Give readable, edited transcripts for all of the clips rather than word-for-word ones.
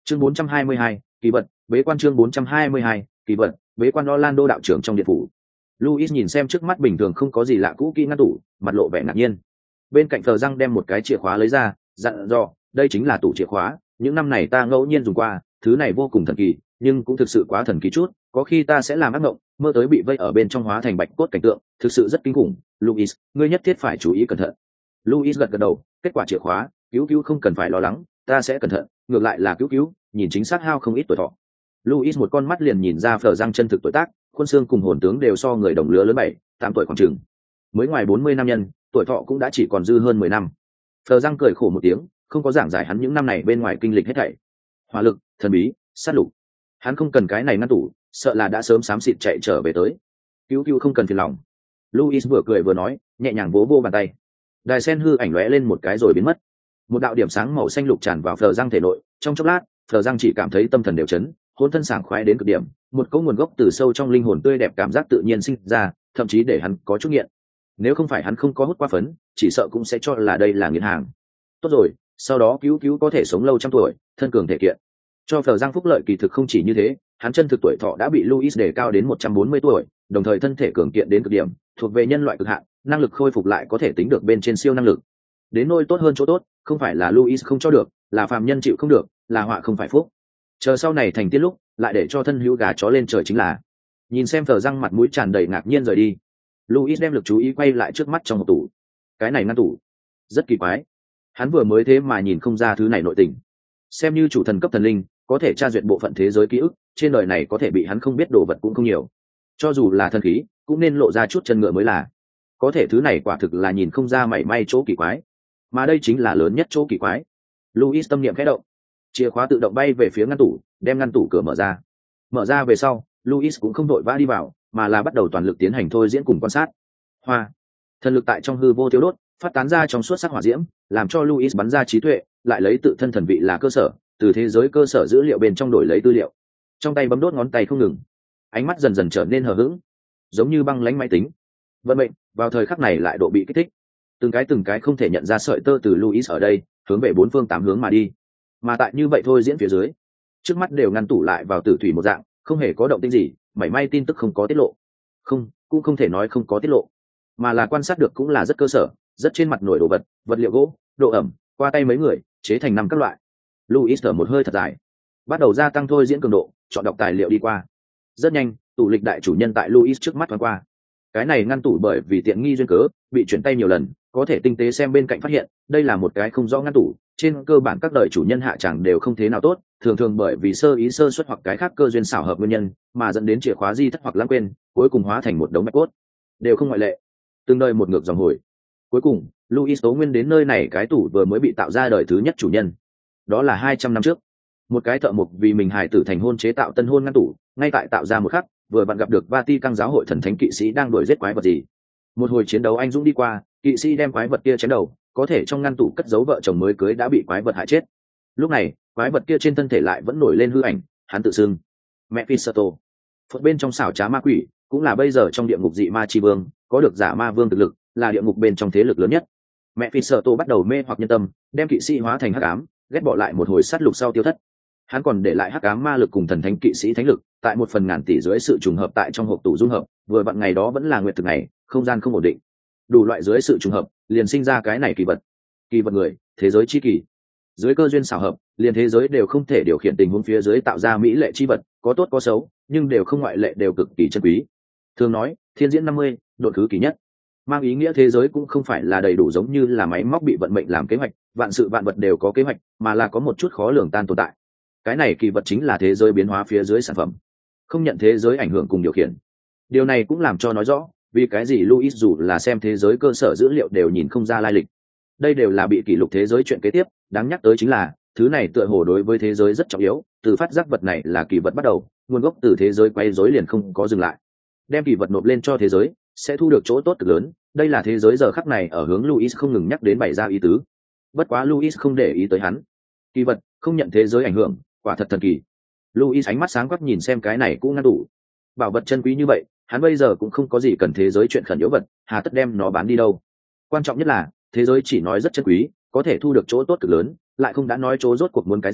Chương 422, kỳ vật, bế quan chương 422, kỳ vật, bế quan Orlando đạo trưởng trong điện phủ. Louis nhìn xem trước mắt bình thường không có gì lạ cũ kỹ ngăn tủ, mặt lộ vẻ ngạc nhiên. Bên cạnh Phờ Răng đem một cái chìa khóa lấy ra, dặn dò, đây chính là tủ chìa khóa, những năm này ta ngẫu nhiên dùng qua, thứ này vô cùng thần kỳ, nhưng cũng thực sự quá thần kỳ chút, có khi ta sẽ làm ác mộng, mơ tới bị vây ở bên trong hóa thành bạch cốt cảnh tượng, thực sự rất kinh khủng. Louis, ngươi nhất thiết phải chú ý cẩn thận. Louis gật gật đầu, kết quả chìa khóa, cứu không cần phải lo lắng, ta sẽ cẩn thận, ngược lại là cứu, nhìn chính xác hao không ít tuổi thọ. Louis một con mắt liền nhìn ra Phờ Răng chân thực tuổi tác, khuôn xương cùng hồn tướng đều so người đồng lứa lớn 7-8 tuổi khoảng chừng. Mới ngoài 40 năm nhân, tuổi thọ cũng đã chỉ còn dư hơn 10 năm. Phờ Răng cười khổ một tiếng, không có giảng giải hắn những năm này bên ngoài kinh lịch hết thảy. Hỏa lực, thần bí, sát lục. Hắn không cần cái này ngăn tủ, sợ là đã sớm xám xịt chạy trở về tới. Cứu không cần phiền lòng. Louis vừa cười vừa nói, nhẹ nhàng vỗ vô bàn tay. Đài sen hư ảnh lóe lên một cái rồi biến mất. Một đạo điểm sáng màu xanh lục tràn vào Phờ Răng thể nội, trong chốc lát, Phờ Răng chỉ cảm thấy tâm thần đều chấn, hồn thân sảng khoái đến cực điểm, một cỗ nguồn gốc từ sâu trong linh hồn tươi đẹp cảm giác tự nhiên sinh ra, thậm chí để hắn có chút nghiện. Nếu không phải hắn không có hút qua phấn, chỉ sợ cũng sẽ cho là đây là nghiện hàng. Tốt rồi, sau đó cứu có thể sống lâu trăm tuổi, thân cường thể kiện. Cho Phờ Răng phúc lợi kỳ thực không chỉ như thế, hắn chân thực tuổi thọ đã bị Louis đề cao đến 140 tuổi, đồng thời thân thể cường kiện đến cực điểm, thuộc về nhân loại cực hạn, năng lực khôi phục lại có thể tính được bên trên siêu năng lực. Đến nôi tốt hơn chỗ tốt, không phải là Louis không cho được, là phàm nhân chịu không được, là họa không phải phúc. Chờ sau này thành tiên lúc, lại để cho thân hữu gà chó lên trời chính là. Nhìn xem Phờ Răng mặt mũi tràn đầy ngạc nhiên rời đi, Louis đem lực chú ý quay lại trước mắt trong hộp tủ. Cái này ngăn tủ rất kỳ quái, hắn vừa mới thế mà nhìn không ra thứ này nội tình. Xem như chủ thần cấp thần linh, có thể tra duyệt bộ phận thế giới ký ức, trên đời này có thể bị hắn không biết đồ vật cũng không nhiều. Cho dù là thần khí, cũng nên lộ ra chút chân ngựa mới là. Có thể thứ này quả thực là nhìn không ra mảy may chỗ kỳ quái, mà đây chính là lớn nhất chỗ kỳ quái. Louis tâm niệm khẽ động, chìa khóa tự động bay về phía ngăn tủ, đem ngăn tủ cửa mở ra. Mở ra về sau, Louis cũng không đội vã đi vào, mà là bắt đầu toàn lực tiến hành thôi diễn cùng quan sát. Hoa, thần lực tại trong hư vô thiếu đốt, phát tán ra trong suốt sắc hỏa diễm, làm cho Louis bắn ra trí tuệ, lại lấy tự thân thần vị là cơ sở, từ thế giới cơ sở dữ liệu bên trong đổi lấy tư liệu. Trong tay bấm đốt ngón tay không ngừng, ánh mắt dần dần trở nên hờ hững, giống như băng lãnh máy tính. Vận mệnh vào thời khắc này lại độ bị kích thích, từng cái không thể nhận ra sợi tơ từ Louis ở đây hướng về bốn phương tám hướng mà đi. Mà tại như vậy thôi diễn phía dưới, trước mắt đều ngăn tủ lại vào tử thủy một dạng, không hề có động tĩnh gì, mảy may tin tức không có tiết lộ. Cũng không thể nói không có tiết lộ, mà là quan sát được cũng là rất cơ sở, rất trên mặt nổi đồ vật, vật liệu gỗ, độ ẩm, qua tay mấy người chế thành 5 các loại. Louis thở một hơi thật dài, bắt đầu gia tăng thôi diễn cường độ, chọn đọc tài liệu đi qua. Rất nhanh, tủ lịch đại chủ nhân tại Louis trước mắt thoáng qua. Cái này ngăn tủ bởi vì tiện nghi duyên cớ bị chuyển tay nhiều lần, có thể tinh tế xem bên cạnh phát hiện đây là một cái không rõ ngăn tủ. Trên cơ bản các đời chủ nhân hạ chẳng đều không thế nào tốt, thường bởi vì sơ ý sơ suất hoặc cái khác cơ duyên xảo hợp nguyên nhân mà dẫn đến chìa khóa di thất hoặc lãng quên, cuối cùng hóa thành một đống bạch cốt, đều không ngoại lệ. Từng đời một ngược dòng hồi. Cuối cùng Louis tố nguyên đến nơi này cái tủ vừa mới bị tạo ra đời thứ nhất chủ nhân, đó là 200 năm trước. Một cái thợ mộc vì mình hài tử thành hôn chế tạo tân hôn ngăn tủ, ngay tại tạo ra một khắc vừa bạn gặp được Vatican giáo hội thần thánh kỵ sĩ đang đuổi giết quái vật gì. Một hồi chiến đấu anh dũng đi qua, kỵ sĩ đem quái vật kia chém đầu, có thể trong ngăn tủ cất giấu vợ chồng mới cưới đã bị quái vật hại chết. Lúc này quái vật kia trên thân thể lại vẫn nổi lên hư ảnh, hắn tự xưng Mephisto. Phật bên trong xảo trá ma quỷ, cũng là bây giờ trong địa ngục dị ma chi vương, có được giả ma vương thực lực, là địa ngục bên trong thế lực lớn nhất. Mephisto bắt đầu mê hoặc nhân tâm, đem kỵ sĩ hóa thành hắc ám, ghét bỏ lại một hồi sát lục sau tiêu thất. Hắn còn để lại hắc ám ma lực cùng thần thánh kỵ sĩ thánh lực, tại 1/1000 tỷ dưới sự trùng hợp tại trong hộp tủ dung hợp, vừa vặn ngày đó vẫn là nguyệt thực ngày, không gian không ổn định. Đủ loại dưới sự trùng hợp, liền sinh ra cái này kỳ vật. Kỳ vật người, thế giới chi kỳ. Dưới cơ duyên xảo hợp, liền thế giới đều không thể điều khiển tình huống phía dưới tạo ra mỹ lệ chi vật, có tốt có xấu, nhưng đều không ngoại lệ, đều cực kỳ chân quý. Thường nói, thiên diễn 50, độn thứ kỳ nhất. Mang ý nghĩa thế giới cũng không phải là đầy đủ giống như là máy móc bị vận mệnh làm kế hoạch, vạn sự vạn vật đều có kế hoạch, mà là có một chút khó lường tan tồn tại. Cái này kỳ vật chính là thế giới biến hóa phía dưới sản phẩm, không nhận thế giới ảnh hưởng cùng điều khiển. Điều này cũng làm cho nói rõ vì cái gì Louis dù là xem thế giới cơ sở dữ liệu đều nhìn không ra lai lịch. Đây đều là bị kỷ lục thế giới chuyện kế tiếp. Đáng nhắc tới chính là thứ này tựa hồ đối với thế giới rất trọng yếu, từ phát giác vật này là kỳ vật bắt đầu, nguồn gốc từ thế giới quay rối liền không có dừng lại. Đem kỳ vật nộp lên cho thế giới sẽ thu được chỗ tốt cực lớn, đây là thế giới giờ khắc này ở hướng Louis không ngừng nhắc đến bày ra ý tứ. Bất quá Louis không để ý tới hắn. Kỳ vật không nhận thế giới ảnh hưởng, quả thật thần kỳ. Louis ánh mắt sáng quắc nhìn xem cái này cũng ngăn đủ. Bảo vật chân quý như vậy, hắn bây giờ cũng không có gì cần thế giới chuyện khẩn yếu vật, hà tất đem nó bán đi đâu. Quan trọng nhất là thế giới chỉ nói rất chân quý, có thể thu được chỗ tốt cực lớn, lại không đã nói chỗ rốt cuộc muốn cái gì,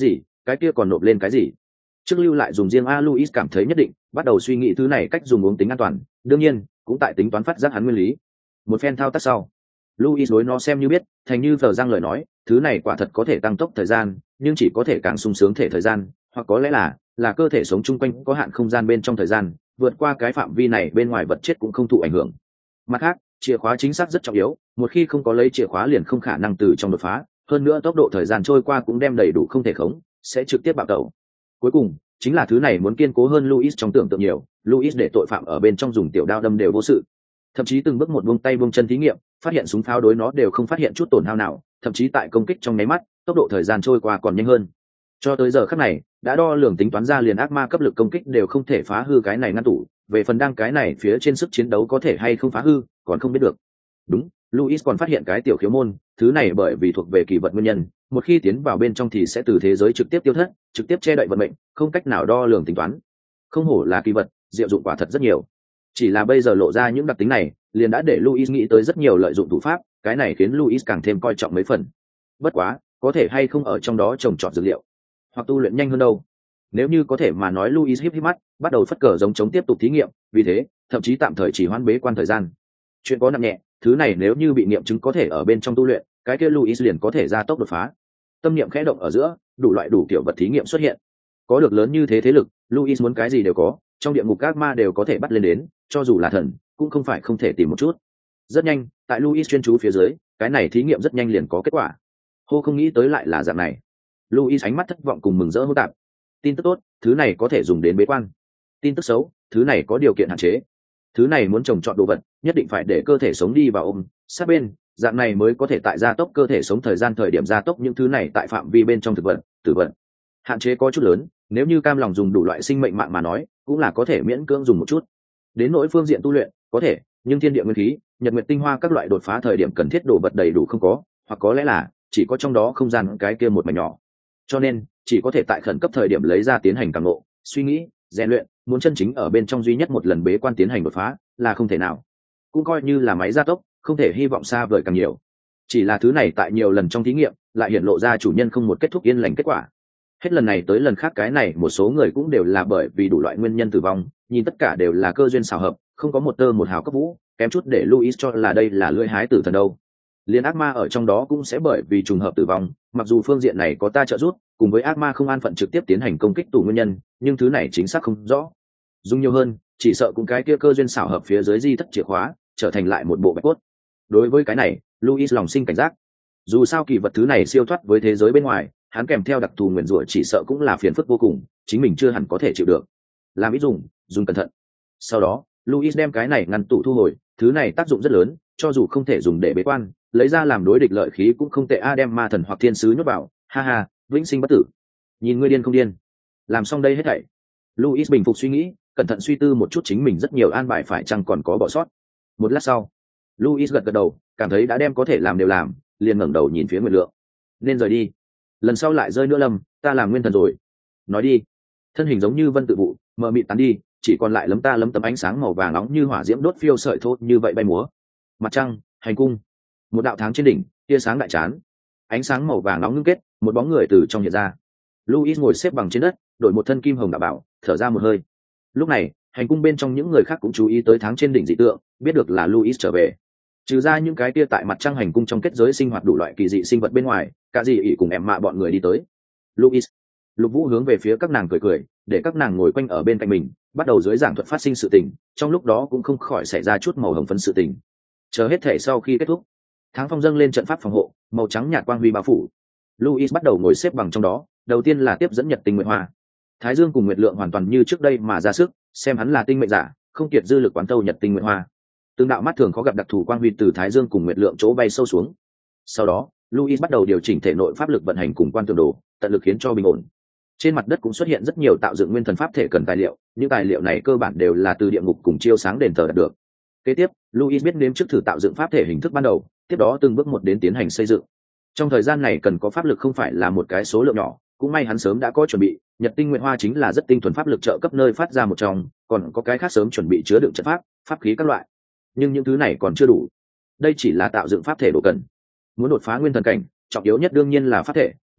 cái kia còn nộp lên cái gì? Trước lưu lại dùng riêng Luis cảm thấy nhất định, bắt đầu suy nghĩ thứ này cách dùng uống tính an toàn, đương nhiên cũng tại tính toán phát giác hắn nguyên lý. Một phen thao tác sau, Luis đối nó xem như biết, thành như vờ răng lời nói, thứ này quả thật có thể tăng tốc thời gian, nhưng chỉ có thể càng sung sướng thể thời gian, hoặc có lẽ là cơ thể sống chung quanh có hạn không gian bên trong thời gian, vượt qua cái phạm vi này bên ngoài vật chất cũng không thụ ảnh hưởng. Mặt khác, chìa khóa chính xác rất trọng yếu, một khi không có lấy chìa khóa liền không khả năng từ trong đột phá, hơn nữa tốc độ thời gian trôi qua cũng đem đầy đủ không thể khống, sẽ trực tiếp bạo tẩu. Cuối cùng, chính là thứ này muốn kiên cố hơn Luis trong tưởng tượng nhiều, Luis để tội phạm ở bên trong dùng tiểu đao đâm đều vô sự. Thậm chí từng bước một buông tay buông chân thí nghiệm, phát hiện súng pháo đối nó đều không phát hiện chút tổn hao nào, thậm chí tại công kích trong nháy mắt, tốc độ thời gian trôi qua còn nhanh hơn. Cho tới giờ khắc này, đã đo lường tính toán ra liền ác ma cấp lực công kích đều không thể phá hư cái này ngăn tủ, về phần đang cái này phía trên sức chiến đấu có thể hay không phá hư, còn không biết được. Đúng, Luis còn phát hiện cái tiểu khiếu môn, thứ này bởi vì thuộc về kỳ vật nguyên nhân, một khi tiến vào bên trong thì sẽ từ thế giới trực tiếp tiêu thất, trực tiếp che đậy vận mệnh, không cách nào đo lường tính toán. Không hổ là kỳ vật, diệu dụng quả thật rất nhiều. Chỉ là bây giờ lộ ra những đặc tính này, liền đã để Luis nghĩ tới rất nhiều lợi dụng thủ pháp, cái này khiến Luis càng thêm coi trọng mấy phần. Bất quá, có thể hay không ở trong đó trồng trọt dược liệu, hoặc tu luyện nhanh hơn đâu. Nếu như có thể mà nói, Luis híp híp mắt, bắt đầu phất cờ giống chống tiếp tục thí nghiệm, vì thế, thậm chí tạm thời chỉ hoãn bế quan thời gian. Chuyện có nặng nhẹ, thứ này nếu như bị nghiệm chứng có thể ở bên trong tu luyện, cái kia Luis liền có thể gia tốc đột phá. Tâm niệm khẽ động ở giữa, đủ loại đủ kiểu vật thí nghiệm xuất hiện. Có được lớn như thế thế lực, Luis muốn cái gì đều có, trong địa ngục các ma đều có thể bắt lên đến, cho dù là thần, cũng không phải không thể tìm một chút. Rất nhanh, tại Luis chuyên chú phía dưới, cái này thí nghiệm rất nhanh liền có kết quả. Hô không nghĩ tới lại là dạng này. Luis ánh mắt thất vọng cùng mừng rỡ hỗn tạp. Tin tức tốt, thứ này có thể dùng đến bế quan. Tin tức xấu, thứ này có điều kiện hạn chế. Thứ này muốn trồng trọt đồ vật, nhất định phải để cơ thể sống đi vào ôm sát bên, dạng này mới có thể tại gia tốc cơ thể sống thời gian thời điểm gia tốc những thứ này tại phạm vi bên trong thực vật, tử vật. Hạn chế có chút lớn, nếu như cam lòng dùng đủ loại sinh mệnh mạng mà nói, cũng là có thể miễn cưỡng dùng một chút. Đến nỗi phương diện tu luyện, có thể, nhưng thiên địa nguyên khí, nhật nguyệt tinh hoa các loại đột phá thời điểm cần thiết đồ vật đầy đủ không có, hoặc có lẽ là chỉ có trong đó không gian cái kia một mảnh nhỏ. Cho nên, chỉ có thể tại khẩn cấp thời điểm lấy ra tiến hành càng ngộ, suy nghĩ, rèn luyện, muốn chân chính ở bên trong duy nhất một lần bế quan tiến hành đột phá là không thể nào. Cũng coi như là máy gia tốc, không thể hy vọng xa vời càng nhiều. Chỉ là thứ này tại nhiều lần trong thí nghiệm, lại hiện lộ ra chủ nhân không một kết thúc yên lành kết quả. Hết lần này tới lần khác cái này một số người cũng đều là bởi vì đủ loại nguyên nhân tử vong, nhìn tất cả đều là cơ duyên xảo hợp, không có một tơ một hào cấp vũ, kém chút để Luis cho là đây là lưỡi hái tử thần đâu. Liên ác ma ở trong đó cũng sẽ bởi vì trùng hợp tử vong, mặc dù phương diện này có ta trợ giúp, cùng với ác ma không an phận trực tiếp tiến hành công kích tù nguyên nhân, nhưng thứ này chính xác không rõ. Dùng nhiều hơn, chỉ sợ cũng cái kia cơ duyên xảo hợp phía dưới di thất chìa khóa, trở thành lại một bộ bạch cốt. Đối với cái này, Luis lòng sinh cảnh giác. Dù sao kỳ vật thứ này siêu thoát với thế giới bên ngoài, hắn kèm theo đặc thù nguyền rủa chỉ sợ cũng là phiền phức vô cùng, chính mình chưa hẳn có thể chịu được. Làm ít dùng cẩn thận. Sau đó, Luis đem cái này ngăn tủ thu hồi, thứ này tác dụng rất lớn, cho dù không thể dùng để bế quan, lấy ra làm đối địch lợi khí cũng không tệ. Đem ma thần hoặc thiên sứ nhốt vào, ha ha, vĩnh sinh bất tử. Nhìn ngươi điên không điên. Làm xong đây hết thảy, Luis bình phục suy nghĩ, cẩn thận suy tư một chút chính mình rất nhiều an bài phải chăng còn có bỏ sót. Một lát sau, Luis gật gật đầu, cảm thấy đã đem có thể làm đều làm, liền ngẩng đầu nhìn phía Nguyệt Lượng. Nên rời đi. Lần sau lại rơi nữa lầm, ta làm nguyên thần rồi. Nói đi. Thân hình giống như vân tự vụ, mờ mịt tán đi, chỉ còn lại lấm tấm ánh sáng màu vàng nóng như hỏa diễm đốt phiêu sợi thô như vậy bay múa. Mặt trăng, hành cung, một đạo tháng trên đỉnh, tia sáng đại chán, ánh sáng màu vàng nóng ngưng kết, một bóng người từ trong hiện ra. Luis ngồi xếp bằng trên đất, đổi một thân kim hồng đạo bảo, thở ra một hơi. Lúc này, hành cung bên trong những người khác cũng chú ý tới tháng trên đỉnh dị tượng, biết được là Luis trở về. Trừ ra những cái tia tại mặt trăng hành cung trong kết giới sinh hoạt đủ loại kỳ dị sinh vật bên ngoài, cả dị ỷ cùng em mạ bọn người đi tới. Luis, Lục Vũ hướng về phía các nàng cười cười, để các nàng ngồi quanh ở bên cạnh mình, bắt đầu dưới giảng thuật phát sinh sự tình, trong lúc đó cũng không khỏi xảy ra chút màu hồng phấn sự tình. Chờ hết thể sau khi kết thúc, tháng phong dâng lên trận pháp phòng hộ, màu trắng nhạt quang huy bao phủ. Luis bắt đầu ngồi xếp bằng trong đó, đầu tiên là tiếp dẫn nhật tinh nguyệt hoa. Thái Dương cùng Nguyệt Lượng hoàn toàn như trước đây mà ra sức, xem hắn là tinh mệnh giả, không kiệt dư lực quán thâu nhật tinh nguyệt hoa. Từng đạo mắt thường khó gặp đặc thù quang huy từ Thái Dương cùng Nguyệt Lượng chỗ bay sâu xuống. Sau đó, Luis bắt đầu điều chỉnh thể nội pháp lực vận hành cùng quan tường đồ, tận lực khiến cho bình ổn. Trên mặt đất cũng xuất hiện rất nhiều tạo dựng nguyên thần pháp thể cần tài liệu, những tài liệu này cơ bản đều là từ địa ngục cùng chiêu sáng đền thờ đạt được. Kế tiếp, Luis biết nếm trước thử tạo dựng pháp thể hình thức ban đầu, tiếp đó từng bước một đến tiến hành xây dựng. Trong thời gian này cần có pháp lực không phải là một cái số lượng nhỏ, cũng may hắn sớm đã có chuẩn bị, Nhật tinh nguyệt hoa chính là rất tinh thuần pháp lực trợ cấp nơi phát ra một trong, còn có cái khác sớm chuẩn bị chứa đựng trận pháp, pháp khí các loại. Nhưng những thứ này còn chưa đủ. Đây chỉ là tạo dựng pháp thể độ cần. Muốn đột phá nguyên thần cảnh, trọng yếu nhất đương nhiên là pháp thể,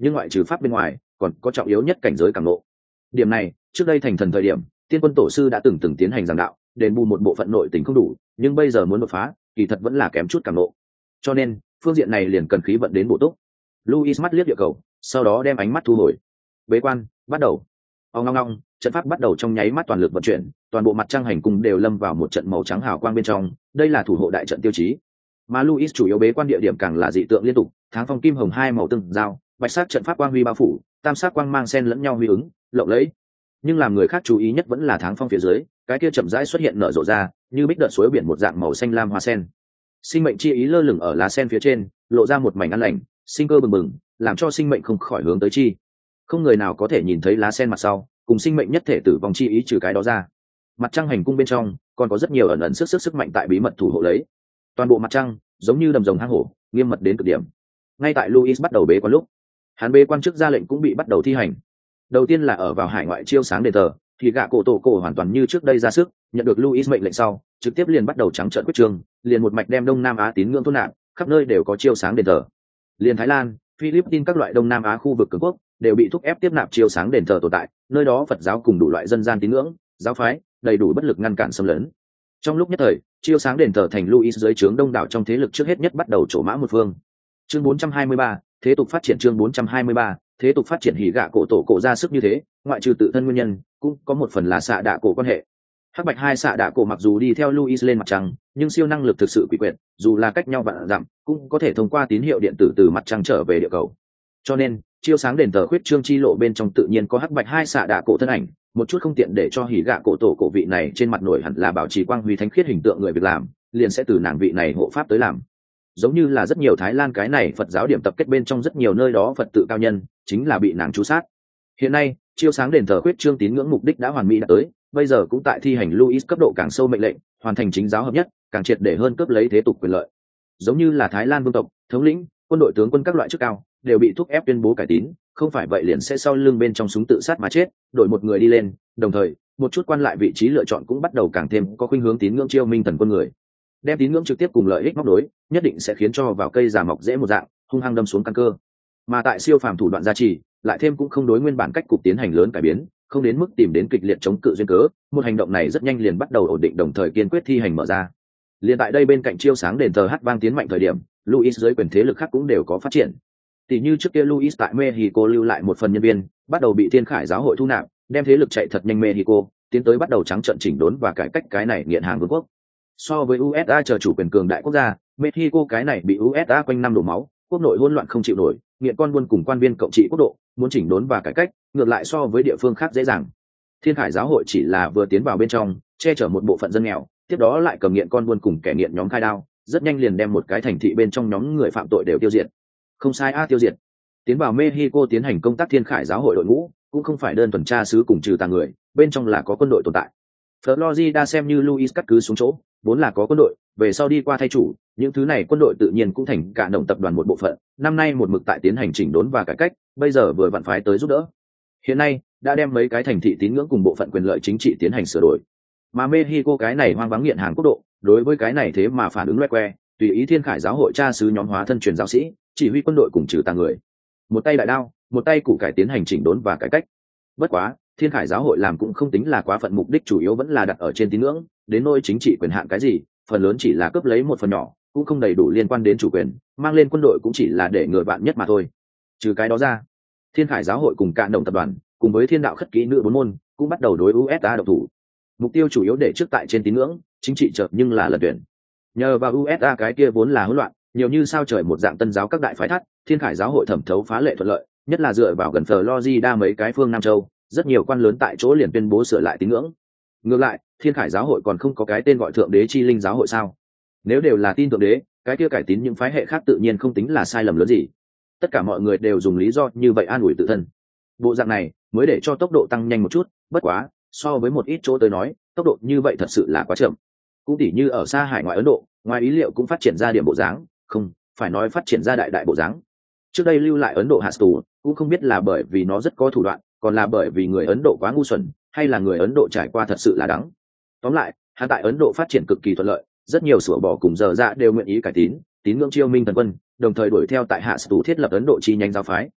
nhưng ngoại trừ pháp bên ngoài còn có trọng yếu nhất cảnh giới càng lộ. Điểm này trước đây thành thần thời điểm tiên quân tổ sư đã từng tiến hành giảng đạo, đền bù một bộ phận nội tình không đủ, nhưng bây giờ muốn đột phá kỳ thật vẫn là kém chút càng lộ, cho nên phương diện này liền cần khí vận đến bổ túc. Louis mắt liếc địa cầu, sau đó đem ánh mắt thu hồi. Bế quan bắt đầu. Ong ong ong, trận pháp bắt đầu trong nháy mắt toàn lực vận chuyển, toàn bộ mặt trăng hành cung đều lâm vào một trận màu trắng hào quang bên trong, đây là thủ hộ đại trận tiêu chí. Mà Louis chủ yếu bế quan địa điểm càng là dị tượng liên tục, tháng phong kim hồng hai màu tương giao, bạch sắc trận pháp quang huy bao phủ, tam sắc quang mang xen lẫn nhau huy ứng, lộng lẫy. Nhưng làm người khác chú ý nhất vẫn là tháng phong phía dưới, cái kia chậm rãi xuất hiện nở rộ ra, như bích đợt suối biển một dạng màu xanh lam hoa sen. Sinh mệnh chi ý lơ lửng ở lá sen phía trên, lộ ra một mảnh an lành, sinh cơ bừng bừng, làm cho sinh mệnh không khỏi hướng tới chi. Không người nào có thể nhìn thấy lá sen mặt sau, cùng sinh mệnh nhất thể tử vong chi ý trừ cái đó ra. Mặt trăng hành cung bên trong còn có rất nhiều ẩn ẩn sức mạnh tại bí mật thủ hộ lấy. Toàn bộ mặt trăng giống như đầm rồng hang hổ, nghiêm mật đến cực điểm. Ngay tại Louis bắt đầu bế quan lúc, hắn bế quan trước ra lệnh cũng bị bắt đầu thi hành. Đầu tiên là ở vào hải ngoại chiêu sáng đền thờ, thì gạ cổ tổ cổ hoàn toàn như trước đây ra sức, nhận được Louis mệnh lệnh sau, trực tiếp liền bắt đầu trắng trợn quyết trường, liền một mạch đem Đông Nam Á tín ngưỡng thôn nạp, khắp nơi đều có chiêu sáng đền thờ. Liền Thái Lan, Philippines các loại Đông Nam Á khu vực cường quốc đều bị thúc ép tiếp nạp chiêu sáng đền thờ tồn tại, nơi đó Phật giáo cùng đủ loại dân gian tín ngưỡng, giáo phái đầy đủ bất lực ngăn cản xâm lấn. Trong lúc nhất thời, chiêu sáng đền thờ thành Louis dưới trướng đông đảo trong thế lực trước hết nhất bắt đầu trổ mã một phương. Chương 423, thế tục phát triển. Chương 423, thế tục phát triển. Hỉ gạ cổ tổ cổ ra sức như thế, ngoại trừ tự thân nguyên nhân, cũng có một phần là xạ đạ cổ quan hệ. Hắc bạch hai xạ đạ cổ mặc dù đi theo Louis lên mặt trăng, nhưng siêu năng lực thực sự quỷ quyệt, dù là cách nhau vạn dặm, cũng có thể thông qua tín hiệu điện tử từ mặt trăng trở về địa cầu. Cho nên, chiêu sáng đền thờ khuyết trương chi lộ bên trong tự nhiên có hắc bạch hai xạ đạ cổ thân ảnh, một chút không tiện để cho hỉ gạ cổ tổ cổ vị này trên mặt nổi hẳn là bảo trì quang huy thánh khiết hình tượng người việc làm, liền sẽ từ nàng vị này hộ pháp tới làm. Giống như là rất nhiều Thái Lan cái này Phật giáo điểm tập kết bên trong rất nhiều nơi đó Phật tự cao nhân, chính là bị nàng chú sát. Hiện nay, chiêu sáng đền thờ khuyết trương tín ngưỡng mục đích đã hoàn mỹ đã tới, bây giờ cũng tại thi hành Louis cấp độ càng sâu mệnh lệnh, hoàn thành chính giáo hợp nhất, càng triệt để hơn cướp lấy thế tục quyền lợi. Giống như là Thái Lan vương tộc, thống lĩnh, quân đội tướng quân các loại chức cao, đều bị thúc ép tuyên bố cải tín, không phải vậy liền sẽ sau lưng bên trong súng tự sát mà chết, đổi một người đi lên, đồng thời, một chút quan lại vị trí lựa chọn cũng bắt đầu càng thêm có khuynh hướng tín ngưỡng chiêu minh thần quân người. Đem tín ngưỡng trực tiếp cùng lợi ích móc đối, nhất định sẽ khiến cho vào cây già mọc dễ một dạng, hung hăng đâm xuống căn cơ. Mà tại siêu phàm thủ đoạn gia trì, lại thêm cũng không đối nguyên bản cách cục tiến hành lớn cải biến, không đến mức tìm đến kịch liệt chống cự duyên cớ, một hành động này rất nhanh liền bắt đầu ổn định, đồng thời kiên quyết thi hành mở ra. Liền tại đây bên cạnh chiêu sáng đền thờ hát vang tiến mạnh thời điểm, Louis dưới quyền thế lực khác cũng đều có phát triển. Tỷ như trước kia Louis tại Mexico lưu lại một phần nhân viên, bắt đầu bị Thiên Khải giáo hội thu nạp, đem thế lực chạy thật nhanh Mexico, tiến tới bắt đầu trắng trợn chỉnh đốn và cải cách cái này nghiện hàng vương quốc. So với USA chờ chủ quyền cường đại quốc gia, Mexico cái này bị USA quanh năm đổ máu, quốc nội hỗn loạn không chịu nổi, nghiện con buôn cùng quan viên cộng trị quốc độ, muốn chỉnh đốn và cải cách, ngược lại so với địa phương khác dễ dàng. Thiên Khải giáo hội chỉ là vừa tiến vào bên trong, che chở một bộ phận dân nghèo, tiếp đó lại cầm nghiện con buôn cùng kẻ nghiện nhóm khai đao, rất nhanh liền đem một cái thành thị bên trong nhóm người phạm tội đều tiêu diệt. Không sai tiêu diệt. Tiến vào Mexico tiến hành công tác Thiên Khải giáo hội đội ngũ, cũng không phải đơn tuần tra xứ cùng trừ tà người, bên trong là có quân đội tồn tại. Florida xem như Louis cắt cứ xuống chỗ, vốn là có quân đội, về sau đi qua thay chủ, những thứ này quân đội tự nhiên cũng thành cả động tập đoàn một bộ phận, năm nay một mực tại tiến hành chỉnh đốn và cải cách, bây giờ vừa vặn phái tới giúp đỡ. Hiện nay, đã đem mấy cái thành thị tín ngưỡng cùng bộ phận quyền lợi chính trị tiến hành sửa đổi. Mà Mexico cái này hoang vắng nghiện hàng quốc độ, đối với cái này thế mà phản ứng loe que, tùy ý Thiên Khải giáo hội tra xứ nhóm hóa thân truyền giáo sĩ, chỉ huy quân đội cùng trừ tà người. Một tay đại đao, một tay củ cải tiến hành chỉnh đốn và cải cách. Bất quá, Thiên Khải giáo hội làm cũng không tính là quá phận, mục đích chủ yếu vẫn là đặt ở trên tín ngưỡng, đến nỗi chính trị quyền hạn cái gì, phần lớn chỉ là cướp lấy một phần nhỏ, cũng không đầy đủ liên quan đến chủ quyền, mang lên quân đội cũng chỉ là để người bạn nhất mà thôi. Trừ cái đó ra, Thiên Khải giáo hội cùng Cạn Đồng tập đoàn, cùng với Thiên đạo khất kỹ nữ 4 môn, cũng bắt đầu đối USA độc thủ. Mục tiêu chủ yếu để trước tại trên tín ngưỡng, chính trị chợt nhưng là lật tuyển. Nhờ vào USA cái kia vốn là hỗn loạn, nhiều như sao trời một dạng tân giáo các đại phái thắt, Thiên Khải giáo hội thẩm thấu phá lệ thuận lợi, nhất là dựa vào gần Florida mấy cái phương Nam châu, rất nhiều quan lớn tại chỗ liền tuyên bố sửa lại tín ngưỡng. Ngược lại, Thiên Khải giáo hội còn không có cái tên gọi Thượng Đế Chi Linh giáo hội sao? Nếu đều là tin Thượng Đế, cái kia cải tín những phái hệ khác tự nhiên không tính là sai lầm lớn gì. Tất cả mọi người đều dùng lý do như vậy an ủi tự thân. Bộ dạng này mới để cho tốc độ tăng nhanh một chút, bất quá, so với một ít chỗ tới nói, tốc độ như vậy thật sự là quá chậm. Cũng tỉ như ở xa hải ngoại Ấn Độ, ngoài ý liệu cũng phát triển ra điểm bộ dáng, không, phải nói phát triển ra đại bộ dáng. Trước đây lưu lại Ấn Độ hạt tù, cũng không biết là bởi vì nó rất có thủ đoạn, còn là bởi vì người Ấn Độ quá ngu xuẩn, hay là người Ấn Độ trải qua thật sự là đắng. Tóm lại, hắn tại Ấn Độ phát triển cực kỳ thuận lợi, rất nhiều sủa bỏ cùng giờ dạ đều nguyện ý cải tín ngưỡng chiêu minh thần quân, đồng thời đuổi theo tại hạ tù thiết lập Ấn Độ chi nhánh giáo phái.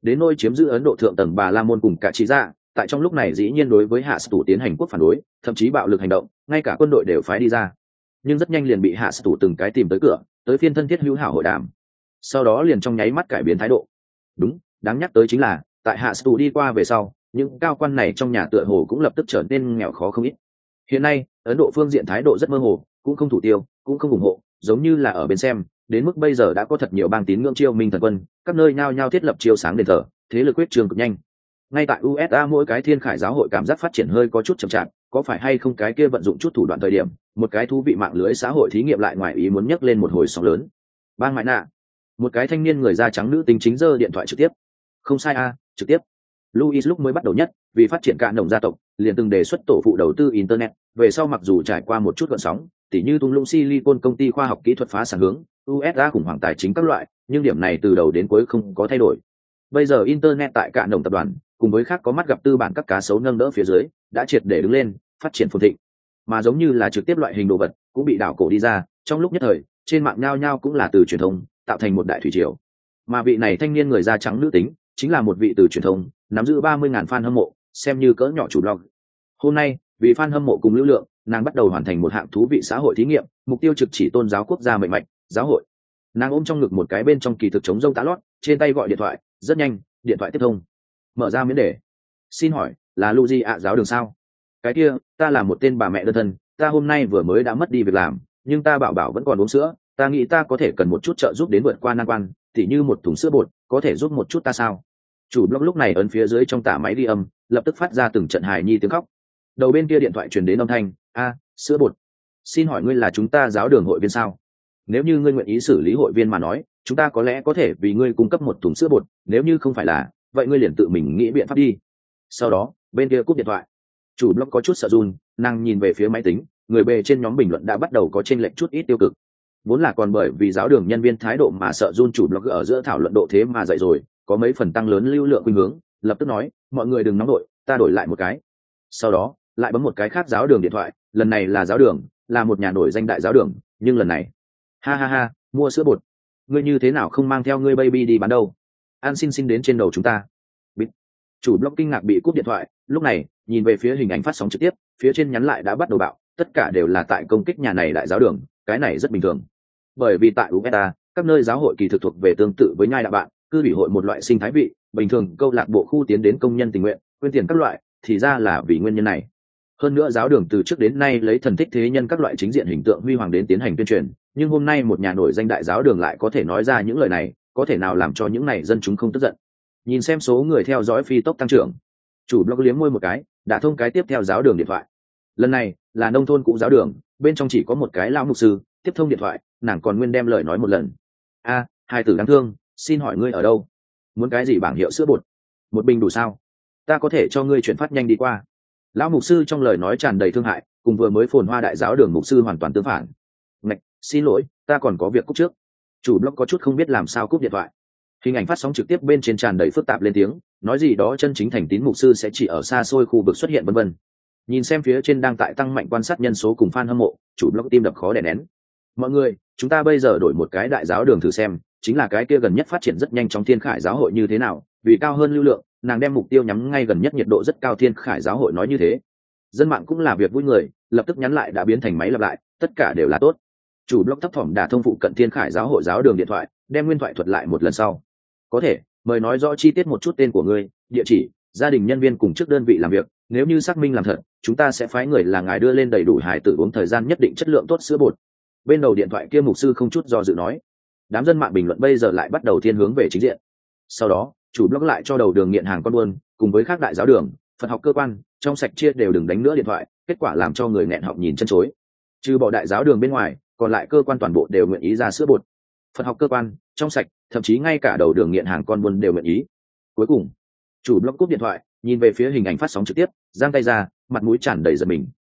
đến nôi chiếm giữ Ấn Độ thượng tầng Bà La Môn cùng cả Chỉ Dạ, tại trong lúc này dĩ nhiên đối với Hạ Tủ tiến hành quốc phản đối, thậm chí bạo lực hành động, ngay cả quân đội đều phái đi ra. Nhưng rất nhanh liền bị Hạ Tủ từng cái tìm tới cửa, tới phiên thân thiết hữu hảo hội đàm. Sau đó liền trong nháy mắt cải biến thái độ. Đúng, đáng nhắc tới chính là, tại Hạ Tủ đi qua về sau, những cao quan này trong nhà tựa hồ cũng lập tức trở nên nghèo khó không ít. Hiện nay, Ấn Độ phương diện thái độ rất mơ hồ, cũng không thủ tiêu, cũng không ủng hộ, giống như là ở bên xem, đến mức bây giờ đã có thật nhiều bang tín ngưỡng chiêu minh thần quân, các nơi nhao nhao thiết lập chiếu sáng đền thờ, thế lực quyết trường cực nhanh. Ngay tại USA mỗi cái thiên khải giáo hội cảm giác phát triển hơi có chút chậm chạp, có phải hay không cái kia vận dụng chút thủ đoạn thời điểm, một cái thú vị mạng lưới xã hội thí nghiệm lại ngoài ý muốn nhấc lên một hồi sóng lớn. Bang Mại Nạ, một cái thanh niên người da trắng nữ tính chính giơ điện thoại trực tiếp. Không sai trực tiếp. Louis lúc mới bắt đầu nhất, vì phát triển cả nồng gia tộc, liền từng đề xuất tổ phụ đầu tư internet, về sau mặc dù trải qua một chút gợn sóng, tỉ như tung lũng Silicon công ty khoa học kỹ thuật phá sản hướng, USA khủng hoảng tài chính các loại, nhưng điểm này từ đầu đến cuối không có thay đổi. Bây giờ internet tại cả nồng tập đoàn, cùng với khác có mắt gặp tư bản các cá sấu nâng đỡ phía dưới, đã triệt để đứng lên, phát triển phồn thịnh. Mà giống như là trực tiếp loại hình đồ vật, cũng bị đảo cổ đi ra, trong lúc nhất thời, trên mạng nhao nhao cũng là từ truyền thông, tạo thành một đại thủy triều. Mà vị này thanh niên người da trắng nữ tính, chính là một vị từ truyền thông, nắm giữ 30.000 fan hâm mộ, xem như cỡ nhỏ chủ blog. Hôm nay, vì fan hâm mộ cùng lưu lượng, nàng bắt đầu hoàn thành một hạng thú vị xã hội thí nghiệm, mục tiêu trực chỉ tôn giáo quốc gia mệnh mạch, giáo hội. Nàng ôm trong ngực một cái bên trong kỳ thực chống rông tá lót, trên tay gọi điện thoại, rất nhanh, điện thoại tiếp thông. Mở ra miễn đề. Xin hỏi, là Luigi ạ giáo đường sao? Cái kia, ta là một tên bà mẹ đơn thân, ta hôm nay vừa mới đã mất đi việc làm, nhưng ta bảo vẫn còn uống sữa, ta nghĩ ta có thể cần một chút trợ giúp đến vượt qua nan quan, tỉ như một thùng sữa bột, có thể giúp một chút ta sao? Chủ blog lúc này ấn phía dưới trong tả máy ghi âm, lập tức phát ra từng trận hài nhi tiếng khóc. Đầu bên kia điện thoại truyền đến âm thanh, sữa bột. Xin hỏi ngươi là chúng ta giáo đường hội viên sao? Nếu như ngươi nguyện ý xử lý hội viên mà nói, chúng ta có lẽ có thể vì ngươi cung cấp một thùng sữa bột, nếu như không phải là, vậy ngươi liền tự mình nghĩ biện pháp đi. Sau đó, bên kia cúp điện thoại. Chủ blog có chút sợ run, nàng nhìn về phía máy tính, người bề trên nhóm bình luận đã bắt đầu có chênh lệch chút ít tiêu cực. Vốn là còn bởi vì giáo đường nhân viên thái độ mà sợ run, chủ blog ở giữa thảo luận độ thế mà dậy rồi, có mấy phần tăng lớn lưu lượng khuynh hướng, lập tức nói, mọi người đừng nóng đội, ta đổi lại một cái. Sau đó, lại bấm một cái khác giáo đường điện thoại, lần này là giáo đường, là một nhà nổi danh đại giáo đường, nhưng lần này, ha, mua sữa bột, ngươi như thế nào không mang theo ngươi baby đi bán đâu? An xin đến trên đầu chúng ta. Bịt. Chủ blog kinh ngạc bị cúp điện thoại, lúc này, nhìn về phía hình ảnh phát sóng trực tiếp, phía trên nhắn lại đã bắt đầu bạo, tất cả đều là tại công kích nhà này đại giáo đường, cái này rất bình thường. Bởi vì tại USA, các nơi giáo hội kỳ thực thuộc về tương tự với nhai đạo bạn, cư ủy hội một loại sinh thái vị, bình thường câu lạc bộ khu tiến đến công nhân tình nguyện, quyên tiền các loại, thì ra là vì nguyên nhân này. Hơn nữa giáo đường từ trước đến nay lấy thần thích thế nhân các loại chính diện hình tượng huy hoàng đến tiến hành tuyên truyền, nhưng hôm nay một nhà nổi danh đại giáo đường lại có thể nói ra những lời này, có thể nào làm cho những này dân chúng không tức giận. Nhìn xem số người theo dõi phi tốc tăng trưởng, chủ blog liếm môi một cái, đã thông cái tiếp theo giáo đường điện thoại. Lần này là nông thôn cũ giáo đường, bên trong chỉ có một cái lão mục sư, tiếp thông điện thoại, nàng còn nguyên đem lời nói một lần. Hai tử đáng thương, xin hỏi ngươi ở đâu? Muốn cái gì bảng hiệu sữa bột? Một bình đủ sao? Ta có thể cho ngươi chuyển phát nhanh đi qua. Lão mục sư trong lời nói tràn đầy thương hại, cùng vừa mới phồn hoa đại giáo đường mục sư hoàn toàn tương phản. Ngạch, xin lỗi, ta còn có việc cúp trước. Chủ blog có chút không biết làm sao cúp điện thoại. Hình ảnh phát sóng trực tiếp bên trên tràn đầy phức tạp lên tiếng, nói gì đó chân chính thành tín mục sư sẽ chỉ ở xa xôi khu vực xuất hiện vân vân. Nhìn xem phía trên đang tại tăng mạnh quan sát nhân số cùng fan hâm mộ, chủ blog tim đập khó đè nén. Mọi người, chúng ta bây giờ đổi một cái đại giáo đường thử xem, chính là cái kia gần nhất phát triển rất nhanh trong Thiên Khải giáo hội như thế nào, vì cao hơn lưu lượng, nàng đem mục tiêu nhắm ngay gần nhất nhiệt độ rất cao Thiên Khải giáo hội nói như thế. Dân mạng cũng là việc vui người, lập tức nhắn lại đã biến thành máy lặp lại, tất cả đều là tốt. Chủ blog thấp thỏm đả thông phụ cận Thiên Khải giáo hội giáo đường điện thoại, đem nguyên thoại thuật lại một lần sau. Có thể, mời nói rõ chi tiết một chút tên của ngươi, địa chỉ, gia đình nhân viên cùng trước đơn vị làm việc, nếu như xác minh làm thật, chúng ta sẽ phái người là ngài đưa lên đầy đủ hải tử uống thời gian nhất định chất lượng tốt sữa bột. Bên đầu điện thoại kia mục sư không chút do dự nói. Đám dân mạng bình luận bây giờ lại bắt đầu thiên hướng về chính diện. Sau đó, chủ blog lại cho đầu đường nghiện hàng con buôn, cùng với các đại giáo đường, Phật học cơ quan, trong sạch chia đều đừng đánh nữa điện thoại, kết quả làm cho người nghẹn họng nhìn chân chối. Trừ bỏ đại giáo đường bên ngoài, còn lại cơ quan toàn bộ đều nguyện ý ra sữa bột. Phật học cơ quan, trong sạch, thậm chí ngay cả đầu đường nghiện hàng con buôn đều nguyện ý. Cuối cùng, chủ blog cúp điện thoại, nhìn về phía hình ảnh phát sóng trực tiếp, giang tay ra, mặt mũi tràn đầy giận mình.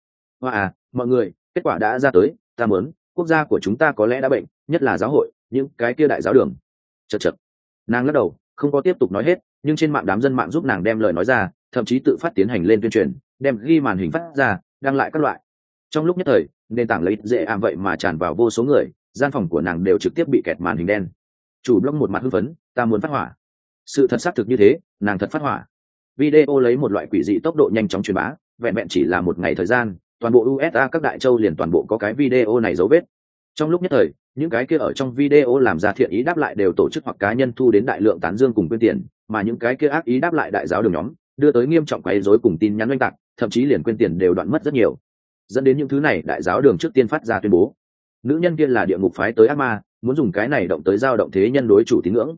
Mọi người, kết quả đã ra tới, ta muốn, quốc gia của chúng ta có lẽ đã bệnh, nhất là giáo hội, những cái kia đại giáo đường. Chật. Nàng lắc đầu, không có tiếp tục nói hết, nhưng trên mạng đám dân mạng giúp nàng đem lời nói ra, thậm chí tự phát tiến hành lên tuyên truyền, đem ghi màn hình phát ra, đăng lại các loại. Trong lúc nhất thời, nền tảng lấy dễ ảm vậy mà tràn vào vô số người, gian phòng của nàng đều trực tiếp bị kẹt màn hình đen. Chủ blog một mặt hưng phấn, ta muốn phát hỏa. Sự thật xác thực như thế, nàng thật phát hỏa. Video lấy một loại quỷ dị tốc độ nhanh chóng truyền bá, vẹn vẹn chỉ là một ngày thời gian, toàn bộ USA các đại châu liền toàn bộ có cái video này dấu vết. Trong lúc nhất thời, những cái kia ở trong video làm ra thiện ý đáp lại đều tổ chức hoặc cá nhân thu đến đại lượng tán dương cùng quyên tiền, mà những cái kia ác ý đáp lại đại giáo đường nhóm, đưa tới nghiêm trọng quấy rối cùng tin nhắn oanh tạc, thậm chí liền quyên tiền đều đoạn mất rất nhiều. Dẫn đến những thứ này đại giáo đường trước tiên phát ra tuyên bố, nữ nhân kia là địa ngục phái tới ác ma, muốn dùng cái này động tới dao động thế nhân đối chủ tín ngưỡng.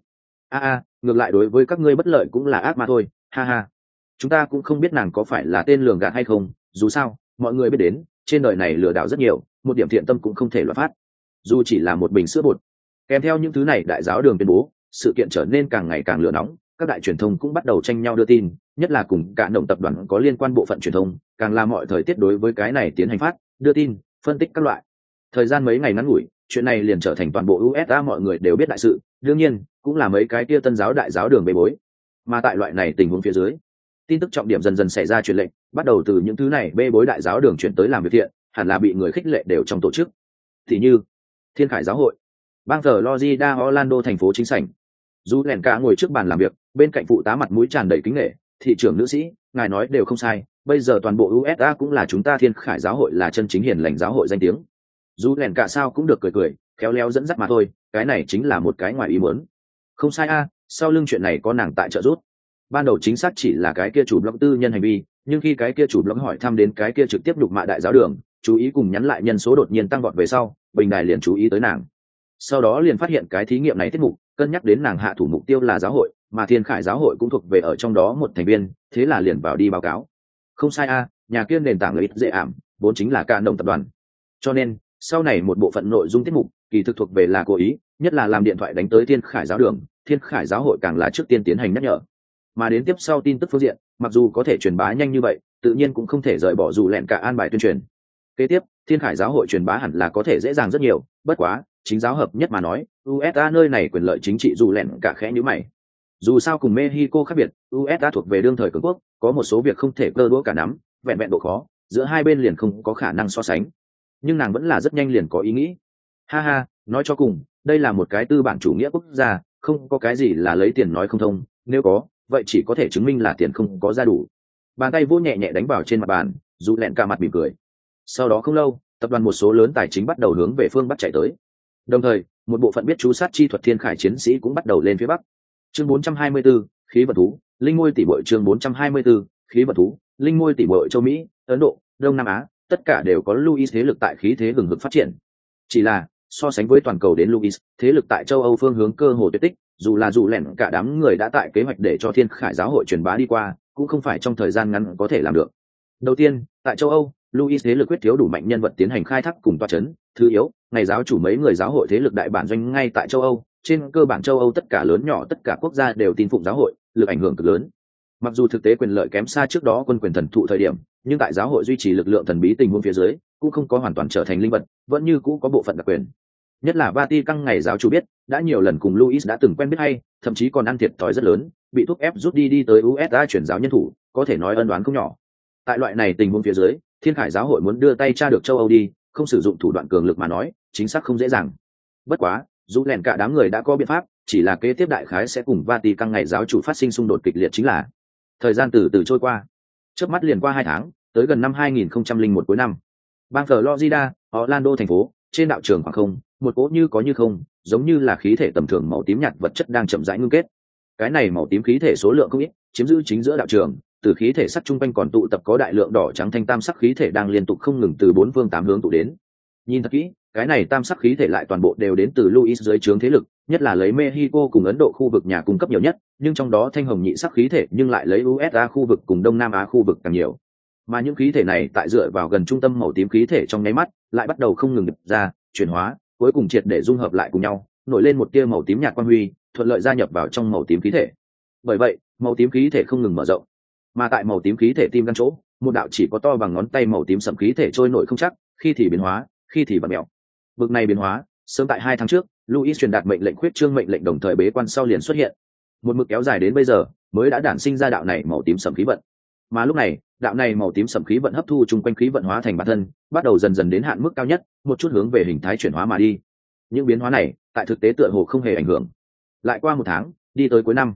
Ngược lại đối với các ngươi bất lợi cũng là ác ma thôi, ha ha. Chúng ta cũng không biết nàng có phải là tên lường gạt hay không, dù sao mọi người biết đến trên đời này lừa đảo rất nhiều, một điểm thiện tâm cũng không thể loạn phát, dù chỉ là một bình sữa bột. Kèm theo những thứ này đại giáo đường tuyên bố, sự kiện trở nên càng ngày càng lửa nóng, các đại truyền thông cũng bắt đầu tranh nhau đưa tin, nhất là cùng cả động tập đoàn có liên quan bộ phận truyền thông, càng làm mọi thời tiết đối với cái này tiến hành phát đưa tin, phân tích các loại. Thời gian mấy ngày ngắn ngủi, chuyện này liền trở thành toàn bộ USA mọi người đều biết đại sự, đương nhiên cũng là mấy cái kia tân giáo đại giáo đường bê bối. Mà tại loại này tình huống phía dưới, tin tức trọng điểm dần dần xảy ra truyền lệnh, bắt đầu từ những thứ này bê bối đại giáo đường chuyển tới làm việc thiện, hẳn là bị người khích lệ đều trong tổ chức. Thì như Thiên Khải giáo hội, bang Florida Orlando thành phố chính sảnh. Dù lẻn cả ngồi trước bàn làm việc, bên cạnh phụ tá mặt mũi tràn đầy kính nể, thị trưởng nữ sĩ, ngài nói đều không sai, bây giờ toàn bộ USA cũng là chúng ta Thiên Khải giáo hội là chân chính hiền lành giáo hội danh tiếng. Dù lẻn cả sao cũng được cười cười, khéo léo dẫn dắt mà thôi, cái này chính là một cái ngoài ý muốn. Không sai sau lưng chuyện này có nàng tại trợ giúp. Ban đầu chính xác chỉ là cái kia chủ blog tư nhân hành vi, nhưng khi cái kia chủ blog hỏi thăm đến cái kia trực tiếp đục mạ đại giáo đường, chú ý cùng nhắn lại nhân số đột nhiên tăng vọt về sau, bình đài liền chú ý tới nàng. Sau đó liền phát hiện cái thí nghiệm này tiết mục cân nhắc đến nàng hạ thủ mục tiêu là giáo hội, mà Thiên Khải giáo hội cũng thuộc về ở trong đó một thành viên, thế là liền vào đi báo cáo. Không sai nhà kia nền tảng lợi ích dễ ảm, vốn chính là cả đồng tập đoàn. Cho nên sau này một bộ phận nội dung tiết mục kỳ thực thuộc về là cố ý, nhất là làm điện thoại đánh tới Thiên Khải giáo đường, Thiên Khải giáo hội càng là trước tiên tiến hành nhắc nhở. Mà đến tiếp sau tin tức phương diện, mặc dù có thể truyền bá nhanh như vậy, tự nhiên cũng không thể rời bỏ dù lẹn cả an bài tuyên truyền. Kế tiếp, Thiên Khải giáo hội truyền bá hẳn là có thể dễ dàng rất nhiều, bất quá chính giáo hợp nhất mà nói, USA nơi này quyền lợi chính trị dù lẹn cả khẽ nhíu mày. Dù sao cùng Mexico khác biệt, USA thuộc về đương thời cường quốc, có một số việc không thể cơ đũa cả nắm, vẹn vẹn độ khó giữa hai bên liền không có khả năng so sánh. Nhưng nàng vẫn là rất nhanh liền có ý nghĩ. Ha, nói cho cùng, đây là một cái tư bản chủ nghĩa quốc gia, không có cái gì là lấy tiền nói không thông, nếu có, vậy chỉ có thể chứng minh là tiền không có ra đủ. Bàn tay vô nhẹ nhẹ đánh vào trên mặt bàn, dù lẹn cả mặt mỉm cười. Sau đó không lâu, tập đoàn một số lớn tài chính bắt đầu hướng về phương bắc chạy tới. Đồng thời, một bộ phận biết chú sát chi thuật Thiên Khải chiến sĩ cũng bắt đầu lên phía bắc. Chương 424, khí vật thú, linh ngôi tỷ muội. Chương 424, khí vật thú, linh ngôi tỷ muội châu Mỹ, Ấn Độ, Đông Nam Á, tất cả đều có Louis thế lực tại khí thế hừng hực phát triển. Chỉ là so sánh với toàn cầu đến Louis, thế lực tại châu Âu phương hướng cơ hồ tuyệt tích, dù lẻn cả đám người đã tại kế hoạch để cho Thiên Khải giáo hội truyền bá đi qua, cũng không phải trong thời gian ngắn có thể làm được. Đầu tiên, tại châu Âu, Louis thế lực quyết thiếu đủ mạnh nhân vật tiến hành khai thác cùng toa chấn. Thứ yếu, ngày giáo chủ mấy người giáo hội thế lực đại bản doanh ngay tại châu Âu, trên cơ bản châu Âu tất cả lớn nhỏ tất cả quốc gia đều tin phụng giáo hội, lực ảnh hưởng cực lớn. Mặc dù thực tế quyền lợi kém xa trước đó quân quyền thần thụ thời điểm, nhưng tại giáo hội duy trì lực lượng thần bí tình huống phía dưới, cũng không có hoàn toàn trở thành linh vật, vẫn như cũ có bộ phận đặc quyền. Nhất là Vatican ngày giáo chủ biết, đã nhiều lần cùng Louis đã từng quen biết hay, thậm chí còn ăn thiệt thòi rất lớn, bị thúc ép rút đi tới USA chuyển giáo nhân thủ, có thể nói ân đoán không nhỏ. Tại loại này tình huống phía dưới, Thiên Khải giáo hội muốn đưa tay tra được châu Âu đi, không sử dụng thủ đoạn cường lực mà nói, chính xác không dễ dàng. Bất quá, dù lẻn cả đám người đã có biện pháp, chỉ là kế tiếp đại khái sẽ cùng Vatican ngày giáo chủ phát sinh xung đột kịch liệt chính là. Thời gian từ từ trôi qua, chớp mắt liền qua 2 tháng, tới gần năm 2001 cuối năm. Bang Florida, Orlando thành phố, trên đạo trường khoảng không, một cỗ như có như không, giống như là khí thể tầm thường màu tím nhạt vật chất đang chậm rãi ngưng kết. Cái này màu tím khí thể số lượng không ít, chiếm giữ chính giữa đạo trường, từ khí thể sắc trung quanh còn tụ tập có đại lượng đỏ trắng thanh tam sắc khí thể đang liên tục không ngừng từ 4 phương 8 hướng tụ đến. Nhìn thật kỹ, cái này tam sắc khí thể lại toàn bộ đều đến từ Louis dưới trướng thế lực, nhất là lấy Mexico cùng Ấn Độ khu vực nhà cung cấp nhiều nhất, nhưng trong đó thanh hồng nhị sắc khí thể nhưng lại lấy USA khu vực cùng Đông Nam Á khu vực càng nhiều. Mà những khí thể này tại dựa vào gần trung tâm màu tím khí thể trong nháy mắt, lại bắt đầu không ngừng ra, chuyển hóa, cuối cùng triệt để dung hợp lại cùng nhau, nổi lên một tia màu tím nhạt quang huy, thuận lợi gia nhập vào trong màu tím khí thể. Bởi vậy, màu tím khí thể không ngừng mở rộng. Mà tại màu tím khí thể tim gan chỗ, một đạo chỉ có to bằng ngón tay màu tím sẫm khí thể trôi nổi không chắc, khi thì biến hóa, khi thì vặn mèo. Vực này biến hóa, sớm tại 2 tháng trước, Louis truyền đạt mệnh lệnh khuyết trương mệnh lệnh đồng thời bế quan sau liền xuất hiện. Một mực kéo dài đến bây giờ, mới đã đản sinh ra đạo này màu tím sẫm khí vận. Mà lúc này, đạo này màu tím sẫm khí vận hấp thu chung quanh khí vận hóa thành bản thân, bắt đầu dần dần đến hạn mức cao nhất, một chút hướng về hình thái chuyển hóa mà đi. Những biến hóa này, tại thực tế tựa hồ không hề ảnh hưởng. Lại qua 1 tháng, đi tới cuối năm.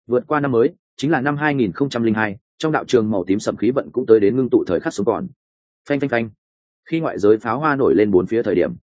Vượt qua năm mới chính là năm 2002, trong đạo trường màu tím sẫm khí vận cũng tới đến ngưng tụ thời khắc sống còn. Phanh phanh phanh. Khi ngoại giới pháo hoa nổi lên bốn phía thời điểm,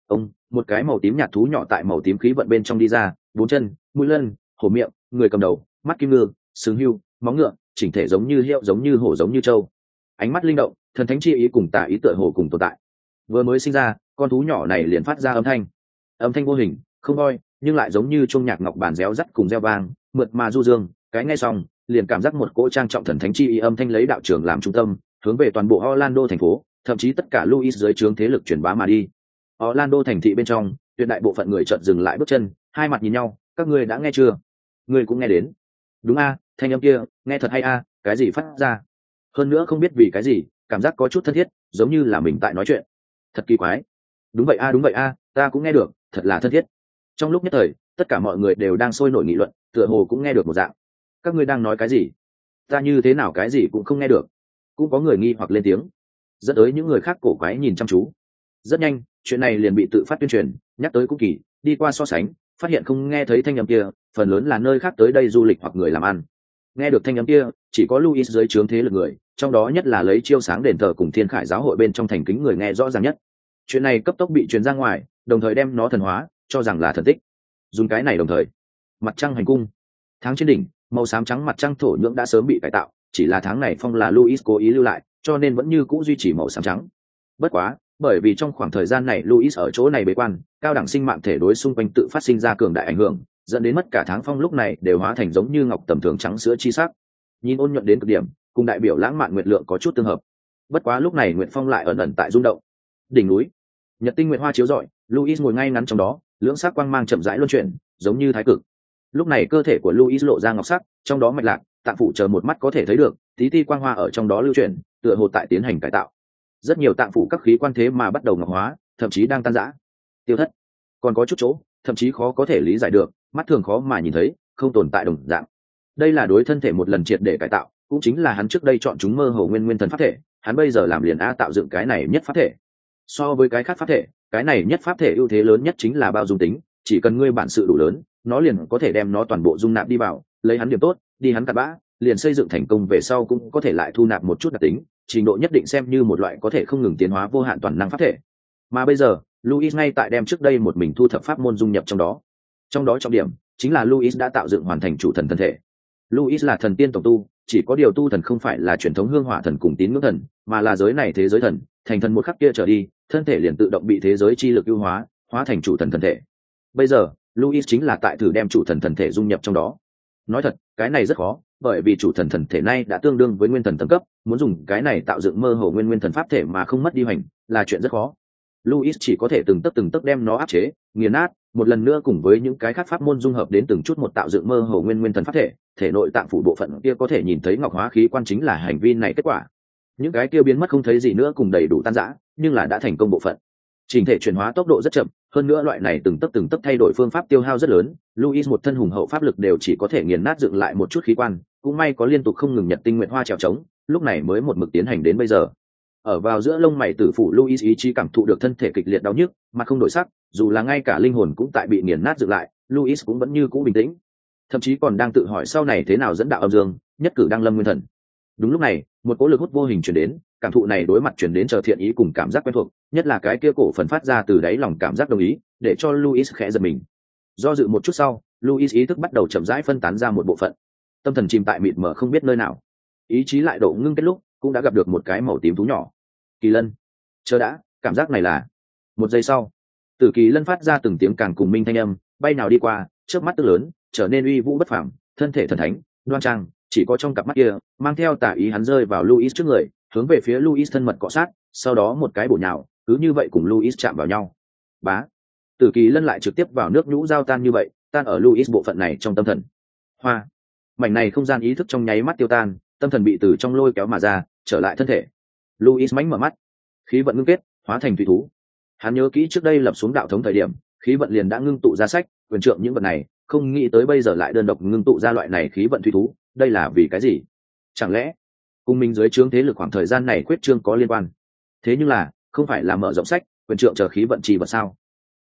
một cái màu tím nhạt thú nhỏ tại màu tím khí vận bên trong đi ra, bốn chân, mũi lân, hổ miệng, người cầm đầu, mắt kim ngư, sừng hưu, móng ngựa, chỉnh thể giống như heo, giống như hổ, giống như trâu. Ánh mắt linh động, thần thánh chi ý cùng tà ý tựa hồ cùng tồn tại. Vừa mới sinh ra, con thú nhỏ này liền phát ra âm thanh vô hình, không voi, nhưng lại giống như chuông nhạc ngọc bản réo rắt cùng reo vang, mượt mà du dương. Cái nghe xong, liền cảm giác một cỗ trang trọng thần thánh chi ý âm thanh lấy đạo trường làm trung tâm, hướng về toàn bộ Orlando thành phố, thậm chí tất cả Louis dưới trướng thế lực truyền bá mà đi. Orlando thành thị bên trong, tuyệt đại bộ phận người chợt dừng lại bước chân, hai mặt nhìn nhau, các ngươi đã nghe chưa? Ngươi cũng nghe đến. Đúng a, thanh âm kia, nghe thật hay a, cái gì phát ra? Hơn nữa không biết vì cái gì, cảm giác có chút thân thiết, giống như là mình tại nói chuyện. Thật kỳ quái. Đúng vậy a, ta cũng nghe được, thật là thân thiết. Trong lúc nhất thời, tất cả mọi người đều đang sôi nổi nghị luận, tựa hồ cũng nghe được một dạng. Các ngươi đang nói cái gì? Ta như thế nào cái gì cũng không nghe được. Cũng có người nghi hoặc lên tiếng, dẫn tới những người khác cổ quái nhìn chăm chú. Rất nhanh, chuyện này liền bị tự phát tuyên truyền, nhắc tới cũng kỳ, đi qua so sánh, phát hiện không nghe thấy thanh âm kia, phần lớn là nơi khác tới đây du lịch hoặc người làm ăn. Nghe được thanh âm kia, chỉ có Louis dưới trướng thế lực người, trong đó nhất là lấy chiêu sáng đền thờ cùng Thiên Khải giáo hội bên trong thành kính người nghe rõ ràng nhất. Chuyện này cấp tốc bị truyền ra ngoài, đồng thời đem nó thần hóa, cho rằng là thần tích. Dùng cái này đồng thời, mặt trăng hành cung, tháng trên đỉnh, màu xám trắng mặt trăng thổ nhưỡng đã sớm bị cải tạo, chỉ là tháng này phong là Louis cố ý lưu lại, cho nên vẫn như cũ duy trì màu xám trắng. Bất quá, bởi vì trong khoảng thời gian này Louis ở chỗ này bế quan, cao đẳng sinh mạng thể đối xung quanh tự phát sinh ra cường đại ảnh hưởng, dẫn đến mất cả tháng phong lúc này đều hóa thành giống như ngọc tầm thường trắng sữa chi sắc. Nhìn ôn nhuận đến cực điểm, cùng đại biểu lãng mạn nguyệt lượng có chút tương hợp. Bất quá lúc này nguyệt phong lại ẩn ẩn tại rung động. Đỉnh núi, nhật tinh nguyệt hoa chiếu rọi, Louis ngồi ngay ngắn trong đó, lưỡng sắc quang mang chậm rãi luân chuyển, giống như thái cực. Lúc này cơ thể của Louis lộ ra ngọc sắc, trong đó mạch lạc, tạng phủ chờ một mắt có thể thấy được, tí ti quang hoa ở trong đó lưu chuyển, tựa hồ tại tiến hành cải tạo. Rất nhiều tạng phủ các khí quan thế mà bắt đầu ngọc hóa, thậm chí đang tan rã, tiêu thất. Còn có chút chỗ, thậm chí khó có thể lý giải được, mắt thường khó mà nhìn thấy, không tồn tại đồng dạng. Đây là đối thân thể một lần triệt để cải tạo, cũng chính là hắn trước đây chọn chúng mơ hồ nguyên thần pháp thể, hắn bây giờ làm liền tạo dựng cái này nhất pháp thể. So với cái khác pháp thể, cái này nhất pháp thể ưu thế lớn nhất chính là bao dung tính, chỉ cần ngươi bản sự đủ lớn, nó liền có thể đem nó toàn bộ dung nạp đi vào, lấy hắn điểm tốt, đi hắn cặn bã, liền xây dựng thành công về sau cũng có thể lại thu nạp một chút đặc tính, trình độ nhất định xem như một loại có thể không ngừng tiến hóa vô hạn toàn năng pháp thể. Mà bây giờ, Louis ngay tại đem trước đây một mình thu thập pháp môn dung nhập trong đó. Trong đó trọng điểm chính là Louis đã tạo dựng hoàn thành chủ thần thân thể. Louis là thần tiên tổng tu, chỉ có điều tu thần không phải là truyền thống hương hỏa thần cùng tín ngưỡng thần, mà là giới này thế giới thần, thành thần một khắc kia trở đi, thân thể liền tự động bị thế giới chi lực ưu hóa, hóa thành chủ thần thân thể. Bây giờ, Louis chính là tại thử đem chủ thần thân thể dung nhập trong đó. Nói thật, cái này rất khó, bởi vì chủ thần thần thể này đã tương đương với nguyên thần tầng cấp, muốn dùng cái này tạo dựng mơ hồ nguyên thần pháp thể mà không mất đi hành, là chuyện rất khó. Louis chỉ có thể từng tấc đem nó áp chế, nghiền nát, một lần nữa cùng với những cái khác pháp môn dung hợp đến từng chút một tạo dựng mơ hồ nguyên thần pháp thể, thể nội tạng phủ bộ phận kia có thể nhìn thấy ngọc hóa khí quan chính là hành vi này kết quả. Những cái kia biến mất không thấy gì nữa cùng đầy đủ tan rã, nhưng là đã thành công bộ phận. Trình thể chuyển hóa tốc độ rất chậm, hơn nữa loại này từng tấc thay đổi phương pháp tiêu hao rất lớn, Louis một thân hùng hậu pháp lực đều chỉ có thể nghiền nát dựng lại một chút khí quan, cũng may có liên tục không ngừng nhật tinh nguyệt hoa trèo trống, lúc này mới một mực tiến hành đến bây giờ. Ở vào giữa lông mày tử phủ Louis ý chí cảm thụ được thân thể kịch liệt đau nhức, mà không đổi sắc, dù là ngay cả linh hồn cũng tại bị nghiền nát dựng lại, Louis cũng vẫn như cũ bình tĩnh, thậm chí còn đang tự hỏi sau này thế nào dẫn đạo âm dương, nhất cử đăng lâm nguyên thần. Đúng lúc này, một cỗ lực hút vô hình truyền đến, cảm thụ này đối mặt truyền đến chờ thiện ý cùng cảm giác quen thuộc, nhất là cái kia cổ phần phát ra từ đáy lòng cảm giác đồng ý, để cho Louis khẽ giật mình. Do dự một chút sau, Louis ý thức bắt đầu chậm rãi phân tán ra một bộ phận, tâm thần chìm tại mịt mờ không biết nơi nào. Ý chí lại độ ngưng kết lúc, cũng đã gặp được một cái màu tím thú nhỏ. Kỳ lân. Chờ đã, cảm giác này là. Một giây sau, Tử Kỳ lân phát ra từng tiếng càng cùng minh thanh âm, bay nào đi qua, chớp mắt tức lớn, trở nên uy vũ bất phàm, thân thể thần thánh, đoan trang, chỉ có trong cặp mắt kia mang theo tà ý hắn rơi vào Louis trước người, hướng về phía Louis thân mật cọ sát, sau đó một cái bổ nhào, cứ như vậy cùng Louis chạm vào nhau. Bá. Tử Kỳ lân lại trực tiếp vào nước nhũ giao tan như vậy, tan ở Louis bộ phận này trong tâm thần. Hoa. Mảnh này không gian ý thức trong nháy mắt tiêu tan, tâm thần bị từ trong lôi kéo mà ra, trở lại thân thể. Louis mánh mở mắt, khí vận ngưng kết, hóa thành thủy thú. Hắn nhớ kỹ trước đây lập xuống đạo thống thời điểm, khí vận liền đã ngưng tụ ra sách, quyền trượng những vật này, không nghĩ tới bây giờ lại đơn độc ngưng tụ ra loại này khí vận thủy thú, đây là vì cái gì? Chẳng lẽ cùng mình dưới trướng thế lực khoảng thời gian này quyết trương có liên quan? Thế nhưng là, không phải là mở rộng sách, quyền trượng chờ khí vận trì vật sao?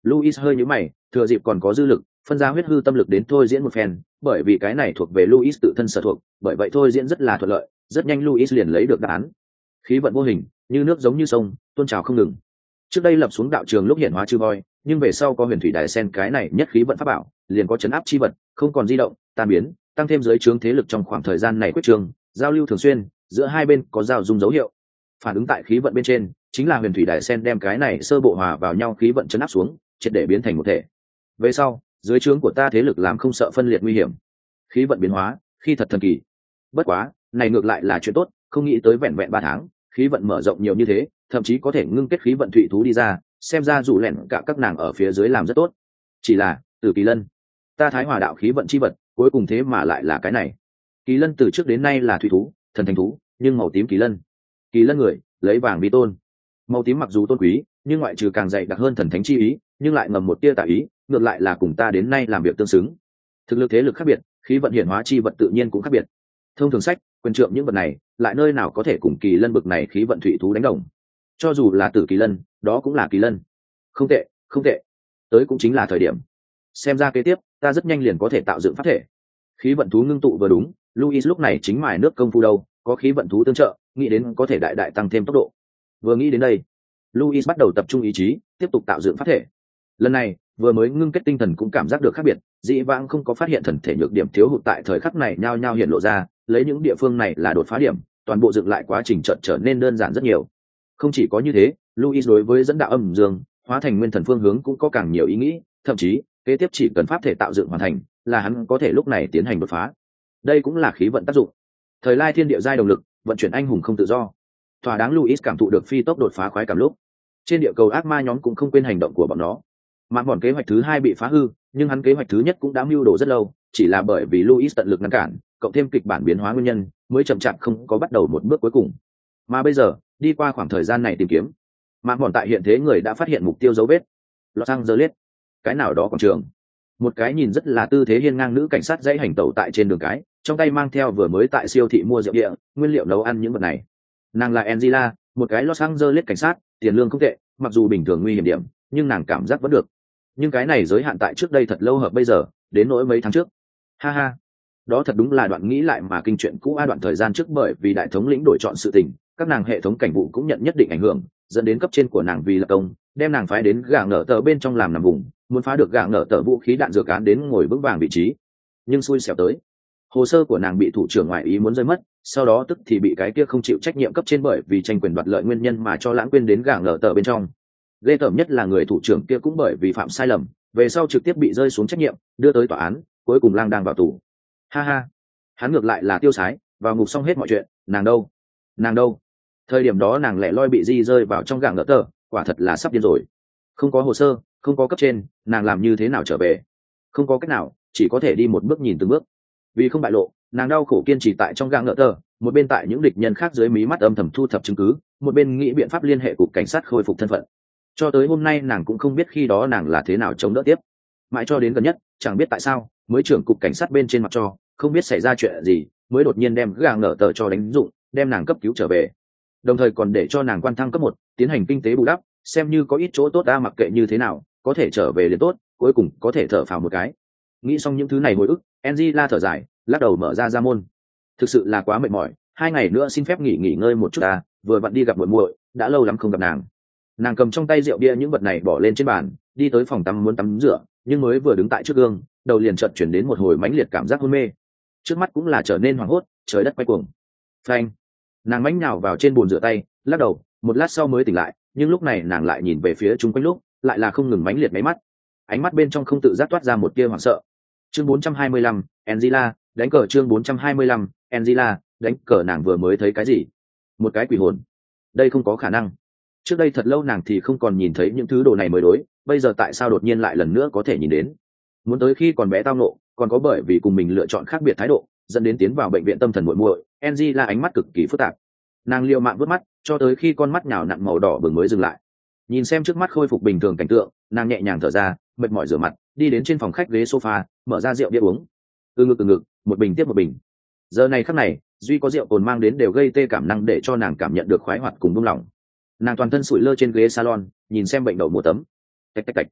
Luis hơi nhíu mày, thừa dịp còn có dư lực, phân ra huyết hư tâm lực đến thôi diễn một phen, bởi vì cái này thuộc về Luis tự thân sở thuộc, bởi vậy thôi diễn rất là thuận lợi, rất nhanh Luis liền lấy được đáp án. Khí vận vô hình, như nước giống như sông, tuôn trào không ngừng. Trước đây lập xuống đạo trường lúc hiện hóa chư voi, nhưng về sau có huyền thủy đại sen cái này nhất khí vận pháp bảo, liền có chấn áp chi vật, không còn di động, tan biến, tăng thêm giới trướng thế lực trong khoảng thời gian này quyết trường, giao lưu thường xuyên, giữa hai bên có giao dung dấu hiệu. Phản ứng tại khí vận bên trên, chính là huyền thủy đại sen đem cái này sơ bộ hòa vào nhau khí vận chấn áp xuống, triệt để biến thành một thể. Về sau, dưới trướng của ta thế lực làm không sợ phân liệt nguy hiểm. Khí vận biến hóa, khi thật thần kỳ. Bất quá, này ngược lại là chuyện tốt, không nghĩ tới vẹn vẹn 3 tháng, khí vận mở rộng nhiều như thế, thậm chí có thể ngưng kết khí vận thụy thú đi ra, xem ra dù lẻn cả các nàng ở phía dưới làm rất tốt. Chỉ là, Tử Kỳ Lân, ta thái hòa đạo khí vận chi vật, cuối cùng thế mà lại là cái này. Kỳ Lân từ trước đến nay là thủy thú, thần thành thú, nhưng màu tím Kỳ Lân. Kỳ Lân người, lấy vàng vi tôn. Màu tím mặc dù tôn quý, nhưng ngoại trừ càng dày đặc hơn thần thánh chi ý, nhưng lại ngầm một tia tà ý, ngược lại là cùng ta đến nay làm việc tương xứng. Thực lực thế lực khác biệt, khí vận hiển hóa chi vật tự nhiên cũng khác biệt. Thông thường sách, quyền trượng những vật này, lại nơi nào có thể cùng Kỳ Lân bực này khí vận thủy thú đánh đồng. Cho dù là Tử Kỳ Lân, đó cũng là Kỳ Lân. Không tệ, không tệ. Tới cũng chính là thời điểm. Xem ra kế tiếp, ta rất nhanh liền có thể tạo dựng pháp thể. Khí vận thú ngưng tụ vừa đúng, Luis lúc này chính mài nước công phu đâu, có khí vận thú tương trợ, nghĩ đến có thể đại đại tăng thêm tốc độ. Vừa nghĩ đến đây, Luis bắt đầu tập trung ý chí, tiếp tục tạo dựng pháp thể. Lần này, vừa mới ngưng kết tinh thần cũng cảm giác được khác biệt, dị vãng không có phát hiện thần thể nhược điểm thiếu hụt tại thời khắc này nhao nhao hiện lộ ra, lấy những địa phương này là đột phá điểm, toàn bộ dựng lại quá trình chợt trở nên đơn giản rất nhiều. Không chỉ có như thế, Luis đối với dẫn đạo âm dương, hóa thành nguyên thần phương hướng cũng có càng nhiều ý nghĩ, thậm chí, kế tiếp chỉ cần pháp thể tạo dựng hoàn thành, là hắn có thể lúc này tiến hành đột phá. Đây cũng là khí vận tác dụng. Thời lai thiên địa giai động lực, vận chuyển anh hùng không tự do. Thỏa đáng Luis cảm thụ được phi tốc đột phá khoái cảm lúc. Trên địa cầu ác ma nhóm cũng không quên hành động của bọn nó. Mạn bọn kế hoạch thứ 2 bị phá hư, nhưng hắn kế hoạch thứ nhất cũng đã mưu đồ rất lâu, chỉ là bởi vì Luis tận lực ngăn cản, cộng thêm kịch bản biến hóa nguyên nhân, mới chậm chạp không có bắt đầu một bước cuối cùng. Mà bây giờ, đi qua khoảng thời gian này tìm kiếm, Mạn bọn tại hiện thế người đã phát hiện mục tiêu dấu vết. Los Angeles, cái nào đó quảng trường. Một cái nhìn rất là tư thế hiên ngang nữ cảnh sát dãy hành tẩu tại trên đường cái, trong tay mang theo vừa mới tại siêu thị mua rượu địa, nguyên liệu nấu ăn những vật này. Nàng là Angela, một cái Los Angeles cảnh sát, tiền lương không tệ, mặc dù bình thường nguy hiểm điểm, nhưng nàng cảm giác vẫn được. Nhưng cái này giới hạn tại trước đây thật lâu hợp bây giờ, đến nỗi mấy tháng trước. Ha ha, đó thật đúng là đoạn nghĩ lại mà kinh chuyện cũ a, đoạn thời gian trước bởi vì đại thống lĩnh đổi chọn sự tình, các nàng hệ thống cảnh vụ cũng nhận nhất định ảnh hưởng, dẫn đến cấp trên của nàng vì lập công, đem nàng phái đến gã nở tờ bên trong làm nằm vùng, muốn phá được gã nở tờ vũ khí đạn dược án đến ngồi vững vàng vị trí. Nhưng xui xẻo tới, hồ sơ của nàng bị thủ trưởng ngoại ý muốn rơi mất, sau đó tức thì bị cái kia không chịu trách nhiệm cấp trên bởi vì tranh quyền đoạt lợi nguyên nhân mà cho lãng quên đến gã nở tờ bên trong. Ghê tởm nhất là người thủ trưởng kia cũng bởi vì phạm sai lầm, về sau trực tiếp bị rơi xuống trách nhiệm, đưa tới tòa án, cuối cùng lang đang vào tù. Ha ha, hắn ngược lại là tiêu sái, vào ngục xong hết mọi chuyện. Nàng đâu, nàng đâu? Thời điểm đó nàng lẻ loi bị di rơi vào trong gàng ngỡ tờ, quả thật là sắp điên rồi. Không có hồ sơ, không có cấp trên, nàng làm như thế nào trở về? Không có cách nào, chỉ có thể đi một bước nhìn từng bước. Vì không bại lộ, nàng đau khổ kiên trì tại trong gàng ngỡ tờ, một bên tại những địch nhân khác dưới mí mắt âm thầm thu thập chứng cứ, một bên nghĩ biện pháp liên hệ cục cảnh sát khôi phục thân phận. Cho tới hôm nay nàng cũng không biết khi đó nàng là thế nào chống đỡ tiếp. Mãi cho đến gần nhất, chẳng biết tại sao, mới trưởng cục cảnh sát bên trên mặt cho, không biết xảy ra chuyện gì, mới đột nhiên đem gàng ngỡ tờ cho đánh dụng, đem nàng cấp cứu trở về. Đồng thời còn để cho nàng quan thăng cấp 1, tiến hành kinh tế bù đắp, xem như có ít chỗ tốt ta, mặc kệ như thế nào, có thể trở về liền tốt, cuối cùng có thể thở phào một cái. Nghĩ xong những thứ này hồi ức, Angela thở dài, lắc đầu mở ra môn. Thực sự là quá mệt mỏi, 2 ngày nữa xin phép nghỉ ngơi một chút ta, vừa vặn đi gặp muội muội, đã lâu lắm không gặp nàng. Nàng cầm trong tay rượu bia những vật này bỏ lên trên bàn, đi tới phòng tắm muốn tắm rửa, nhưng mới vừa đứng tại trước gương, đầu liền chợt chuyển đến một hồi mãnh liệt cảm giác hôn mê. Trước mắt cũng là trở nên hoảng hốt, trời đất quay cuồng. Phanh! Nàng mãnh nhào vào trên bồn rửa tay, lắc đầu, một lát sau mới tỉnh lại, nhưng lúc này nàng lại nhìn về phía chung quanh lúc, lại là không ngừng mãnh liệt mấy mắt. Ánh mắt bên trong không tự giác toát ra một tia hoảng sợ. Chương 425, Angela, đánh cờ. Chương 425, Angela, đánh cờ. Nàng vừa mới thấy cái gì? Một cái quỷ hồn. Đây không có khả năng. Trước đây thật lâu nàng thì không còn nhìn thấy những thứ đồ này mới đối, bây giờ tại sao đột nhiên lại lần nữa có thể nhìn đến? Muốn tới khi còn bé tao nộ, còn có bởi vì cùng mình lựa chọn khác biệt thái độ, dẫn đến tiến vào bệnh viện tâm thần muội muội. Angela ánh mắt cực kỳ phức tạp. Nàng liều mạng vớt mắt, cho tới khi con mắt nhào nặn màu đỏ bừng mới dừng lại. Nhìn xem trước mắt khôi phục bình thường cảnh tượng, nàng nhẹ nhàng thở ra, mệt mỏi rửa mặt, đi đến trên phòng khách ghế sofa, mở ra rượu bia uống. Từ ngực, một bình tiếp một bình. Giờ này khắc này, duy có rượu cồn mang đến đều gây tê cảm năng để cho nàng cảm nhận được khoái hoạt cùng buông lỏng. Nàng toàn thân sụi lơ trên ghế salon, nhìn xem bệnh đậu mùa tấm. Tạch tạch tạch.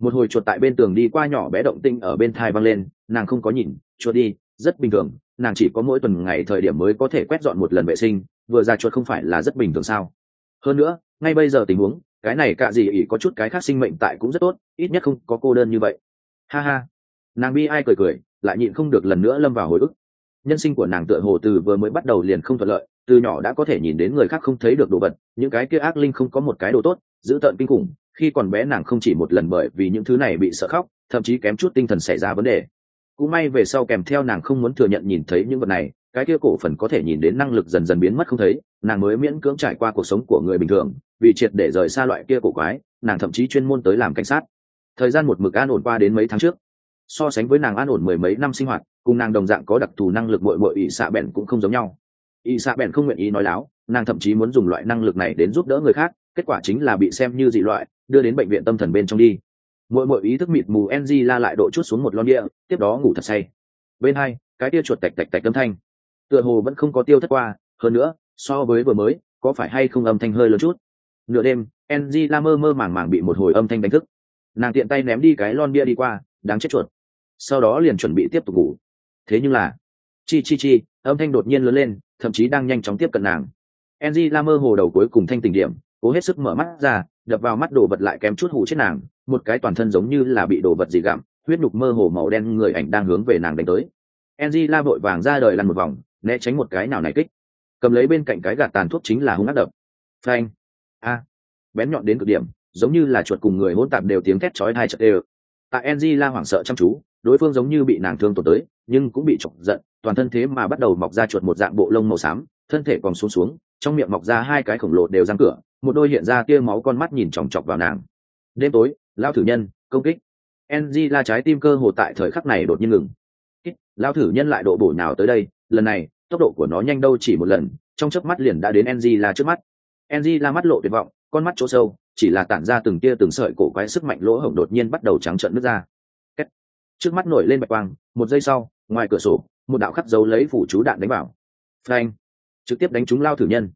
Một hồi chuột tại bên tường đi qua nhỏ bé động tinh ở bên thai văng lên, nàng không có nhìn, chuột đi, rất bình thường, nàng chỉ có mỗi tuần ngày thời điểm mới có thể quét dọn một lần vệ sinh, vừa ra chuột không phải là rất bình thường sao? Hơn nữa, ngay bây giờ tình huống, cái này cạ gì ỉ có chút cái khác sinh mệnh tại cũng rất tốt, ít nhất không có cô đơn như vậy. Ha ha, nàng bi ai cười cười, lại nhịn không được lần nữa lâm vào hồi ức. Nhân sinh của nàng tựa hồ từ vừa mới bắt đầu liền không thuận lợi, từ nhỏ đã có thể nhìn đến người khác không thấy được đồ vật, những cái kia ác linh không có một cái đồ tốt, dữ tợn kinh khủng. Khi còn bé nàng không chỉ một lần bởi vì những thứ này bị sợ khóc, thậm chí kém chút tinh thần xảy ra vấn đề. Cũng may về sau kèm theo nàng không muốn thừa nhận nhìn thấy những vật này, cái kia cổ phần có thể nhìn đến năng lực dần dần biến mất không thấy, nàng mới miễn cưỡng trải qua cuộc sống của người bình thường. Vì triệt để rời xa loại kia cổ quái, nàng thậm chí chuyên môn tới làm cảnh sát. Thời gian một mực an ổn qua đến mấy tháng trước. So sánh với nàng an ổn mười mấy năm sinh hoạt, cùng nàng đồng dạng có đặc thù năng lực muội ỷ xạ bèn cũng không giống nhau. Ỷ xạ bèn không nguyện ý nói láo, nàng thậm chí muốn dùng loại năng lực này đến giúp đỡ người khác, kết quả chính là bị xem như dị loại, đưa đến bệnh viện tâm thần bên trong đi. Muội ý thức mịt mù Angela lại độ chút xuống một lon bia, tiếp đó ngủ thật say. Bên hai, cái tia chuột tạch tạch tạch âm thanh, tựa hồ vẫn không có tiêu thất qua, hơn nữa, so với vừa mới, có phải hay không âm thanh hơi lớn chút. Nửa đêm, Angela mơ mơ màng màng bị một hồi âm thanh đánh thức. Nàng tiện tay ném đi cái lon bia đi qua, đáng chết chuột. Sau đó liền chuẩn bị tiếp tục ngủ. Thế nhưng là, chi, âm thanh đột nhiên lớn lên, thậm chí đang nhanh chóng tiếp cận nàng. Angela mơ hồ đầu cuối cùng thanh tỉnh điểm, cố hết sức mở mắt ra, đập vào mắt đồ vật lại kém chút hù chết nàng, một cái toàn thân giống như là bị đồ vật gì gặm, huyết nhục mơ hồ màu đen người ảnh đang hướng về nàng đánh tới. Angela vội vàng ra đời lăn một vòng, né tránh một cái nào này kích, cầm lấy bên cạnh cái gạt tàn thuốc chính là hung ác đập. Phanh! Bén nhọn đến cực điểm, giống như là chuột cùng người hỗn tạp đều tiếng thét chói tai chợt đều. Tại Angela hoảng sợ chăm chú, đối phương giống như bị nàng thương tổn tới, nhưng cũng bị chọc giận, toàn thân thế mà bắt đầu mọc ra chuột một dạng bộ lông màu xám, thân thể còn xuống, trong miệng mọc ra hai cái khổng lồ đều răng cửa, một đôi hiện ra tia máu con mắt nhìn chòng chọc vào nàng. Đêm tối, lao thử nhân công kích. Angela trái tim cơ hồ tại thời khắc này đột nhiên ngừng. Lao thử nhân lại độ bổ nào tới đây, lần này tốc độ của nó nhanh đâu chỉ một lần, trong chớp mắt liền đã đến Angela trước mắt. Angela mắt lộ tuyệt vọng, con mắt chỗ sâu chỉ là tản ra từng tia từng sợi cổ quái sức mạnh lỗ hổng đột nhiên bắt đầu trắng trợn nứt ra. Trước mắt nổi lên bạch quang, một giây sau, ngoài cửa sổ, một đạo khắc dấu lấy phủ chú đạn đánh vào. Phanh! Trực tiếp đánh trúng lao thử nhân.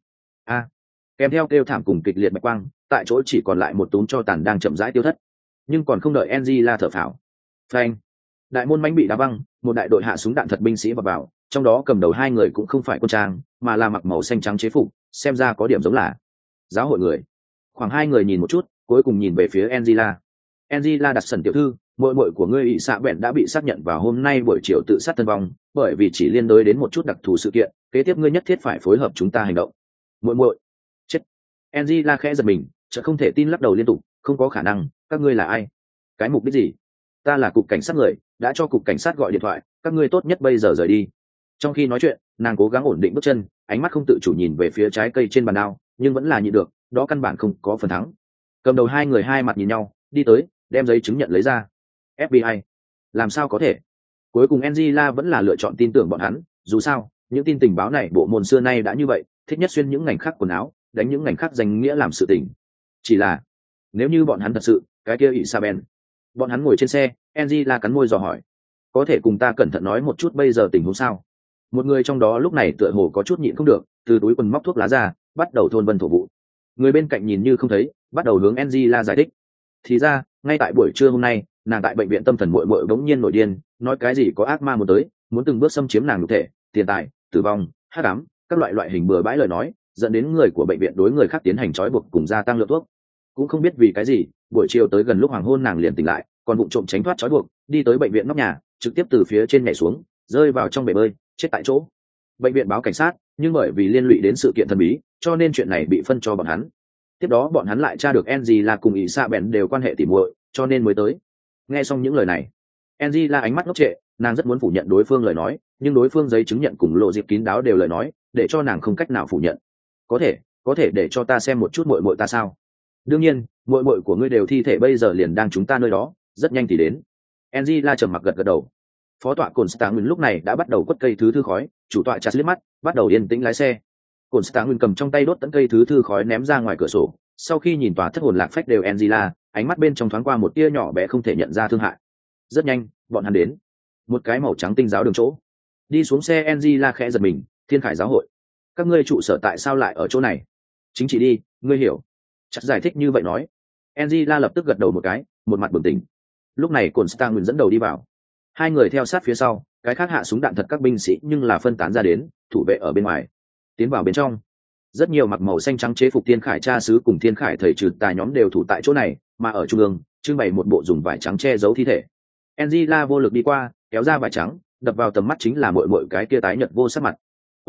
Kèm theo kêu thảm cùng kịch liệt bạch quang, tại chỗ chỉ còn lại một túm tro tàn đang chậm rãi tiêu thất. Nhưng còn không đợi Angela thở phào. Phanh! Đại môn mãnh bị đá văng, một đại đội hạ súng đạn thật binh sĩ vào, trong đó cầm đầu hai người cũng không phải quân trang, mà là mặc màu xanh trắng chế phục, xem ra có điểm giống là giáo hội người. Khoảng hai người nhìn một chút, cuối cùng nhìn về phía Angela. Angela đặt sần tiểu thư, muội của ngươi ỷ xạ bèn đã bị xác nhận vào hôm nay buổi chiều tự sát thân vong, bởi vì chỉ liên đối đến một chút đặc thù sự kiện, kế tiếp ngươi nhất thiết phải phối hợp chúng ta hành động. Muội chết. Angela khẽ giật mình, chợt không thể tin lắc đầu liên tục, không có khả năng, các ngươi là ai? Cái mục đích gì? Ta là cục cảnh sát người, đã cho cục cảnh sát gọi điện thoại, các ngươi tốt nhất bây giờ rời đi. Trong khi nói chuyện, nàng cố gắng ổn định bước chân, ánh mắt không tự chủ nhìn về phía trái cây trên bàn đao, nhưng vẫn là nhịn được, đó căn bản không có phần thắng. Cầm đầu hai người hai mặt nhìn nhau, đi tới, đem giấy chứng nhận lấy ra. FBI? Làm sao có thể? Cuối cùng Angela vẫn là lựa chọn tin tưởng bọn hắn, dù sao, những tin tình báo này bộ môn xưa nay đã như vậy, thích nhất xuyên những ngành khác quần áo, đánh những ngành khác danh nghĩa làm sự tình. Chỉ là, nếu như bọn hắn thật sự, cái kia Isabel. Bọn hắn ngồi trên xe, Angela cắn môi dò hỏi. Có thể cùng ta cẩn thận nói một chút bây giờ tình huống sao? Một người trong đó lúc này tựa hồ có chút nhịn không được, từ túi quần móc thuốc lá ra, bắt đầu thôn vân thổ vụ. Người bên cạnh nhìn như không thấy, bắt đầu hướng Angela giải thích. Thì ra, ngay tại buổi trưa hôm nay, nàng tại bệnh viện tâm thần muội bỗng nhiên nổi điên, nói cái gì có ác ma muốn tới, muốn từng bước xâm chiếm nàng nhục thể, tiền tài, tử vong, hắc ám, các loại hình bừa bãi lời nói, dẫn đến người của bệnh viện đối người khác tiến hành trói buộc cùng gia tăng lượng thuốc. Cũng không biết vì cái gì, buổi chiều tới gần lúc hoàng hôn nàng liền tỉnh lại, còn vụng trộm tránh thoát trói buộc, đi tới bệnh viện nóc nhà, trực tiếp từ phía trên nhảy xuống, rơi vào trong bể bơi, chết tại chỗ. Bệnh viện báo cảnh sát, nhưng bởi vì liên lụy đến sự kiện thần bí, cho nên chuyện này bị phân cho bọn hắn. Tiếp đó bọn hắn lại tra được Angela cùng Isabel đều quan hệ tỉ muội, cho nên mới tới. Nghe xong những lời này, Angela ánh mắt ngốc trệ, nàng rất muốn phủ nhận đối phương lời nói, nhưng đối phương giấy chứng nhận cùng lộ dịp kín đáo đều lời nói, để cho nàng không cách nào phủ nhận. Có thể để cho ta xem một chút muội ta sao? Đương nhiên, muội của ngươi đều thi thể bây giờ liền đang chúng ta nơi đó, rất nhanh thì đến. Angela trầm mặc gật đầu. Phó tọa Constantine lúc này đã bắt đầu quất cây thứ thư khói, chủ tọa chặt liếc mắt, bắt đầu yên tĩnh lái xe. Constantine cầm trong tay đốt tận cây thứ thư khói ném ra ngoài cửa sổ, sau khi nhìn tòa thất hồn lạc phách đều Angela, ánh mắt bên trong thoáng qua một tia nhỏ bé không thể nhận ra thương hại. Rất nhanh, bọn hắn đến. Một cái màu trắng tinh giáo đường chỗ. Đi xuống xe Angela khẽ giật mình, Thiên Khải giáo hội. Các ngươi trụ sở tại sao lại ở chỗ này? Chính trị đi, ngươi hiểu. Chặt giải thích như vậy nói. Angela lập tức gật đầu một cái, một mặt bừng tỉnh, Lúc này Constantine dẫn đầu đi vào, hai người theo sát phía sau, cái khác hạ súng đạn thật các binh sĩ nhưng là phân tán ra đến, thủ vệ ở bên ngoài. Tiến vào bên trong, rất nhiều mặc màu xanh trắng chế phục thiên khải cha sứ cùng thiên khải thầy trừ tà nhóm đều thủ tại chỗ này, mà ở trung ương trưng bày một bộ dùng vải trắng che giấu thi thể. Angela vô lực đi qua, kéo ra vải trắng, đập vào tầm mắt chính là muội cái kia tái nhợt vô sắc mặt.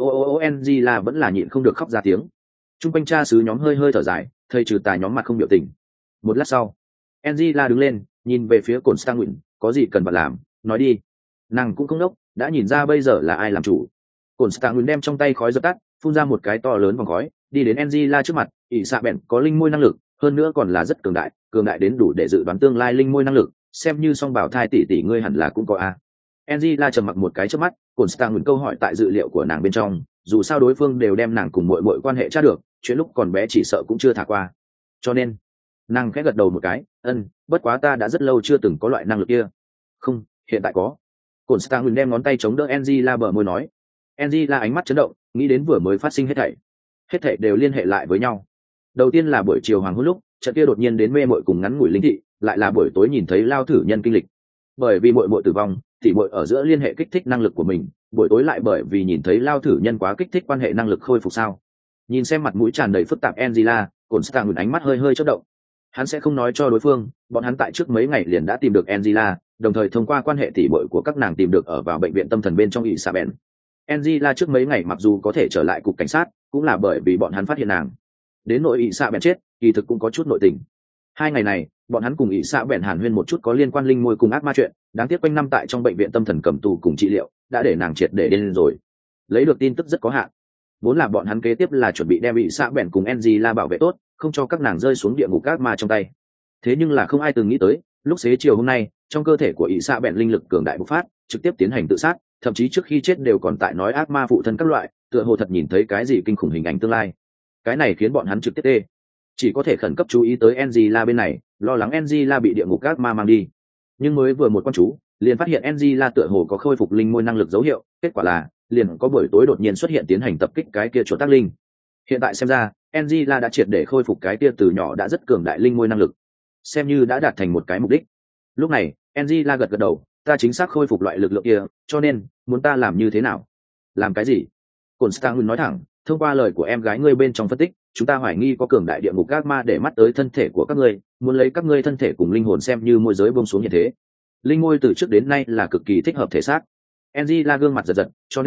Angela vẫn là nhịn không được khóc ra tiếng. Trung quanh cha sứ nhóm hơi thở dài, thầy trừ tà nhóm mặt không biểu tình. Một lát sau, Angela đứng lên, nhìn về phía Constantine, có gì cần bạn làm, nói đi. Nàng cũng không đốc, đã nhìn ra bây giờ là ai làm chủ. Constantine đem trong tay khói dập tắt, phun ra một cái to lớn vòng khói, đi đến Angela trước mặt. ỷ xạ bèn có linh môi năng lực, hơn nữa còn là rất cường đại đến đủ để dự đoán tương lai linh môi năng lực, xem như song bảo thai tỷ ngươi hẳn là cũng có a. Angela trầm mặc một cái trước mắt, Constantine câu hỏi tại dự liệu của nàng bên trong, dù sao đối phương đều đem nàng cùng muội quan hệ tra được, chuyện lúc còn bé chỉ sợ cũng chưa thả qua. Cho nên, nàng khẽ gật đầu một cái, bất quá ta đã rất lâu chưa từng có loại năng lực kia. Không, hiện tại có. Constantine đem ngón tay chống đỡ Angela bờ môi nói. Angela ánh mắt chấn động, nghĩ đến vừa mới phát sinh hết thảy đều liên hệ lại với nhau. Đầu tiên là buổi chiều hoàng hôn lúc, trận kia đột nhiên đến mê mội cùng ngắn ngủi linh thị, lại là buổi tối nhìn thấy lao thử nhân kinh lịch. Bởi vì muội tử vong, thì muội ở giữa liên hệ kích thích năng lực của mình, buổi tối lại bởi vì nhìn thấy lao thử nhân quá kích thích quan hệ năng lực khôi phục sao. Nhìn xem mặt mũi tràn đầy phức tạp Angela, Constantine ánh mắt hơi chớp động. Hắn sẽ không nói cho đối phương, bọn hắn tại trước mấy ngày liền đã tìm được Angela, đồng thời thông qua quan hệ tỉ muội của các nàng tìm được ở vào bệnh viện tâm thần bên trong Isabel. Angela trước mấy ngày mặc dù có thể trở lại cục cảnh sát, cũng là bởi vì bọn hắn phát hiện nàng. Đến nội Isabel chết, kỳ thực cũng có chút nội tình. 2 ngày này, bọn hắn cùng Isabel hàn huyên một chút có liên quan linh môi cùng ác ma chuyện, đáng tiếc quanh năm tại trong bệnh viện tâm thần cầm tù cùng trị liệu, đã để nàng triệt để điên rồi. Lấy được tin tức rất có hạn. Vốn là bọn hắn kế tiếp là chuẩn bị đem Isabel cùng Angela bảo vệ tốt, không cho các nàng rơi xuống địa ngục ác ma trong tay. Thế nhưng là không ai từng nghĩ tới, lúc xế chiều hôm nay, trong cơ thể của Isabel linh lực cường đại bộc phát, trực tiếp tiến hành tự sát, thậm chí trước khi chết đều còn tại nói ác ma phụ thân các loại, tựa hồ thật nhìn thấy cái gì kinh khủng hình ảnh tương lai. Cái này khiến bọn hắn trực tiếp tê, chỉ có thể khẩn cấp chú ý tới Angela bên này, lo lắng Angela bị địa ngục ác ma mang đi. Nhưng mới vừa một con chú, liền phát hiện Angela tựa hồ có khôi phục linh môi năng lực dấu hiệu, kết quả là liền có buổi tối đột nhiên xuất hiện tiến hành tập kích cái kia chuột tác linh. Hiện tại xem ra, Angela đã triệt để khôi phục cái kia từ nhỏ đã rất cường đại linh môi năng lực, xem như đã đạt thành một cái mục đích. Lúc này, Angela gật đầu, ta chính xác khôi phục loại lực lượng kia, cho nên muốn ta làm như thế nào? Làm cái gì? Constantine nói thẳng, thông qua lời của em gái ngươi bên trong phân tích, chúng ta hoài nghi có cường đại địa ngục ác ma để mắt tới thân thể của các ngươi, muốn lấy các ngươi thân thể cùng linh hồn xem như môi giới buông xuống như thế. Linh ngôi từ trước đến nay là cực kỳ thích hợp thể xác. Angela gương mặt giật, cho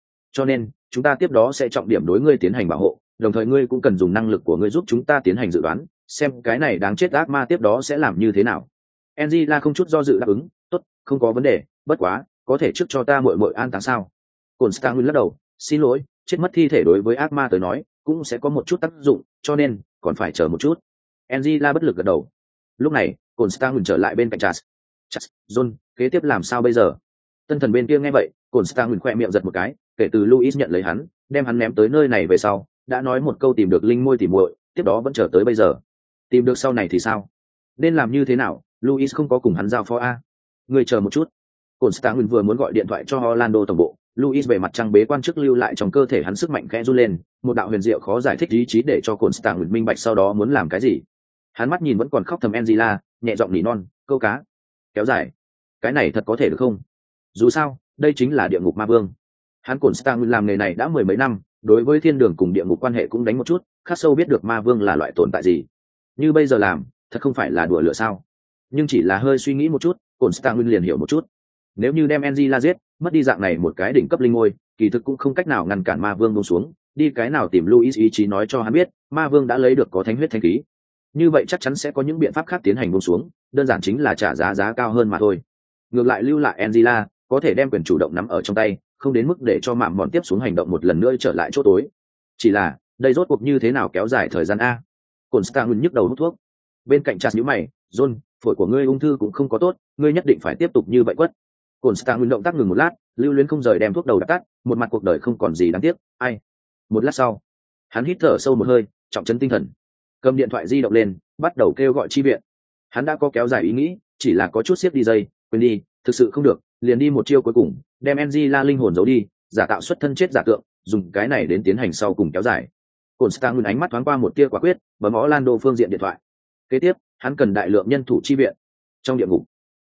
nên chúng ta tiếp đó sẽ trọng điểm đối ngươi tiến hành bảo hộ, đồng thời ngươi cũng cần dùng năng lực của ngươi giúp chúng ta tiến hành dự đoán, xem cái này đáng chết ác ma tiếp đó sẽ làm như thế nào. Angela không chút do dự đáp ứng, tốt, không có vấn đề, bất quá có thể trước cho ta muội an táng sao? Constantine lắc đầu, xin lỗi, chết mất thi thể đối với ác ma tới nói cũng sẽ có một chút tác dụng, cho nên còn phải chờ một chút. Angela bất lực gật đầu. Lúc này, Constantine trở lại bên cạnh Charles. John, kế tiếp làm sao bây giờ? Tân thần bên kia nghe vậy, Constantine khoe miệng giật một cái, kể từ Louis nhận lấy hắn, đem hắn ném tới nơi này về sau, đã nói một câu tìm được linh môi tỉ muội, tiếp đó vẫn chờ tới bây giờ. Tìm được sau này thì sao? Nên làm như thế nào? Louis không có cùng hắn giao phó a. Người chờ một chút. Constantine vừa muốn gọi điện thoại cho Orlando tổng bộ, Louis về mặt trăng bế quan chức lưu lại trong cơ thể hắn sức mạnh khẽ run lên, một đạo huyền diệu khó giải thích ý chí để cho Constantine minh bạch sau đó muốn làm cái gì. Hắn mắt nhìn vẫn còn khóc thầm Angela, nhẹ giọng nỉ non, câu cá kéo dài, cái này thật có thể được không? Dù sao, đây chính là địa ngục ma vương. Hắn Constantine làm nghề này đã 10 mấy năm, đối với thiên đường cùng địa ngục quan hệ cũng đánh một chút, khắc sâu biết được ma vương là loại tồn tại gì. Như bây giờ làm, thật không phải là đùa lửa sao? Nhưng chỉ là hơi suy nghĩ một chút, Constantine liền hiểu một chút. Nếu như đem Angela giết, mất đi dạng này một cái đỉnh cấp linh ngôi, kỳ thực cũng không cách nào ngăn cản ma vương buông xuống, đi cái nào tìm Louis ý chí nói cho hắn biết, ma vương đã lấy được có thánh huyết thanh khí. Như vậy chắc chắn sẽ có những biện pháp khác tiến hành buông xuống, đơn giản chính là trả giá cao hơn mà thôi. Ngược lại lưu lại Angela, có thể đem quyền chủ động nắm ở trong tay, không đến mức để cho mạm mòn tiếp xuống hành động một lần nữa trở lại chỗ tối. Chỉ là, đây rốt cuộc như thế nào kéo dài thời gian a? Constantine nhức đầu hút thuốc. Bên cạnh chặt nhíu mày, John, phổi của ngươi ung thư cũng không có tốt, ngươi nhất định phải tiếp tục như vậy quất. Constantine động tác ngừng một lát, lưu luyến không rời đem thuốc đầu đập tắt, một mặt cuộc đời không còn gì đáng tiếc, ai. Một lát sau, hắn hít thở sâu một hơi, trọng trấn tinh thần, cầm điện thoại di động lên, bắt đầu kêu gọi chi viện. Hắn đã có kéo dài ý nghĩ, chỉ là có chút siết đi dây, quên đi, thực sự không được, liền đi một chiêu cuối cùng, đem Angela linh hồn giấu đi, giả tạo xuất thân chết giả tượng, dùng cái này đến tiến hành sau cùng kéo dài. Constantine ánh mắt thoáng qua một tia quả quyết, bấm Orlando phương diện điện thoại. Kế tiếp, hắn cần đại lượng nhân thủ chi viện. Trong địa ngục,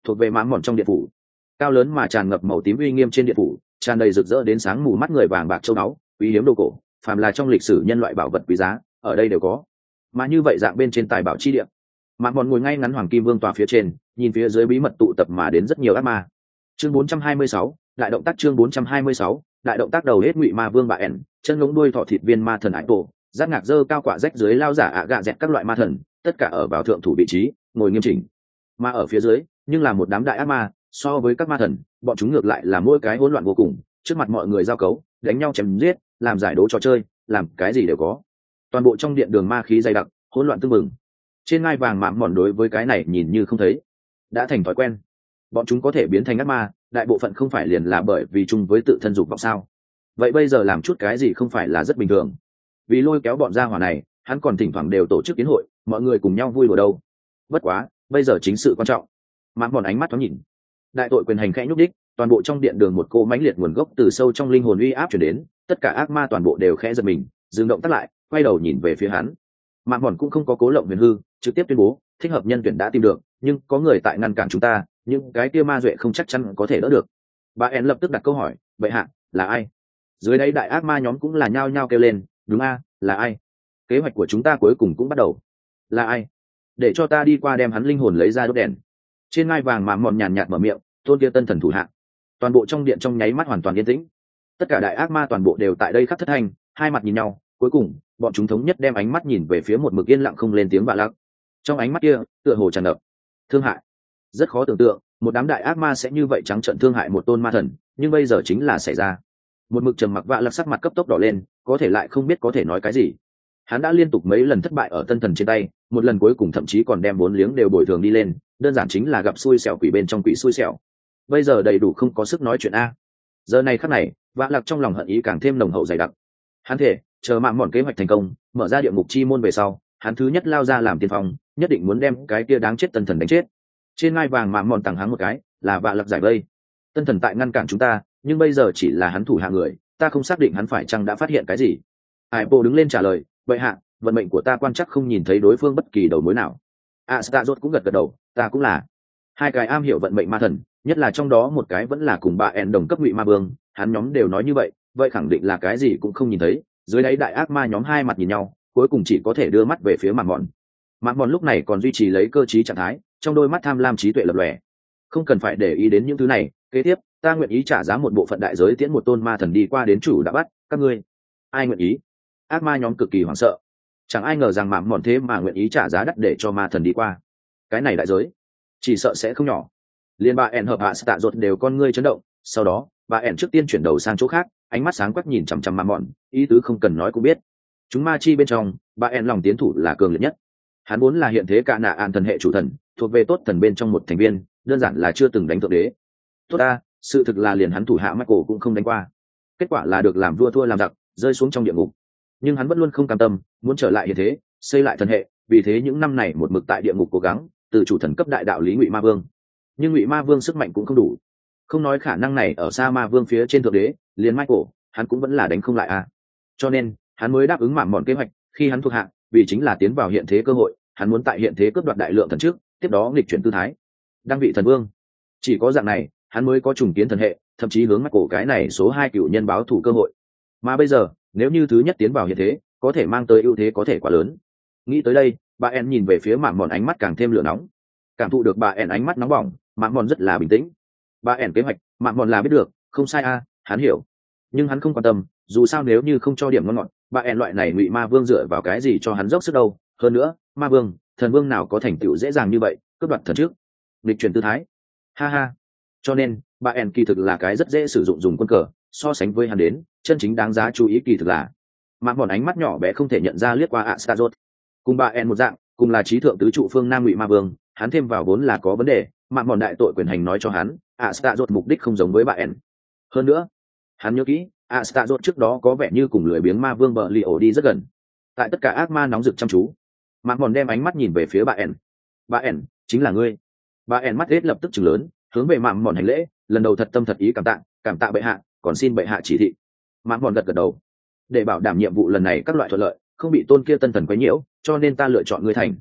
thuộc về mãn mòn trong điện phủ. Cao lớn mà tràn ngập màu tím uy nghiêm trên điện phủ, tràn đầy rực rỡ đến sáng mù mắt người, vàng bạc châu báu, quý hiếm đồ cổ, phàm là trong lịch sử nhân loại bảo vật quý giá, ở đây đều có. Mà như vậy dạng bên trên tài bảo chi địa, mãn mòn ngồi ngay ngắn hoàng kim vương tòa phía trên, nhìn phía dưới bí mật tụ tập mà đến rất nhiều ác ma. Chương 426, đại động tác. Chương 426, đại động tác. Đầu hết ngụy ma vương bà ẻn, chân ngỗng đuôi thọ thịt viên ma thần ải tổ, giác ngạc dơ cao quả rách dưới lao giả ạ gạ dẹt các loại ma thần, tất cả ở vào thượng thủ vị trí, ngồi nghiêm chỉnh. Mà ở phía dưới nhưng là một đám đại ác ma, so với các ma thần, bọn chúng ngược lại là mỗi cái hỗn loạn vô cùng, trước mặt mọi người giao cấu, đánh nhau chém giết, làm giải đố trò chơi, làm cái gì đều có. Toàn bộ trong điện đường ma khí dày đặc, hỗn loạn tương mừng. Trên ngai vàng mạm mòn đối với cái này nhìn như không thấy, đã thành thói quen. Bọn chúng có thể biến thành ác ma, đại bộ phận không phải liền là bởi vì chung với tự thân dục vọng sao? Vậy bây giờ làm chút cái gì không phải là rất bình thường? Vì lôi kéo bọn gia hỏa này, hắn còn thỉnh thoảng đều tổ chức kiến hội, mọi người cùng nhau vui đùa đâu. Bất quá, bây giờ chính sự quan trọng. Mạm mòn ánh mắt thoáng nhìn, đại tội quyền hành khẽ nhúc đích, toàn bộ trong điện đường một cô mãnh liệt nguồn gốc từ sâu trong linh hồn uy áp truyền đến, tất cả ác ma toàn bộ đều khẽ giật mình, dừng động tác lại, quay đầu nhìn về phía hắn. Mạm mòn cũng không có cố lộng huyền hư, trực tiếp tuyên bố thích hợp nhân tuyển đã tìm được, nhưng có người tại ngăn cản chúng ta, những cái kia ma duệ không chắc chắn có thể đỡ được. Bà En lập tức đặt câu hỏi, bệ hạ là ai? Dưới đây đại ác ma nhóm cũng là nhao nhao kêu lên, đúng a, là ai? Kế hoạch của chúng ta cuối cùng cũng bắt đầu. Là ai? Để cho ta đi qua đem hắn linh hồn lấy ra đốt đèn. Trên ngai vàng mạm mòn nhàn nhạt mở miệng, tôn kia tân thần thủ hạ. Toàn bộ trong điện trong nháy mắt hoàn toàn yên tĩnh, tất cả đại ác ma toàn bộ đều tại đây khắc thất thanh, hai mặt nhìn nhau, cuối cùng bọn chúng thống nhất đem ánh mắt nhìn về phía một mực yên lặng không lên tiếng bạ lắc. Trong ánh mắt kia tựa hồ tràn ngập thương hại. Rất khó tưởng tượng một đám đại ác ma sẽ như vậy trắng trợn thương hại một tôn ma thần, nhưng bây giờ chính là xảy ra. Một mực trầm mặc vạ lắc sắc mặt cấp tốc đỏ lên, có thể lại không biết có thể nói cái gì. Hắn đã liên tục mấy lần thất bại ở tân thần trên tay, một lần cuối cùng thậm chí còn đem 4 liếng đều bồi thường đi lên, đơn giản chính là gặp xui xẻo quỷ bên trong quỷ xui xẻo. Bây giờ đầy đủ không có sức nói chuyện a. Giờ này khắc này vạ lặc trong lòng hận ý càng thêm nồng hậu dày đặc. Hắn thể chờ mạng mòn kế hoạch thành công, mở ra địa ngục chi môn về sau, hắn thứ nhất lao ra làm tiên phong, nhất định muốn đem cái kia đáng chết tân thần đánh chết. Trên ngai vàng mạng mòn tặng hắn một cái, là vạ lặc giải vây. Tân thần tại ngăn cản chúng ta, nhưng bây giờ chỉ là hắn thủ hạ người, ta không xác định hắn phải chăng đã phát hiện cái gì. Hải Bộ đứng lên trả lời, vậy hạ, vận mệnh của ta quan chắc không nhìn thấy đối phương bất kỳ đầu mối nào. Astaroth cũng gật gật đầu, ta cũng là. Hai cái am hiểu vận mệnh ma thần, nhất là trong đó một cái vẫn là cùng bà En đồng cấp ngụy ma vương, hắn nhóm đều nói như vậy, vậy khẳng định là cái gì cũng không nhìn thấy. Dưới đáy đại ác ma nhóm hai mặt nhìn nhau, cuối cùng chỉ có thể đưa mắt về phía mạn mòn. Mạn mòn lúc này còn duy trì lấy cơ trí trạng thái, trong đôi mắt tham lam trí tuệ lập lòe. Không cần phải để ý đến những thứ này, kế tiếp ta nguyện ý trả giá một bộ phận đại giới tiễn một tôn ma thần đi qua đến chủ đã bắt các ngươi. Ai nguyện ý? Ác ma nhóm cực kỳ hoảng sợ, chẳng ai ngờ rằng mạn mòn thế mà nguyện ý trả giá đắt để cho ma thần đi qua. Cái này đại giới chỉ sợ sẽ không nhỏ. Liên bà ẻn hợp hạ tạ ruột đều con ngươi chấn động, sau đó bà ẻn trước tiên chuyển đầu sang chỗ khác, ánh mắt sáng quắc nhìn chằm chằm mạn mòn, ý tứ không cần nói cũng biết. Chúng ma chi bên trong, bà ẻn lòng tiến thủ là cường liệt nhất. Hắn vốn là hiện thế cả nạ an thần hệ chủ thần, thuộc về tốt thần bên trong một thành viên, đơn giản là chưa từng đánh thượng đế. Tốt ta, sự thực là liền hắn thủ hạ Michael cũng không đánh qua. Kết quả là được làm vua thua làm giặc, rơi xuống trong địa ngục. Nhưng hắn vẫn luôn không cam tâm, muốn trở lại hiện thế, xây lại thần hệ, vì thế những năm này một mực tại địa ngục cố gắng, từ chủ thần cấp đại đạo lý ngụy ma vương. Nhưng ngụy ma vương sức mạnh cũng không đủ, không nói khả năng này ở xa ma vương phía trên thượng đế, liền Michael hắn cũng vẫn là đánh không lại a. Cho nên hắn mới đáp ứng mạn mọn kế hoạch, khi hắn thuộc hạ, vì chính là tiến vào hiện thế cơ hội, hắn muốn tại hiện thế cướp đoạt đại lượng thần trước, tiếp đó nghịch chuyển tư thái, đăng vị thần vương. Chỉ có dạng này hắn mới có trùng kiến thần hệ, thậm chí hướng Michael cái này số 2 cựu nhân báo thủ cơ hội. Mà bây giờ nếu như thứ nhất tiến vào hiện thế, có thể mang tới ưu thế có thể quá lớn. Nghĩ tới đây, bà En nhìn về phía mạn mọn ánh mắt càng thêm lửa nóng. Cảm thụ được bà En ánh mắt nóng bỏng, mạn mọn rất là bình tĩnh. Bà En kế hoạch mạn mọn là biết được, không sai a, hắn hiểu. Nhưng hắn không quan tâm, dù sao nếu như không cho điểm ngon ngọt, bà En loại này ngụy ma vương dựa vào cái gì cho hắn dốc sức đâu. Hơn nữa ma vương thần vương nào có thành tựu dễ dàng như vậy, cướp đoạt thần trước, lịch chuyển tư thái, ha ha. Cho nên bà En kỳ thực là cái rất dễ sử dụng dùng quân cờ, so sánh với hắn đến chân chính đáng giá chú ý kỳ thực là mạn mọn ánh mắt nhỏ bé không thể nhận ra liếc qua Astaroth. Cùng bà En một dạng, cùng là trí thượng tứ trụ phương nam ngụy ma vương, hắn thêm vào vốn là có vấn đề, mạn mọn đại tội quyền hành nói cho hắn Astaroth mục đích không giống với bà En. Hơn nữa hắn nhớ kỹ Astaroth trước đó có vẻ như cùng lười biếng ma vương bờ li ổ đi rất gần. Tại tất cả ác ma nóng rực chăm chú, mạn mọn đem ánh mắt nhìn về phía bà En. Bà En chính là ngươi. Bà En mắt hết lập tức chừng lớn, hướng về mạn mọn hành lễ, lần đầu thật tâm thật ý cảm tạ bệ hạ, còn xin bệ hạ chỉ thị. Mạn mọn gật gật đầu. Để bảo đảm nhiệm vụ lần này các loại thuận lợi, không bị tôn kia tân thần quấy nhiễu, cho nên ta lựa chọn ngươi thành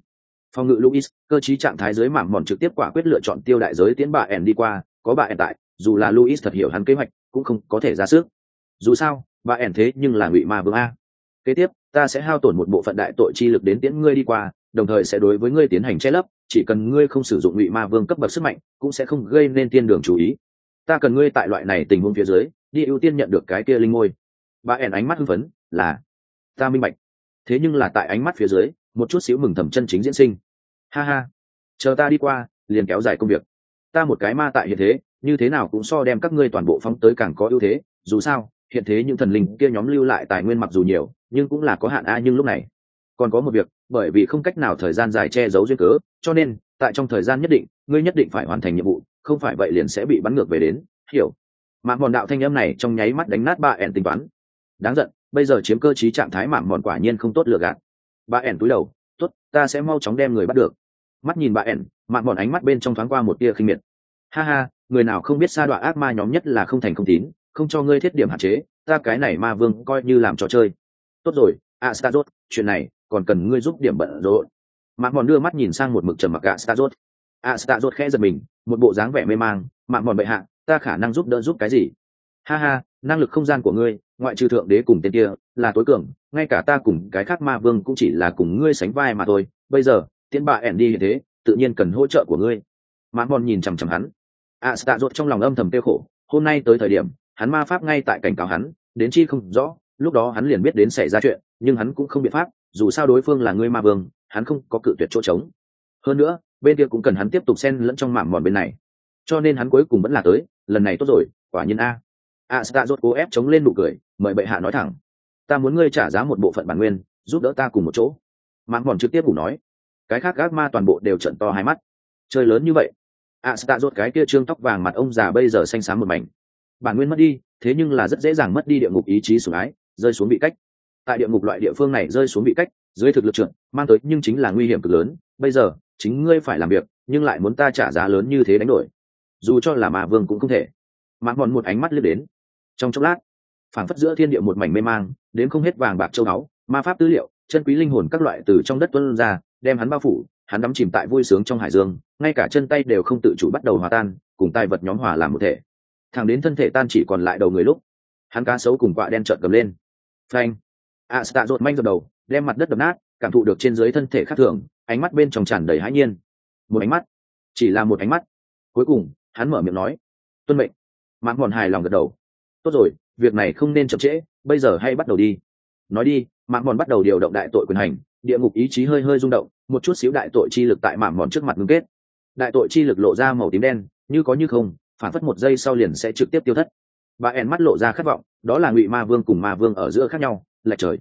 Phòng ngự Luis, cơ trí trạng thái dưới mạm mòn trực tiếp quả quyết lựa chọn tiêu đại giới tiến bà ẻn đi qua, có bà ẻn tại, dù là Luis thật hiểu hắn kế hoạch, cũng không có thể ra sức. Dù sao, bà ẻn thế nhưng là ngụy ma vương a. Kế tiếp, ta sẽ hao tổn một bộ phận đại tội chi lực đến tiễn ngươi đi qua, đồng thời sẽ đối với ngươi tiến hành che lấp, chỉ cần ngươi không sử dụng ngụy ma vương cấp bậc sức mạnh, cũng sẽ không gây nên tiên đường chú ý. Ta cần ngươi tại loại này tình huống phía dưới, đi ưu tiên nhận được cái kia linh ngôi. Bà ẻn ánh mắt hưng phấn, là ta minh bạch. Thế nhưng là tại ánh mắt phía dưới, một chút xíu mừng thầm chân chính diễn sinh. Ha ha, chờ ta đi qua, liền kéo dài công việc. Ta một cái ma tại hiện thế, như thế nào cũng so đem các ngươi toàn bộ phóng tới càng có ưu thế. Dù sao, hiện thế những thần linh kia nhóm lưu lại tài nguyên mặc dù nhiều, nhưng cũng là có hạn a. Nhưng lúc này còn có một việc, bởi vì không cách nào thời gian dài che giấu duyên cớ, cho nên tại trong thời gian nhất định, ngươi nhất định phải hoàn thành nhiệm vụ, không phải vậy liền sẽ bị bắn ngược về đến. Hiểu? Mạn mòn đạo thanh âm này trong nháy mắt đánh nát bà ẻn tính toán. Đáng giận, bây giờ chiếm cơ trí trạng thái mạn mòn quả nhiên không tốt lừa gạt. Bà ẻn túi đầu, tốt, ta sẽ mau chóng đem người bắt được. Mắt nhìn bà ẻn, mạn mòn ánh mắt bên trong thoáng qua một tia khinh miệt. Ha ha, người nào không biết sa đọa ác ma nhóm nhất là không thành không tín, không cho ngươi thiết điểm hạn chế, ta cái này ma vương coi như làm trò chơi. Tốt rồi, Astazot, chuyện này còn cần ngươi giúp điểm bận rộn. Mạn mòn đưa mắt nhìn sang một mực trầm mặc Astazot. Astazot khẽ giật mình, một bộ dáng vẻ mê mang, mạn mòn bệ hạ, ta khả năng giúp đỡ giúp cái gì? Ha ha, năng lực không gian của ngươi, ngoại trừ thượng đế cùng tên kia, là tối cường, ngay cả ta cùng cái khác ma vương cũng chỉ là cùng ngươi sánh vai mà thôi. Bây giờ, tiễn bà ẻn đi như thế, tự nhiên cần hỗ trợ của ngươi. Mạn mòn nhìn chằm chằm hắn. Astazot trong lòng âm thầm tiêu khổ, hôm nay tới thời điểm, hắn ma pháp ngay tại cảnh cáo hắn, đến chi không rõ, lúc đó hắn liền biết đến xảy ra chuyện, nhưng hắn cũng không biện pháp, dù sao đối phương là ngươi ma vương, hắn không có cự tuyệt chỗ trống. Hơn nữa, bên kia cũng cần hắn tiếp tục xen lẫn trong mảng mòn bên này, cho nên hắn cuối cùng vẫn là tới. Lần này tốt rồi, quả nhiên a. Astazot cố ép chống lên nụ cười, mời bệ hạ nói thẳng, ta muốn ngươi trả giá một bộ phận bản nguyên, giúp đỡ ta cùng một chỗ. Mảng mòn trực tiếp bù nói, cái khác gác ma toàn bộ đều trợn to hai mắt, chơi lớn như vậy. Astazot cái kia trương tóc vàng mặt ông già bây giờ xanh xám một mảnh. Bản nguyên mất đi, thế nhưng là rất dễ dàng mất đi địa ngục ý chí sủng ái, rơi xuống vị cách. Tại địa ngục loại địa phương này rơi xuống vị cách, dưới thực lực trượt, mang tới nhưng chính là nguy hiểm cực lớn. Bây giờ, chính ngươi phải làm việc, nhưng lại muốn ta trả giá lớn như thế đánh đổi. Dù cho là ma vương cũng không thể. Mạn mòn một ánh mắt liếc đến. Trong chốc lát, phảng phất giữa thiên địa một mảnh mê mang, đến không hết vàng bạc châu báu, ma pháp tư liệu, chân quý linh hồn các loại từ trong đất tuôn ra, đem hắn bao phủ, hắn đắm chìm tại vui sướng trong hải dương, ngay cả chân tay đều không tự chủ bắt đầu hòa tan, cùng tai vật nhóm hòa làm một thể. Thẳng đến thân thể tan chỉ còn lại đầu người lúc, hắn cá sấu cùng quạ đen trợn cầm lên. Phanh! Astazot manh dập đầu, đem mặt đất đập nát, cảm thụ được trên dưới thân thể khác thường, ánh mắt bên trong tràn đầy hãi nhiên. Một ánh mắt, chỉ là một ánh mắt. Cuối cùng, hắn mở miệng nói, tuân mệnh. Mạn mòn hài lòng gật đầu. Tốt rồi, việc này không nên chậm trễ, bây giờ hãy bắt đầu đi. Nói đi, Mạn mòn bắt đầu điều động đại tội quyền hành, địa ngục ý chí hơi hơi rung động, một chút xíu đại tội chi lực tại Mạn mòn trước mặt ngưng kết. Đại tội chi lực lộ ra màu tím đen, như có như không, phản phất một giây sau liền sẽ trực tiếp tiêu thất. Bà ẻn mắt lộ ra khát vọng, đó là ngụy ma vương cùng ma vương ở giữa khác nhau, lệch trời.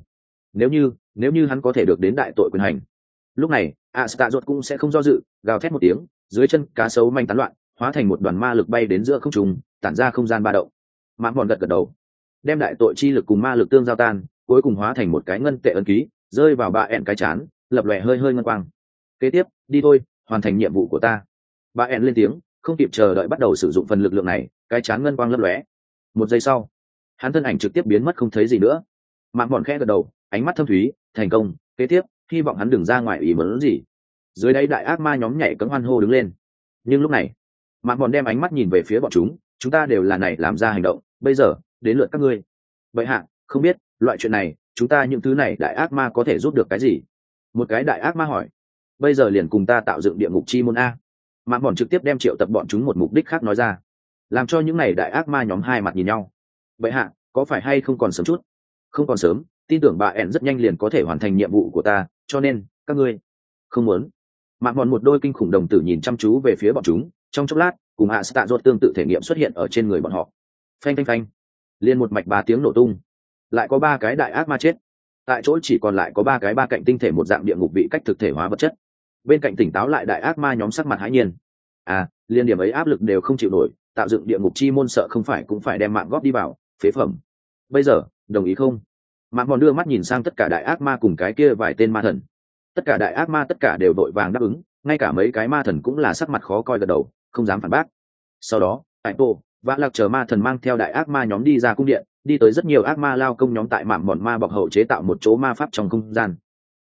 Nếu như hắn có thể được đến đại tội quyền hành, lúc này Astazot cũng sẽ không do dự, gào thét một tiếng, dưới chân cá sấu manh tán loạn, hóa thành một đoàn ma lực bay đến giữa không trung, tản ra không gian ba động. Mạn mòn gật gật đầu, đem đại tội chi lực cùng ma lực tương giao tan, cuối cùng hóa thành một cái ngân tệ ấn ký, rơi vào bà ẻn cái chán, lập lòe hơi hơi ngân quang. Kế tiếp, đi thôi, hoàn thành nhiệm vụ của ta. Bà ẻn lên tiếng, không kịp chờ đợi bắt đầu sử dụng phần lực lượng này, cái chán ngân quang lấp lóe. Một giây sau, hắn thân ảnh trực tiếp biến mất không thấy gì nữa. Mạn mòn khẽ gật đầu, ánh mắt thâm thúy, thành công. Kế tiếp, hy vọng hắn đừng ra ngoài ý muốn gì. Dưới đáy đại ác ma nhóm nhảy cẫng hoan hô đứng lên. Nhưng lúc này, Mạn mòn đem ánh mắt nhìn về phía bọn chúng ta đều là này làm ra hành động, bây giờ đến lượt các ngươi. Vậy hạ, không biết loại chuyện này, chúng ta những thứ này đại ác ma có thể giúp được cái gì? Một cái đại ác ma hỏi. Bây giờ liền cùng ta tạo dựng địa ngục chi môn a. Mạn mòn trực tiếp đem triệu tập bọn chúng một mục đích khác nói ra, làm cho những này đại ác ma nhóm hai mặt nhìn nhau. Vậy hạ, có phải hay không còn sớm chút? Không còn sớm, tin tưởng bà ẻn rất nhanh liền có thể hoàn thành nhiệm vụ của ta, cho nên các ngươi không muốn. Mạn mòn một đôi kinh khủng đồng tử nhìn chăm chú về phía bọn chúng, trong chốc lát, cùng Astazot tương tự thể nghiệm xuất hiện ở trên người bọn họ. Phanh phanh phanh, liên một mạch ba tiếng nổ tung, lại có ba cái đại ác ma chết. Tại chỗ chỉ còn lại có ba cạnh tinh thể một dạng địa ngục vị cách thực thể hóa vật chất. Bên cạnh tỉnh táo lại đại ác ma nhóm sắc mặt hãi nhiên. Liên điểm ấy áp lực đều không chịu nổi, tạo dựng địa ngục chi môn sợ không phải cũng phải đem mạng góp đi vào, phế phẩm. Bây giờ, đồng ý không? Mạn mòn đưa mắt nhìn sang tất cả đại ác ma cùng cái kia vài tên ma thần. Tất cả đại ác ma tất cả đều vội vàng đáp ứng, ngay cả mấy cái ma thần cũng là sắc mặt khó coi gật đầu, không dám phản bác. Sau đó, tại tô vã lạc chờ ma thần mang theo đại ác ma nhóm đi ra cung điện, đi tới rất nhiều ác ma lao công nhóm tại mạn mòn ma bọc hậu chế tạo một chỗ ma pháp trong không gian.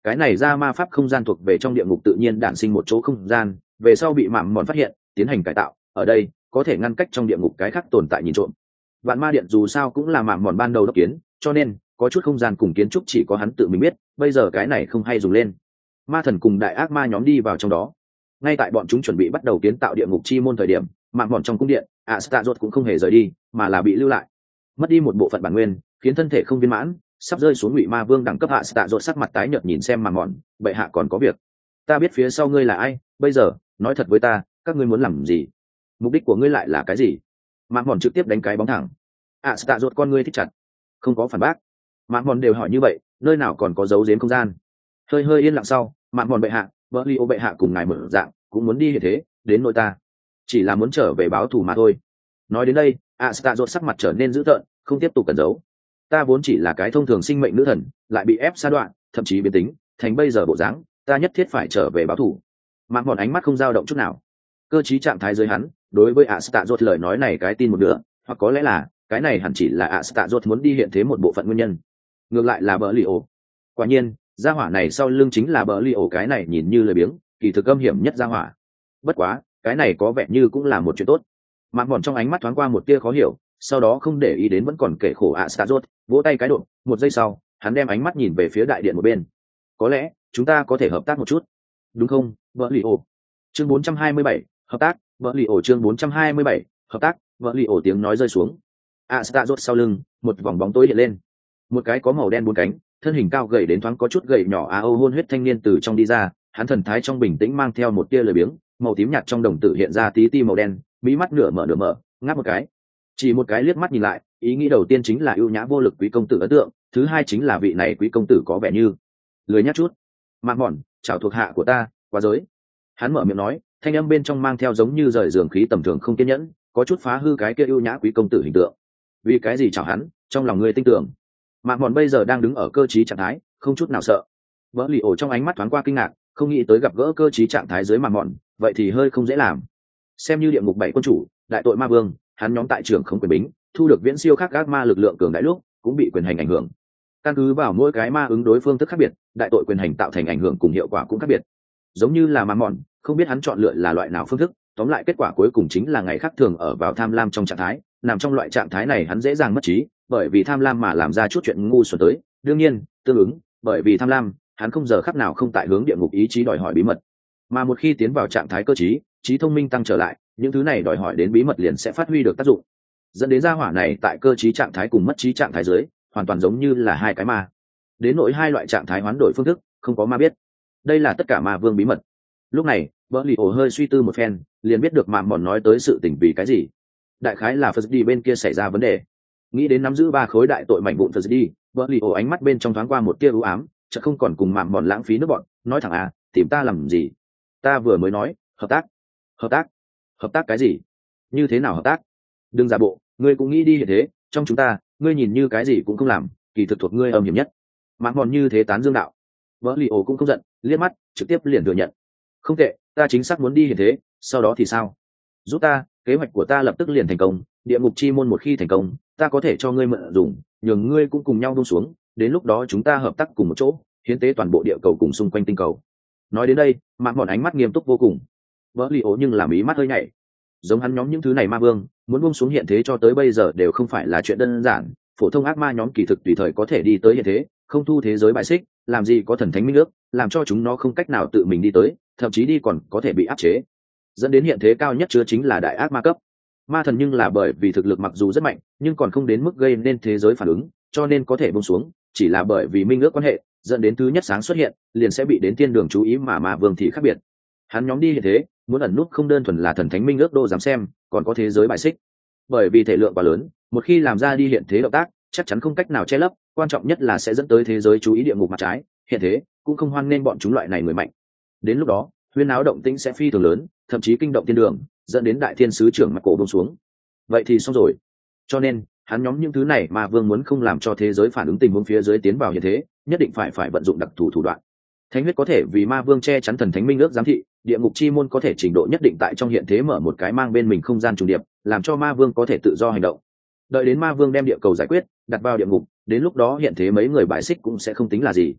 Cái này ra ma pháp không gian thuộc về trong địa ngục tự nhiên đản sinh một chỗ không gian, về sau bị mạm mòn phát hiện, tiến hành cải tạo, ở đây có thể ngăn cách trong địa ngục cái khác tồn tại nhìn trộm. Vạn ma điện dù sao cũng là mạm mòn ban đầu đốc kiến, cho nên có chút không gian cùng kiến trúc chỉ có hắn tự mình biết, bây giờ cái này không hay dùng lên. Ma thần cùng đại ác ma nhóm đi vào trong đó. Ngay tại bọn chúng chuẩn bị bắt đầu kiến tạo địa ngục chi môn thời điểm, mạm mòn trong cung điện, Astaroth cũng không hề rời đi, mà là bị lưu lại. Mất đi một bộ phận bản nguyên, khiến thân thể không viên mãn, sắp rơi xuống ngụy ma vương đẳng cấp Astaroth sắc mặt tái nhợt nhìn xem mạm mòn, bệ hạ còn có việc. Ta biết phía sau ngươi là ai, bây giờ nói thật với ta, các ngươi muốn làm gì? Mục đích của ngươi lại là cái gì? Mạm mòn trực tiếp đánh cái bóng thẳng. Astaroth con ngươi thích chặt, không có phản bác. Mạm mòn đều hỏi như vậy, nơi nào còn có giấu giếm không gian? Hơi hơi yên lặng sau, mạm mòn bệ hạ, vợ li ô bệ hạ cùng ngài mở dạng cũng muốn đi như thế, đến nội ta chỉ là muốn trở về báo thù mà thôi. Nói đến đây, Astaroth sắc mặt trở nên dữ tợn, không tiếp tục cẩn giấu. Ta vốn chỉ là cái thông thường sinh mệnh nữ thần, lại bị ép sa đoạn, thậm chí biến tính thành bây giờ bộ dáng, ta nhất thiết phải trở về báo thù. Mạm mòn ánh mắt không dao động chút nào. Cơ trí trạng thái dưới hắn, đối với Astaroth lời nói này cái tin một nửa, hoặc có lẽ là cái này hẳn chỉ là Astaroth muốn đi hiện thế một bộ phận nguyên nhân. Ngược lại là bờ li ô. Quả nhiên, gia hỏa này sau lưng chính là bờ li ổ, cái này nhìn như lười biếng, kỳ thực âm hiểm nhất gia hỏa. Bất quá cái này có vẻ như cũng là một chuyện tốt. Mạn Mòn trong ánh mắt thoáng qua một tia khó hiểu, sau đó không để ý đến vẫn còn kể khổ Astaroth, vỗ tay cái độ, một giây sau hắn đem ánh mắt nhìn về phía đại điện một bên. Có lẽ chúng ta có thể hợp tác một chút, đúng không, bờ li ổ? Chương 427, hợp tác, bờ li ổ. Chương 427, hợp tác, bờ li ổ. Tiếng nói rơi xuống, Astaroth sau lưng một vòng bóng tối hiện lên, một cái có màu đen bốn cánh, thân hình cao gầy đến thoáng có chút gầy nhỏ hôn huyết thanh niên từ trong đi ra. Hắn thần thái trong bình tĩnh mang theo một tia lười biếng, màu tím nhạt trong đồng tử hiện ra tí ti màu đen, mí mắt nửa mở ngáp một cái. Chỉ một cái liếc mắt nhìn lại, ý nghĩ đầu tiên chính là ưu nhã vô lực quý công tử ấn tượng, thứ hai chính là vị này quý công tử có vẻ như lười nhác chút. Mạn Mòn, chào thuộc hạ của ta, quá giới. Hắn mở miệng nói, thanh âm bên trong mang theo giống như rời giường khí tầm thường không kiên nhẫn, có chút phá hư cái kia ưu nhã quý công tử hình tượng. Vì cái gì chào hắn, trong lòng ngươi tin tưởng? Mạn Mòn bây giờ đang đứng ở cơ trí trạng thái, không chút nào sợ. Vỡ lì ổ trong ánh mắt thoáng qua kinh ngạc, không nghĩ tới gặp gỡ cơ trí trạng thái dưới Mạn Mòn, vậy thì hơi không dễ làm. Xem như địa ngục 7 quân chủ, đại tội ma vương, hắn nhóm tại trường không quyền bính, thu được viễn siêu khác ác ma lực lượng cường đại lúc, cũng bị quyền hành ảnh hưởng. Căn cứ vào mỗi cái ma ứng đối phương thức khác biệt, đại tội quyền hành tạo thành ảnh hưởng cùng hiệu quả cũng khác biệt. Giống như là Mạn Mòn, không biết hắn chọn lựa là loại nào phương thức, tóm lại kết quả cuối cùng chính là ngày khác thường ở vào tham lam trong trạng thái, nằm trong loại trạng thái này hắn dễ dàng mất trí, bởi vì tham lam mà làm ra chút chuyện ngu xuẩn tới. Đương nhiên, tương ứng, bởi vì tham lam, hắn không giờ khắc nào không tại hướng địa ngục ý chí đòi hỏi bí mật. Mà một khi tiến vào trạng thái cơ trí, trí thông minh tăng trở lại, những thứ này đòi hỏi đến bí mật liền sẽ phát huy được tác dụng, dẫn đến gia hỏa này tại cơ trí trạng thái cùng mất trí trạng thái dưới, hoàn toàn giống như là hai cái ma. Đến nỗi hai loại trạng thái hoán đổi phương thức, không có ma biết. Đây là tất cả ma vương bí mật. Lúc này, Bỡ Lì Ổ hơi suy tư một phen, liền biết được Mạn Mòn nói tới sự tình vì cái gì. Đại khái là Phật đi bên kia xảy ra vấn đề. Nghĩ đến nắm giữ 3 khối đại tội mảnh vụn Phật đi, Bỡ Lì Ổ ánh mắt bên trong thoáng qua một tia u ám, chợt không còn cùng Mạn Mòn lãng phí nước bọn, nói thẳng à, tìm ta làm gì? Ta vừa mới nói, hợp tác. Hợp tác? Hợp tác cái gì? Như thế nào hợp tác? Đừng giả bộ, ngươi cũng nghĩ đi như thế, trong chúng ta, ngươi nhìn như cái gì cũng không làm, kỳ thực thuộc ngươi âm hiểm nhất. Mạn Mòn như thế tán dương đạo. Bỡ Lì Ổ cũng không giận, liếc mắt, trực tiếp liền thừa nhận. Không tệ, ta chính xác muốn đi như thế, sau đó thì sao? Giúp ta, kế hoạch của ta lập tức liền thành công, địa ngục chi môn một khi thành công, ta có thể cho ngươi mượn dùng, nhường ngươi cũng cùng nhau buông xuống, đến lúc đó chúng ta hợp tác cùng một chỗ, hiến tế toàn bộ địa cầu cùng xung quanh tinh cầu. Nói đến đây, Mạn Mòn ánh mắt nghiêm túc vô cùng. Vỡ Lì Ổ nhưng làm ý mắt hơi nhảy. Giống hắn nhóm những thứ này ma vương, muốn buông xuống hiện thế cho tới bây giờ đều không phải là chuyện đơn giản, phổ thông ác ma nhóm kỳ thực tùy thời có thể đi tới hiện thế, không thu thế giới bại xích, làm gì có thần thánh minh ước, làm cho chúng nó không cách nào tự mình đi tới, thậm chí đi còn có thể bị áp chế. Dẫn đến hiện thế cao nhất chứa chính là đại ác ma cấp. Ma thần nhưng là bởi vì thực lực mặc dù rất mạnh, nhưng còn không đến mức gây nên thế giới phản ứng, cho nên có thể buông xuống, chỉ là bởi vì minh ước quan hệ, dẫn đến thứ nhất sáng xuất hiện, liền sẽ bị đến thiên đường chú ý mà ma vương thì khác biệt. Hắn nhóm đi hiện thế, muốn ẩn nút không đơn thuần là thần thánh minh ước đô dám xem, còn có thế giới bài xích. Bởi vì thể lượng quá lớn, một khi làm ra đi hiện thế động tác, chắc chắn không cách nào che lấp, quan trọng nhất là sẽ dẫn tới thế giới chú ý địa ngục mặt trái, hiện thế cũng không hoan nên bọn chúng loại này người mạnh. Đến lúc đó, huyên áo động tĩnh sẽ phi thường lớn, thậm chí kinh động thiên đường, dẫn đến đại thiên sứ trưởng mặt cổ buông xuống. Vậy thì xong rồi. Cho nên, hắn nhóm những thứ này mà vương muốn không làm cho thế giới phản ứng tình huống phía dưới tiến vào hiện thế, nhất định phải vận dụng đặc thù thủ đoạn. Thánh huyết có thể vì ma vương che chắn thần thánh minh ước giám thị, địa ngục chi môn có thể trình độ nhất định tại trong hiện thế mở một cái mang bên mình không gian trùng điệp, làm cho ma vương có thể tự do hành động. Đợi đến ma vương đem địa cầu giải quyết, đặt vào địa ngục, đến lúc đó hiện thế mấy người bại xích cũng sẽ không tính là gì.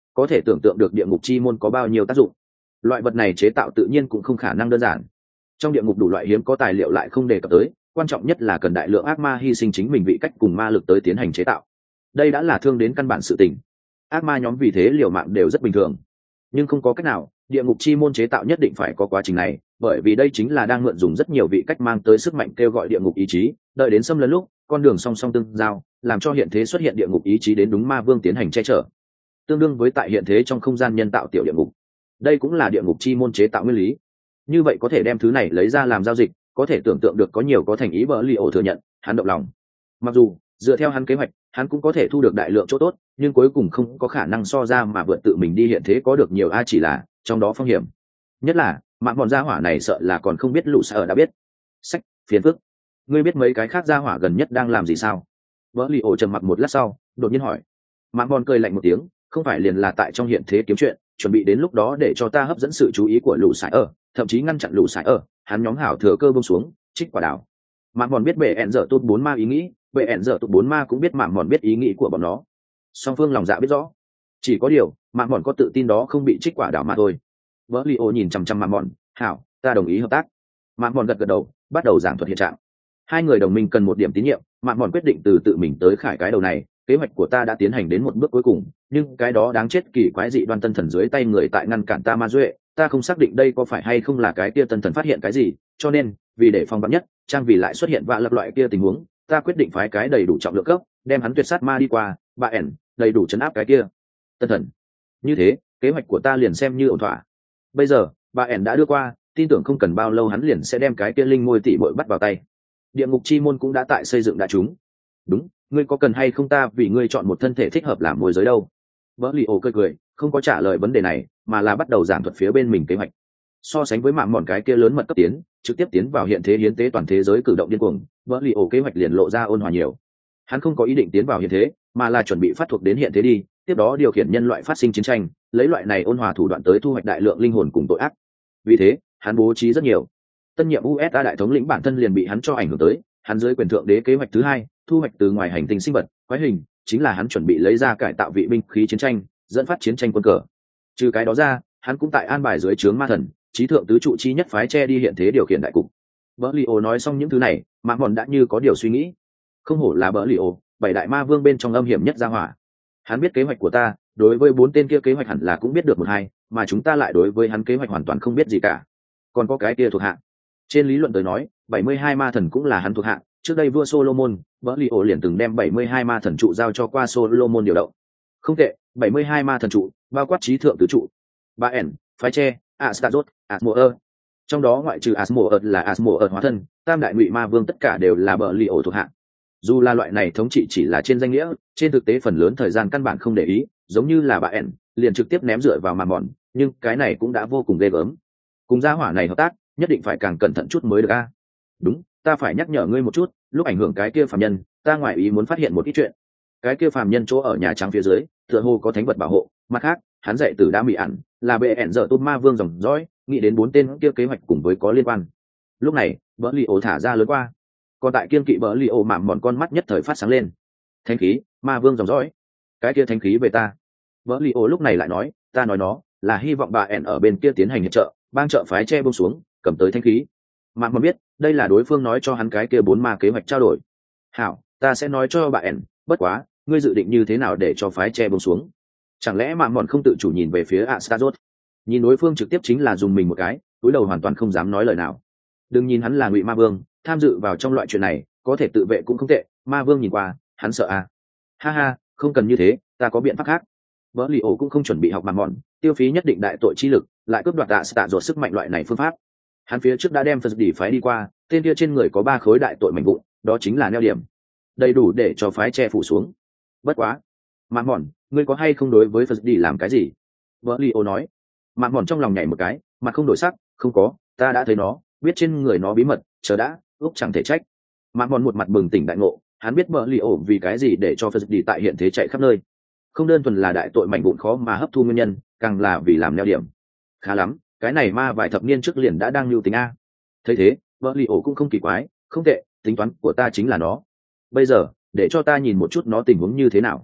có thể tưởng tượng được địa ngục chi môn có bao nhiêu tác dụng. Loại vật này chế tạo tự nhiên cũng không khả năng đơn giản. Trong địa ngục đủ loại hiếm có tài liệu lại không đề cập tới, quan trọng nhất là cần đại lượng ác ma hy sinh chính mình vị cách cùng ma lực tới tiến hành chế tạo. Đây đã là thương đến căn bản sự tình. Ác ma nhóm vì thế liều mạng đều rất bình thường, nhưng không có cách nào, địa ngục chi môn chế tạo nhất định phải có quá trình này, bởi vì đây chính là đang mượn dùng rất nhiều vị cách mang tới sức mạnh kêu gọi địa ngục ý chí, đợi đến xâm lấn lúc con đường song song tương giao, làm cho hiện thế xuất hiện địa ngục ý chí đến đúng ma vương tiến hành che chở, tương đương với tại hiện thế trong không gian nhân tạo tiểu địa ngục. Đây cũng là địa ngục chi môn chế tạo nguyên lý. Như vậy có thể đem thứ này lấy ra làm giao dịch, có thể tưởng tượng được có nhiều có thành ý bờ li ổ thừa nhận hắn động lòng. Mặc dù dựa theo hắn kế hoạch hắn cũng có thể thu được đại lượng chỗ tốt, nhưng cuối cùng không có khả năng so ra mà vượt tự mình đi hiện thế có được nhiều a, chỉ là trong đó phong hiểm nhất là mạng bọn gia hỏa này sợ là còn không biết lũ sở đã biết. Sách phiền phức, ngươi biết mấy cái khác gia hỏa gần nhất đang làm gì sao? Vỡ lì ổ trầm mặc một lát sau đột nhiên hỏi. Mạng bọn cười lạnh một tiếng, không phải liền là tại trong hiện thế kiếm chuyện, chuẩn bị đến lúc đó để cho ta hấp dẫn sự chú ý của lũ sải ở, thậm chí ngăn chặn lũ sải ở, hắn nhóm hảo thừa cơ buông xuống trích quả đảo. Mạng bọn biết bệ ẹn dở tốt bốn ma ý nghĩ, bệ ẹn dở tốt bốn ma cũng biết mạng bọn biết ý nghĩ của bọn nó, song phương lòng dạ biết rõ. Chỉ có điều mạng bọn có tự tin đó không bị trích quả đảo mà thôi. Vỡ li ô nhìn chằm chằm mạng bọn. Hảo, ta đồng ý hợp tác. Mạng bọn gật gật đầu, bắt đầu giảng thuật hiện trạng. Hai người đồng minh cần một điểm tín nhiệm, mạng bọn quyết định từ tự mình tới khải cái đầu này. Kế hoạch của ta đã tiến hành đến một bước cuối cùng, nhưng cái đó đáng chết kỳ quái dị đoan tân thần dưới tay người tại ngăn cản ta ma duệ, ta không xác định đây có phải hay không là cái kia tân thần phát hiện cái gì, cho nên vì để phòng vắn nhất, trang vì lại xuất hiện vạ lập loại kia tình huống, ta quyết định phái cái đầy đủ trọng lượng cấp, đem hắn tuyệt sát ma đi qua, bà ẻn đầy đủ chấn áp cái kia tân thần. Như thế kế hoạch của ta liền xem như ổn thỏa. Bây giờ bà ẻn đã đưa qua, tin tưởng không cần bao lâu hắn liền sẽ đem cái kia linh ngôi tỷ bội bắt vào tay. Địa ngục chi môn cũng đã tại xây dựng đã chúng. Đúng, ngươi có cần hay không ta vì ngươi chọn một thân thể thích hợp làm môi giới đâu? Vỡ lì ổ cười, không có trả lời vấn đề này, mà là bắt đầu giảng thuật phía bên mình kế hoạch. So sánh với mạng mòn cái kia lớn mật cấp tiến, trực tiếp tiến vào hiện thế hiến tế toàn thế giới cử động điên cuồng, vỡ lì ổ kế hoạch liền lộ ra ôn hòa nhiều. Hắn không có ý định tiến vào hiện thế, mà là chuẩn bị phát thuộc đến hiện thế đi, tiếp đó điều khiển nhân loại phát sinh chiến tranh, lấy loại này ôn hòa thủ đoạn tới thu hoạch đại lượng linh hồn cùng tội ác. Vì thế hắn bố trí rất nhiều. Tân nhiệm USA đại thống lĩnh bản thân liền bị hắn cho ảnh hưởng tới, hắn dưới quyền thượng đế kế hoạch thứ hai, thu hoạch từ ngoài hành tinh sinh vật quái hình, chính là hắn chuẩn bị lấy ra cải tạo vị binh khí chiến tranh, dẫn phát chiến tranh quân cờ. Trừ cái đó ra, hắn cũng tại an bài dưới trướng ma thần trí thượng tứ trụ chi nhất phái che đi hiện thế điều khiển đại cục. Bỡ li ô nói xong những thứ này, mạng mòn đã như có điều suy nghĩ. Không hổ là bỡ li ô, bảy đại ma vương bên trong âm hiểm nhất ra hỏa. Hắn biết kế hoạch của ta, đối với bốn tên kia kế hoạch hẳn là cũng biết được một hai, mà chúng ta lại đối với hắn kế hoạch hoàn toàn không biết gì cả. Còn có cái kia thuộc hạ. Trên lý luận tới nói 72 ma thần cũng là hắn thuộc hạ, trước đây vua Solomon, Bỡ li ô liền từng đem 72 ma thần trụ giao cho qua Solomon điều động. Không tệ, 72 ma thần trụ, bao quát trí thượng tứ trụ. Ba ẻn, phái che, Astaroth, Asmoer. Trong đó ngoại trừ Asmoer là Asmoer hóa thân, tam đại ngụy ma vương tất cả đều là Bỡ li ô thuộc hạ. Dù là loại này thống trị chỉ là trên danh nghĩa, trên thực tế phần lớn thời gian căn bản không để ý, giống như là bà ẻn liền trực tiếp ném dựa vào màn mòn, nhưng cái này cũng đã vô cùng ghê gớm. Cùng gia hỏa này hợp tác nhất định phải càng cẩn thận chút mới được a. Đúng, ta phải nhắc nhở ngươi một chút, lúc ảnh hưởng cái kia phàm nhân, ta ngoại ý muốn phát hiện một ít chuyện. Cái kia phàm nhân chỗ ở nhà trắng phía dưới tựa hồ có thánh vật bảo hộ, mặt khác hắn dạy từ đã bị ẩn là bệ ẻn dở tôn ma vương dòng dõi, nghĩ đến bốn tên kia kế hoạch cùng với có liên quan. Lúc này Bỡ li ô thả ra lớn qua, còn tại kiên kỵ Bỡ li ô mạm mòn con mắt nhất thời phát sáng lên. Thánh khí, ma vương dòng dõi, cái kia thánh khí về ta. Bỡ li ô lúc này lại nói, ta nói nó là hy vọng bà ẻn ở bên kia tiến hành hiệp trợ, bang trợ phái che buông xuống cầm tới thánh khí. Mạm mòn biết đây là đối phương nói cho hắn cái kia bốn ma kế hoạch trao đổi. Hảo, ta sẽ nói cho bà ẻn, bất quá ngươi dự định như thế nào để cho phái che buông xuống? Chẳng lẽ mạm mòn không tự chủ nhìn về phía Astaroth? Nhìn đối phương trực tiếp chính là dùng mình một cái, cúi đầu hoàn toàn không dám nói lời nào. Đừng nhìn hắn là ngụy ma vương, tham dự vào trong loại chuyện này có thể tự vệ cũng không tệ. Ma vương nhìn qua hắn sợ à? Ha ha, không cần như thế, ta có biện pháp khác. Vỡ li ổ cũng không chuẩn bị học mạm mòn, tiêu phí nhất định đại tội chi lực lại cướp đoạt tạ ruột sức mạnh loại này phương pháp. Hắn phía trước đã đem phật đỉ phái đi qua, tên kia trên người có 3 khối đại tội mạnh vụn, đó chính là neo điểm, đầy đủ để cho phái che phủ xuống. Bất quá mạm mòn, ngươi có hay không đối với phật đỉ làm cái gì? Vỡ li ổ nói. Mạm mòn trong lòng nhảy một cái, mặt không đổi sắc, không có, ta đã thấy nó, biết trên người nó bí mật, chờ đã, úc chẳng thể trách. Mạm mòn một mặt bừng tỉnh đại ngộ, hắn biết Bỡ li ổ vì cái gì để cho phật đỉ tại hiện thế chạy khắp nơi, không đơn thuần là đại tội mạnh vụn khó mà hấp thu nguyên nhân, càng là vì làm neo điểm. Khá lắm, cái này ma vài thập niên trước liền đã đang lưu tính a. Thấy thế Bỡ li ổ cũng không kỳ quái, không tệ, tính toán của ta chính là nó. Bây giờ để cho ta nhìn một chút nó tình huống như thế nào.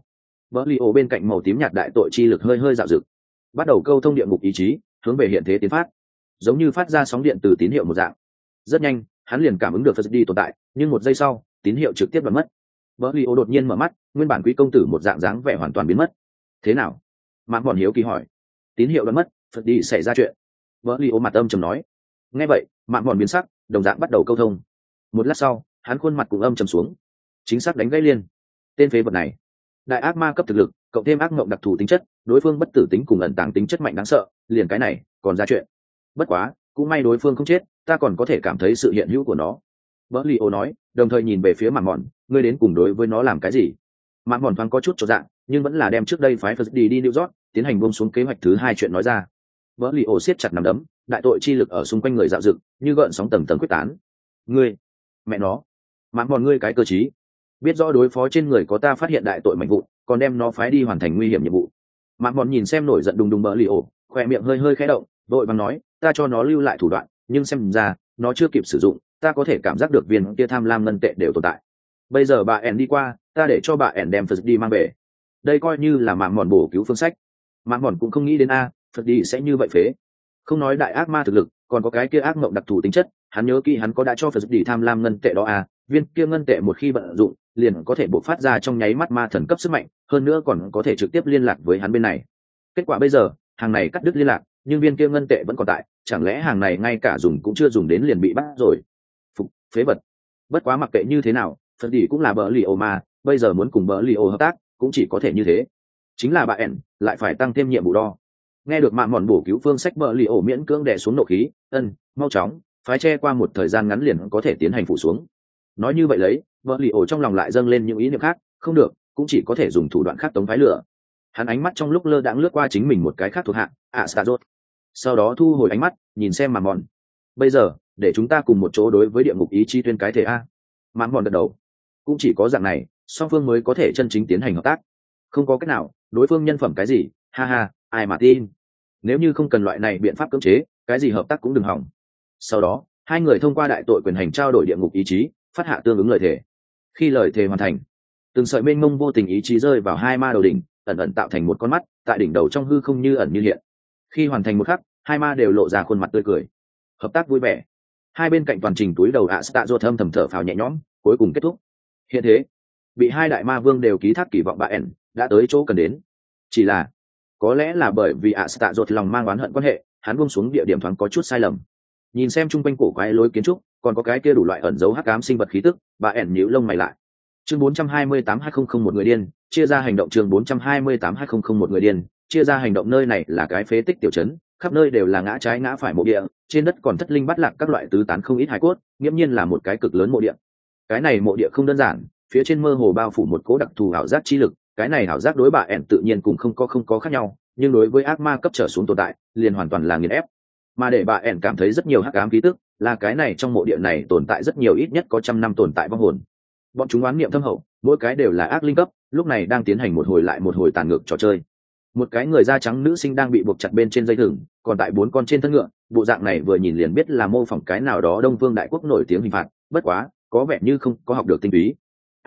Bỡ li ổ bên cạnh màu tím nhạt đại tội chi lực hơi hơi dạo dực, bắt đầu câu thông địa ngục ý chí, hướng về hiện thế tiến phát, giống như phát ra sóng điện từ tín hiệu một dạng. Rất nhanh hắn liền cảm ứng được Phật đi tồn tại, nhưng một giây sau tín hiệu trực tiếp đoạn mất. Bỡ li ổ đột nhiên mở mắt, nguyên bản quý công tử một dạng dáng vẻ hoàn toàn biến mất. Thế nào? Mạn Bọn hiếu kỳ hỏi. Tín hiệu đoạn mất, Phật đi xảy ra chuyện. Bỡ li ổ mặt âm trầm nói. Nghe vậy Mạn Bọn biến sắc, đồng dạng bắt đầu câu thông. Một lát sau hắn khuôn mặt cũng âm trầm xuống. Chính xác đánh gãy liên. Tên phế vật này, đại ác ma cấp thực lực cộng thêm ác mộng đặc thù tính chất, đối phương bất tử tính cùng ẩn tàng tính chất mạnh đáng sợ, liền cái này còn ra chuyện. Bất quá cũng may đối phương không chết, ta còn có thể cảm thấy sự hiện hữu của nó. Bỡ li ổ nói, đồng thời nhìn về phía Mạn Bọn, ngươi đến cùng đối với nó làm cái gì? Mạn Bọn thoáng có chút chột dạ, nhưng vẫn là đem trước đây phái Phật đi New York tiến hành buông xuống kế hoạch thứ hai chuyện nói ra. Bỡ li ổ siết chặt nắm đấm, đại tội chi lực ở xung quanh người dạo dực, như gợn sóng tầng tầng quyết tán. Ngươi, mẹ nó, Mạn Bọn ngươi cái cơ trí, biết rõ đối phó trên người có ta phát hiện đại tội mạnh vụ, còn đem nó phái đi hoàn thành nguy hiểm nhiệm vụ. Mạn Bọn nhìn xem nổi giận đùng đùng Bỡ li ổ, khoe miệng hơi hơi khẽ động, vội vàng nói, ta cho nó lưu lại thủ đoạn, nhưng xem ra nó chưa kịp sử dụng, ta có thể cảm giác được viên kia tham lam ngân tệ đều tồn tại. Bây giờ bà ẻn đi qua, ta để cho bà ẻn đem Phật đi mang về, đây coi như là Mạn Bọn bổ cứu phương sách. Mạn Bọn cũng không nghĩ đến Phật đi sẽ như vậy phế. Không nói đại ác ma thực lực, còn có cái kia ác mộng đặc thù tính chất, hắn nhớ kỹ hắn có đã cho Phật đi tham lam ngân tệ đó viên kia ngân tệ một khi vận dụng liền có thể bộc phát ra trong nháy mắt ma thần cấp sức mạnh, hơn nữa còn có thể trực tiếp liên lạc với hắn bên này. Kết quả bây giờ hàng này cắt đứt liên lạc, nhưng viên kia ngân tệ vẫn còn tại, chẳng lẽ hàng này ngay cả dùng cũng chưa dùng đến liền bị bắt rồi? Phục, phế vật. Bất quá mặc kệ như thế nào, Phật đi cũng là Bỡ li ổ mà, bây giờ muốn cùng Bỡ li ổ hợp tác cũng chỉ có thể như thế. Chính là bà ẻn lại phải tăng thêm nhiệm vụ đo. Nghe được Mạn Bọn bổ cứu phương sách, Bỡ li ổ miễn cưỡng đè xuống nộ khí, mau chóng phái che qua một thời gian ngắn liền có thể tiến hành phủ xuống. Nói như vậy lấy, Bỡ li ổ trong lòng lại dâng lên những ý niệm khác, không được, cũng chỉ có thể dùng thủ đoạn khác tống phái lửa. Hắn ánh mắt trong lúc lơ đãng lướt qua chính mình một cái khác thuộc hạng Astaroth, sau đó thu hồi ánh mắt nhìn xem Mạn Bọn. Bây giờ để chúng ta cùng một chỗ đối với địa ngục ý chí tuyên cái thể Mạn Bọn gật đầu. Cũng chỉ có dạng này song phương mới có thể chân chính tiến hành hợp tác. Không có cách nào, đối phương nhân phẩm cái gì, ha ha, ai mà tin. Nếu như không cần loại này biện pháp cưỡng chế, cái gì hợp tác cũng đừng hỏng. Sau đó hai người thông qua đại tội quyền hành trao đổi địa ngục ý chí, phát hạ tương ứng lời thề. Khi lời thề hoàn thành, từng sợi mênh mông vô tình ý chí rơi vào hai ma đầu đỉnh, ẩn ẩn tạo thành một con mắt tại đỉnh đầu trong hư không như ẩn như hiện. Khi hoàn thành một khắc, hai ma đều lộ ra khuôn mặt tươi cười, hợp tác vui vẻ. Hai bên cạnh toàn trình túi đầu Astaroth thâm thầm thở phào nhẹ nhõm, cuối cùng kết thúc. Hiện thế, bị hai đại ma vương đều ký thác kỳ vọng bà ẻn đã tới chỗ cần đến. Chỉ là có lẽ là bởi vì Astaroth lòng mang oán hận quan hệ, hắn buông xuống địa điểm thoáng có chút sai lầm. Nhìn xem chung quanh cổ quái lối kiến trúc, còn có cái kia đủ loại ẩn dấu hắc ám sinh vật khí tức, bà ẻn nhíu lông mày lại. Chương 428-2001 người điên, chia ra hành động. Chương 428-2001 người điên, chia ra hành động. Nơi này là cái phế tích tiểu trấn, khắp nơi đều là ngã trái ngã phải mộ địa, trên đất còn thất linh bát lạc các loại tứ tán không ít hài cốt, nghiễm nhiên là một cái cực lớn mộ địa. Cái này mộ địa không đơn giản, phía trên mơ hồ bao phủ một cố đặc thù ảo giác chi lực, cái này ảo giác đối bà ẻn tự nhiên cũng không có khác nhau, nhưng đối với ác ma cấp trở xuống tồn tại liền hoàn toàn là nghiền ép. Mà để bà ẻn cảm thấy rất nhiều hắc ám khí tức, là cái này trong mộ địa này tồn tại rất nhiều ít nhất có 100 năm tồn tại vong hồn. Bọn chúng oán niệm thâm hậu, mỗi cái đều là ác linh cấp, lúc này đang tiến hành một hồi lại một hồi tàn ngược trò chơi. Một cái người da trắng nữ sinh đang bị buộc chặt bên trên dây thừng, còn tại 4 con trên thân ngựa, bộ dạng này vừa nhìn liền biết là mô phỏng cái nào đó Đông Vương đại quốc nổi tiếng hình phạt, bất quá có vẻ như không có học được tinh túy.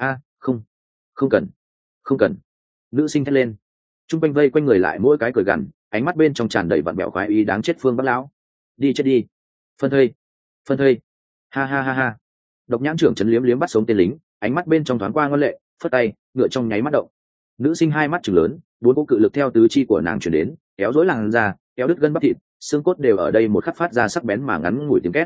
Không cần. Nữ sinh thét lên. Trung quanh vây quanh người lại mỗi cái cười gằn, ánh mắt bên trong tràn đầy vặn bẹo khoái ý đáng chết Phương Bắc lão. Đi chết đi. Phân thây. Ha. Độc nhãn trưởng trấn liếm liếm bắt sống tên lính, ánh mắt bên trong thoáng qua ngoan lệ, phất tay, ngựa trong nháy mắt động. Nữ sinh hai mắt trừng lớn, 4 cỗ cự lực theo tứ chi của nàng truyền đến, kéo rối làn da, kéo đứt gân bắp thịt, xương cốt đều ở đây một khắc phát ra sắc bén mà ngắn ngủi tiếng két.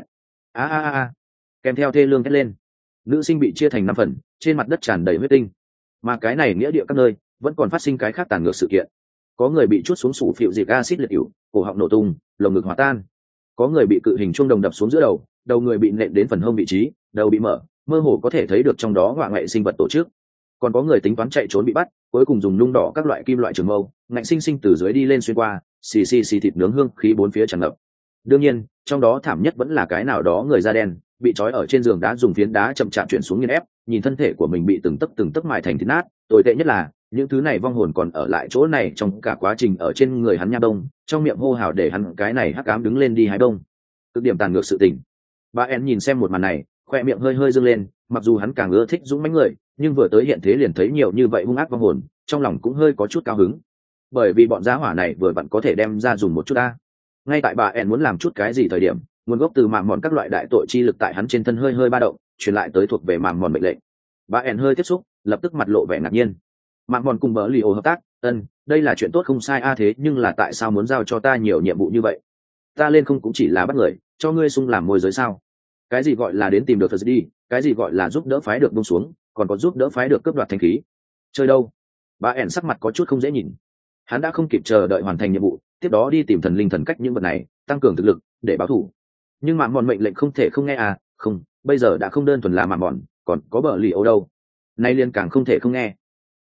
Kèm theo thê lương thét lên. Nữ sinh bị chia thành 5 phần, trên mặt đất tràn đầy huyết tinh. Mà cái này nghĩa địa các nơi vẫn còn phát sinh cái khác tàn ngược sự kiện. Có người bị chuốt xuống sủ phịu dịch axit liệt ỉu, cổ họng nổ tung, lồng ngực hòa tan. Có người bị cự hình chuông đồng đập xuống giữa đầu, đầu người bị nện đến phần hông vị trí, đầu bị mở, mơ hồ có thể thấy được trong đó họa ngậy sinh vật tổ chức. Còn có người tính toán chạy trốn bị bắt, cuối cùng dùng nung đỏ các loại kim loại trường mâu, ngạnh sinh sinh từ dưới đi lên xuyên qua, xì thịt nướng hương khí bốn phía tràn ngập. Đương nhiên, trong đó thảm nhất vẫn là cái nào đó người da đen, bị trói ở trên giường đá dùng phiến đá chậm chạp chuyển xuống nghiền ép, nhìn thân thể của mình bị từng tấc mài thành thịt nát. Tồi tệ nhất là những thứ này vong hồn còn ở lại chỗ này trong cả quá trình ở trên người hắn nha đông, trong miệng hô hào để hắn cái này hắc ám đứng lên đi hái đông. Cực điểm tàn ngược sự tình. Bà En nhìn xem một màn này, khoe miệng hơi dương lên, mặc dù hắn càng ưa thích dũng mãnh người, nhưng vừa tới hiện thế liền thấy nhiều như vậy hung ác vong hồn, trong lòng cũng hơi có chút cao hứng, bởi vì bọn gia hỏa này vừa vặn có thể đem ra dùng một chút ta. Ngay tại bà ẻn muốn làm chút cái gì thời điểm, nguồn gốc từ mạm mòn các loại đại tội chi lực tại hắn trên thân hơi hơi ba động, truyền lại tới thuộc về mạm mòn mệnh lệnh. Bà ẻn hơi tiếp xúc, lập tức mặt lộ vẻ ngạc nhiên. Mạm mòn cùng bờ lì ô hợp tác, đây là chuyện tốt không sai thế nhưng là tại sao muốn giao cho ta nhiều nhiệm vụ như vậy? Ta lên không cũng chỉ là bắt người, cho ngươi sung làm môi giới sao? Cái gì gọi là đến tìm được thật đi, cái gì gọi là giúp đỡ phái được buông xuống, còn có giúp đỡ phái được cướp đoạt thanh khí. Chơi đâu? Bà ẻn sắc mặt có chút không dễ nhìn. Hắn đã không kịp chờ đợi hoàn thành nhiệm vụ, tiếp đó đi tìm thần linh thần cách những vật này, tăng cường thực lực để báo thù. Nhưng mạm mòn mệnh lệnh không thể không nghe không, bây giờ đã không đơn thuần là mạm mòn, còn có bờ lì ô đâu. Nay liên càng không thể không nghe.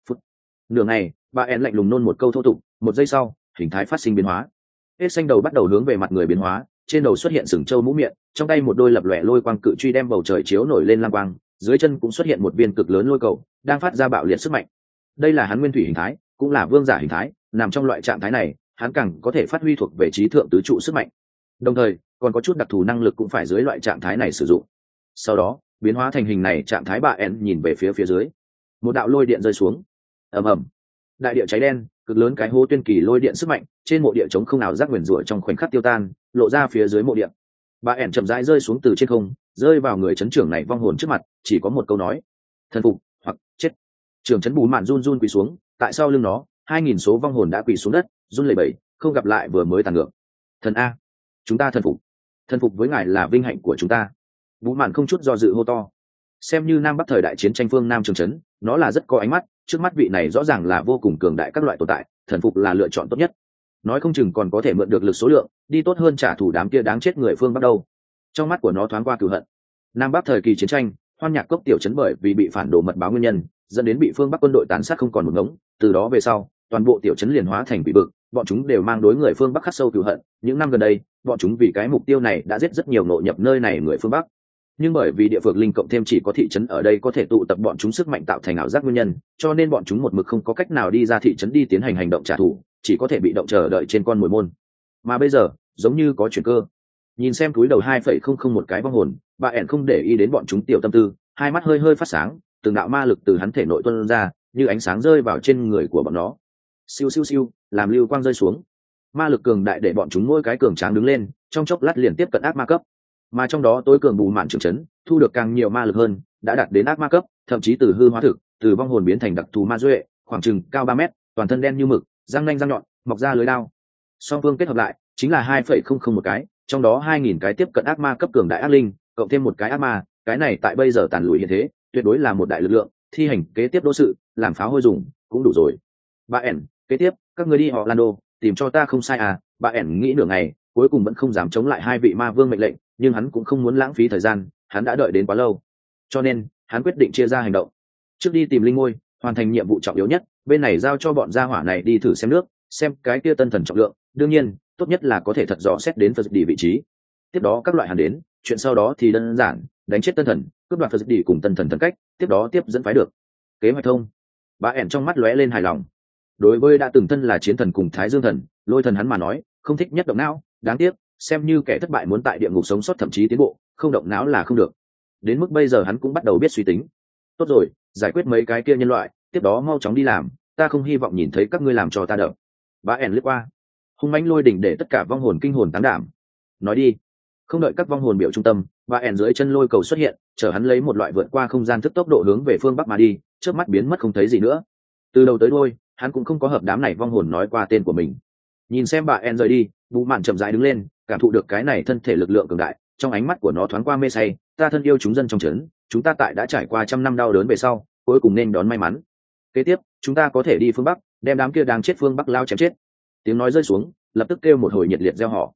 Nửa ngày, bà ẻn lạnh lùng nôn một câu thô tục, một giây sau, hình thái phát sinh biến hóa. Hết xanh đầu bắt đầu hướng về mặt người biến hóa, trên đầu xuất hiện sừng trâu mũ miệng, trong tay một đôi lập lòe lôi quang cự truy đem bầu trời chiếu nổi lên lang quang, dưới chân cũng xuất hiện một viên cực lớn lôi cầu, đang phát ra bạo liệt sức mạnh. Đây là hắn nguyên thủy hình thái, cũng là vương giả hình thái, nằm trong loại trạng thái này, hắn càng có thể phát huy thuộc về trí thượng tứ trụ sức mạnh. Đồng thời, còn có chút đặc thù năng lực cũng phải dưới loại trạng thái này sử dụng. Sau đó, biến hóa thành hình này trạng thái bà ẻn nhìn về phía dưới, một đạo lôi điện rơi xuống. Ầm ầm. Đại địa cháy đen, cực lớn cái hố tuyên kỳ lôi điện sức mạnh, trên mộ địa chống không nào rác nguyền rủa trong khoảnh khắc tiêu tan, lộ ra phía dưới mộ địa. Bà ẻn chậm rãi rơi xuống từ trên không, rơi vào người chấn trưởng này vong hồn trước mặt, chỉ có một câu nói: thần phục hoặc chết. Trưởng chấn Bù Mạn run run quỳ xuống, tại sau lưng nó 2000 số vong hồn đã quỳ xuống đất, run lẩy bẩy, không gặp lại vừa mới tàn ngược. Thần a, chúng ta thần phục với ngài là vinh hạnh của chúng ta. Bù Mạn không chút do dự hô to. Xem như nam bắc thời đại chiến tranh phương nam trường chấn, nó là rất có ánh mắt, trước mắt vị này rõ ràng là vô cùng cường đại các loại tồn tại, thần phục là lựa chọn tốt nhất. Nói không chừng còn có thể mượn được lực số lượng, đi tốt hơn trả thù đám kia đáng chết người phương bắc đâu. Trong mắt của nó thoáng qua cừu hận. Nam bắc thời kỳ chiến tranh, Hoan Nhạc Cốc tiểu trấn bởi vì bị phản đồ mật báo nguyên nhân, dẫn đến bị phương bắc quân đội tàn sát không còn một ngống, từ đó về sau, toàn bộ tiểu trấn liền hóa thành bị bực, bọn chúng đều mang đối người phương bắc khắc sâu cừu hận. Những năm gần đây, bọn chúng vì cái mục tiêu này đã giết rất nhiều nội nhập nơi này người phương bắc. Nhưng bởi vì địa phược linh cộng thêm chỉ có thị trấn ở đây có thể tụ tập bọn chúng sức mạnh tạo thành ảo giác nguyên nhân, cho nên bọn chúng một mực không có cách nào đi ra thị trấn đi tiến hành hành động trả thù, chỉ có thể bị động chờ đợi trên con mồi môn. Mà bây giờ, giống như có chuyển cơ. Nhìn xem túi đầu 2,001 một cái vong hồn, bà ẻn không để ý đến bọn chúng tiểu tâm tư, hai mắt hơi hơi phát sáng, từng đạo ma lực từ hắn thể nội tuôn ra, như ánh sáng rơi vào trên người của bọn nó. Siêu siêu siêu, làm lưu quang rơi xuống. Ma lực cường đại để bọn chúng mỗi cái cường tráng đứng lên, trong chốc lát liền tiếp cận ác ma cấp. Mà trong đó tối cường Bù Mạn trưởng trấn thu được càng nhiều ma lực hơn, đã đạt đến ác ma cấp, thậm chí từ hư hóa thực, từ vong hồn biến thành đặc thù ma duệ, khoảng chừng cao 3 mét, toàn thân đen như mực, răng nanh răng nhọn, mọc ra lưới đao. Song phương kết hợp lại chính là 2,001 cái, trong đó 2000 cái tiếp cận ác ma cấp cường đại ác linh, cộng thêm một cái ác ma, cái này tại bây giờ tàn lùi hiện thế, tuyệt đối là một đại lực lượng, thi hành kế tiếp đô sự, làm pháo hôi dùng, cũng đủ rồi. Bà ẻn, kế tiếp, các ngươi đi Orlando, tìm cho ta không sai bà ẻn nghĩ nửa ngày, cuối cùng vẫn không dám chống lại hai vị ma vương mệnh lệnh, nhưng hắn cũng không muốn lãng phí thời gian, hắn đã đợi đến quá lâu, cho nên hắn quyết định chia ra hành động. Trước đi tìm linh ngôi, hoàn thành nhiệm vụ trọng yếu nhất, bên này giao cho bọn gia hỏa này đi thử xem nước, xem cái kia tân thần trọng lượng, đương nhiên tốt nhất là có thể thật rõ xét đến Phật đi vị trí. Tiếp đó các loại hắn đến, chuyện sau đó thì đơn giản, đánh chết tân thần, cướp đoạt Phật đi cùng tân thần thần cách, tiếp đó tiếp dẫn phái được. Kế hoạch thông. Bà ẻn trong mắt lóe lên hài lòng. Đối với đã từng thân là chiến thần cùng Thái Dương thần, Lôi thần hắn mà nói, không thích nhất động não, đáng tiếc, xem như kẻ thất bại muốn tại địa ngục sống sót thậm chí tiến bộ, không động não là không được. Đến mức bây giờ hắn cũng bắt đầu biết suy tính. Tốt rồi, giải quyết mấy cái kia nhân loại, tiếp đó mau chóng đi làm, ta không hy vọng nhìn thấy các ngươi làm cho ta đợi. Bà ẻn lướt qua, hung mãnh lôi đỉnh để tất cả vong hồn kinh hồn tán đảm. Nói đi. Không đợi các vong hồn biểu trung tâm, bà ẻn dưới chân lôi cầu xuất hiện, chở hắn lấy một loại vượt qua không gian thức tốc độ hướng về phương bắc mà đi, trước mắt biến mất không thấy gì nữa. Từ đầu tới đuôi, hắn cũng không có hợp đám này vong hồn nói qua tên của mình. Nhìn xem bà ẻn rời đi, Bù Mạn chậm rãi đứng lên, cảm thụ được cái này thân thể lực lượng cường đại, trong ánh mắt của nó thoáng qua mê say. Ta thân yêu chúng dân trong trấn, chúng ta tại đã trải qua 100 năm đau đớn về sau, cuối cùng nên đón may mắn. Kế tiếp, chúng ta có thể đi phương bắc, đem đám kia đang chết phương bắc lao chém chết. Tiếng nói rơi xuống, lập tức kêu một hồi nhiệt liệt reo hò.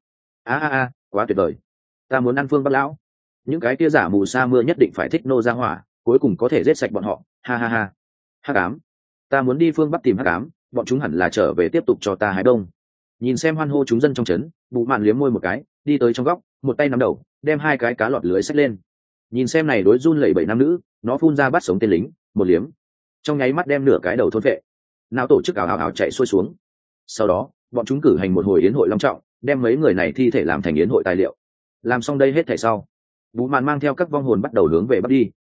Quá tuyệt vời, ta muốn ăn phương bắc lão. Những cái kia giả mù sa mưa nhất định phải thích nô ra hỏa, cuối cùng có thể giết sạch bọn họ. Hắc ám, ta muốn đi phương bắc tìm hắc ám, bọn chúng hẳn là trở về tiếp tục cho ta hái đông. Nhìn xem hoan hô chúng dân trong trấn, Bù Mạn liếm môi một cái, đi tới trong góc, một tay nắm đầu, đem hai cái cá lọt lưới xách lên. Nhìn xem này đối run lẩy bẩy nam nữ, nó phun ra bắt sống tên lính, một liếm, trong nháy mắt đem nửa cái đầu thôn vệ. Não tổ chức ảo ảo chạy xuôi xuống. Sau đó, bọn chúng cử hành một hồi yến hội long trọng, đem mấy người này thi thể làm thành yến hội tài liệu. Làm xong đây hết thảy sau, Bù Mạn mang theo các vong hồn bắt đầu hướng về bắc đi.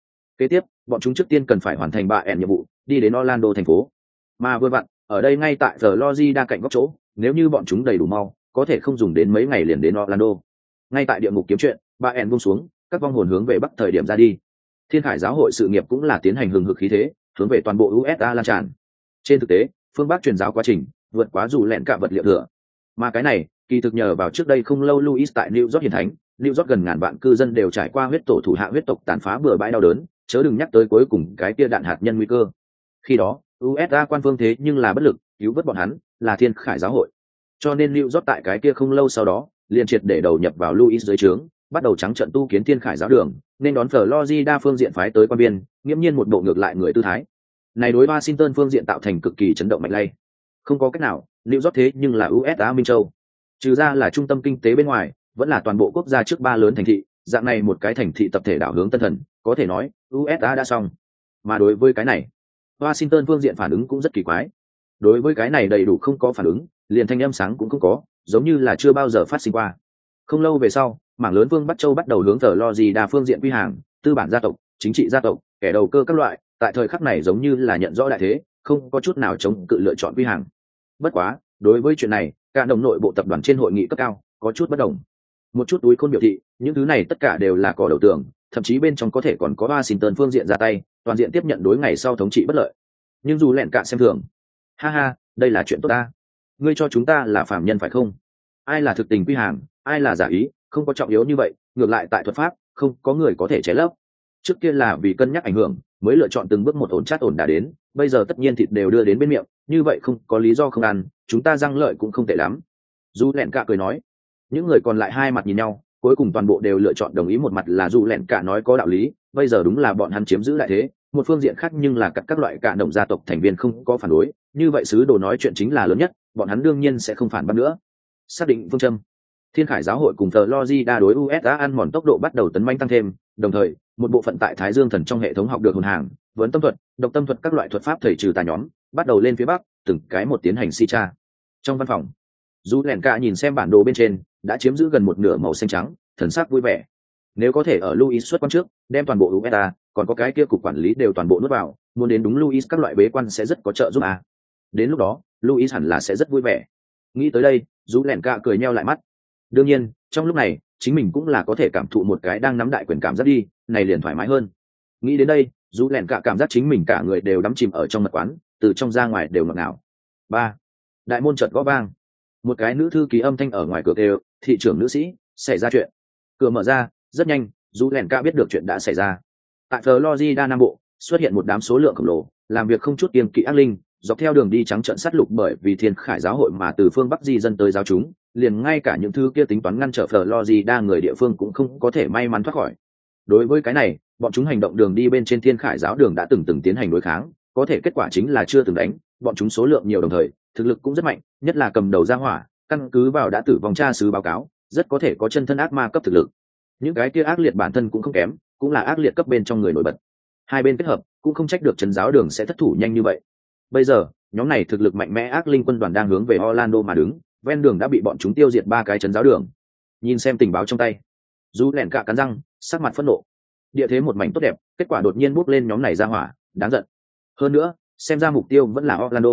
Kế tiếp, bọn chúng trước tiên cần phải hoàn thành 3 nhiệm vụ, đi đến Orlando thành phố. Mà vừa vặn, ở đây ngay tại Florida cạnh góc chỗ, nếu như bọn chúng đầy đủ mau, có thể không dùng đến mấy ngày liền đến Orlando. Ngay tại địa ngục kiếm chuyện, 3 buông xuống, các vong hồn hướng về bắc thời điểm ra đi. Thiên Khải giáo hội sự nghiệp cũng là tiến hành hừng hực khí thế, hướng về toàn bộ USA lan tràn. Trên thực tế, phương Bắc truyền giáo quá trình vượt quá dù lẹn cả vật liệu thừa. Mà cái này, kỳ thực nhờ vào trước đây không lâu Louis tại New York hiển thánh, New York gần ngàn vạn cư dân đều trải qua huyết tổ thủ hạ huyết tộc tàn phá bừa bãi đau đớn, chớ đừng nhắc tới cuối cùng cái tia đạn hạt nhân nguy cơ. Khi đó, USA quan phương thế nhưng là bất lực, cứu vớt bọn hắn, là Thiên Khải giáo hội. Cho nên New York tại cái kia không lâu sau đó, liền triệt để đầu nhập vào Louis dưới trướng, bắt đầu trắng trận tu kiến Thiên Khải giáo đường, nên đón Florida phương diện phái tới quan biên, nghiễm nhiên một bộ ngược lại người tư thái. Này đối Washington phương diện tạo thành cực kỳ chấn động mạnh lay. Không có cách nào, New York thế nhưng là USA Minh Châu. Trừ ra là trung tâm kinh tế bên ngoài, vẫn là toàn bộ quốc gia trước 3 lớn thành thị, dạng này một cái thành thị tập thể đảo hướng tân thần, có thể nói, USA đã xong. Mà đối với cái này, Washington phương diện phản ứng cũng rất kỳ quái. Đối với cái này đầy đủ không có phản ứng, liền thanh âm sáng cũng không có, giống như là chưa bao giờ phát sinh qua. Không lâu về sau, mảng lớn Vương Bắc Châu bắt đầu hướng Florida phương diện quy hàng, tư bản gia tộc, chính trị gia tộc, kẻ đầu cơ các loại, tại thời khắc này giống như là nhận rõ đại thế, không có chút nào chống cự lựa chọn quy hàng. Bất quá, đối với chuyện này, cả đồng nội bộ tập đoàn trên hội nghị cấp cao có chút bất đồng. Một chút túi khôn biểu thị, những thứ này tất cả đều là cỏ đầu tường, thậm chí bên trong có thể còn có Washington phương diện ra tay, toàn diện tiếp nhận đối ngày sau thống trị bất lợi. Nhưng dù lẹn cả xem thường, ha ha, đây là chuyện tốt ta. Ngươi cho chúng ta là phàm nhân phải không? Ai là thực tình quy hàng, ai là giả ý, không có trọng yếu như vậy, ngược lại tại thuật pháp, không có người có thể chế lấp. Trước kia là vì cân nhắc ảnh hưởng, mới lựa chọn từng bước một ổn chát ổn đã đến, bây giờ tất nhiên thịt đều đưa đến bên miệng, như vậy không có lý do không ăn, chúng ta răng lợi cũng không tệ lắm. Du lẹn cả cười nói. Những người còn lại hai mặt nhìn nhau, cuối cùng toàn bộ đều lựa chọn đồng ý. Một mặt là Du lẹn cả nói có đạo lý, bây giờ đúng là bọn hắn chiếm giữ lại thế, một phương diện khác nhưng là các loại cả đồng gia tộc thành viên không có phản đối, như vậy sứ đồ nói chuyện chính là lớn nhất, bọn hắn đương nhiên sẽ không phản bác nữa. Xác định phương châm, Thiên Khải giáo hội cùng Florida đối USA ăn mòn tốc độ bắt đầu tấn manh tăng thêm, đồng thời, một bộ phận tại Thái Dương thần trong hệ thống học được hồn hàng, vấn tâm thuật, độc tâm thuật các loại thuật pháp thầy trừ tà nhóm, bắt đầu lên phía bắc, từng cái một tiến hành si tra. Trong văn phòng, Du lẹn cả nhìn xem bản đồ bên trên, đã chiếm giữ gần một nửa màu xanh trắng, thần sắc vui vẻ. Nếu có thể ở Louis xuất quan trước, đem toàn bộ USA, còn có cái kia cục quản lý đều toàn bộ nuốt vào, muốn đến đúng Louis các loại bế quan sẽ rất có trợ giúp à. Đến lúc đó, Louis hẳn là sẽ rất vui vẻ. Nghĩ tới đây, Du lẹn cả cười nheo lại mắt. Đương nhiên, trong lúc này, chính mình cũng là có thể cảm thụ một cái đang nắm đại quyền cảm giác đi, này liền thoải mái hơn. Nghĩ đến đây, Du lẹn cả cảm giác chính mình cả người đều đắm chìm ở trong mật quán, từ trong ra ngoài đều ngọt ngào. 3. Đại môn chợt gõ vang. Một cái nữ thư ký âm thanh ở ngoài cửa kêu, thị trưởng nữ sĩ, xảy ra chuyện. Cửa mở ra, rất nhanh, Du lẹn cả biết được chuyện đã xảy ra. Tại Florida Nam Bộ, xuất hiện một đám số lượng khổng lồ, làm việc không chút kiêng kỵ ác linh, dọc theo đường đi trắng trợn sát lục bởi vì Thiên Khải giáo hội mà từ phương Bắc di dân tới giáo chúng, liền ngay cả những thứ kia tính toán ngăn trở Florida người địa phương cũng không có thể may mắn thoát khỏi. Đối với cái này, bọn chúng hành động đường đi bên trên Thiên Khải giáo đường đã từng tiến hành đối kháng, có thể kết quả chính là chưa từng đánh, bọn chúng số lượng nhiều đồng thời, thực lực cũng rất mạnh, nhất là cầm đầu ra hỏa, căn cứ vào đã tử vong tra sứ báo cáo, rất có thể có chân thân ác ma cấp thực lực. Những cái kia ác liệt bản thân cũng không kém, cũng là ác liệt cấp bên trong người nổi bật. Hai bên kết hợp, cũng không trách được trấn giáo đường sẽ thất thủ nhanh như vậy. Bây giờ, nhóm này thực lực mạnh mẽ ác linh quân đoàn đang hướng về Orlando mà đứng, ven đường đã bị bọn chúng tiêu diệt 3 cái trấn giáo đường. Nhìn xem tình báo trong tay, Du lẹn cả cắn răng, sắc mặt phẫn nộ. Địa thế một mảnh tốt đẹp, kết quả đột nhiên bốc lên nhóm này ra hỏa, đáng giận. Hơn nữa, xem ra mục tiêu vẫn là Orlando.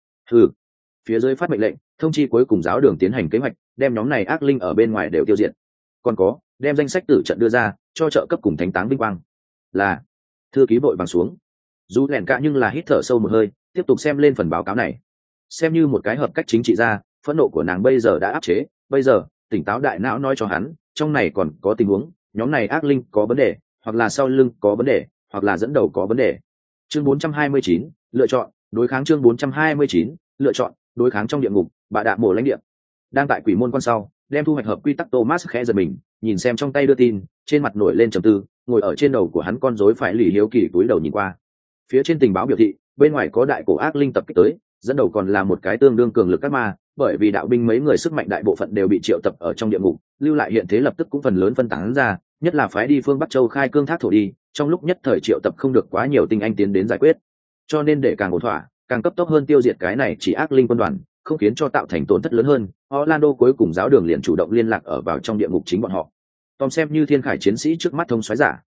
Phía dưới phát mệnh lệnh, thông chi cuối cùng giáo đường tiến hành kế hoạch, đem nhóm này ác linh ở bên ngoài đều tiêu diệt. Còn có, đem danh sách tử trận đưa ra, cho trợ cấp cùng thánh táng vinh quang. Là, thư ký vội vàng xuống. Du lẹn cả nhưng là hít thở sâu một hơi, tiếp tục xem lên phần báo cáo này. Xem như một cái hợp cách chính trị gia, phẫn nộ của nàng bây giờ đã áp chế, bây giờ, tỉnh táo đại não nói cho hắn, trong này còn có tình huống, nhóm này ác linh có vấn đề, hoặc là sau lưng có vấn đề, hoặc là dẫn đầu có vấn đề. Chương 429, lựa chọn, đối kháng chương 429, lựa chọn, đối kháng trong địa ngục, bà đạ mổ lãnh địa. Đang tại quỷ môn quan sau, đem thu hoạch hợp quy tắc Thomas khẽ giật mình, nhìn xem trong tay đưa tin, trên mặt nổi lên trầm tư, ngồi ở trên đầu của hắn con rối phải lì hiếu kỳ túi đầu nhìn qua. Phía trên tình báo biểu thị, bên ngoài có đại cổ ác linh tập kích tới, dẫn đầu còn là một cái tương đương cường lực các ma, bởi vì đạo binh mấy người sức mạnh đại bộ phận đều bị triệu tập ở trong địa ngục, lưu lại hiện thế lập tức cũng phần lớn phân tán ra, nhất là phái đi phương Bắc Châu khai cương thác thổ đi, trong lúc nhất thời triệu tập không được quá nhiều tinh anh tiến đến giải quyết. Cho nên để càng ổn thỏa, càng cấp tốc hơn tiêu diệt cái này chỉ ác linh quân đoàn, không khiến cho tạo thành tổn thất lớn hơn, Orlando cuối cùng giáo đường liền chủ động liên lạc ở vào trong địa ngục chính bọn họ. Tom xem như Thiên Khải chiến sĩ trước mắt thông soái giả,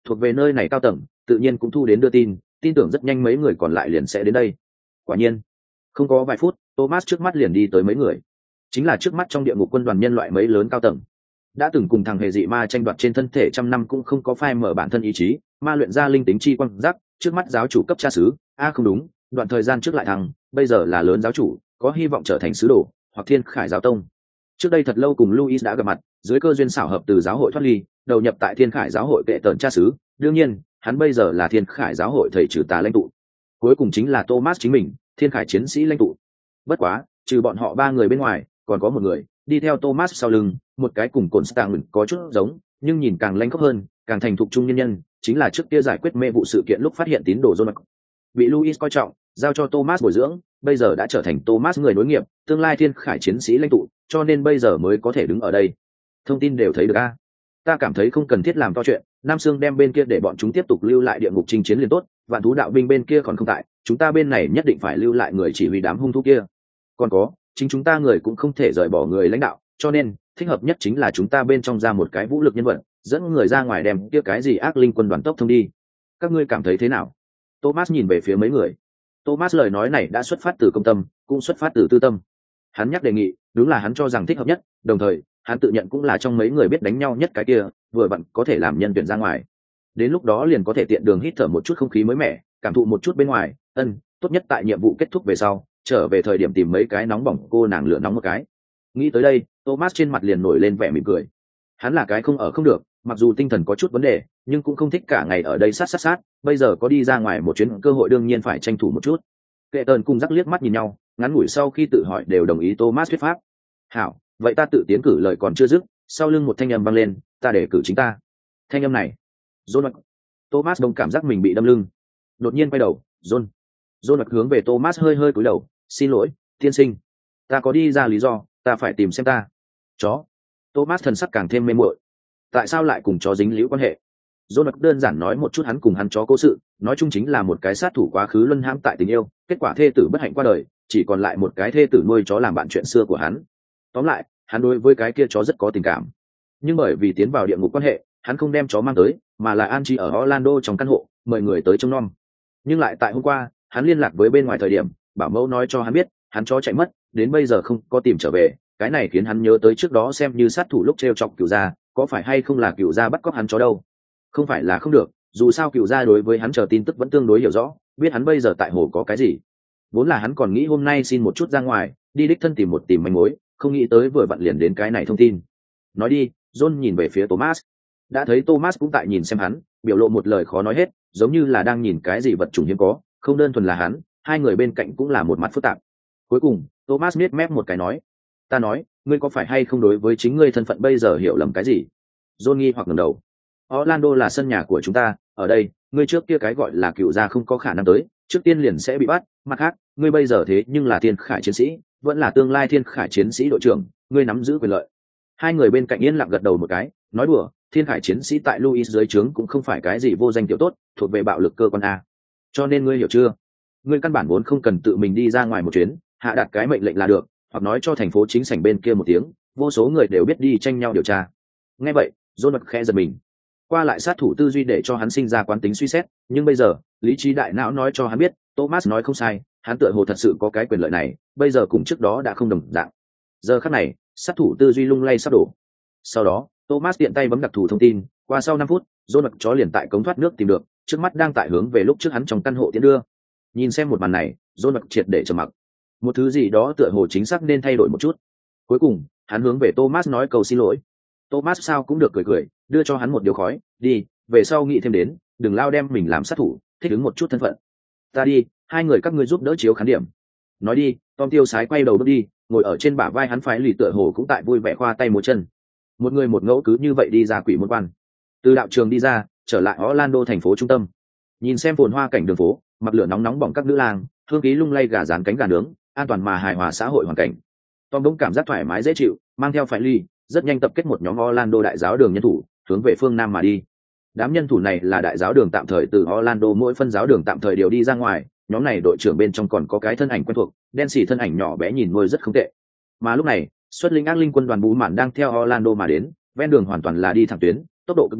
thuộc về nơi này cao tầng tự nhiên cũng thu đến đưa tin, tin tưởng rất nhanh mấy người còn lại liền sẽ đến đây. Quả nhiên, không có vài phút, Thomas trước mắt liền đi tới mấy người, chính là trước mắt trong địa ngục quân đoàn nhân loại mấy lớn cao tầng. Đã từng cùng thằng hề dị ma tranh đoạt trên thân thể trăm năm cũng không có phai mở bản thân ý chí, ma luyện ra linh tính chi quang giác, trước mắt giáo chủ cấp cha xứ, không đúng, đoạn thời gian trước lại thằng, bây giờ là lớn giáo chủ, có hy vọng trở thành sứ đồ, hoặc thiên khải giáo tông. Trước đây thật lâu cùng Louis đã gặp mặt, dưới cơ duyên xảo hợp từ giáo hội thoát ly, đầu nhập tại thiên khải giáo hội kệ tần cha xứ, đương nhiên, hắn bây giờ là thiên khải giáo hội thầy trừ tà lãnh tụ. Cuối cùng chính là Thomas chính mình, thiên khải chiến sĩ lãnh tụ. Bất quá, trừ bọn họ ba người bên ngoài, còn có một người đi theo Thomas sau lưng, một cái cùng Constantine có chút giống, nhưng nhìn càng lãnh khốc hơn, càng thành thục trung nhân nhân, chính là trước kia giải quyết mê vụ sự kiện lúc phát hiện tín đồ John. Bị Louis coi trọng, giao cho Thomas bồi dưỡng, bây giờ đã trở thành Thomas người nối nghiệp, tương lai thiên khải chiến sĩ lãnh tụ, cho nên bây giờ mới có thể đứng ở đây. Thông tin đều thấy được a. Ta cảm thấy không cần thiết làm to chuyện, Nam Sương đem bên kia để bọn chúng tiếp tục lưu lại địa ngục chinh chiến liền tốt, vạn thú đạo binh bên kia còn không tại, chúng ta bên này nhất định phải lưu lại người chỉ huy đám hung thú kia. Còn có, chính chúng ta người cũng không thể rời bỏ người lãnh đạo, cho nên thích hợp nhất chính là chúng ta bên trong ra một cái vũ lực nhân vật, dẫn người ra ngoài đem kia cái gì ác linh quân đoàn tốc thông đi. Các ngươi cảm thấy thế nào? Thomas nhìn về phía mấy người. Thomas lời nói này đã xuất phát từ công tâm, cũng xuất phát từ tư tâm. Hắn nhắc đề nghị, đúng là hắn cho rằng thích hợp nhất, đồng thời, hắn tự nhận cũng là trong mấy người biết đánh nhau nhất cái kia, vừa vặn có thể làm nhân tuyển ra ngoài. Đến lúc đó liền có thể tiện đường hít thở một chút không khí mới mẻ, cảm thụ một chút bên ngoài, tốt nhất tại nhiệm vụ kết thúc về sau, trở về thời điểm tìm mấy cái nóng bỏng cô nàng lửa nóng một cái. Nghĩ tới đây, Thomas trên mặt liền nổi lên vẻ mỉm cười. Hắn là cái không ở không được, mặc dù tinh thần có chút vấn đề, nhưng cũng không thích cả ngày ở đây sát, bây giờ có đi ra ngoài một chuyến cơ hội đương nhiên phải tranh thủ một chút. Kệ tần cùng rắc liếc mắt nhìn nhau, ngắn ngủi sau khi tự hỏi đều đồng ý Thomas thuyết pháp. Hảo, vậy ta tự tiến cử lời còn chưa dứt, sau lưng một thanh âm vang lên, ta để cử chính ta. Thanh âm này, John. Thomas đông cảm giác mình bị đâm lưng, đột nhiên quay đầu, John hướng về Thomas hơi cúi đầu, xin lỗi, tiên sinh, ta có đi ra lý do, ta phải tìm xem ta. Chó. Thomas thần sắc càng thêm mê muội. Tại sao lại cùng chó dính líu quan hệ? John đơn giản nói một chút hắn cùng hắn chó cố sự, nói chung chính là một cái sát thủ quá khứ luân hãm tại tình yêu, kết quả thê tử bất hạnh qua đời, chỉ còn lại một cái thê tử nuôi chó làm bạn chuyện xưa của hắn. Tóm lại, hắn đối với cái kia chó rất có tình cảm. Nhưng bởi vì tiến vào địa ngục quan hệ, hắn không đem chó mang tới, mà là an trí ở Orlando trong căn hộ, mời người tới trông nom. Nhưng lại tại hôm qua, hắn liên lạc với bên ngoài thời điểm, bảo mẫu nói cho hắn biết, hắn chó chạy mất, đến bây giờ không có tìm trở về. Cái này khiến hắn nhớ tới trước đó xem như sát thủ lúc treo chọc Cửu gia, có phải hay không là Cửu gia bắt cóc hắn chó đâu? Không phải là không được, dù sao Cửu gia đối với hắn chờ tin tức vẫn tương đối hiểu rõ, biết hắn bây giờ tại hồ có cái gì. Vốn là hắn còn nghĩ hôm nay xin một chút ra ngoài, đi đích thân tìm manh mối, không nghĩ tới vừa vặn liền đến cái này thông tin. Nói đi. John nhìn về phía Thomas, đã thấy Thomas cũng tại nhìn xem hắn, biểu lộ một lời khó nói hết, giống như là đang nhìn cái gì vật chủng hiếm có, không đơn thuần là hắn, hai người bên cạnh cũng là một mặt phức tạp. Cuối cùng, Thomas miết mép một cái nói, ta nói, ngươi có phải hay không đối với chính ngươi thân phận bây giờ hiểu lầm cái gì? John nghi hoặc ngẩng đầu. Orlando là sân nhà của chúng ta, ở đây, ngươi trước kia cái gọi là Cửu gia không có khả năng tới, trước tiên liền sẽ bị bắt, mặt khác, ngươi bây giờ thế nhưng là thiên khải chiến sĩ, vẫn là tương lai thiên khải chiến sĩ đội trưởng, ngươi nắm giữ quyền lợi. Hai người bên cạnh yên lặng gật đầu một cái, nói đùa, thiên khải chiến sĩ tại Louis dưới trướng cũng không phải cái gì vô danh tiểu tốt, thuộc về bạo lực cơ quan a. Cho nên ngươi hiểu chưa? Ngươi căn bản vốn không cần tự mình đi ra ngoài một chuyến, hạ đặt cái mệnh lệnh là được, hoặc nói cho thành phố chính sảnh bên kia một tiếng, vô số người đều biết đi tranh nhau điều tra. Nghe vậy, John khẽ giật mình. Qua lại sát thủ tư duy để cho hắn sinh ra quán tính suy xét, nhưng bây giờ, lý trí đại não nói cho hắn biết, Thomas nói không sai, hắn tựa hồ thật sự có cái quyền lợi này, bây giờ cùng trước đó đã không đồng dạng. Giờ khắc này, sát thủ tư duy lung lay sắp đổ. Sau đó, Thomas tiện tay bấm đặc thù thông tin, qua sau 5 phút, John chó liền tại cống thoát nước tìm được, trước mắt đang tại hướng về lúc trước hắn trong căn hộ tiến đưa. Nhìn xem một màn này, John triệt để trầm mặc. Một thứ gì đó tựa hồ chính xác nên thay đổi một chút. Cuối cùng, hắn hướng về Thomas nói cầu xin lỗi. Thomas sao cũng được cười, đưa cho hắn một điếu khói, đi, về sau nghĩ thêm đến, đừng lao đem mình làm sát thủ, thích ứng một chút thân phận. Ta đi, hai người các ngươi giúp đỡ chiếu khán điểm. Nói đi, Tom tiêu sái quay đầu bước đi, ngồi ở trên bả vai hắn phái lì tựa hồ cũng tại vui vẻ khoa tay múa chân. Một người một ngẫu cứ như vậy đi ra quỷ môn quan. Từ đạo trường đi ra, trở lại Orlando thành phố trung tâm. Nhìn xem phồn hoa cảnh đường phố, mặc lửa nóng bỏng các nữ lang, hương khí lung lay gà rán cánh gà nướng, an toàn mà hài hòa xã hội hoàn cảnh. Tom đống cảm giác thoải mái dễ chịu, mang theo phái lì, rất nhanh tập kết một nhóm Orlando đại giáo đường nhân thủ, hướng về phương nam mà đi. Đám nhân thủ này là đại giáo đường tạm thời từ Orlando mỗi phân giáo đường tạm thời điều đi ra ngoài, nhóm này đội trưởng bên trong còn có cái thân ảnh quen thuộc, đen xì thân ảnh nhỏ bé nhìn nuôi rất không tệ. Mà lúc này, xuất linh ác linh quân đoàn Bú Mạn đang theo Orlando mà đến, ven đường hoàn toàn là đi thẳng tuyến, tốc độ cực nhanh,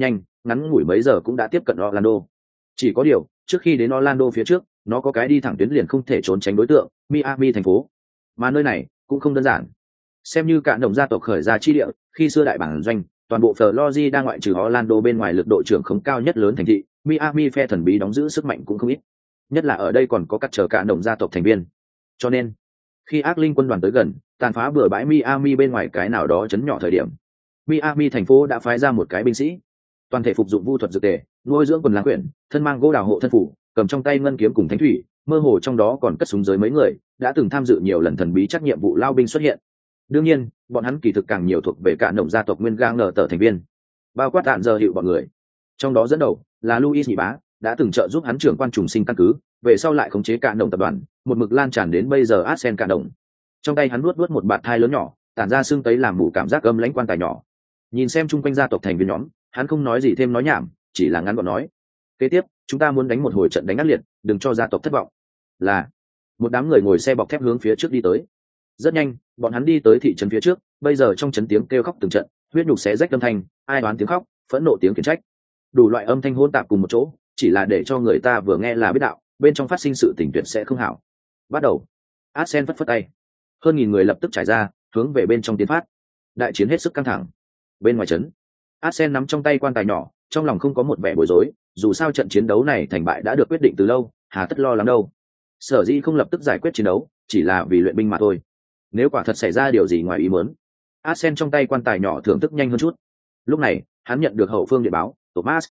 ngắn ngủi mấy giờ cũng đã tiếp cận Orlando. Chỉ có điều, trước khi đến Orlando phía trước, nó có cái đi thẳng tuyến liền không thể trốn tránh đối tượng, Miami thành phố. Mà nơi này cũng không đơn giản. Xem như cả đồng gia tộc khởi ra chi địa, khi xưa đại bản doanh, toàn bộ Florida ngoại trừ Orlando bên ngoài lực độ trưởng khống cao nhất lớn thành thị, Miami phe thần bí đóng giữ sức mạnh cũng không ít. Nhất là ở đây còn có các chờ cả đồng gia tộc thành viên. Cho nên, khi ác linh quân đoàn tới gần, tàn phá bừa bãi Miami bên ngoài cái nào đó chấn nhỏ thời điểm, Miami thành phố đã phái ra một cái binh sĩ, toàn thể phục dụng vu thuật dược tề, nuôi dưỡng quần lang quyển, thân mang gỗ đào hộ thân phủ, cầm trong tay ngân kiếm cùng thánh thủy, mơ hồ trong đó còn cất súng giới mấy người, đã từng tham dự nhiều lần thần bí trắc nhiệm vụ lao binh xuất hiện. Đương nhiên, bọn hắn kỳ thực càng nhiều thuộc về cả đồng gia tộc nguyên gang ngờ tờ thành viên, bao quát tạn giờ hiệu bọn người. Trong đó dẫn đầu là Louis nhị bá, đã từng trợ giúp hắn trưởng quan trùng sinh căn cứ, về sau lại khống chế cả đồng tập đoàn, một mực lan tràn đến bây giờ Arsen cả đồng. Trong tay hắn nuốt một bạt thai lớn nhỏ, tản ra xương tấy làm mù cảm giác âm lãnh quan tài nhỏ. Nhìn xem chung quanh gia tộc thành viên nhóm, hắn không nói gì thêm nói nhảm, chỉ là ngắn gọn nói: kế tiếp chúng ta muốn đánh một hồi trận đánh ác liệt, đừng cho gia tộc thất vọng. Là. Một đám người ngồi xe bọc thép hướng phía trước đi tới. Rất nhanh, bọn hắn đi tới thị trấn phía trước, bây giờ trong trấn tiếng kêu khóc từng trận, huyết nhục xé rách âm thanh, ai đoán tiếng khóc, phẫn nộ tiếng khiển trách, đủ loại âm thanh hỗn tạp cùng một chỗ, chỉ là để cho người ta vừa nghe là biết đạo, bên trong phát sinh sự tình tuyệt sẽ không hảo. Bắt đầu. Arsen phất tay, hơn nghìn người lập tức trải ra, hướng về bên trong tiến phát. Đại chiến hết sức căng thẳng. Bên ngoài trấn, Arsen nắm trong tay quan tài nhỏ, trong lòng không có một vẻ bối rối, dù sao trận chiến đấu này thành bại đã được quyết định từ lâu, hà tất lo lắng đâu. Sở dĩ không lập tức giải quyết chiến đấu, chỉ là vì luyện binh mà thôi. Nếu quả thật xảy ra điều gì ngoài ý muốn, Arsen trong tay quan tài nhỏ thưởng thức nhanh hơn chút. Lúc này, hắn nhận được hậu phương điện báo: Thomas,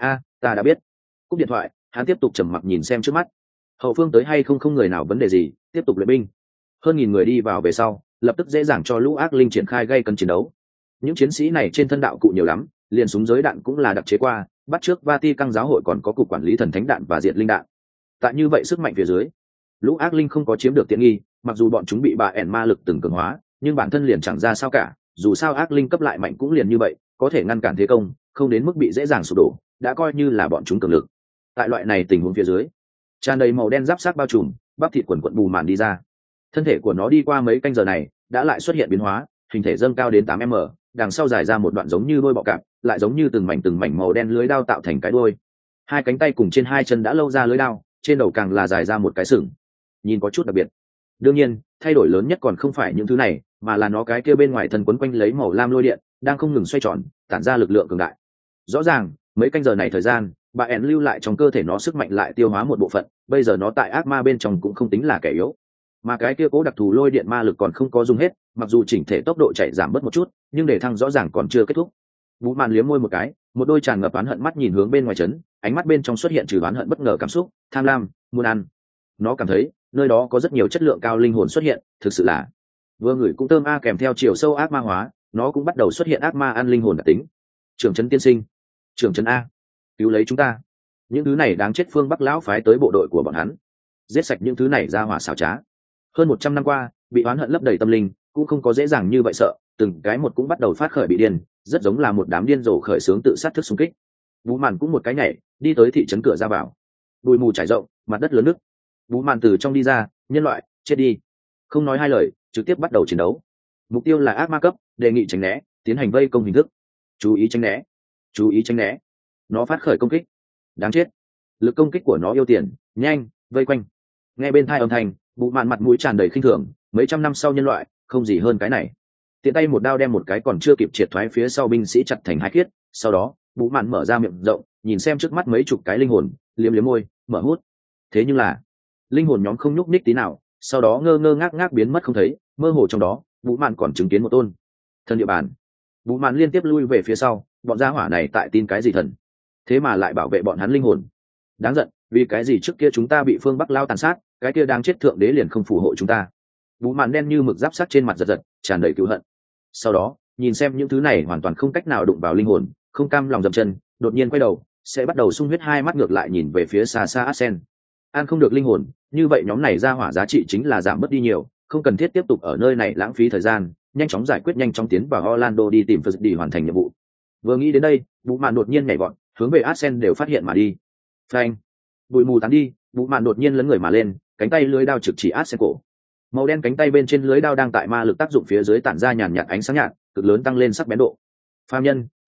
ta đã biết. Cúp điện thoại, hắn tiếp tục trầm mặc nhìn xem trước mắt. Hậu phương tới hay không người nào vấn đề gì, tiếp tục luyện binh. Hơn nghìn người đi vào về sau, lập tức dễ dàng cho lũ ác linh triển khai gây cấn chiến đấu. Những chiến sĩ này trên thân đạo cụ nhiều lắm, liền súng giới đạn cũng là đặc chế qua, bắt trước Vatican giáo hội còn có cục quản lý thần thánh đạn và diệt linh đạn. Tại như vậy sức mạnh phía dưới, lũ ác linh không có chiếm được tiện nghi, mặc dù bọn chúng bị bà ẻn ma lực từng cường hóa, nhưng bản thân liền chẳng ra sao cả, dù sao ác linh cấp lại mạnh cũng liền như vậy, có thể ngăn cản thế công, không đến mức bị dễ dàng sụp đổ, đã coi như là bọn chúng cường lực. Tại loại này tình huống phía dưới, tràn đầy màu đen giáp xác bao trùm, bắp thịt quần quận bù màn đi ra. Thân thể của nó đi qua mấy canh giờ này, đã lại xuất hiện biến hóa, hình thể dâng cao đến 8m, đằng sau dài ra một đoạn giống như đôi bọ cạp, lại giống như từng mảnh màu đen lưới đao tạo thành cái đuôi. Hai cánh tay cùng trên hai chân đã lâu ra lưới đao, trên đầu càng là dài ra một cái sừng, nhìn có chút đặc biệt. Đương nhiên, thay đổi lớn nhất còn không phải những thứ này, mà là nó cái kia bên ngoài thân quấn quanh lấy màu lam lôi điện, đang không ngừng xoay tròn, tản ra lực lượng cường đại. Rõ ràng, mấy canh giờ này thời gian, bà ẻn lưu lại trong cơ thể nó sức mạnh lại tiêu hóa một bộ phận, bây giờ nó tại ác ma bên trong cũng không tính là kẻ yếu. Mà cái kia cố đặc thù lôi điện ma lực còn không có dùng hết, mặc dù chỉnh thể tốc độ chạy giảm bớt một chút, nhưng để thăng rõ ràng còn chưa kết thúc. Vũ Mạn liếm môi một cái, một đôi tràn ngập oán hận mắt nhìn hướng bên ngoài trấn, ánh mắt bên trong xuất hiện trừ oán hận bất ngờ cảm xúc, tham lam, muốn ăn. Nó cảm thấy, nơi đó có rất nhiều chất lượng cao linh hồn xuất hiện, thực sự là vừa người cũng tơm kèm theo chiều sâu ác ma hóa, nó cũng bắt đầu xuất hiện ác ma ăn linh hồn đặc tính. Trưởng trấn tiên sinh, trưởng trấn a, cứu lấy chúng ta. Những thứ này đáng chết, phương Bắc lão phái tới bộ đội của bọn hắn, giết sạch những thứ này ra hỏa xảo trá. Hơn 100 năm qua, bị oán hận lấp đầy tâm linh, cũng không có dễ dàng như vậy sợ, từng cái một cũng bắt đầu phát khởi bị điên, rất giống là một đám điên rồ khởi xướng tự sát thức xung kích. Vũ Mạn cũng một cái nhảy, đi tới thị trấn cửa ra vào. Bụi mù trải rộng, mặt đất lớn nứt. Vũ Mạn từ trong đi ra, nhân loại, chết đi. Không nói hai lời, trực tiếp bắt đầu chiến đấu. Mục tiêu là ác ma cấp, đề nghị tránh né, tiến hành vây công hình thức. Chú ý tránh né, chú ý tránh né. Nó phát khởi công kích. Đáng chết. Lực công kích của nó yêu tiền, nhanh, vây quanh. Nghe bên tai âm thanh, Vũ Mạn mặt mũi tràn đầy khinh thường, mấy trăm năm sau nhân loại, không gì hơn cái này. Tiện tay một đao đem một cái còn chưa kịp triệt thoái phía sau binh sĩ chặt thành hai khiết, sau đó, Vũ Mạn mở ra miệng rộng, nhìn xem trước mắt mấy chục cái linh hồn, liếm liếm môi, mở hút. Thế nhưng là, linh hồn nhóm không nhúc nhích tí nào, sau đó ngơ ngơ ngác ngác biến mất không thấy, mơ hồ trong đó, Vũ Mạn còn chứng kiến một tôn thần địa bàn. Vũ Mạn liên tiếp lui về phía sau, bọn gia hỏa này tại tin cái gì thần? Thế mà lại bảo vệ bọn hắn linh hồn. Đáng giận, vì cái gì trước kia chúng ta bị phương Bắc lao tàn sát, cái kia đang chết thượng đế liền không phù hộ chúng ta. Vũ Mạn đen như mực giáp sắt trên mặt giật giật, tràn đầy cứu hận. Sau đó, nhìn xem những thứ này hoàn toàn không cách nào đụng vào linh hồn, không cam lòng dậm chân, đột nhiên quay đầu, sẽ bắt đầu sung huyết, hai mắt ngược lại nhìn về phía xa xa Arsen. An không được linh hồn, như vậy nhóm này ra hỏa giá trị chính là giảm bớt đi nhiều, không cần thiết tiếp tục ở nơi này lãng phí thời gian, nhanh chóng giải quyết, nhanh chóng tiến vào Orlando đi tìm Phật đi hoàn thành nhiệm vụ. Vừa nghĩ đến đây, Vũ Mạn đột nhiên nhảy vọt, hướng về Arsen đều phát hiện mà đi. Phanh! Bụi mù tán đi, Vũ Mạn đột nhiên lấn người mà lên, cánh tay lưới đao trực chỉ Arsen cổ. Màu đen cánh tay bên trên lưới đao đang tại ma lực tác dụng phía dưới tản ra nhàn nhạt ánh sáng nhạt, cực lớn tăng lên sắc bén độ. Phàm nhân, không,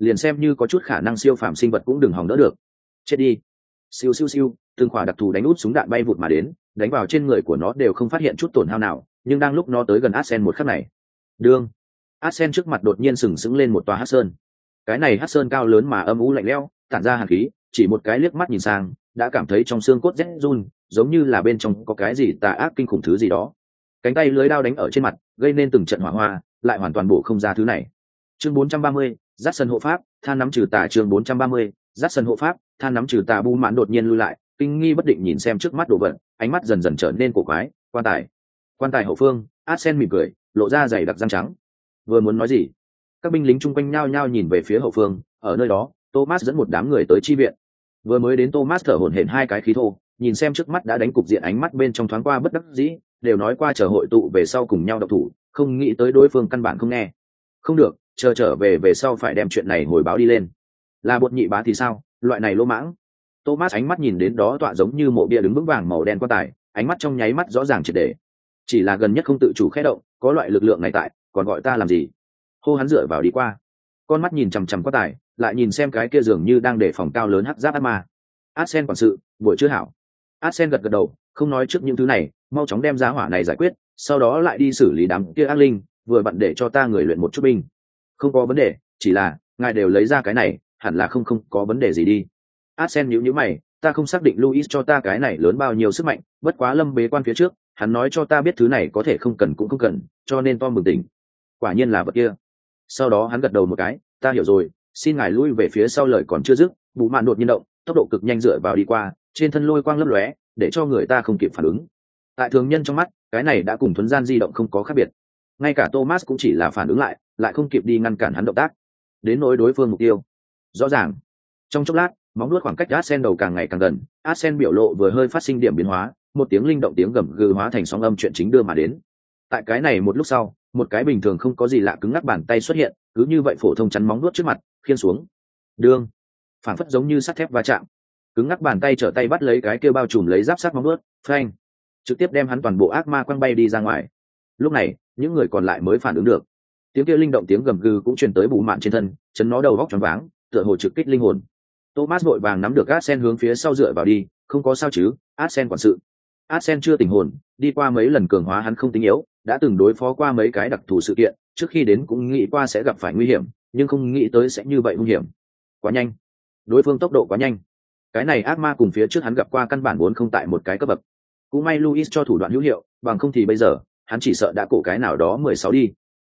liền xem như có chút khả năng siêu phàm sinh vật cũng đừng hòng đỡ được. Chết đi. Siêu siêu siêu, từng quả đặc thù đánh út súng đạn bay vụt mà đến, đánh vào trên người của nó đều không phát hiện chút tổn hao nào, nhưng đang lúc nó tới gần Arsen một khắc này, đương, Arsen trước mặt đột nhiên sừng sững lên một tòa hắc sơn. Cái này hắc sơn cao lớn mà âm u lạnh lẽo, tản ra hàn khí, chỉ một cái liếc mắt nhìn sang, đã cảm thấy trong xương cốt rét run, giống như là bên trong có cái gì tà ác kinh khủng thứ gì đó. Cánh tay lưới đao đánh ở trên mặt, gây nên từng trận hỏa hoa, lại hoàn toàn bổ không ra thứ này. Chương 430, dắt sân hộ pháp, than nắm trừ tà. Chương 430, dắt sân hộ pháp, than nắm trừ tà. Bu Mạn đột nhiên lui lại, kinh nghi bất định nhìn xem trước mắt đồ vật, ánh mắt dần dần trở nên cổ quái. Quan tài hậu phương, Arsen mỉm cười, lộ ra dày đặc răng trắng. Vừa muốn nói gì, các binh lính chung quanh nhao nhao nhìn về phía hậu phương, ở nơi đó, Thomas dẫn một đám người tới chi viện. Vừa mới đến Thomas thở hổn hển hai cái khí thô, nhìn xem trước mắt đã đánh cục diện, ánh mắt bên trong thoáng qua bất đắc dĩ, đều nói qua chờ hội tụ về sau cùng nhau động thủ, không nghĩ tới đối phương căn bản không nghe. Không được, chờ trở về sau phải đem chuyện này hồi báo đi lên. Là bột nhị bá thì sao, loại này lỗ mãng. Thomas ánh mắt nhìn đến đó tọa giống như mộ bia đứng vững vàng màu đen quan tài, ánh mắt trong nháy mắt rõ ràng triệt để. Chỉ là gần nhất không tự chủ khẽ động, có loại lực lượng này tại, còn gọi ta làm gì? Hô hắn dựa vào đi qua. Con mắt nhìn chằm chằm quan tài, lại nhìn xem cái kia dường như đang đề phòng cao lớn hắc giáp ác ma. Arsen quản sự, buổi chưa hảo. Arsen gật gật đầu, không nói trước những thứ này, mau chóng đem giá hỏa này giải quyết, sau đó lại đi xử lý đám kia ác linh, vừa bận để cho ta người luyện một chút binh. Không có vấn đề, chỉ là ngài đều lấy ra cái này, hẳn là không có vấn đề gì đi. Arsen nhíu mày, ta không xác định Louis cho ta cái này lớn bao nhiêu sức mạnh, bất quá Lâm bế quan phía trước, hắn nói cho ta biết thứ này có thể không cần cũng không cần, cho nên Tom bừng tỉnh. Quả nhiên là vật kia. Sau đó hắn gật đầu một cái, ta hiểu rồi, xin ngài lui về phía sau, lời còn chưa dứt, Bu Mạn đột nhiên động, tốc độ cực nhanh dựa vào đi qua, trên thân lôi quang lấp lóe, để cho người ta không kịp phản ứng. Tại thường nhân trong mắt, cái này đã cùng thuấn gian di động không có khác biệt. Ngay cả Thomas cũng chỉ là phản ứng lại không kịp đi ngăn cản hắn động tác. Đến nỗi đối phương mục tiêu, rõ ràng. Trong chốc lát, móng nuốt khoảng cách Arsen đầu càng ngày càng gần, Arsen biểu lộ vừa hơi phát sinh điểm biến hóa, một tiếng linh động tiếng gầm gừ hóa thành sóng âm chuyện chính đưa mà đến. Tại cái này một lúc sau, một cái bình thường không có gì lạ cứng ngắc bàn tay xuất hiện, cứ như vậy phổ thông chắn móng nuốt trước mặt, khiên xuống. Đương, phản phất giống như sắt thép va chạm. Cứng ngắc bàn tay trở tay bắt lấy cái kia bao trùm lấy giáp sắt móng nuốt, phanh, trực tiếp đem hắn toàn bộ ác ma quăng bay đi ra ngoài. Lúc này, những người còn lại mới phản ứng được. Tiếng kia linh động tiếng gầm gừ cũng truyền tới Bu Mạn trên thân, chấn nó đầu góc choáng váng, tựa hồ trực kích linh hồn. Thomas vội vàng nắm được Arsen hướng phía sau dựa vào đi, không có sao chứ, Arsen quản sự. Arsen chưa tỉnh hồn, đi qua mấy lần cường hóa hắn không tính yếu, đã từng đối phó qua mấy cái đặc thù sự kiện, trước khi đến cũng nghĩ qua sẽ gặp phải nguy hiểm, nhưng không nghĩ tới sẽ như vậy nguy hiểm. Quá nhanh, đối phương tốc độ quá nhanh. Cái này ác ma cùng phía trước hắn gặp qua căn bản vốn không tại một cái cấp bậc. Cũng may Louis cho thủ đoạn hữu hiệu, bằng không thì bây giờ hắn chỉ sợ đã cổ cái nào đó 16 đi.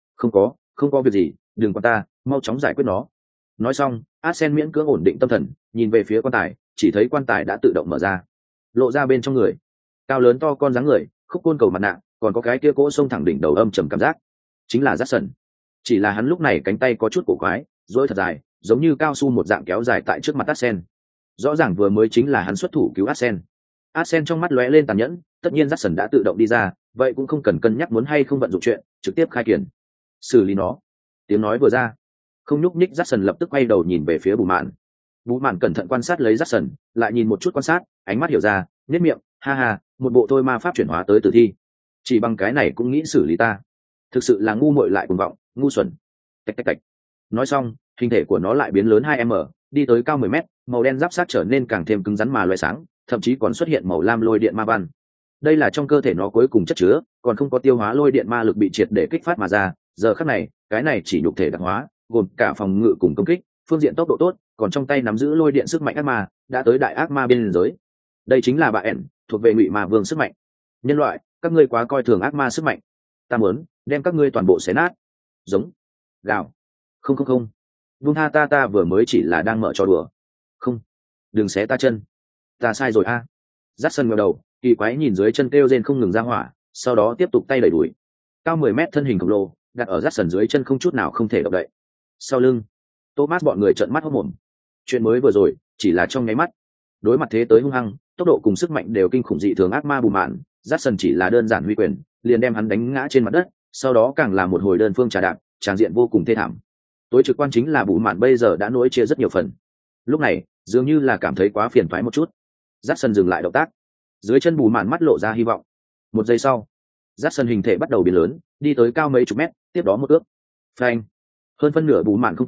Không có việc gì, đừng quan ta, mau chóng giải quyết nó. Nói xong, Arsen miễn cưỡng ổn định tâm thần, nhìn về phía quan tài, chỉ thấy quan tài đã tự động mở ra, lộ ra bên trong người, cao lớn to con dáng người, khúc côn cầu mặt nạ, còn có cái kia cỗ sông thẳng đỉnh đầu âm trầm cảm giác, chính là Jackson. Chỉ là hắn lúc này cánh tay có chút cổ quái, duỗi thật dài, giống như cao su một dạng kéo dài tại trước mặt Arsen. Rõ ràng vừa mới chính là hắn xuất thủ cứu Arsen. Arsen trong mắt lóe lên tàn nhẫn, tất nhiên Jackson đã tự động đi ra, vậy cũng không cần cân nhắc muốn hay không vận dụng chuyện, trực tiếp khai kiển, xử lý nó. Tiếng nói vừa ra, không nhúc nhích, Jackson lập tức quay đầu nhìn về phía Bu Mạn. Bu Mạn cẩn thận quan sát lấy Jackson, lại nhìn một chút quan sát, ánh mắt hiểu ra, nhếch miệng, ha ha, một bộ thôi ma pháp chuyển hóa tới tử thi, chỉ bằng cái này cũng nghĩ xử lý ta, thực sự là ngu muội lại cuồng vọng, ngu xuẩn. Tạch tạch tạch. Nói xong, hình thể của nó lại biến lớn 2m, đi tới cao 10 mét, màu đen giáp sát trở nên càng thêm cứng rắn mà loé sáng, thậm chí còn xuất hiện màu lam lôi điện ma văn. Đây là trong cơ thể nó cuối cùng chất chứa, còn không có tiêu hóa lôi điện ma lực bị triệt để kích phát mà ra. Giờ khắc này, cái này chỉ nhục thể đặc hóa, gồm cả phòng ngự cùng công kích, phương diện tốc độ tốt, còn trong tay nắm giữ lôi điện sức mạnh ác ma, đã tới đại ác ma biên giới. Đây chính là bà ẻn, thuộc về Ngụy Ma Vương sức mạnh. Nhân loại, các ngươi quá coi thường ác ma sức mạnh. Ta muốn đem các ngươi toàn bộ xé nát. Giống, gào. Không. Buông tha ta vừa mới chỉ là đang mở trò đùa. Không, đừng xé ta chân. Ta sai rồi a. Jackson ngẩng đầu, kỳ quái nhìn dưới chân kêu rên không ngừng ra hỏa, sau đó tiếp tục tay đẩy đuổi. Cao 10 mét thân hình khổng lồ, đặt ở Jackson dưới chân không chút nào không thể động đậy. Sau lưng, Thomas bọn người trợn mắt hốt mồm. Chuyện mới vừa rồi chỉ là trong nháy mắt, đối mặt thế tới hung hăng, tốc độ cùng sức mạnh đều kinh khủng dị thường ác ma Bu Mạn, Jackson chỉ là đơn giản huy quyền, liền đem hắn đánh ngã trên mặt đất, sau đó càng là một hồi đơn phương trà đạp, tràng diện vô cùng thê thảm. Tối trực quan chính là Bu Mạn bây giờ đã nối chia rất nhiều phần. Lúc này, dường như là cảm thấy quá phiền toái một chút, Jackson dừng lại động tác. Dưới chân Bu Mạn mắt lộ ra hy vọng. Một giây sau, Jackson hình thể bắt đầu biến lớn, đi tới cao mấy chục mét, tiếp đó một ước. Phanh. Hơn phân nửa Bu Mạn không còn,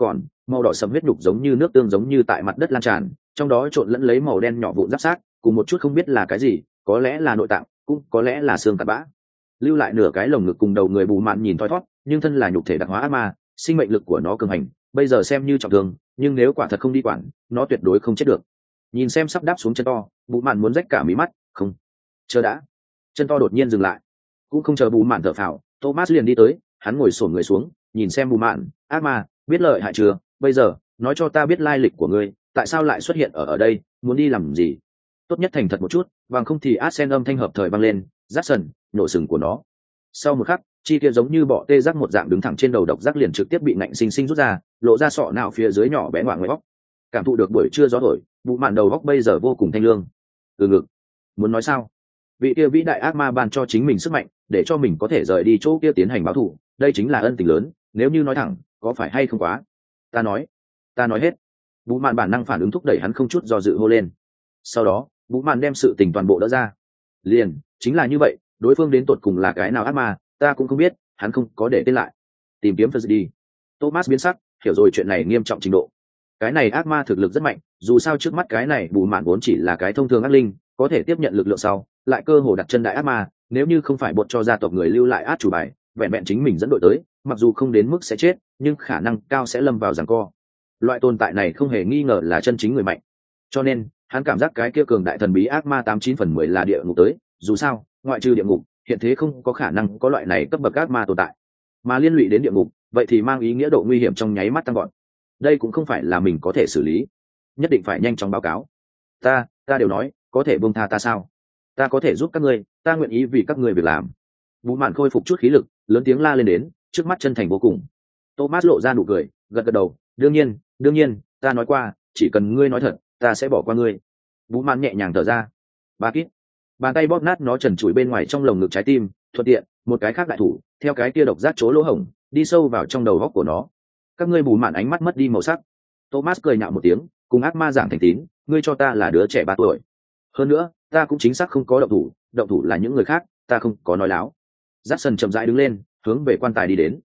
màu đỏ sẫm huyết nhục giống như nước tương giống như tại mặt đất lan tràn, trong đó trộn lẫn lấy màu đen nhỏ vụn giáp xác cùng một chút không biết là cái gì, có lẽ là nội tạng, cũng có lẽ là xương cặn bã. Lưu lại nửa cái lồng ngực cùng đầu người bù mạn nhìn thoi thót, nhưng thân là nhục thể đặc hóa ác ma, sinh mệnh lực của nó cường hành, bây giờ xem như trọng thương, nhưng nếu quả thật không đi quản, nó tuyệt đối không chết được. Nhìn xem sắp đáp xuống chân to, bù mạn muốn rách cả mí mắt. Không, chờ đã. Chân to đột nhiên dừng lại, cũng không chờ bù mạn thở phào, Thomas liền đi tới, hắn ngồi xổm người xuống, nhìn xem bù mạn, ác ma, biết lợi hại chưa? Bây giờ, nói cho ta biết lai lịch của ngươi, tại sao lại xuất hiện ở đây, muốn đi làm gì? Tốt nhất thành thật một chút, bằng không thì Arsen âm thanh hợp thời vang lên, Jackson, nổ sừng của nó. Sau một khắc, chi kia giống như bọ tê giác một dạng đứng thẳng trên đầu độc giác liền trực tiếp bị nạnh sinh sinh rút ra, lộ ra sọ não phía dưới nhỏ bé ngoại ngoại bóc. Cảm thụ được buổi trưa gió thổi, vụ mạn đầu góc bây giờ vô cùng thanh lương. Từ ngực, muốn nói sao? Vị kia vĩ đại ác ma ban cho chính mình sức mạnh, để cho mình có thể rời đi chỗ kia tiến hành báo thù, đây chính là ân tình lớn, nếu như nói thẳng, có phải hay không quá? Ta nói hết. Vũ Mạn bản năng phản ứng thúc đẩy hắn không chút do dự hô lên. Sau đó, Vũ Mạn đem sự tình toàn bộ đỡ ra. Liền, chính là như vậy, đối phương đến tột cùng là cái nào ác ma, ta cũng không biết, hắn không có để tên lại. Tìm kiếm Phật đi. Thomas biến sắc, hiểu rồi chuyện này nghiêm trọng trình độ. Cái này ác ma thực lực rất mạnh, dù sao trước mắt cái này Vũ Mạn vốn chỉ là cái thông thường ác linh, có thể tiếp nhận lực lượng sau, lại cơ hồ đặt chân đại ác ma, nếu như không phải bột cho gia tộc người lưu lại át chủ bài, vẹn vẹn chính mình dẫn đội tới, mặc dù không đến mức sẽ chết, nhưng khả năng cao sẽ lâm vào giằng co. Loại tồn tại này không hề nghi ngờ là chân chính người mạnh, cho nên hắn cảm giác cái kia cường đại thần bí ác ma 89/10 là địa ngục tới, dù sao ngoại trừ địa ngục hiện thế không có khả năng có loại này cấp bậc ác ma tồn tại, mà liên lụy đến địa ngục vậy thì mang ý nghĩa độ nguy hiểm trong nháy mắt tăng gọn. Đây cũng không phải là mình có thể xử lý, nhất định phải nhanh chóng báo cáo. Ta đều nói có thể buông tha ta sao? Ta có thể giúp các ngươi, ta nguyện ý vì các ngươi việc làm. Vũ Mạn khôi phục chút khí lực, lớn tiếng la lên đến, trước mắt chân thành vô cùng. Thomas lộ ra nụ cười, gật gật đầu, đương nhiên, ta nói qua, chỉ cần ngươi nói thật, ta sẽ bỏ qua ngươi. Vũ Mạn nhẹ nhàng thở ra. Ba kít, bàn tay bóp nát nó trần trụi bên ngoài trong lồng ngực trái tim, thuận tiện, một cái khác đại thủ, theo cái kia độc giác chỗ lỗ hổng, đi sâu vào trong đầu góc của nó. Các ngươi. Vũ Mạn ánh mắt mất đi màu sắc. Thomas cười nhạo một tiếng, cùng ác ma giảng thành tín, ngươi cho ta là đứa trẻ 3 tuổi. Hơn nữa, ta cũng chính xác không có động thủ là những người khác, ta không có nói láo. Jackson chậm rãi đứng lên, hướng về quan tài đi đến.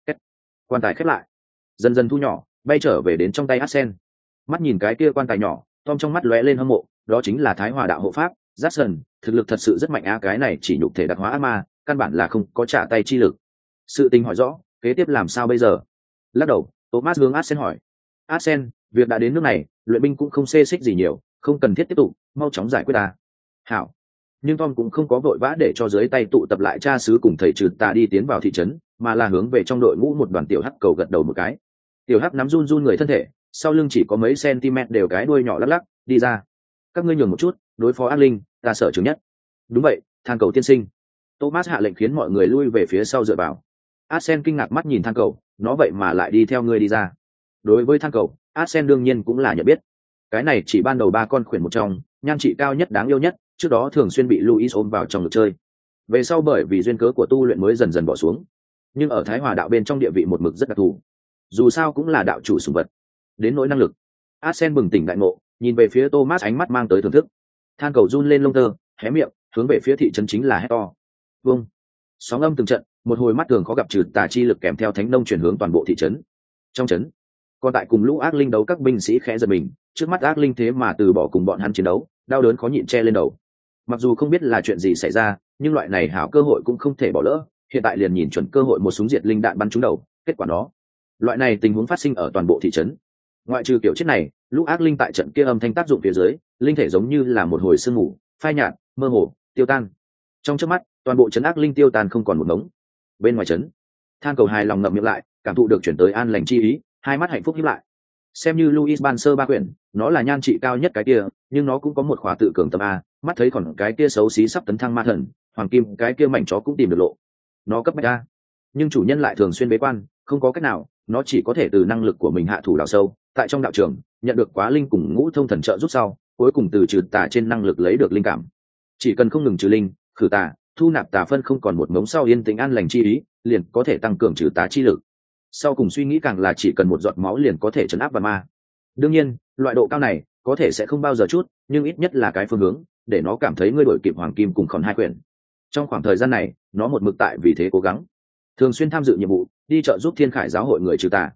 Quan tài khép lại, dần dần thu nhỏ, bay trở về đến trong tay Arsen. Mắt nhìn cái kia quan tài nhỏ, Tom trong mắt lóe lên hâm mộ, đó chính là Thái Hòa đạo hộ pháp, Jackson, thực lực thật sự rất mạnh a, cái này chỉ nhục thể đặc hóa ác ma, căn bản là không có trả tay chi lực. Sự tình hỏi rõ, kế tiếp làm sao bây giờ? Lắc đầu, Thomas hướng Arsen hỏi. Arsen, việc đã đến nước này, luyện binh cũng không xê xích gì nhiều, không cần thiết tiếp tục, mau chóng giải quyết ta. Hảo. Nhưng Tom cũng không có vội vã để cho dưới tay tụ tập lại cha xứ cùng thầy trừ tà đi tiến vào thị trấn, mà là hướng về trong đội ngũ một đoàn tiểu hắc cầu gật đầu một cái. Tiểu hắc nắm run run người thân thể, sau lưng chỉ có mấy cm đều cái đuôi nhỏ lắc lắc đi ra. Các ngươi nhường một chút, đối phó ác linh, ta sợ chứng nhất. Đúng vậy, than cầu tiên sinh. Thomas hạ lệnh khiến mọi người lui về phía sau dựa vào. Arsen kinh ngạc mắt nhìn than cầu, nó vậy mà lại đi theo ngươi đi ra. Đối với than cầu, Arsen đương nhiên cũng là nhận biết. Cái này chỉ ban đầu 3 con khuyển một trong, nhan trị cao nhất đáng yêu nhất, trước đó thường xuyên bị Louis ôm vào trong ngực chơi. Về sau bởi vì duyên cớ của tu luyện mới dần dần bỏ xuống, nhưng ở Thái Hòa đạo bên trong địa vị một mực rất đặc thù. Dù sao cũng là đạo chủ sủng vật. Đến nỗi năng lực, Arsen bừng tỉnh đại ngộ, nhìn về phía Thomas ánh mắt mang tới thưởng thức. Than cầu run lên lông tơ, hé miệng, hướng về phía thị trấn chính là hét to. Vâng. Sóng âm từng trận, một hồi mắt thường khó gặp trừ tà chi lực kèm theo thánh nông chuyển hướng toàn bộ thị trấn. Trong trấn, còn tại cùng lũ ác linh đấu các binh sĩ khẽ giật mình, trước mắt ác linh thế mà từ bỏ cùng bọn hắn chiến đấu, đau đớn khó nhịn che lên đầu. Mặc dù không biết là chuyện gì xảy ra, nhưng loại này hảo cơ hội cũng không thể bỏ lỡ, hiện tại liền nhìn chuẩn cơ hội một súng diệt linh đạn bắn trúng đầu, kết quả đó. Loại này tình huống phát sinh ở toàn bộ thị trấn. Ngoại trừ kiểu chết này, lũ ác linh tại trận kia âm thanh tác dụng phía dưới, linh thể giống như là một hồi sương mù, phai nhạt, mơ hồ, tiêu tan. Trong chớp mắt, toàn bộ trấn ác linh tiêu tan không còn một ngống. Bên ngoài trấn, than cầu hài lòng ngậm miệng lại, cảm thụ được chuyển tới an lành chi ý, hai mắt hạnh phúc híp lại. Xem như Louis ban sơ 3 quyển, nó là nhan trị cao nhất cái kia, nhưng nó cũng có một khóa tự cường tâm a, mắt thấy còn cái kia xấu xí sắp tấn thăng ma thần, hoàng kim cái kia mảnh chó cũng tìm được lộ. Nó cấp bách a, nhưng chủ nhân lại thường xuyên bế quan, không có cách nào, nó chỉ có thể từ năng lực của mình hạ thủ đào sâu, tại trong đạo trường nhận được quá linh cùng ngũ thông thần trợ giúp sau, cuối cùng từ trừ tà trên năng lực lấy được linh cảm. Chỉ cần không ngừng trừ linh, khử tà, thu nạp tà phân không còn một ngống sau yên tĩnh an lành chi ý, liền có thể tăng cường trừ tà chi lực. Sau cùng suy nghĩ càng là chỉ cần một giọt máu liền có thể trấn áp vào ma. Đương nhiên, loại độ cao này có thể sẽ không bao giờ chút, nhưng ít nhất là cái phương hướng, để nó cảm thấy ngươi đổi kịp hoàng kim cùng còn 2 quyển. Trong khoảng thời gian này, nó một mực tại vì thế cố gắng, thường xuyên tham dự nhiệm vụ, đi trợ giúp Thiên Khải giáo hội người trừ tà.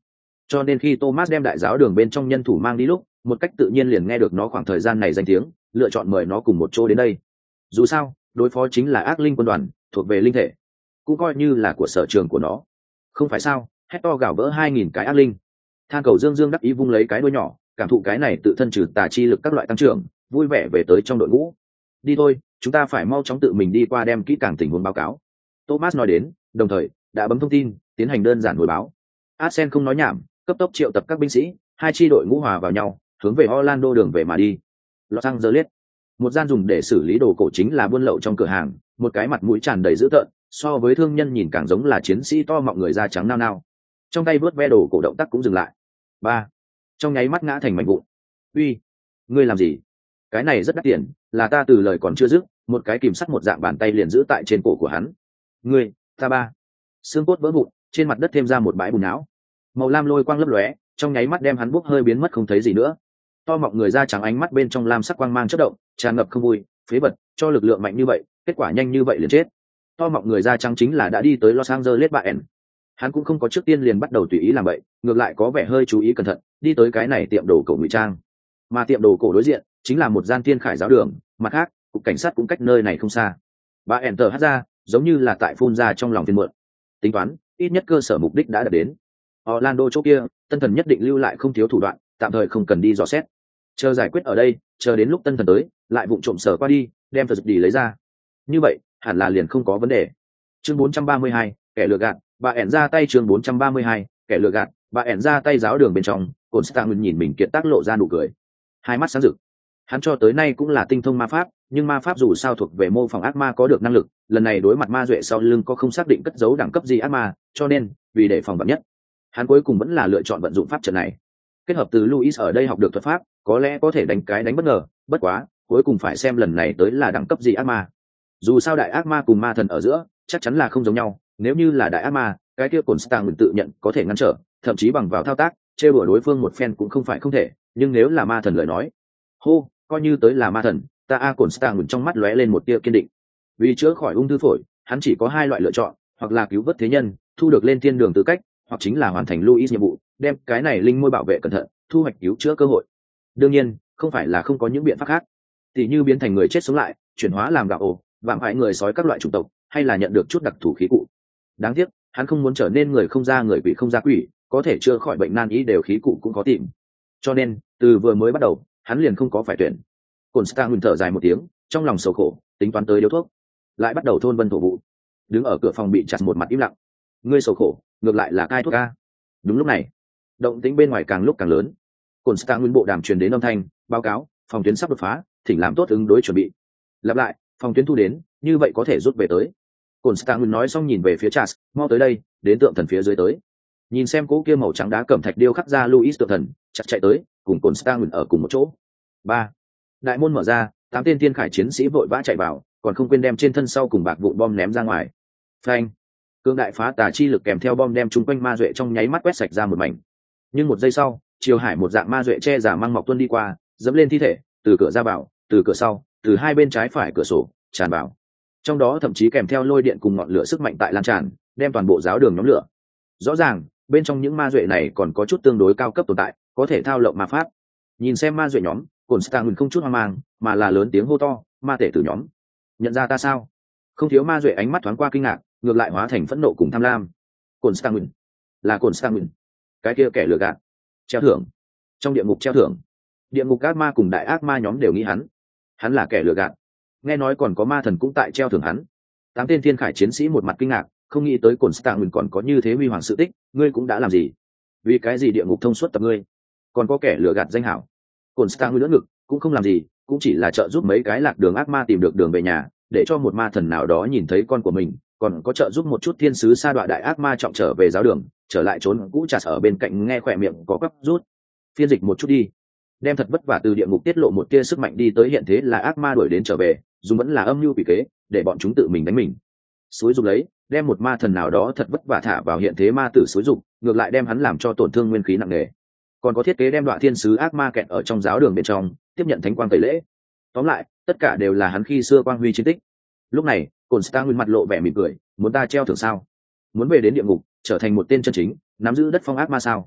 Cho nên khi Thomas đem đại giáo đường bên trong nhân thủ mang đi lúc, một cách tự nhiên liền nghe được nó khoảng thời gian này danh tiếng, lựa chọn mời nó cùng một chỗ đến đây. Dù sao, đối phó chính là ác linh quân đoàn, thuộc về linh thể, cũng coi như là của sở trường của nó. Không phải sao? Hét to gào vỡ 2000 cái ác linh. Than cầu dương dương đắc ý vung lấy cái đuôi nhỏ, cảm thụ cái này tự thân trừ tà chi lực các loại tăng trưởng, vui vẻ về tới trong đội ngũ. Đi thôi, chúng ta phải mau chóng tự mình đi qua đem kỹ càng tình huống báo cáo. Thomas nói đến, đồng thời đã bấm thông tin, tiến hành đơn giản hồi báo. Arsen không nói nhảm, cấp tốc triệu tập các binh sĩ, hai chi đội ngũ hòa vào nhau, hướng về Orlando đường về mà đi. Los Angeles, một gian dùng để xử lý đồ cổ chính là buôn lậu trong cửa hàng, một cái mặt mũi tràn đầy dữ tợn, so với thương nhân nhìn càng giống là chiến sĩ to mọng người da trắng nao nao. Trong tay vớt ve đồ cổ động tác cũng dừng lại. Ba, trong nháy mắt ngã thành mảnh vụn. Uy, ngươi làm gì? Cái này rất đắt tiền, là ta từ lời còn chưa dứt, một cái kìm sắt một dạng bàn tay liền giữ tại trên cổ của hắn. Ngươi, ta ba. Xương cốt vỡ vụn, trên mặt đất thêm ra một bãi bùn não. Màu lam lôi quang lấp lóe, trong nháy mắt đem hắn bốc hơi biến mất không thấy gì nữa. To mọng người da trắng ánh mắt bên trong lam sắc quang mang chớp động, tràn ngập không vui, phế vật, cho lực lượng mạnh như vậy, kết quả nhanh như vậy liền chết. To mọng người da trắng chính là đã đi tới Los Angeles bạn. Hắn cũng không có trước tiên liền bắt đầu tùy ý làm vậy, ngược lại có vẻ hơi chú ý cẩn thận, đi tới cái này tiệm đồ cổ ngụy trang. Mà tiệm đồ cổ đối diện chính là một gian thiên khải giáo đường, mặt khác, cục cảnh sát cũng cách nơi này không xa. Bà enter hát ra, giống như là tại phun ra trong lòng thiên mượn. Tính toán, ít nhất cơ sở mục đích đã đạt đến. Orlando chỗ kia, tân thần nhất định lưu lại không thiếu thủ đoạn, tạm thời không cần đi dò xét. Chờ giải quyết ở đây, chờ đến lúc tân thần tới, lại vụng trộm sở qua đi, đem thật đi lấy ra. Như vậy, hẳn là liền không có vấn đề. Chương 432, kẻ lừa gạt, bà ẻn ra tay. Chương 432, kẻ lừa gạt, bà ẻn ra tay. Giáo đường bên trong, Constantine nhìn mình kiệt tác lộ ra nụ cười, hai mắt sáng rực. Hắn cho tới nay cũng là tinh thông ma pháp, nhưng ma pháp dù sao thuộc về mô phỏng ác ma có được năng lực, lần này đối mặt ma duệ sau lưng có không xác định cất giấu đẳng cấp gì ác ma, cho nên vì để phòng vạn nhất, hắn cuối cùng vẫn là lựa chọn vận dụng pháp trận này. Kết hợp từ Luis ở đây học được thuật pháp, có lẽ có thể đánh bất ngờ, bất quá cuối cùng phải xem lần này tới là đẳng cấp gì ác ma. Dù sao đại ác ma cùng ma thần ở giữa chắc chắn là không giống nhau, nếu như là đại ác ma, cái kia Constantine tự nhận có thể ngăn trở, thậm chí bằng vào thao tác trêu đùa đối phương một phen cũng không phải không thể, nhưng nếu là ma thần lời nói, hô, coi như tới là ma thần, ta Constantine trong mắt lóe lên một tia kiên định. Vì chữa khỏi ung thư phổi, hắn chỉ có hai loại lựa chọn, hoặc là cứu vớt thế nhân, thu được lên thiên đường tư cách, hoặc chính là hoàn thành Luis nhiệm vụ, đem cái này linh môi bảo vệ cẩn thận, thu hoạch cứu chữa cơ hội. Đương nhiên, không phải là không có những biện pháp khác, tỉ như biến thành người chết sống lại, chuyển hóa làm gạo ổ, vạm hại người sói các loại chủng tộc, hay là nhận được chút đặc thù khí cụ. Đáng tiếc, hắn không muốn trở nên người không ra người, quỷ không ra quỷ, có thể chữa khỏi bệnh nan y đều khí cụ cũng có tìm. Cho nên, từ vừa mới bắt đầu, hắn liền không có phải tuyển. Constantine thở dài một tiếng, trong lòng sầu khổ, tính toán tới điếu thuốc, lại bắt đầu thôn vân thổ vụ. Đứng ở cửa phòng bị chặt một mặt im lặng. Ngươi sầu khổ, ngược lại là cai thuốc a. Đúng lúc này, động tĩnh bên ngoài càng lúc càng lớn. Constantine bộ đàm truyền đến âm thanh, báo cáo, phòng tuyến sắp đột phá, thỉnh làm tốt ứng đối chuẩn bị. Lặp lại, phòng tuyến thu đến, như vậy có thể rút về tới. Constantine nói xong nhìn về phía Charles, mau tới đây, đến tượng thần phía dưới tới. Nhìn xem cố kia màu trắng đá cẩm thạch điêu khắc ra Luis tượng thần, chặt chạy tới, cùng Constantine ở cùng một chỗ. Ba, đại môn mở ra, 8 tên thiên khải chiến sĩ vội vã chạy vào, còn không quên đem trên thân sau cùng bạc vụn bom ném ra ngoài. Phanh, cương đại phá tà chi lực kèm theo bom đem chung quanh ma duệ trong nháy mắt quét sạch ra một mảnh. Nhưng một giây sau, Triều Hải một dạng ma duệ che giả mang mọc tuôn đi qua, dẫm lên thi thể, từ cửa ra vào, từ cửa sau, từ hai bên trái phải cửa sổ tràn vào. Trong đó thậm chí kèm theo lôi điện cùng ngọn lửa sức mạnh tại lan tràn, đem toàn bộ giáo đường nhóm lửa. Rõ ràng, bên trong những ma duệ này còn có chút tương đối cao cấp tồn tại, có thể thao lộng ma pháp. Nhìn xem ma duệ nhóm, Constantine không chút hoang mang, mà là lớn tiếng hô to, ma tể tử nhóm, nhận ra ta sao? Không thiếu ma duệ ánh mắt thoáng qua kinh ngạc, ngược lại hóa thành phẫn nộ cùng tham lam. Constantine, là Constantine, cái kia kẻ lừa gạt. Treo thưởng, trong địa ngục treo thưởng. Địa ngục ác ma cùng đại ác ma nhóm đều nghĩ hắn là kẻ lừa gạt. Nghe nói còn có ma thần cũng tại treo thưởng hắn. 8 tên thiên khải chiến sĩ một mặt kinh ngạc, không nghĩ tới Constantine còn có như thế huy hoàng sự tích. Ngươi cũng đã làm gì? Vì cái gì địa ngục thông suốt tập ngươi? Còn có kẻ lừa gạt danh hảo. Constantine lưỡng ngực, cũng không làm gì, cũng chỉ là trợ giúp mấy cái lạc đường ác ma tìm được đường về nhà, để cho một ma thần nào đó nhìn thấy con của mình, còn có trợ giúp một chút thiên sứ sa đọa đại ác ma trọng trở về giáo đường, trở lại trốn cũ chặt ở bên cạnh nghe khỏe miệng có quắp rút. Phiên dịch một chút đi. Đem thật vất vả từ địa ngục tiết lộ một tia sức mạnh đi tới hiện thế là ác ma đuổi đến trở về, dùng vẫn là âm mưu quỷ kế, để bọn chúng tự mình đánh mình. Xúi dục lấy, đem một ma thần nào đó thật vất vả thả vào hiện thế ma tử xúi dục, ngược lại đem hắn làm cho tổn thương nguyên khí nặng nề. Còn có thiết kế đem đoạn thiên sứ ác ma kẹt ở trong giáo đường bên trong, tiếp nhận thánh quang tẩy lễ. Tóm lại, tất cả đều là hắn khi xưa quang huy chiến tích. Lúc này, Constantine mặt lộ vẻ mỉm cười, muốn ta treo thưởng sao? Muốn về đến địa ngục, trở thành một tên chân chính, nắm giữ đất phong ác ma sao?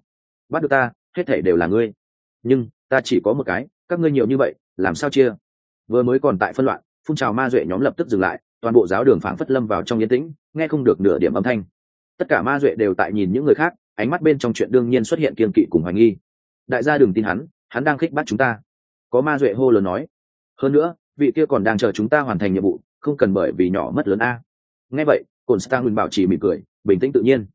bắt được ta hết thể đều là ngươi, nhưng ta chỉ có một cái, các ngươi nhiều như vậy làm sao chia? Vừa mới còn tại phân loạn phun trào ma duệ nhóm lập tức dừng lại, toàn bộ giáo đường phảng phất lâm vào trong yên tĩnh, nghe không được nửa điểm âm thanh. Tất cả ma duệ đều tại nhìn những người khác, ánh mắt bên trong chuyện đương nhiên xuất hiện kiên kỵ cùng hoài nghi. Đại gia đừng tin hắn đang khích bắt chúng ta. Có ma duệ hô lớn nói. Hơn nữa vị kia còn đang chờ chúng ta hoàn thành nhiệm vụ, không cần bởi vì nhỏ mất lớn a. Nghe vậy Constantine bảo trì mỉm cười, bình tĩnh tự nhiên.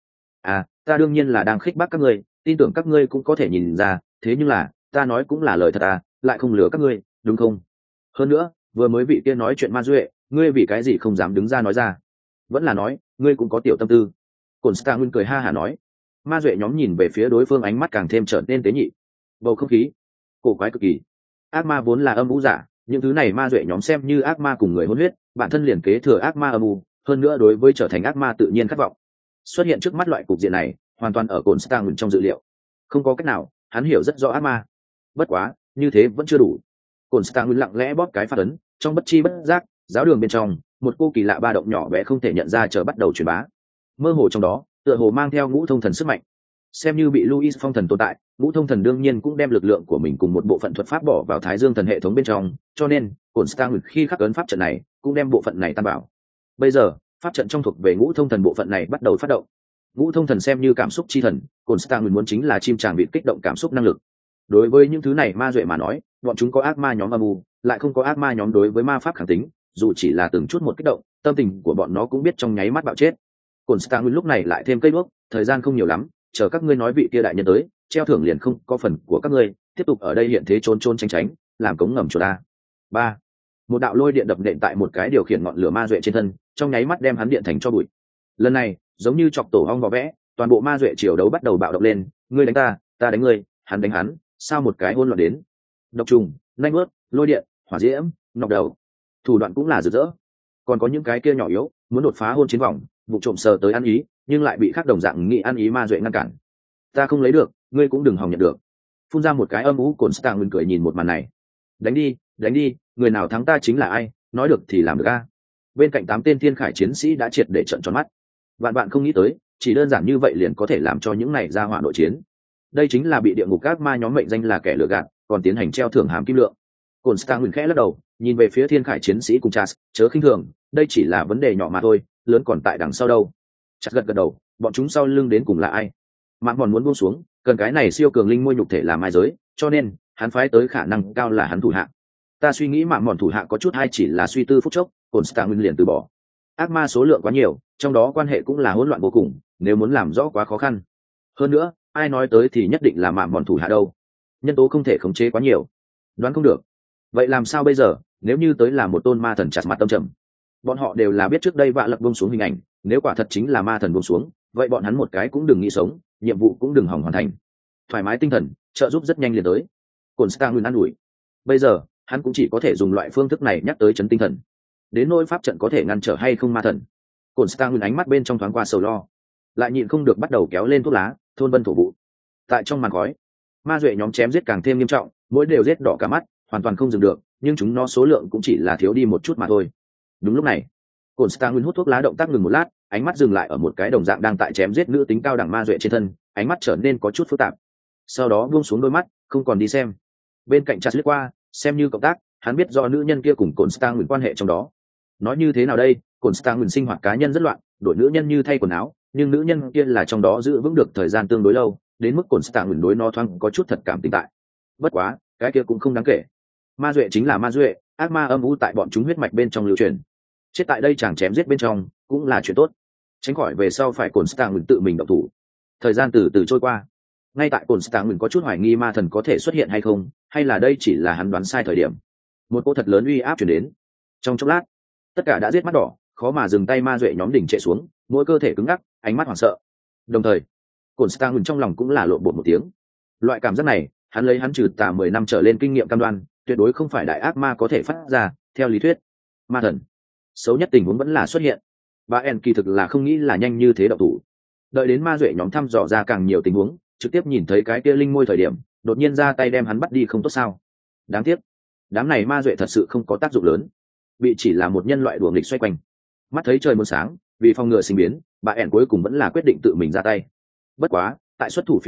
Ta đương nhiên là đang khích bác các ngươi, tin tưởng các ngươi cũng có thể nhìn ra, thế nhưng là ta nói cũng là lời thật lại không lừa các ngươi, đúng không? Hơn nữa vừa mới vị kia nói chuyện ma duệ, ngươi vì cái gì không dám đứng ra nói ra? Vẫn là nói ngươi cũng có tiểu tâm tư? Constantine cười ha hả nói. Ma duệ nhóm nhìn về phía đối phương, ánh mắt càng thêm trở nên tế nhị. Bầu không khí cổ quái cực kỳ. Ác ma vốn là âm u giả, những thứ này ma duệ nhóm xem như ác ma cùng người hôn huyết, bản thân liền kế thừa ác ma âm u, hơn nữa đối với trở thành ác ma tự nhiên khát vọng. Xuất hiện trước mắt loại cục diện này hoàn toàn ở Constantine trong dự liệu. Không có cách nào, hắn hiểu rất rõ ác ma. Bất quá như thế vẫn chưa đủ. Constantine lặng lẽ bóp cái phát ấn, trong bất chi bất giác giáo đường bên trong một cô kỳ lạ ba động nhỏ bé không thể nhận ra chờ bắt đầu truyền bá. Mơ hồ trong đó tựa hồ mang theo ngũ thông thần sức mạnh. Xem như bị Louis phong thần tồn tại, ngũ thông thần đương nhiên cũng đem lực lượng của mình cùng một bộ phận thuật pháp bỏ vào thái dương thần hệ thống bên trong, cho nên Constantine khi khắc ấn pháp trận này cũng đem bộ phận này tan bảo. Bây giờ pháp trận trong thuộc về ngũ thông thần bộ phận này bắt đầu phát động. Ngũ thông thần xem như cảm xúc chi thần, Constantine muốn chính là chim tràng vịt kích động cảm xúc năng lực. Đối với những thứ này ma duệ mà nói, bọn chúng có ác ma nhóm âm u, lại không có ác ma nhóm đối với ma pháp kháng tính, dù chỉ là từng chút một kích động, tâm tình của bọn nó cũng biết trong nháy mắt bạo chết. Constantine lúc này lại thêm cây đuốc, thời gian không nhiều lắm, chờ các ngươi nói vị kia đại nhân tới, treo thưởng liền không có phần của các ngươi, tiếp tục ở đây hiện thế trốn trốn tránh tránh, làm cống ngầm chuột ta. Ba, một đạo lôi điện đập nện tại một cái điều khiển ngọn lửa ma duệ trên thân, trong nháy mắt đem hắn điện thành cho bụi. Lần này giống như chọc tổ ong vò vẽ, toàn bộ ma duệ triều đấu bắt đầu bạo động lên, ngươi đánh ta, ta đánh ngươi, hắn đánh hắn, sao một cái hỗn loạn đến. Độc trùng, nanh bớt, lôi điện, hỏa diễm, nọc đầu, thủ đoạn cũng là rực rỡ. Còn có những cái kia nhỏ yếu, muốn đột phá hôn chiến vòng, vụ trộm sờ tới ăn ý, nhưng lại bị khác đồng dạng nghị ăn ý ma duệ ngăn cản. Ta không lấy được, ngươi cũng đừng hòng nhận được. Phun ra một cái âm ú, Constantine cười nhìn một màn này. Đánh đi, người nào thắng ta chính là ai, nói được thì làm được a. Bên cạnh 8 tên thiên khải chiến sĩ đã triệt để trợn tròn mắt. Bạn không nghĩ tới, chỉ đơn giản như vậy liền có thể làm cho những này ra hỏa nội chiến. Đây chính là bị địa ngục các ma nhóm mệnh danh là kẻ lừa gạt, còn tiến hành treo thưởng hàm kim lượng. Constantine khẽ lắc đầu, nhìn về phía thiên khải chiến sĩ cùng Chas, chớ khinh thường, đây chỉ là vấn đề nhỏ mà thôi, lớn còn tại đằng sau đâu. Chas gật đầu, bọn chúng sau lưng đến cùng là ai? Mạng mòn muốn buông xuống, cần cái này siêu cường linh môi nhục thể làm mai giới, cho nên hắn phái tới khả năng cao là hắn thủ hạ. Ta suy nghĩ mạng mòn thủ hạ có chút hay chỉ là suy tư phút chốc, Constantine liền từ bỏ. Ác ma số lượng quá nhiều, trong đó quan hệ cũng là hỗn loạn vô cùng, nếu muốn làm rõ quá khó khăn. Hơn nữa ai nói tới thì nhất định là mạng mòn thủ hạ đâu, nhân tố không thể khống chế quá nhiều, đoán không được. Vậy làm sao bây giờ, nếu như tới là một tôn ma thần chặt mặt tâm trầm? Bọn họ đều là biết trước đây vạ lập buông xuống hình ảnh, nếu quả thật chính là ma thần buông xuống, vậy bọn hắn một cái cũng đừng nghĩ sống, nhiệm vụ cũng đừng hỏng hoàn thành. Thoải mái tinh thần, trợ giúp rất nhanh liền tới. Constantine an ủi. Bây giờ hắn cũng chỉ có thể dùng loại phương thức này nhắc tới chấn tinh thần. Đến nỗi pháp trận có thể ngăn trở hay không ma thần, Constantine ánh mắt bên trong thoáng qua sầu lo, lại nhịn không được bắt đầu kéo lên thuốc lá, thôn vân thổ vụ. Tại trong màn khói, ma duệ nhóm chém giết càng thêm nghiêm trọng, mỗi đều giết đỏ cả mắt, hoàn toàn không dừng được, nhưng chúng nó số lượng cũng chỉ là thiếu đi một chút mà thôi. Đúng lúc này, Constantine hút thuốc lá động tác ngừng một lát, ánh mắt dừng lại ở một cái đồng dạng đang tại chém giết nữ tính cao đẳng ma duệ trên thân, ánh mắt trở nên có chút phức tạp. Sau đó buông xuống đôi mắt, không còn đi xem. Bên cạnh chặt lướt qua, xem như cộng tác, hắn biết do nữ nhân kia cùng Constantine quan hệ trong đó. Nói như thế nào đây, Constantine sinh hoạt cá nhân rất loạn, đổi nữ nhân như thay quần áo, nhưng nữ nhân kia là trong đó giữ vững được thời gian tương đối lâu, đến mức Constantine đối nó thoáng có chút thật cảm tình tại. Bất quá, cái kia cũng không đáng kể. Ma duệ chính là ma duệ, ác ma âm u tại bọn chúng huyết mạch bên trong lưu truyền. Chết tại đây chàng chém giết bên trong cũng là chuyện tốt, tránh khỏi về sau phải Constantine tự mình động thủ. Thời gian từ từ trôi qua, ngay tại Constantine có chút hoài nghi ma thần có thể xuất hiện hay không, hay là đây chỉ là hắn đoán sai thời điểm, một cỗ thật lớn uy áp truyền đến. Trong chốc lát, tất cả đã giết mắt đỏ, khó mà dừng tay ma duệ nhóm đỉnh trệ xuống, mỗi cơ thể cứng ngắc, ánh mắt hoảng sợ. Đồng thời, Constantine trong lòng cũng là lộn bột một tiếng. Loại cảm giác này, hắn lấy hắn trừ tà 10 năm trở lên kinh nghiệm cam đoan, tuyệt đối không phải đại ác ma có thể phát ra. Theo lý thuyết, ma thần xấu nhất tình huống vẫn là xuất hiện. Bà En kỳ thực là không nghĩ là nhanh như thế động thủ. Đợi đến ma duệ nhóm thăm dò ra càng nhiều tình huống, trực tiếp nhìn thấy cái kia linh môi thời điểm, đột nhiên ra tay đem hắn bắt đi không tốt sao? Đáng tiếc, đám này ma duệ thật sự không có tác dụng lớn, bị chỉ là một nhân loại đùa nghịch xoay quanh. Mắt thấy trời muốn sáng, vì phòng ngừa sinh biến, bà En cuối cùng vẫn là quyết định tự mình ra tay. Bất quá, tại xuất thủ phía trước,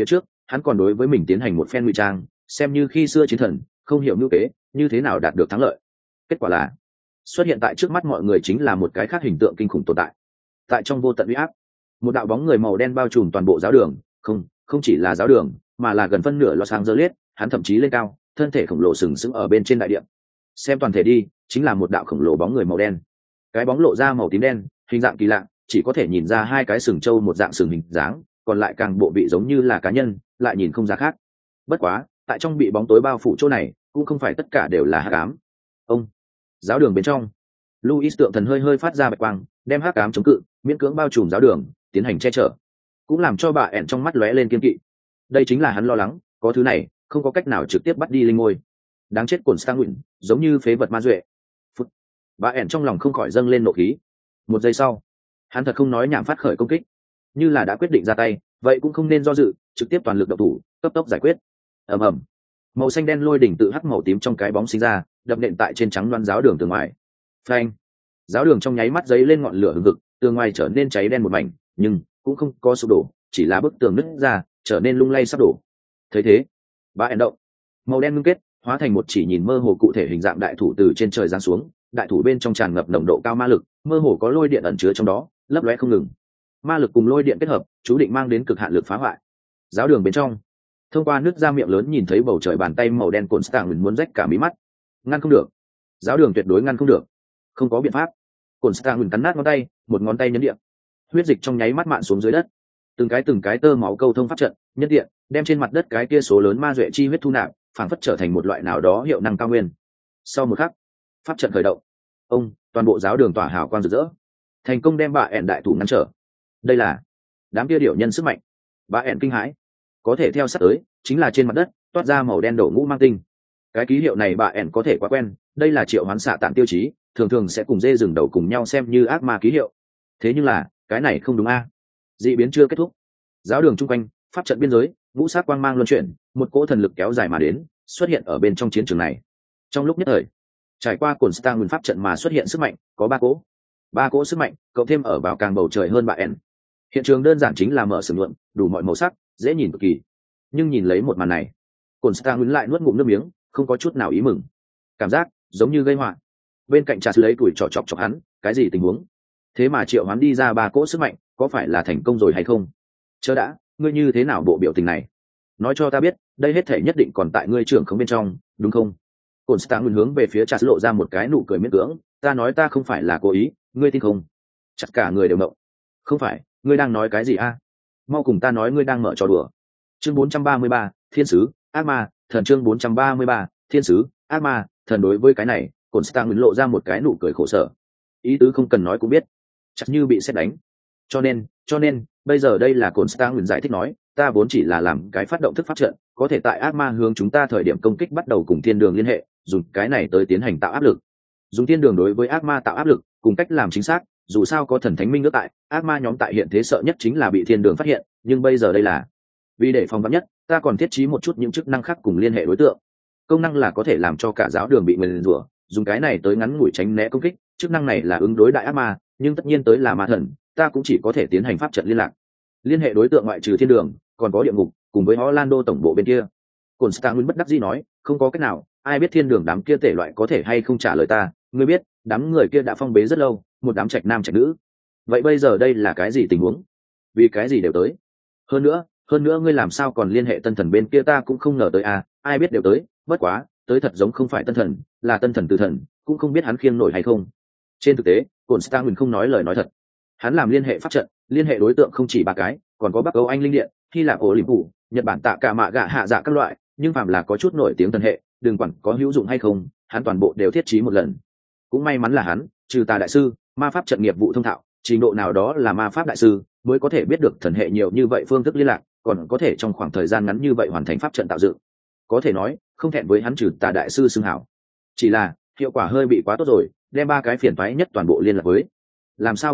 hắn còn đối với mình tiến hành một phen ngụy trang, xem như khi xưa chiến thần, không hiểu ngữ kế như thế nào đạt được thắng lợi. Kết quả là xuất hiện tại trước mắt mọi người chính là một cái khác hình tượng kinh khủng tồn tại. Tại trong vô tận uy áp, một đạo bóng người màu đen bao trùm toàn bộ giáo đường, không chỉ là giáo đường, mà là gần phân nửa Los Angeles, hắn thậm chí lên cao, thân thể khổng lồ sừng sững ở bên trên đại địa. Xem toàn thể đi, chính là một đạo khổng lồ bóng người màu đen. Cái bóng lộ ra màu tím đen, hình dạng kỳ lạ, chỉ có thể nhìn ra hai cái sừng trâu một dạng sừng hình dáng, còn lại càng bộ vị giống như là cá nhân, lại nhìn không ra khác. Bất quá, tại trong bị bóng tối bao phủ chỗ này, cũng không phải tất cả đều là hắc ám. Ông, giáo đường bên trong, Louis tượng thần hơi phát ra bạch quang, đem hắc ám chống cự, miễn cưỡng bao trùm giáo đường, tiến hành che chở, cũng làm cho bà ẻn trong mắt lóe lên kiên kỵ. Đây chính là hắn lo lắng, có thứ này, không có cách nào trực tiếp bắt đi linh ngôi. Đáng chết Constantine, giống như phế vật ma duệ. Phút. Bà ẻn trong lòng không khỏi dâng lên nộ khí. Một giây sau, hắn thật không nói nhảm phát khởi công kích, như là đã quyết định ra tay, vậy cũng không nên do dự, trực tiếp toàn lực động thủ, cấp tốc giải quyết. Ầm ầm, màu xanh đen lôi đỉnh tự hắc màu tím trong cái bóng sinh ra, đập nện tại trên trắng loan giáo đường tường ngoài. Phanh, giáo đường trong nháy mắt giấy lên ngọn lửa hừng hực, tường ngoài trở nên cháy đen một mảnh, nhưng cũng không có sụp đổ, chỉ là bức tường nứt ra, trở nên lung lay sắp đổ. Thấy thế, bà ẻn động, màu đen ngưng kết, hóa thành một chỉ nhìn mơ hồ cụ thể hình dạng đại thủ từ trên trời giáng xuống. Đại thủ bên trong tràn ngập nồng độ cao ma lực, mơ hồ có lôi điện ẩn chứa trong đó, lấp lóe không ngừng. Ma lực cùng lôi điện kết hợp, chú định mang đến cực hạn lực phá hoại. Giáo đường bên trong, thông qua nước ra miệng lớn nhìn thấy bầu trời, bàn tay màu đen Constantine muốn rách cả mí mắt. Ngăn không được, giáo đường tuyệt đối ngăn không được, không có biện pháp. Constantine cắn nát ngón tay, một ngón tay nhấn điện, huyết dịch trong nháy mắt mạn xuống dưới đất. Từng cái tơ máu câu thông pháp trận, nhất điện, đem trên mặt đất cái kia số lớn ma duệ chi huyết thu nạp, phản phất trở thành một loại nào đó hiệu năng cao nguyên. Sau một khắc, pháp trận khởi động, toàn bộ giáo đường tỏa hào quang rực rỡ, thành công đem bà ẻn đại thủ ngăn trở. Đây là đám kia điểu nhân sức mạnh. Bà ẻn kinh hãi, có thể theo sát tới chính là trên mặt đất toát ra màu đen đổ ngũ mang tinh. Cái ký hiệu này bà ẻn có thể quá quen, đây là triệu hoán xạ tạm tiêu chí, thường thường sẽ cùng dê rừng đầu cùng nhau xem như ác ma ký hiệu. Thế nhưng là cái này không đúng a. Dị biến chưa kết thúc, giáo đường chung quanh, pháp trận biên giới, ngũ sắc quang mang luân chuyển, một cỗ thần lực kéo dài mà đến, xuất hiện ở bên trong chiến trường này. Trong lúc nhất thời, trải qua Constantine pháp trận mà xuất hiện sức mạnh có ba cỗ sức mạnh cộng thêm ở vào càng bầu trời hơn bà ẻn. Hiện trường đơn giản chính là mở sừng luận, đủ mọi màu sắc, dễ nhìn cực kỳ. Nhưng nhìn lấy một màn này, Constantine lại nuốt ngụm nước miếng, không có chút nào ý mừng, cảm giác giống như gây họa. Bên cạnh trà sư lấy tuổi trò chọc hắn, cái gì tình huống? Thế mà triệu hoán đi ra ba cỗ sức mạnh, có phải là thành công rồi hay không? Chớ đã, ngươi như thế nào bộ biểu tình này? Nói cho ta biết, đây hết thể nhất định còn tại ngươi trưởng không bên trong, đúng không? Constantine hướng về phía Chặt lộ ra một cái nụ cười miễn cưỡng, ta nói ta không phải là cố ý, ngươi tin không? Chặt cả người đều mộng. Không phải, ngươi đang nói cái gì a? Mau cùng ta nói ngươi đang mở trò đùa. Chương 433, Thiên sứ, ác ma, thần. Chương 433, Thiên sứ, ác ma, thần. Đối với cái này, Constantine lộ ra một cái nụ cười khổ sở. Ý tứ không cần nói cũng biết, chặt như bị sét đánh. Cho nên, bây giờ đây là Constantine giải thích nói, ta vốn chỉ là làm cái phát động thức pháp trận, có thể tại ác ma hướng chúng ta thời điểm công kích bắt đầu cùng thiên đường liên hệ, dùng cái này tới tiến hành tạo áp lực. Dùng thiên đường đối với ác ma tạo áp lực, cùng cách làm chính xác, dù sao có thần thánh minh nước tại, ác ma nhóm tại hiện thế sợ nhất chính là bị thiên đường phát hiện, nhưng bây giờ đây là vì để phòng vắn nhất, ta còn thiết trí một chút những chức năng khác cùng liên hệ đối tượng. Công năng là có thể làm cho cả giáo đường bị nguyền rủa, dùng cái này tới ngắn ngủi tránh né công kích, chức năng này là ứng đối đại ác ma, nhưng tất nhiên tới là ma thần, ta cũng chỉ có thể tiến hành pháp trận liên lạc. Liên hệ đối tượng ngoại trừ thiên đường, còn có địa ngục, cùng với Orlando tổng bộ bên kia. Constantine bất đắc dĩ nói, không có cách nào, ai biết thiên đường đám kia thể loại có thể hay không trả lời ta, ngươi biết, đám người kia đã phong bế rất lâu, một đám trạch nam trạch nữ. Vậy bây giờ đây là cái gì tình huống? Vì cái gì đều tới? Hơn nữa ngươi làm sao còn liên hệ tân thần bên kia, ta cũng không ngờ tới à, ai biết đều tới, bất quá, tới thật giống không phải tân thần, là tân thần từ thần, cũng không biết hắn khiêng nổi hay không. Trên thực tế, Constantine không nói lời nói thật. Hắn làm liên hệ pháp trận, liên hệ đối tượng không chỉ ba cái, còn có Bắc Âu Anh linh điện, Hy Lạp ổ liềm phủ, Nhật Bản tạ cả mạ gạ hạ dạ các loại, nhưng phàm là có chút nổi tiếng thần hệ, đừng quản có hữu dụng hay không, hắn toàn bộ đều thiết trí một lần. Cũng may mắn là hắn, trừ tà đại sư, ma pháp trận nghiệp vụ thông thạo, trình độ nào đó là ma pháp đại sư, mới có thể biết được thần hệ nhiều như vậy phương thức liên lạc, còn có thể trong khoảng thời gian ngắn như vậy hoàn thành pháp trận tạo dựng. Có thể nói, không thẹn với hắn trừ tà đại sư xưng hảo. Chỉ là, hiệu quả hơi bị quá tốt rồi, đem ba cái phiền toái nhất toàn bộ liên lạc với. Làm sao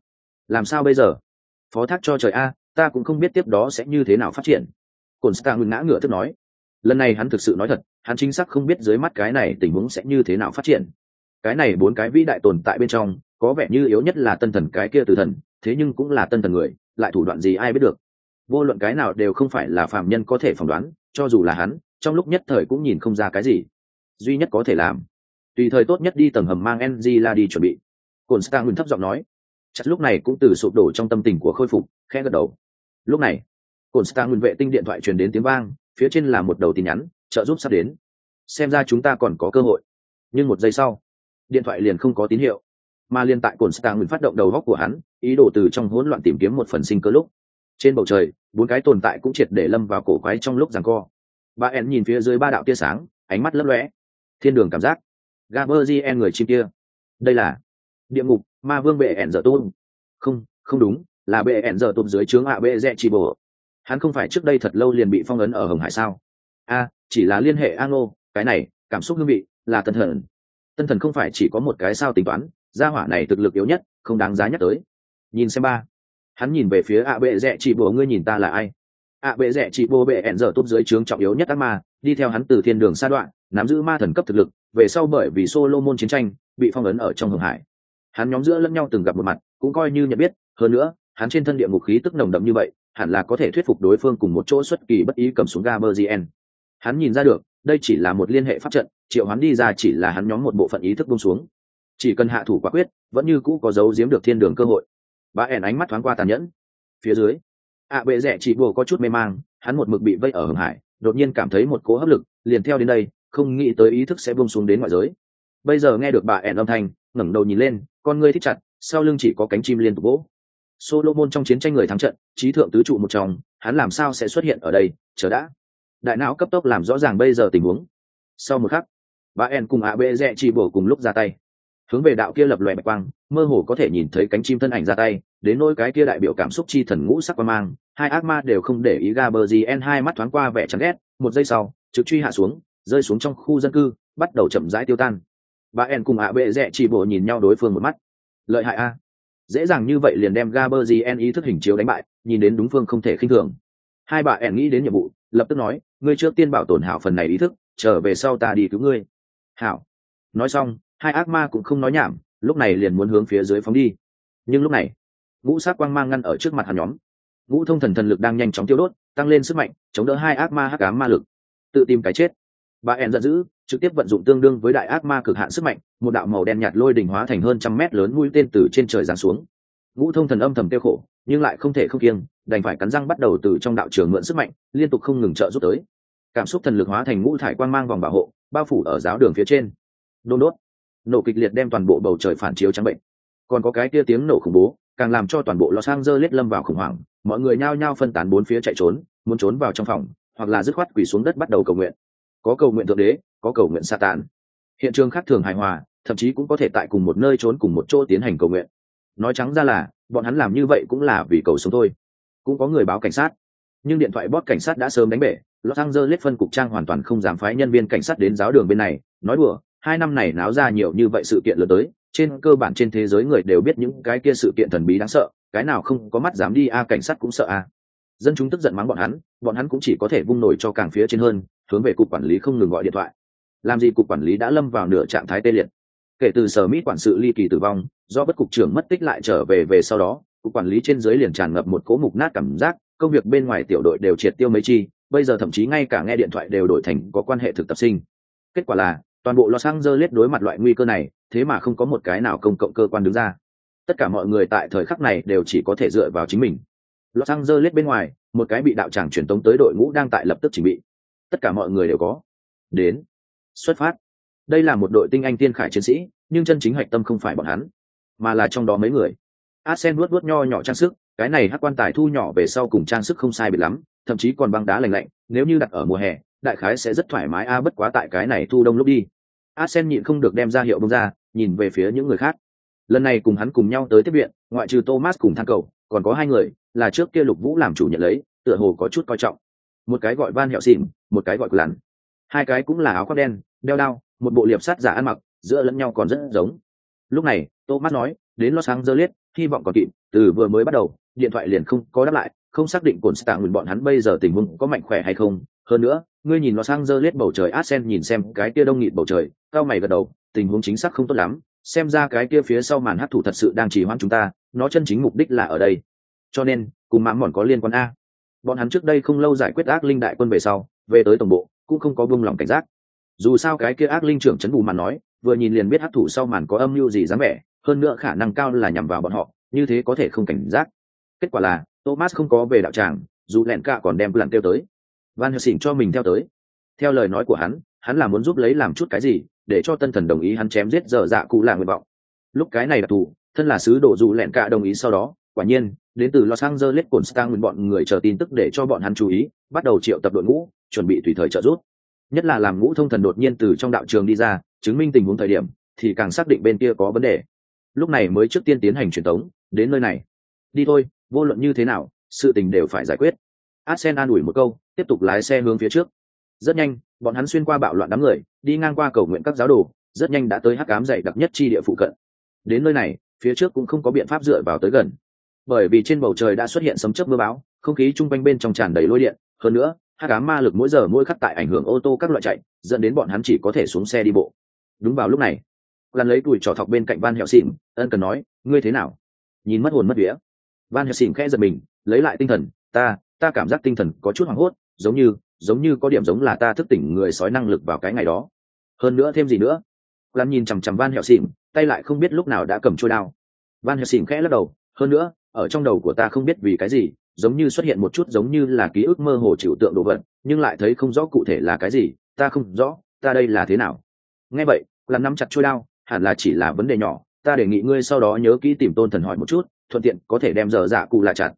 bây giờ? Phó thác cho trời a, ta cũng không biết tiếp đó sẽ như thế nào phát triển. Constantine ngã ngửa tức nói. Lần này hắn thực sự nói thật, hắn chính xác không biết dưới mắt cái này tình huống sẽ như thế nào phát triển. Cái này bốn cái vĩ đại tồn tại bên trong, có vẻ như yếu nhất là tân thần cái kia từ thần, thế nhưng cũng là tân thần người, lại thủ đoạn gì ai biết được. vô luận cái nào đều không phải là phàm nhân có thể phỏng đoán, cho dù là hắn trong lúc nhất thời cũng nhìn không ra cái gì. Duy nhất có thể làm, tùy thời tốt nhất đi tầng hầm mang Angela đi chuẩn bị. Cổn Stang thấp giọng nói. Chặt lúc này cũng từ sụp đổ trong tâm tình của khôi phục, khẽ gật đầu. Lúc này Cổn Stang vệ tinh điện thoại truyền đến tiếng vang, phía trên là một đầu tin nhắn, trợ giúp sắp đến, xem ra chúng ta còn có cơ hội. Nhưng một giây sau, điện thoại liền không có tín hiệu, mà liên tại Cổn Stang phát động đầu góc của hắn, ý đồ từ trong hỗn loạn tìm kiếm một phần sinh cơ lúc trên bầu trời bốn cái tồn tại cũng triệt để lâm vào cổ quái trong lúc giằng co. Bà En nhìn phía dưới ba đạo tia sáng, ánh mắt lấp lóe. Thiên đường cảm giác, Gaberzien người chim kia, đây là địa ngục ma vương bệ ẻn giờ tôn. Không đúng, là bệ ẻn giờ tôn dưới trướng ạ bệ rẽ chi bồ. Hắn không phải trước đây thật lâu liền bị phong ấn ở Hồng Hải sao? Chỉ là liên hệ Anglo, cái này cảm xúc hương vị là tân thần không phải chỉ có một cái sao tính toán, gia hỏa này thực lực yếu nhất, không đáng giá nhắc tới. Nhìn xem ba. Hắn nhìn về phía ạ bệ rẽ chi bồ, ngươi nhìn ta là ai? ạ bệ rẽ chi bồ bệ ẻn giờ tôn dưới trướng trọng yếu nhất ác ma, đi theo hắn từ thiên đường sa đoạn, nắm giữ ma thần cấp thực lực, về sau bởi vì Solomon chiến tranh bị phong ấn ở trong Hồng Hải. Hắn nhóm giữa lẫn nhau từng gặp một mặt, cũng coi như nhận biết, hơn nữa hắn trên thân địa ngục khí tức nồng đậm như vậy, hẳn là có thể thuyết phục đối phương cùng một chỗ xuất kỳ bất ý cầm xuống Gaberzien. Hắn nhìn ra được, đây chỉ là một liên hệ pháp trận, triệu hắn đi ra chỉ là hắn nhóm một bộ phận ý thức buông xuống, chỉ cần hạ thủ quả quyết, vẫn như cũ có giấu giếm được thiên đường cơ hội. Bà ẻn ánh mắt thoáng qua tàn nhẫn. Phía dưới, bệ rẽ chỉ bồ có chút mê mang, hắn một mực bị vây ở Hồng Hải, đột nhiên cảm thấy một cỗ hấp lực, liền theo đến đây, không nghĩ tới ý thức sẽ buông xuống đến ngoại giới. Bây giờ nghe được bà ẻn âm thanh, ngẩng đầu nhìn lên, con ngươi thích chặt, sau lưng chỉ có cánh chim liên tục vỗ. Solomon trong chiến tranh người thắng trận, trí thượng tứ trụ một trong, hắn làm sao sẽ xuất hiện ở đây? Chờ đã. Đại não cấp tốc làm rõ ràng bây giờ tình huống. Sau một khắc, bà ẻn cùng bệ rẽ chỉ bồ cùng lúc ra tay, hướng về đạo kia lập lòe bạch quang, mơ hồ có thể nhìn thấy cánh chim thân ảnh ra tay, đến nỗi cái kia đại biểu cảm xúc chi thần ngũ sắc quang mang, hai ác ma đều không để ý. Gaberzien hai mắt thoáng qua vẻ chán ghét, một giây sau, trực truy hạ xuống, rơi xuống trong khu dân cư, bắt đầu chậm rãi tiêu tan. Bà En cùng bệ rẽ chỉ bộ nhìn nhau đối phương một mắt. Lợi hại a, dễ dàng như vậy liền đem Gaberzien ý thức hình chiếu đánh bại, nhìn đến đúng phương không thể khinh thường. Hai bà En nghĩ đến nhiệm vụ, lập tức nói, ngươi trước tiên bảo tồn hảo phần này ý thức, trở về sau ta đi cứu ngươi. Hảo. Nói xong, hai ác ma cũng không nói nhảm, lúc này liền muốn hướng phía dưới phóng đi. Nhưng lúc này, ngũ sắc quang mang ngăn ở trước mặt hắn nhóm. Ngũ thông thần lực đang nhanh chóng tiêu đốt, tăng lên sức mạnh, chống đỡ hai ác ma hắc ám ma lực. Tự tìm cái chết. Bà En giận dữ, trực tiếp vận dụng tương đương với đại ác ma cực hạn sức mạnh, một đạo màu đen nhạt lôi đỉnh hóa thành hơn 100 mét lớn mũi tên từ trên trời giáng xuống. Ngũ thông thần âm thầm tiêu khổ, nhưng lại không thể không kiêng, đành phải cắn răng bắt đầu từ trong đạo trường mượn sức mạnh, liên tục không ngừng trợ giúp tới. Cảm xúc thần lực hóa thành ngũ thải quang mang vòng bảo hộ, bao phủ ở giáo đường phía trên. Đôn đốt, nổ kịch liệt đem toàn bộ bầu trời phản chiếu trắng bệnh. Còn có cái kia tiếng nổ khủng bố, càng làm cho toàn bộ Los Angeles lâm vào khủng hoảng, mọi người nhao nhao phân tán bốn phía chạy trốn, muốn trốn vào trong phòng, hoặc là dứt khoát quỳ xuống đất bắt đầu cầu nguyện. Có cầu nguyện thượng đế, có cầu nguyện Satan. Hiện trường khác thường hài hòa, thậm chí cũng có thể tại cùng một nơi trốn cùng một chỗ tiến hành cầu nguyện. Nói trắng ra là, bọn hắn làm như vậy cũng là vì cầu sống thôi. Cũng có người báo cảnh sát, nhưng điện thoại bot cảnh sát đã sớm đánh bể. Los Angeles phân cục trang hoàn toàn không dám phái nhân viên cảnh sát đến giáo đường bên này. Nói đùa, 2 năm này náo ra nhiều như vậy sự kiện lớn tới, trên cơ bản trên thế giới người đều biết những cái kia sự kiện thần bí đáng sợ, cái nào không có mắt dám đi cảnh sát cũng sợ Dân chúng tức giận mắng bọn hắn cũng chỉ có thể vung nổi cho càng phía trên hơn, hướng về cục quản lý không ngừng gọi điện thoại. Làm gì cục quản lý đã lâm vào nửa trạng thái tê liệt. Kể từ sở Mỹ quản sự ly kỳ tử vong, do bất cục trưởng mất tích lại trở về sau đó, cục quản lý trên dưới liền tràn ngập một cỗ mục nát cảm giác, công việc bên ngoài tiểu đội đều triệt tiêu mấy chi, bây giờ thậm chí ngay cả nghe điện thoại đều đổi thành có quan hệ thực tập sinh. Kết quả là, toàn bộ Los Angeles đối mặt loại nguy cơ này, thế mà không có một cái nào công cộng cơ quan đứng ra. Tất cả mọi người tại thời khắc này đều chỉ có thể dựa vào chính mình. Los Angeles bên ngoài, một cái bị đạo tràng truyền tống tới đội ngũ đang tại lập tức chỉnh bị. Tất cả mọi người đều có đến xuất phát. Đây là một đội tinh anh tiên khải chiến sĩ, nhưng chân chính hạch tâm không phải bọn hắn, mà là trong đó mấy người. Arsen vuốt nho nhỏ trang sức, cái này hắc quan tài thu nhỏ về sau cùng trang sức không sai biệt lắm, thậm chí còn băng đá lạnh lạnh, nếu như đặt ở mùa hè, đại khái sẽ rất thoải mái bất quá tại cái này thu đông lúc đi. Arsen nhịn không được đem ra hiệu bông ra, nhìn về phía những người khác. Lần này cùng hắn cùng nhau tới tiếp viện, ngoại trừ Thomas cùng Than Cầu, còn có 2 người, là trước kia Lục Vũ làm chủ nhận lấy, tựa hồ có chút coi trọng. Một cái gọi Van Hẹo Xỉn, một cái gọi Lặn. 2 cái cũng là áo khoác đen, đeo đao, một bộ liệp sát giả ăn mặc, giữa lẫn nhau còn rất giống. Lúc này, Thomas nói, đến Los Angeles, hy vọng còn kịp, từ vừa mới bắt đầu, điện thoại liền không có đáp lại, không xác định Cổn Stạng bọn hắn bây giờ tình huống có mạnh khỏe hay không. Hơn nữa, ngươi nhìn Los Angeles bầu trời, Arsen nhìn xem cái kia đông nghịt bầu trời, cao mày gật đầu, tình huống chính xác không tốt lắm, xem ra cái kia phía sau màn hắc thủ thật sự đang trì hoãn chúng ta, nó chân chính mục đích là ở đây. Cho nên, cùng mãm mòn có liên quan bọn hắn trước đây không lâu giải quyết ác linh đại quân về sau về tới tổng bộ cũng không có buông lòng cảnh giác. Dù sao cái kia ác linh trưởng trấn bù màn nói vừa nhìn liền biết hắc thủ sau màn có âm mưu gì dáng vẻ, hơn nữa khả năng cao là nhằm vào bọn họ, như thế có thể không cảnh giác. Kết quả là Thomas không có về đạo tràng, dù lẹn cả còn đem lần kêu tới. Van Helsing cho mình theo tới. Theo lời nói của hắn là muốn giúp lấy làm chút cái gì để cho tân thần đồng ý hắn chém giết dở dạ cụ là nguyện vọng. Lúc cái này đặc thù thân là sứ đồ dù lẹn cả đồng ý sau đó, quả nhiên đến từ Los Angeles Constant bọn người chờ tin tức để cho bọn hắn chú ý, bắt đầu triệu tập đội ngũ chuẩn bị tùy thời trợ giúp. Nhất là làm ngũ thông thần đột nhiên từ trong đạo trường đi ra chứng minh tình huống thời điểm thì càng xác định bên kia có vấn đề, lúc này mới trước tiên tiến hành truyền tống đến nơi này. Đi thôi, vô luận như thế nào sự tình đều phải giải quyết. Arsen an ủi một câu, tiếp tục lái xe hướng phía trước. Rất nhanh bọn hắn xuyên qua bạo loạn đám người, đi ngang qua cầu nguyện các giáo đồ, rất nhanh đã tới hắc ám dày đặc nhất chi địa phụ cận. Đến nơi này phía trước cũng không có biện pháp dựa vào tới gần, bởi vì trên bầu trời đã xuất hiện sấm chớp mưa bão, không khí chung quanh bên trong tràn đầy lôi điện, hơn nữa hắc ám ma lực mỗi giờ mỗi khắc tại ảnh hưởng ô tô các loại chạy, dẫn đến bọn hắn chỉ có thể xuống xe đi bộ. Đúng vào lúc này Lan lấy tuổi trò thọc bên cạnh Van Helsing ân cần nói, ngươi thế nào? Nhìn mất hồn mất vía. Van Helsing khẽ giật mình, lấy lại tinh thần, ta cảm giác tinh thần có chút hoảng hốt, giống như có điểm giống là ta thức tỉnh người sói năng lực vào cái ngày đó. Hơn nữa thêm gì nữa? Lan nhìn chằm chằm Van Helsing, tay lại không biết lúc nào đã cầm chuôi đao. Van Helsing khẽ lắc đầu, hơn nữa ở trong đầu của ta không biết vì cái gì giống như xuất hiện một chút giống như là ký ức mơ hồ trừu tượng đồ vật, nhưng lại thấy không rõ cụ thể là cái gì, ta không rõ ta đây là thế nào. Nghe vậy Lan nắm chặt chuôi đao, hẳn là chỉ là vấn đề nhỏ, ta đề nghị ngươi sau đó nhớ kỹ tìm tôn thần hỏi một chút, thuận tiện có thể đem dở dạ cụ lại chặt.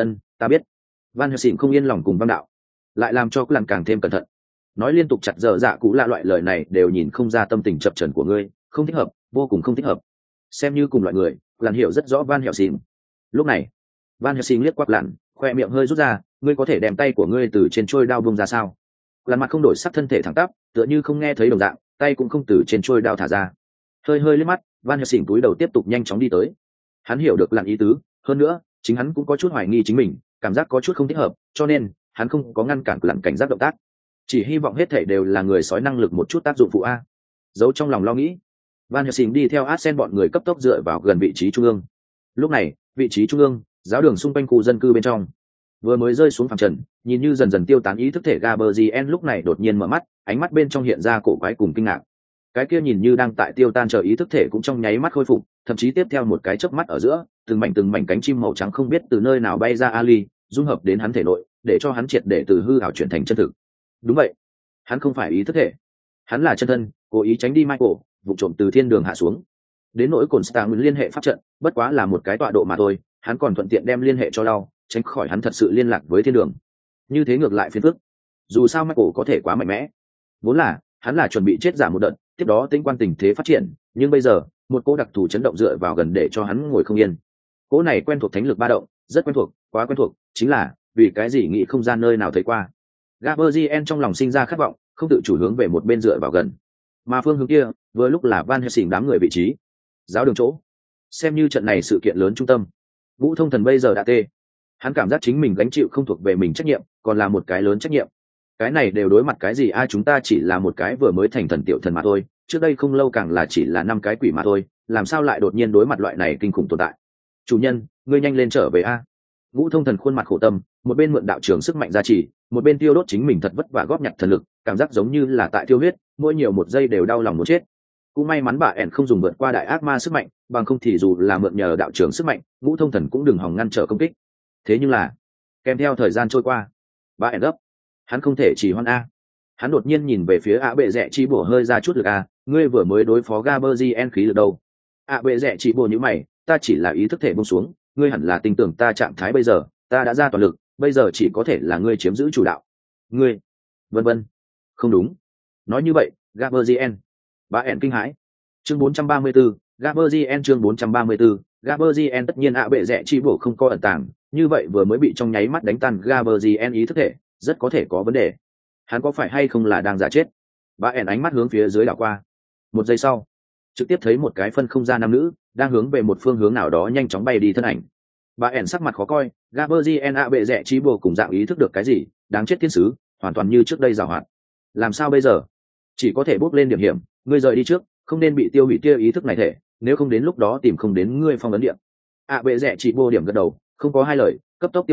Ta biết. Van Helsing không yên lòng cùng băng đạo, lại làm cho Lan càng thêm cẩn thận, nói liên tục chặt dở dạ cụ là loại lời này đều nhìn không ra tâm tình chập chờn của ngươi, không thích hợp, vô cùng không thích hợp. Xem như cùng loại người, Lan hiểu rất rõ Van Helsing. Lúc này Van Helsing liếc quát Lan, khoe miệng hơi rút ra, ngươi có thể đem tay của ngươi từ trên trôi đao bung ra sao? Lan mặt không đổi sắc, thân thể thẳng tắp, tựa như không nghe thấy đồng dạng, tay cũng không từ trên trôi đao thả ra. Hơi liếc mắt, Van Helsing túi đầu tiếp tục nhanh chóng đi tới. Hắn hiểu được Lan ý tứ, hơn nữa chính hắn cũng có chút hoài nghi chính mình, cảm giác có chút không thích hợp, cho nên hắn không có ngăn cản Lan cảnh giác động tác, chỉ hy vọng hết thảy đều là người sói năng lực một chút tác dụng phụ a. Giấu trong lòng lo nghĩ, Van Helsing đi theo Arsen bọn người cấp tốc dựa vào gần vị trí trung ương. Lúc này vị trí trung ương giáo đường xung quanh khu dân cư bên trong vừa mới rơi xuống phẳng trần, nhìn như dần dần tiêu tán ý thức thể Gaberzien lúc này đột nhiên mở mắt, ánh mắt bên trong hiện ra cổ quái cùng kinh ngạc. Cái kia nhìn như đang tại tiêu tan chờ ý thức thể cũng trong nháy mắt khôi phục, thậm chí tiếp theo một cái chớp mắt ở giữa, từng mảnh cánh chim màu trắng không biết từ nơi nào bay ra Ali, dung hợp đến hắn thể nội, để cho hắn triệt để từ hư ảo chuyển thành chân thực. Đúng vậy, hắn không phải ý thức thể, hắn là chân thân, cố ý tránh đi Michael, vụ trộm từ thiên đường hạ xuống. Đến nỗi Constant liên hệ pháp trận, bất quá là một cái tọa độ mà thôi, hắn còn thuận tiện đem liên hệ cho Lau, tránh khỏi hắn thật sự liên lạc với thiên đường. Như thế ngược lại phiền phức. Dù sao Michael có thể quá mạnh mẽ, vốn là hắn là chuẩn bị chết giả một đợt, tiếp đó tính quan tình thế phát triển, nhưng bây giờ một cỗ đặc thù chấn động dựa vào gần để cho hắn ngồi không yên. Cỗ này quen thuộc thánh lực ba động, rất quen thuộc, quá quen thuộc, chính là vì cái gì nghĩ không ra nơi nào thấy qua. Gaberzien trong lòng sinh ra khát vọng, không tự chủ hướng về một bên dựa vào gần, mà phương hướng kia vừa lúc là Van Helsing đám người vị trí giáo đường chỗ. Xem như trận này sự kiện lớn trung tâm, Vũ Thông Thần bây giờ đã tê, hắn cảm giác chính mình gánh chịu không thuộc về mình trách nhiệm, còn là một cái lớn trách nhiệm. Cái này đều đối mặt cái gì a, chúng ta chỉ là một cái vừa mới thành thần tiểu thần mà thôi, trước đây không lâu càng là chỉ là 5 cái quỷ mà thôi, làm sao lại đột nhiên đối mặt loại này kinh khủng tồn tại. Chủ nhân, ngươi nhanh lên trở về a. Vũ Thông Thần khuôn mặt khổ tâm, một bên mượn đạo trường sức mạnh gia trì, một bên tiêu đốt chính mình thật vất vả góp nhặt thần lực, cảm giác giống như là tại tiêu huyết, mỗi nhiều một giây đều đau lòng muốn chết. Cũng may mắn bà ẻn không dùng vượt qua đại ác ma sức mạnh, bằng không thì dù là mượn nhờ đạo trường sức mạnh, Vũ Thông Thần cũng đừng hòng ngăn trở công kích. Thế nhưng là kèm theo thời gian trôi qua, bà ẻn gấp, hắn không thể chỉ hoan a. Hắn đột nhiên nhìn về phía ạ bệ rẽ chi bổ hơi ra chút lực a, ngươi vừa mới đối phó Gaberzien khí lực đâu? ạ bệ rẽ chi bổ như mày, ta chỉ là ý thức thể buông xuống, ngươi hẳn là tin tưởng ta trạng thái bây giờ, ta đã ra toàn lực, bây giờ chỉ có thể là ngươi chiếm giữ chủ đạo. Ngươi, vân vân. Không đúng. Nói như vậy, Gaberzien. Bà ẻn kinh hãi. Chương 434, Gaberzien chương 434, Gaberzien tất nhiên ạ bệ rẽ chi bổ không có ẩn tàng, như vậy vừa mới bị trong nháy mắt đánh tan Gaberzien ý thức thể, rất có thể có vấn đề. Hắn có phải hay không là đang giả chết? Bà ẻn ánh mắt hướng phía dưới đảo qua. Một giây sau, trực tiếp thấy một cái phân không gian nam nữ đang hướng về một phương hướng nào đó nhanh chóng bay đi thân ảnh. Bà ẻn sắc mặt khó coi, Gaberzien ạ bệ rẽ chi bổ cùng dạng ý thức được cái gì, đáng chết thiên sứ, hoàn toàn như trước đây giàu hoạt. Làm sao bây giờ? Chỉ có thể bước lên điểm hiểm, ngươi rời đi trước, không nên bị tiêu hủy kia ý thức này thể, nếu không đến lúc đó tìm không đến ngươi phong ấn địa. Bệ rẽ chỉ vô điểm gật đầu, không có hai lời, cấp tốc tiêu thất,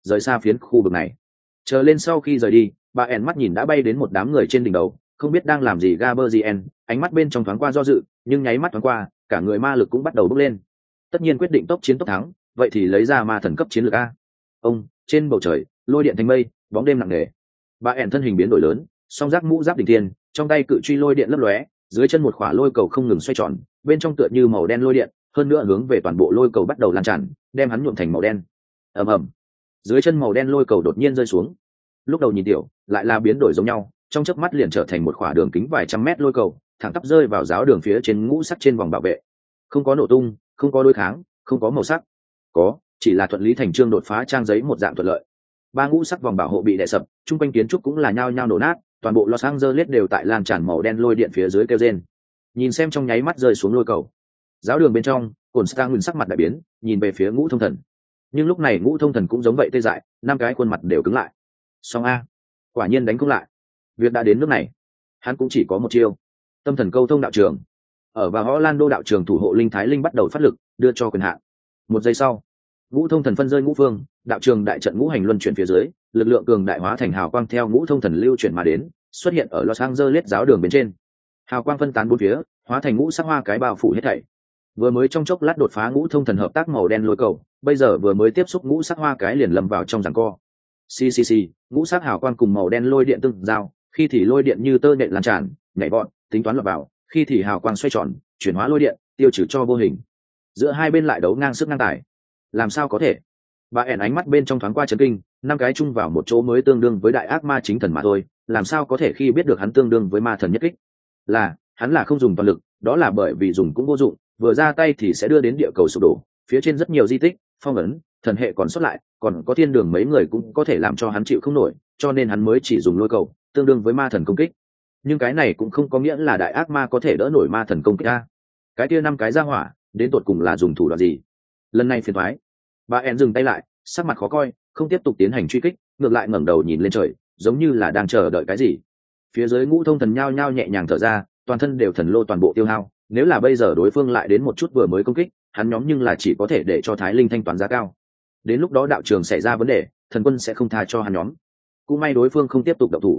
rời xa phiến khu vực này. Chờ lên sau khi rời đi, bà ẻn mắt nhìn đã bay đến một đám người trên đỉnh đầu, không biết đang làm gì Gaberzien, ánh mắt bên trong thoáng qua do dự, nhưng nháy mắt thoáng qua, cả người ma lực cũng bắt đầu bốc lên. Tất nhiên quyết định tốc chiến tốc thắng, vậy thì lấy ra ma thần cấp chiến lược a. Ông, trên bầu trời, lôi điện thành mây, bóng đêm nặng nề. Bà ẻn thân hình biến đổi lớn, song giác mũ giáp đỉnh tiên, trong tay cự truy lôi điện lấp lóe, dưới chân một khỏa lôi cầu không ngừng xoay tròn, bên trong tựa như màu đen lôi điện, hơn nữa hướng về toàn bộ lôi cầu bắt đầu lan tràn, đem hắn nhuộm thành màu đen. Ầm ầm. Dưới chân màu đen lôi cầu đột nhiên rơi xuống. Lúc đầu nhìn tiểu, lại là biến đổi giống nhau, trong chớp mắt liền trở thành một khỏa đường kính vài trăm mét lôi cầu, thẳng tắp rơi vào giáo đường phía trên ngũ sắc trên vòng bảo vệ. Không có nổ tung, không có đối kháng, không có màu sắc, có chỉ là thuận lý thành chương đột phá trang giấy một dạng thuận lợi. Ba ngũ sắc vòng bảo hộ bị đè sập, trung quanh kiến trúc cũng là nhao nhao nổ nát, toàn bộ Los Angeles đều tại lan tràn màu đen lôi điện phía dưới kêu rên. Nhìn xem trong nháy mắt rơi xuống lôi cầu, giáo đường bên trong, Constantine sắc mặt đại biến, nhìn về phía Ngũ Thông Thần. Nhưng lúc này Ngũ Thông Thần cũng giống vậy tê dại, năm cái khuôn mặt đều cứng lại. Song a, quả nhiên đánh không lại. Việc đã đến nước này, hắn cũng chỉ có một chiêu. Tâm thần câu thông đạo trường. Ở vào Orlando đạo trường thủ hộ linh thái linh bắt đầu phát lực, đưa cho quyền hạn. Một giây sau, Ngũ Thông Thần phân rơi ngũ phương, đạo trường đại trận ngũ hành luân chuyển phía dưới, lực lượng cường đại hóa thành hào quang theo Ngũ Thông Thần lưu chuyển mà đến, xuất hiện ở Los Angeles giáo đường bên trên. Hào quang phân tán bốn phía, hóa thành ngũ sắc hoa cái bao phủ hết thảy. Vừa mới trong chốc lát đột phá Ngũ Thông Thần hợp tác màu đen lôi cầu, bây giờ vừa mới tiếp xúc ngũ sắc hoa cái liền lâm vào trong giằng co. CCC, ngũ sắc hào quang cùng màu đen lôi điện tương giao, khi thì lôi điện như tơ nện lan tràn, nhảy vọt, tính toán lọt vào, khi thì hào quang xoay tròn, chuyển hóa lôi điện, tiêu trừ cho vô hình. Giữa hai bên lại đấu ngang sức ngang tài. Làm sao có thể? Bà ẻn ánh mắt bên trong thoáng qua chấn kinh, năm cái chung vào một chỗ mới tương đương với đại ác ma chính thần mà thôi, làm sao có thể khi biết được hắn tương đương với ma thần nhất kích? Hắn là không dùng toàn lực, đó là bởi vì dùng cũng vô dụng, vừa ra tay thì sẽ đưa đến địa cầu sụp đổ, phía trên rất nhiều di tích, phong ấn, thần hệ còn sót lại, còn có thiên đường mấy người cũng có thể làm cho hắn chịu không nổi, cho nên hắn mới chỉ dùng lôi cầu, tương đương với ma thần công kích. Nhưng cái này cũng không có nghĩa là đại ác ma có thể đỡ nổi ma thần công kích a. Cái kia năm cái ra hỏa, đến tột cùng là dùng thủ đoạn gì? Lần này phiền toái. Bà En dừng tay lại, sắc mặt khó coi, không tiếp tục tiến hành truy kích, ngược lại ngẩng đầu nhìn lên trời, giống như là đang chờ đợi cái gì. Phía dưới Ngũ Thông Thần nhao nhao nhẹ nhàng thở ra, toàn thân đều thần lô toàn bộ tiêu hao, nếu là bây giờ đối phương lại đến một chút vừa mới công kích, hắn nhóm nhưng là chỉ có thể để cho Thái Linh thanh toán giá cao. Đến lúc đó đạo trường xảy ra vấn đề, thần quân sẽ không tha cho hắn nhóm. Cũng may đối phương không tiếp tục động thủ.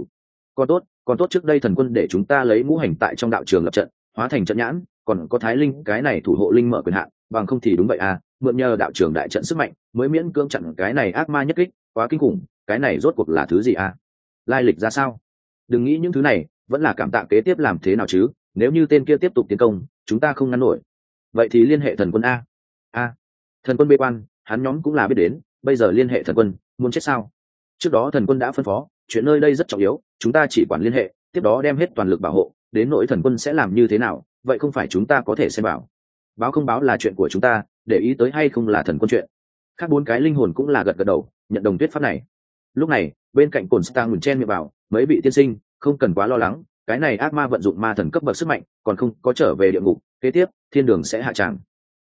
Còn tốt trước đây thần quân để chúng ta lấy ngũ hành tại trong đạo trường lập trận, hóa thành trận nhãn, còn có Thái Linh cái này thủ hộ linh mở quyền hạn, bằng không thì đúng vậy à, mượn nhờ đạo trường đại trận sức mạnh, mới miễn cưỡng chặn cái này ác ma nhất kích, quá kinh khủng, cái này rốt cuộc là thứ gì à? Lai lịch ra sao? Đừng nghĩ những thứ này, vẫn là cảm tạ kế tiếp làm thế nào chứ, nếu như tên kia tiếp tục tiến công, chúng ta không ngăn nổi. Vậy thì liên hệ thần quân a. Thần quân bê quan, hắn nhóm cũng là biết đến, bây giờ liên hệ thần quân, muốn chết sao? Trước đó thần quân đã phân phó, chuyện nơi đây rất trọng yếu, chúng ta chỉ quản liên hệ, tiếp đó đem hết toàn lực bảo hộ, đến nỗi thần quân sẽ làm như thế nào, vậy không phải chúng ta có thể xem bảo. Báo không báo là chuyện của chúng ta, để ý tới hay không là thần quân chuyện. Khác bốn cái linh hồn cũng là gật gật đầu, nhận đồng thuyết pháp này. Lúc này, bên cạnh Cổn Stang ngừng chen miệng vào, mấy vị tiên sinh, không cần quá lo lắng, cái này ác ma vận dụng ma thần cấp bậc sức mạnh, còn không có trở về địa ngục, kế tiếp, thiên đường sẽ hạ tràng.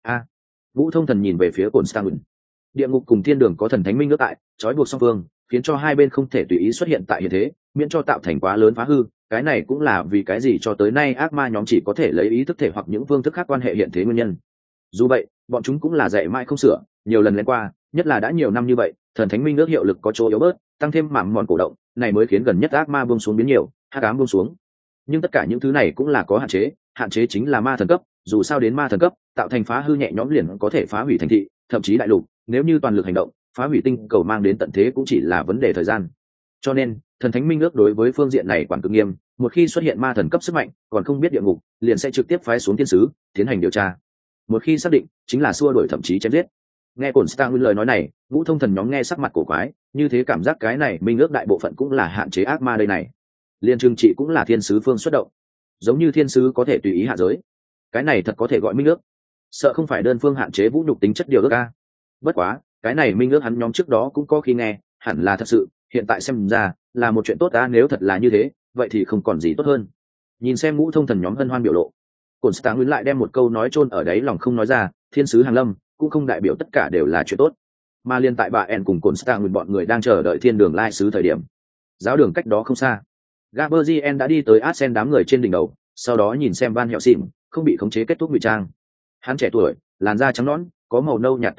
Vũ Thông Thần nhìn về phía Cổn Stang. Địa ngục cùng thiên đường có thần thánh minh ước tại, trói buộc song phương, khiến cho hai bên không thể tùy ý xuất hiện tại hiện thế, miễn cho tạo thành quá lớn phá hư. Cái này cũng là vì cái gì cho tới nay ác ma nhóm chỉ có thể lấy ý thức thể hoặc những phương thức khác quan hệ hiện thế nguyên nhân. Dù vậy, bọn chúng cũng là dạy mãi không sửa, nhiều lần lên qua, nhất là đã nhiều năm như vậy, thần thánh minh ước hiệu lực có chỗ yếu bớt, tăng thêm mảm mòn cổ động, này mới khiến gần nhất ác ma buông xuống biến nhiều, hắc ám buông xuống. Nhưng tất cả những thứ này cũng là có hạn chế chính là ma thần cấp, dù sao đến ma thần cấp, tạo thành phá hư nhẹ nhõm liền có thể phá hủy thành thị, thậm chí đại lục, nếu như toàn lực hành động, phá hủy tinh cầu mang đến tận thế cũng chỉ là vấn đề thời gian. Cho nên, thần thánh minh ước đối với phương diện này quản cực nghiêm, một khi xuất hiện ma thần cấp sức mạnh, còn không biết địa ngục, liền sẽ trực tiếp phái xuống thiên sứ, tiến hành điều tra. Một khi xác định, chính là xua đuổi thậm chí chém giết. Nghe Cổn Stang lời nói này, Vũ Thông Thần nhóm nghe sắc mặt cổ quái, như thế cảm giác cái này minh ước đại bộ phận cũng là hạn chế ác ma đây này. Liên trừng trị cũng là thiên sứ phương xuất động, giống như thiên sứ có thể tùy ý hạ giới, cái này thật có thể gọi minh ước? Sợ không phải đơn phương hạn chế vũ nhục tính chất điều ước a. Bất quá, cái này minh ước hắn nhóm trước đó cũng có khi nghe, hẳn là thật sự, hiện tại xem ra là một chuyện tốt ta, nếu thật là như thế, vậy thì không còn gì tốt hơn. Nhìn xem Vũ Thông Thần nhóm hân hoan biểu lộ, Cổn Stang nguyên lại đem một câu nói chôn ở đáy lòng không nói ra, thiên sứ hàng lâm cũng không đại biểu tất cả đều là chuyện tốt. Mà liên tại bà En cùng Cổn Stang nguyên bọn người đang chờ đợi thiên đường lai sứ thời điểm, giáo đường cách đó không xa, Gaberzien đã đi tới Arsen đám người trên đỉnh đầu, sau đó nhìn xem Van Helsing không bị khống chế kết thúc ngụy trang. Hắn trẻ tuổi, làn da trắng nõn, có màu nâu nhạt tóc ăn,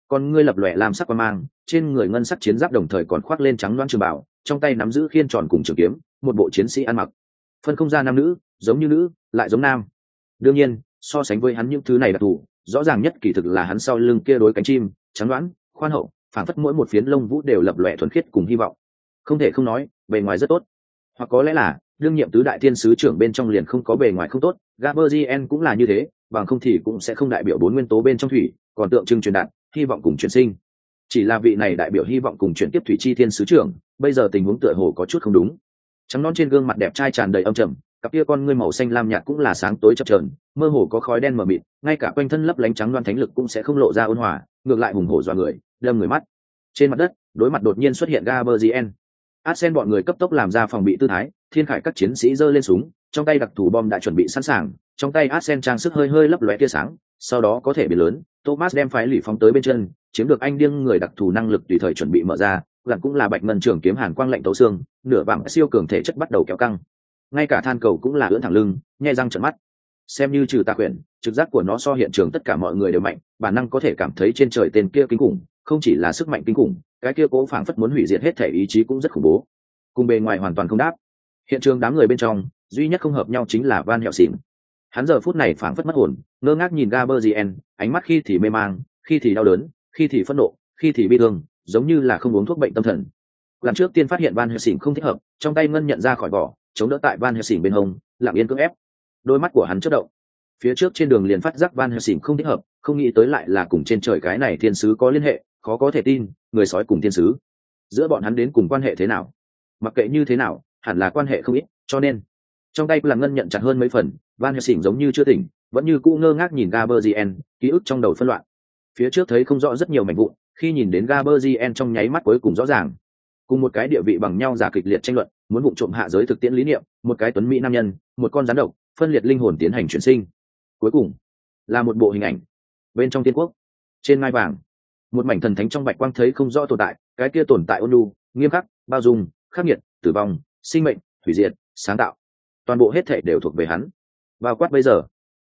con ngươi lập lòe làm sắc quang mang, trên người ngân sắc chiến giáp đồng thời còn khoác lên trắng loáng trường bảo, trong tay nắm giữ khiên tròn cùng trường kiếm, một bộ chiến sĩ ăn mặc. Phân không ra nam nữ, giống như nữ, lại giống nam. Đương nhiên, so sánh với hắn những thứ này đặc thù, rõ ràng nhất kỳ thực là hắn sau lưng kia đối cánh chim, trắng loáng, khoan hậu, phảng phất mỗi một phiến lông vũ đều lập lòe thuần khiết cùng hy vọng. Không thể không nói, bề ngoài rất tốt. Hoặc có lẽ là đương nhiệm tứ đại thiên sứ trưởng bên trong liền không có bề ngoài không tốt, Gaberzien cũng là như thế, bằng không thì cũng sẽ không đại biểu bốn nguyên tố bên trong thủy, còn tượng trưng truyền đạt hy vọng cùng chuyển sinh. Chỉ là vị này đại biểu hy vọng cùng chuyển tiếp thủy chi thiên sứ trưởng, bây giờ tình huống tựa hồ có chút không đúng. Trắng non trên gương mặt đẹp trai tràn đầy âm trầm, cặp kia con ngươi màu xanh lam nhạt cũng là sáng tối chập chờn, mơ hồ có khói đen mờ mịt, ngay cả quanh thân lấp lánh trắng loan thánh lực cũng sẽ không lộ ra ôn hòa, ngược lại hùng hổ dọa người, đâm người mắt. Trên mặt đất, đối mặt đột nhiên xuất hiện Gaberzien. Arsen bọn người cấp tốc làm ra phòng bị tư thái, thiên khải các chiến sĩ giơ lên súng, trong tay đặc thủ bom đã chuẩn bị sẵn sàng, trong tay Arsen trang sức hơi hơi lấp lóe tia sáng, sau đó có thể bị lớn, Thomas đem phái lì phóng tới bên chân, chiếm được anh điên người đặc thù năng lực tùy thời chuẩn bị mở ra, gần cũng là bạch ngân trường kiếm hàn quang lạnh tấu xương, nửa vàng siêu cường thể chất bắt đầu kéo căng. Ngay cả than cầu cũng là ưỡn thẳng lưng, nhè răng trợn mắt. Xem như trừ tà quyển, trực giác của nó so hiện trường tất cả mọi người đều mạnh, bản năng có thể cảm thấy trên trời tên kia kinh khủng, không chỉ là sức mạnh kinh khủng, cái kia cố phảng phất muốn hủy diệt hết thể ý chí cũng rất khủng bố. Cùng bề ngoài hoàn toàn không đáp. Hiện trường đám người bên trong, duy nhất không hợp nhau chính là Van Helsing. Hắn giờ phút này phảng phất mất hồn, ngơ ngác nhìn Gaberzien, ánh mắt khi thì mê mang, khi thì đau đớn, khi thì phẫn nộ, khi thì bi thương, giống như là không uống thuốc bệnh tâm thần. Lần trước tiên phát hiện Van Helsing không thích hợp, trong tay ngân nhận ra khỏi vỏ, chống đỡ tại Van Helsing bên hông, lặng yên cưỡng ép. Đôi mắt của hắn chớp động. Phía trước trên đường liền phát giác Van Helsing không thích hợp, không nghĩ tới lại là cùng trên trời cái này thiên sứ có liên hệ, khó có thể tin, người sói cùng thiên sứ. Giữa bọn hắn đến cùng quan hệ thế nào? Mặc kệ như thế nào, hẳn là quan hệ không ít, cho nên trong tay là ngân nhận chặt hơn mấy phần, Van Helsing giống như chưa tỉnh, vẫn như cũ ngơ ngác nhìn Gaberzien, ký ức trong đầu phân loạn. Phía trước thấy không rõ rất nhiều mảnh vụn, khi nhìn đến Gaberzien trong nháy mắt cuối cùng rõ ràng. Cùng một cái địa vị bằng nhau giả kịch liệt tranh luận, muốn vụng trộm hạ giới thực tiễn lý niệm, một cái tuấn mỹ nam nhân, một con rắn độc, phân liệt linh hồn tiến hành chuyển sinh. Cuối cùng là một bộ hình ảnh bên trong tiên quốc, trên ngai vàng, một mảnh thần thánh trong bạch quang thấy không rõ tồn tại, cái kia tồn tại ôn nhu, nghiêm khắc, bao dung, khắc nghiệt, tử vong, sinh mệnh, hủy diệt, sáng tạo, toàn bộ hết thảy đều thuộc về hắn. Vào quát bây giờ,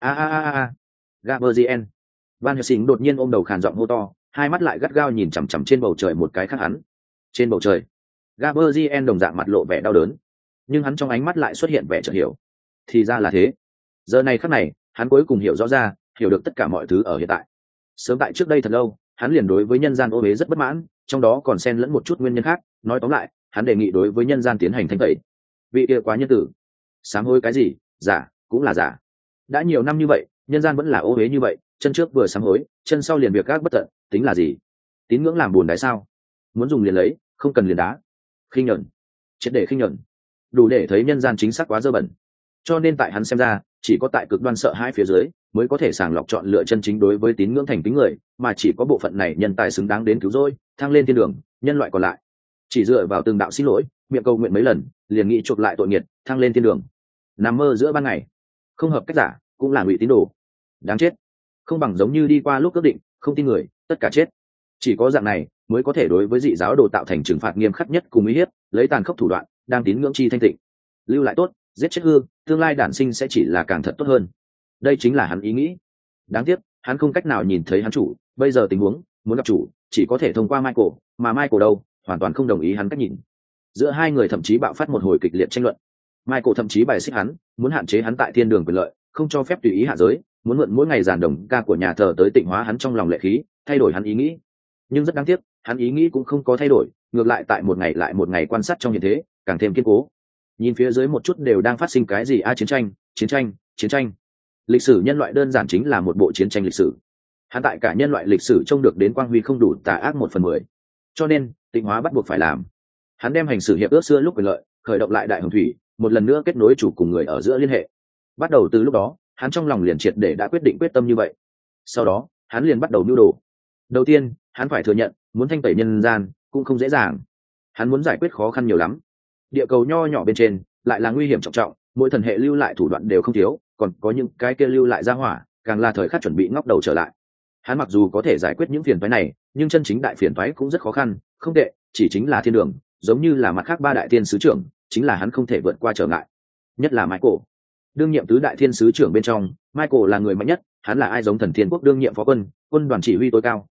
Gaberzien. Van Helsing đột nhiên ôm đầu khàn giọng hô to, hai mắt lại gắt gao nhìn chằm chằm trên bầu trời một cái khác hắn. Trên bầu trời, Gaberzien đồng dạng mặt lộ vẻ đau đớn, nhưng hắn trong ánh mắt lại xuất hiện vẻ chợt hiểu. Thì ra là thế. Giờ này khắc này, hắn cuối cùng hiểu rõ ra, hiểu được tất cả mọi thứ ở hiện tại. Sớm tại trước đây thật lâu, hắn liền đối với nhân gian ô uế rất bất mãn, trong đó còn xen lẫn một chút nguyên nhân khác. Nói tóm lại, hắn đề nghị đối với nhân gian tiến hành thanh tẩy. Vị kia quá nhân tử. Sám hối cái gì? Giả cũng là giả. Đã nhiều năm như vậy, nhân gian vẫn là ô uế như vậy, chân trước vừa sám hối, chân sau liền việc gác bất tận, tính là gì? Tín ngưỡng làm buồn đái sao? Muốn dùng liền lấy, không cần liền đá. Khinh nhẫn, triệt để khinh nhẫn, đủ để thấy nhân gian chính xác quá dơ bẩn. Cho nên tại hắn xem ra, chỉ có tại cực đoan sợ hãi phía dưới mới có thể sàng lọc chọn lựa chân chính đối với tín ngưỡng thành kính người, mà chỉ có bộ phận này nhân tài xứng đáng đến cứu rỗi, thăng lên thiên đường. Nhân loại còn lại chỉ dựa vào từng đạo xin lỗi, miệng cầu nguyện mấy lần, liền nghĩ chuộc lại tội nghiệt, thăng lên thiên đường. Nằm mơ giữa ban ngày, không hợp cách giả, cũng là ngụy tín đồ. Đáng chết. Không bằng giống như đi qua lúc ước định, không tin người, tất cả chết. Chỉ có dạng này mới có thể đối với dị giáo đồ tạo thành trừng phạt nghiêm khắc nhất cùng uy hiếp, lấy tàn khốc thủ đoạn đang tín ngưỡng chi thanh tịnh. Lưu lại tốt, giết chết hư, tương lai đản sinh sẽ chỉ là càng thật tốt hơn. Đây chính là hắn ý nghĩ. Đáng tiếc, hắn không cách nào nhìn thấy hắn chủ, bây giờ tình huống, muốn gặp chủ, chỉ có thể thông qua Michael, mà Michael đâu, hoàn toàn không đồng ý hắn cách nhìn. Giữa hai người thậm chí bạo phát một hồi kịch liệt tranh luận. Michael thậm chí bài xích hắn, muốn hạn chế hắn tại thiên đường quyền lợi, không cho phép tùy ý hạ giới, muốn mượn mỗi ngày giàn đồng ca của nhà thờ tới tịnh hóa hắn trong lòng lệ khí, thay đổi hắn ý nghĩ. Nhưng rất đáng tiếc, hắn ý nghĩ cũng không có thay đổi, ngược lại tại một ngày lại một ngày quan sát trong hiện thế, càng thêm kiên cố. Nhìn phía dưới một chút đều đang phát sinh cái gì chiến tranh, chiến tranh, chiến tranh. Lịch sử nhân loại đơn giản chính là một bộ chiến tranh lịch sử. Hắn tại cả nhân loại lịch sử trông được đến quang huy không đủ tà ác 1/10. Cho nên, tịnh hóa bắt buộc phải làm. Hắn đem hành xử hiệp ước xưa lúc quyền lợi, khởi động lại đại hồng thủy, một lần nữa kết nối chủ cùng người ở giữa liên hệ. Bắt đầu từ lúc đó, hắn trong lòng liền triệt để đã quyết định quyết tâm như vậy. Sau đó, hắn liền bắt đầu mưu đồ. Đầu tiên, hắn phải thừa nhận, muốn thanh tẩy nhân gian cũng không dễ dàng. Hắn muốn giải quyết khó khăn nhiều lắm. Địa cầu nho nhỏ bên trên lại là nguy hiểm trọng trọng, mỗi thần hệ lưu lại thủ đoạn đều không thiếu, còn có những cái kia lưu lại ra hỏa, càng là thời khắc chuẩn bị ngóc đầu trở lại. Hắn mặc dù có thể giải quyết những phiền toái này, nhưng chân chính đại phiền toái cũng rất khó khăn, không tệ, chỉ chính là thiên đường, giống như là mặt khác ba đại thiên sứ trưởng, chính là hắn không thể vượt qua trở ngại. Nhất là Michael. Đương nhiệm tứ đại thiên sứ trưởng bên trong, Michael là người mạnh nhất, hắn là ai giống thần thiên quốc đương nhiệm phó quân, quân đoàn chỉ huy tối cao,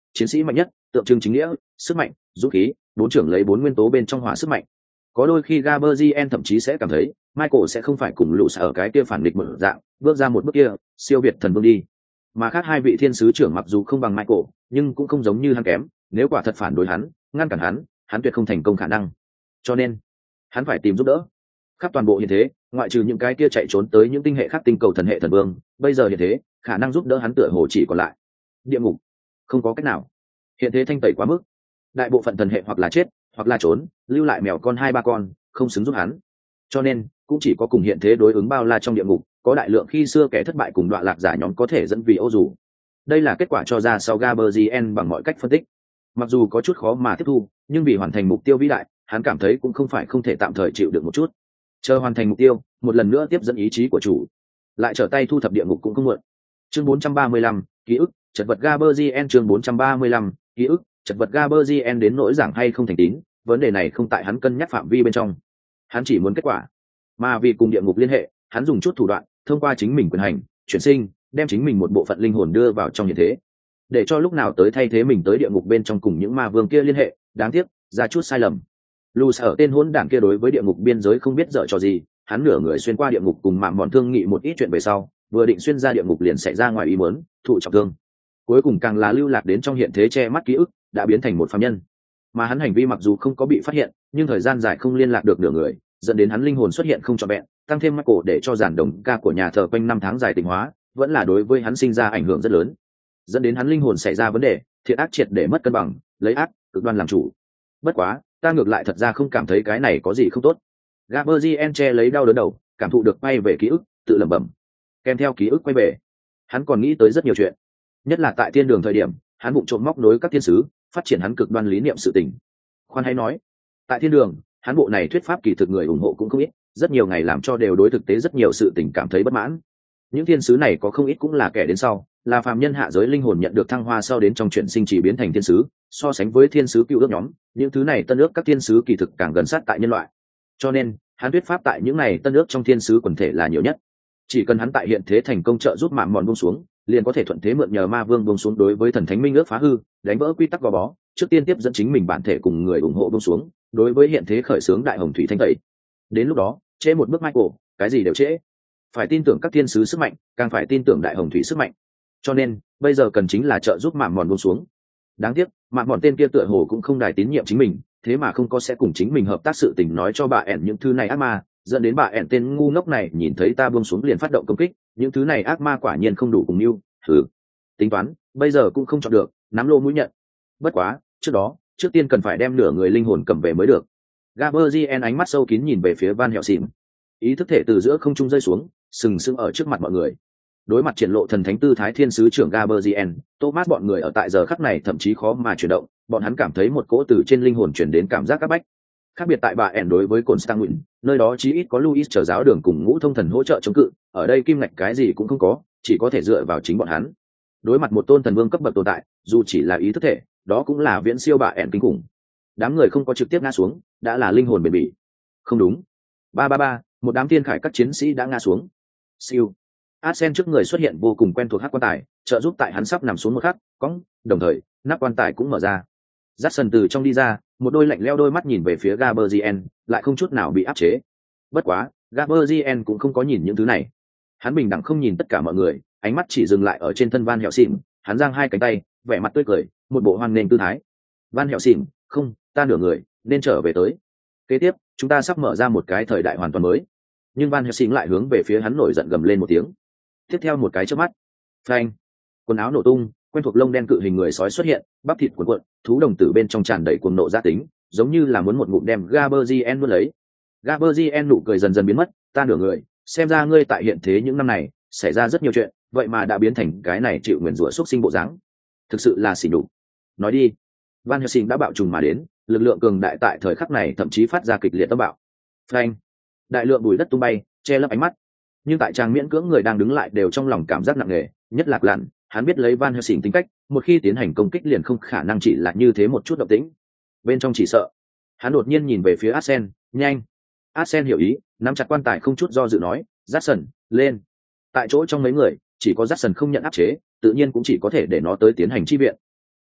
chiến sĩ mạnh nhất, tượng trưng chính nghĩa, sức mạnh, dũng khí, bốn trưởng lấy bốn nguyên tố bên trong hỏa sức mạnh. Có đôi khi Gaberzien thậm chí sẽ cảm thấy Michael sẽ không phải cùng lũ ở cái kia phản địch một dạng bước ra một bước kia siêu việt thần vương đi, mà khác hai vị thiên sứ trưởng mặc dù không bằng Michael nhưng cũng không giống như hắn kém, nếu quả thật phản đối hắn, ngăn cản hắn tuyệt không thành công khả năng, cho nên hắn phải tìm giúp đỡ. Khắp toàn bộ hiện thế, ngoại trừ những cái kia chạy trốn tới những tinh hệ khác tinh cầu thần hệ thần vương, bây giờ hiện thế khả năng giúp đỡ hắn tựa hồ chỉ còn lại địa ngục. Không có cách nào, hiện thế thanh tẩy quá mức, đại bộ phận thần hệ hoặc là chết hoặc là trốn, lưu lại mèo con 2-3 con không xứng giúp hắn, cho nên cũng chỉ có cùng hiện thế đối ứng bao la trong địa ngục có đại lượng khi xưa kẻ thất bại cùng đoạn lạc giả nhóm có thể dẫn vì ô dù. Đây là kết quả cho ra sau Gaberzien bằng mọi cách phân tích, mặc dù có chút khó mà tiếp thu, nhưng vì hoàn thành mục tiêu vĩ đại, hắn cảm thấy cũng không phải không thể tạm thời chịu được một chút, chờ hoàn thành mục tiêu một lần nữa tiếp dẫn ý chí của chủ, lại trở tay thu thập địa ngục cũng không muộn. Chương 435, ký ức chật vật Gaberzien. Chương 435, ký ức chật vật Gaberzien. Đến nỗi giảng hay không thành tín, vấn đề này không tại hắn cân nhắc phạm vi bên trong, hắn chỉ muốn kết quả. Mà vì cùng địa ngục liên hệ, hắn dùng chút thủ đoạn, thông qua chính mình quyền hành chuyển sinh, đem chính mình một bộ phận linh hồn đưa vào trong hiện thế, để cho lúc nào tới thay thế mình tới địa ngục bên trong cùng những ma vương kia liên hệ. Đáng tiếc ra chút sai lầm. Lù ở tên hỗn đản kia đối với địa ngục biên giới không biết dở trò gì, hắn nửa người xuyên qua địa ngục cùng mạng bọn thương nghị một ít chuyện về sau, vừa định xuyên ra địa ngục liền xảy ra ngoài ý muốn, thụ trọng thương, cuối cùng càng là lưu lạc đến trong hiện thế che mắt ký ức, đã biến thành một phàm nhân. Mà hắn hành vi mặc dù không có bị phát hiện, nhưng thời gian dài không liên lạc được nửa người, dẫn đến hắn linh hồn xuất hiện không trọn vẹn, tăng thêm Michael để cho giản đồng ca của nhà thờ quanh 5 tháng dài tịnh hóa, vẫn là đối với hắn sinh ra ảnh hưởng rất lớn, dẫn đến hắn linh hồn xảy ra vấn đề, thiện ác triệt để mất cân bằng, lấy ác cực đoan làm chủ. Bất quá ta ngược lại thật ra không cảm thấy cái này có gì không tốt. Gaberzien che lấy đau đớn đầu, cảm thụ được quay về ký ức, tự lẩm bẩm. Kèm theo ký ức quay về, hắn còn nghĩ tới rất nhiều chuyện, nhất là tại thiên đường thời điểm, hắn vụng trộm móc nối các thiên sứ, phát triển hắn cực đoan lý niệm sự tình. Khoan hay nói, tại thiên đường, hắn bộ này thuyết pháp kỳ thực người ủng hộ cũng không ít, rất nhiều ngày làm cho đều đối thực tế rất nhiều sự tình cảm thấy bất mãn. Những thiên sứ này có không ít cũng là kẻ đến sau, là phàm nhân hạ giới linh hồn nhận được thăng hoa sau đến trong chuyển sinh chỉ biến thành thiên sứ. So sánh với thiên sứ cựu ước nhóm, những thứ này tân ước các thiên sứ kỳ thực càng gần sát tại nhân loại, cho nên hắn thuyết pháp tại những này tân ước trong thiên sứ quần thể là nhiều nhất. Chỉ cần hắn tại hiện thế thành công trợ giúp mạng mòn buông xuống, liền có thể thuận thế mượn nhờ ma vương buông xuống đối với thần thánh minh ước phá hư, đánh vỡ quy tắc gò bó, trước tiên tiếp dẫn chính mình bản thể cùng người ủng hộ buông xuống, đối với hiện thế khởi xướng đại hồng thủy thanh tẩy. Đến lúc đó trễ một bước Michael, cái gì đều trễ. Phải tin tưởng các thiên sứ sức mạnh, càng phải tin tưởng đại hồng thủy sức mạnh. Cho nên bây giờ cần chính là trợ giúp mạng mòn buông xuống. Đáng tiếc mạng mòn tên kia tựa hồ cũng không đài tín nhiệm chính mình, thế mà không có sẽ cùng chính mình hợp tác sự tình nói cho bà ẻn những thứ này ác ma, dẫn đến bà ẻn tên ngu ngốc này nhìn thấy ta buông xuống liền phát động công kích. Những thứ này ác ma quả nhiên không đủ cùng mưu, tính toán bây giờ cũng không chọn được, nắm lô mũi nhận. Bất quá trước tiên cần phải đem nửa người linh hồn cầm về mới được. Gaberzien ánh mắt sâu kín nhìn về phía Van Helsing, ý thức thể từ giữa không trung rơi xuống, sừng sững ở trước mặt mọi người. Đối mặt triển lộ thần thánh tư thái thiên sứ trưởng Gaberzien, Thomas bọn người ở tại giờ khắc này thậm chí khó mà chuyển động, bọn hắn cảm thấy một cỗ từ trên linh hồn truyền đến cảm giác áp bách. Khác biệt tại bà ẻn đối với Constantine, nơi đó chí ít có Louis trở giáo đường cùng ngũ thông thần hỗ trợ chống cự, ở đây kim ngạch cái gì cũng không có, chỉ có thể dựa vào chính bọn hắn. Đối mặt một tôn thần vương cấp bậc tồn tại, dù chỉ là ý thức thể, đó cũng là viễn siêu bà ẻn kinh khủng. Đám người không có trực tiếp ngã xuống, đã là linh hồn bền bỉ. Không đúng, ba, một đám thiên khải các chiến sĩ đã ngã xuống. Siêu. Arsen trước người xuất hiện vô cùng quen thuộc hắc quan tài, trợ giúp tại hắn sắp nằm xuống một khắc, cõng, đồng thời nắp quan tài cũng mở ra. Jackson từ trong đi ra, một đôi lạnh lẽo đôi mắt nhìn về phía Gaberzien, lại không chút nào bị áp chế. Bất quá, Gaberzien cũng không có nhìn những thứ này. Hắn bình đẳng không nhìn tất cả mọi người, ánh mắt chỉ dừng lại ở trên thân Van Helsing, hắn giang hai cánh tay, vẻ mặt tươi cười, một bộ hoan nghênh tư thái. Van Helsing, không, ta nửa người, nên trở về tới. Kế tiếp, chúng ta sắp mở ra một cái thời đại hoàn toàn mới. Nhưng Van Helsing lại hướng về phía hắn nổi giận gầm lên một tiếng. Tiếp theo một cái chớp mắt, phanh, quần áo nổ tung, quen thuộc lông đen cự hình người sói xuất hiện, bắp thịt cuộn cuộn, thú đồng tử bên trong tràn đầy cuồng nộ gia tính, giống như là muốn một ngụm đem Gaberzien nuốt lấy. Gaberzien nụ cười dần dần biến mất, ta nửa người, xem ra ngươi tại hiện thế những năm này xảy ra rất nhiều chuyện, vậy mà đã biến thành cái này chịu nguyền rủa xuất sinh bộ dáng, thực sự là xỉ nhục. Nói đi. Van Helsing đã bạo trùng mà đến, lực lượng cường đại tại thời khắc này thậm chí phát ra kịch liệt tâm bạo. Phanh, đại lượng bụi đất tung bay, che lấp ánh mắt. Nhưng tại trang miễn cưỡng người đang đứng lại đều trong lòng cảm giác nặng nề, nhất lạc lặn, hắn biết lấy Van Helsing tính cách, một khi tiến hành công kích liền không khả năng chỉ là như thế một chút động tĩnh. Bên trong chỉ sợ. Hắn đột nhiên nhìn về phía Arsen, nhanh. Arsen hiểu ý, nắm chặt quan tài không chút do dự nói, Jackson, lên. Tại chỗ trong mấy người, chỉ có Jackson không nhận áp chế, tự nhiên cũng chỉ có thể để nó tới tiến hành chi viện.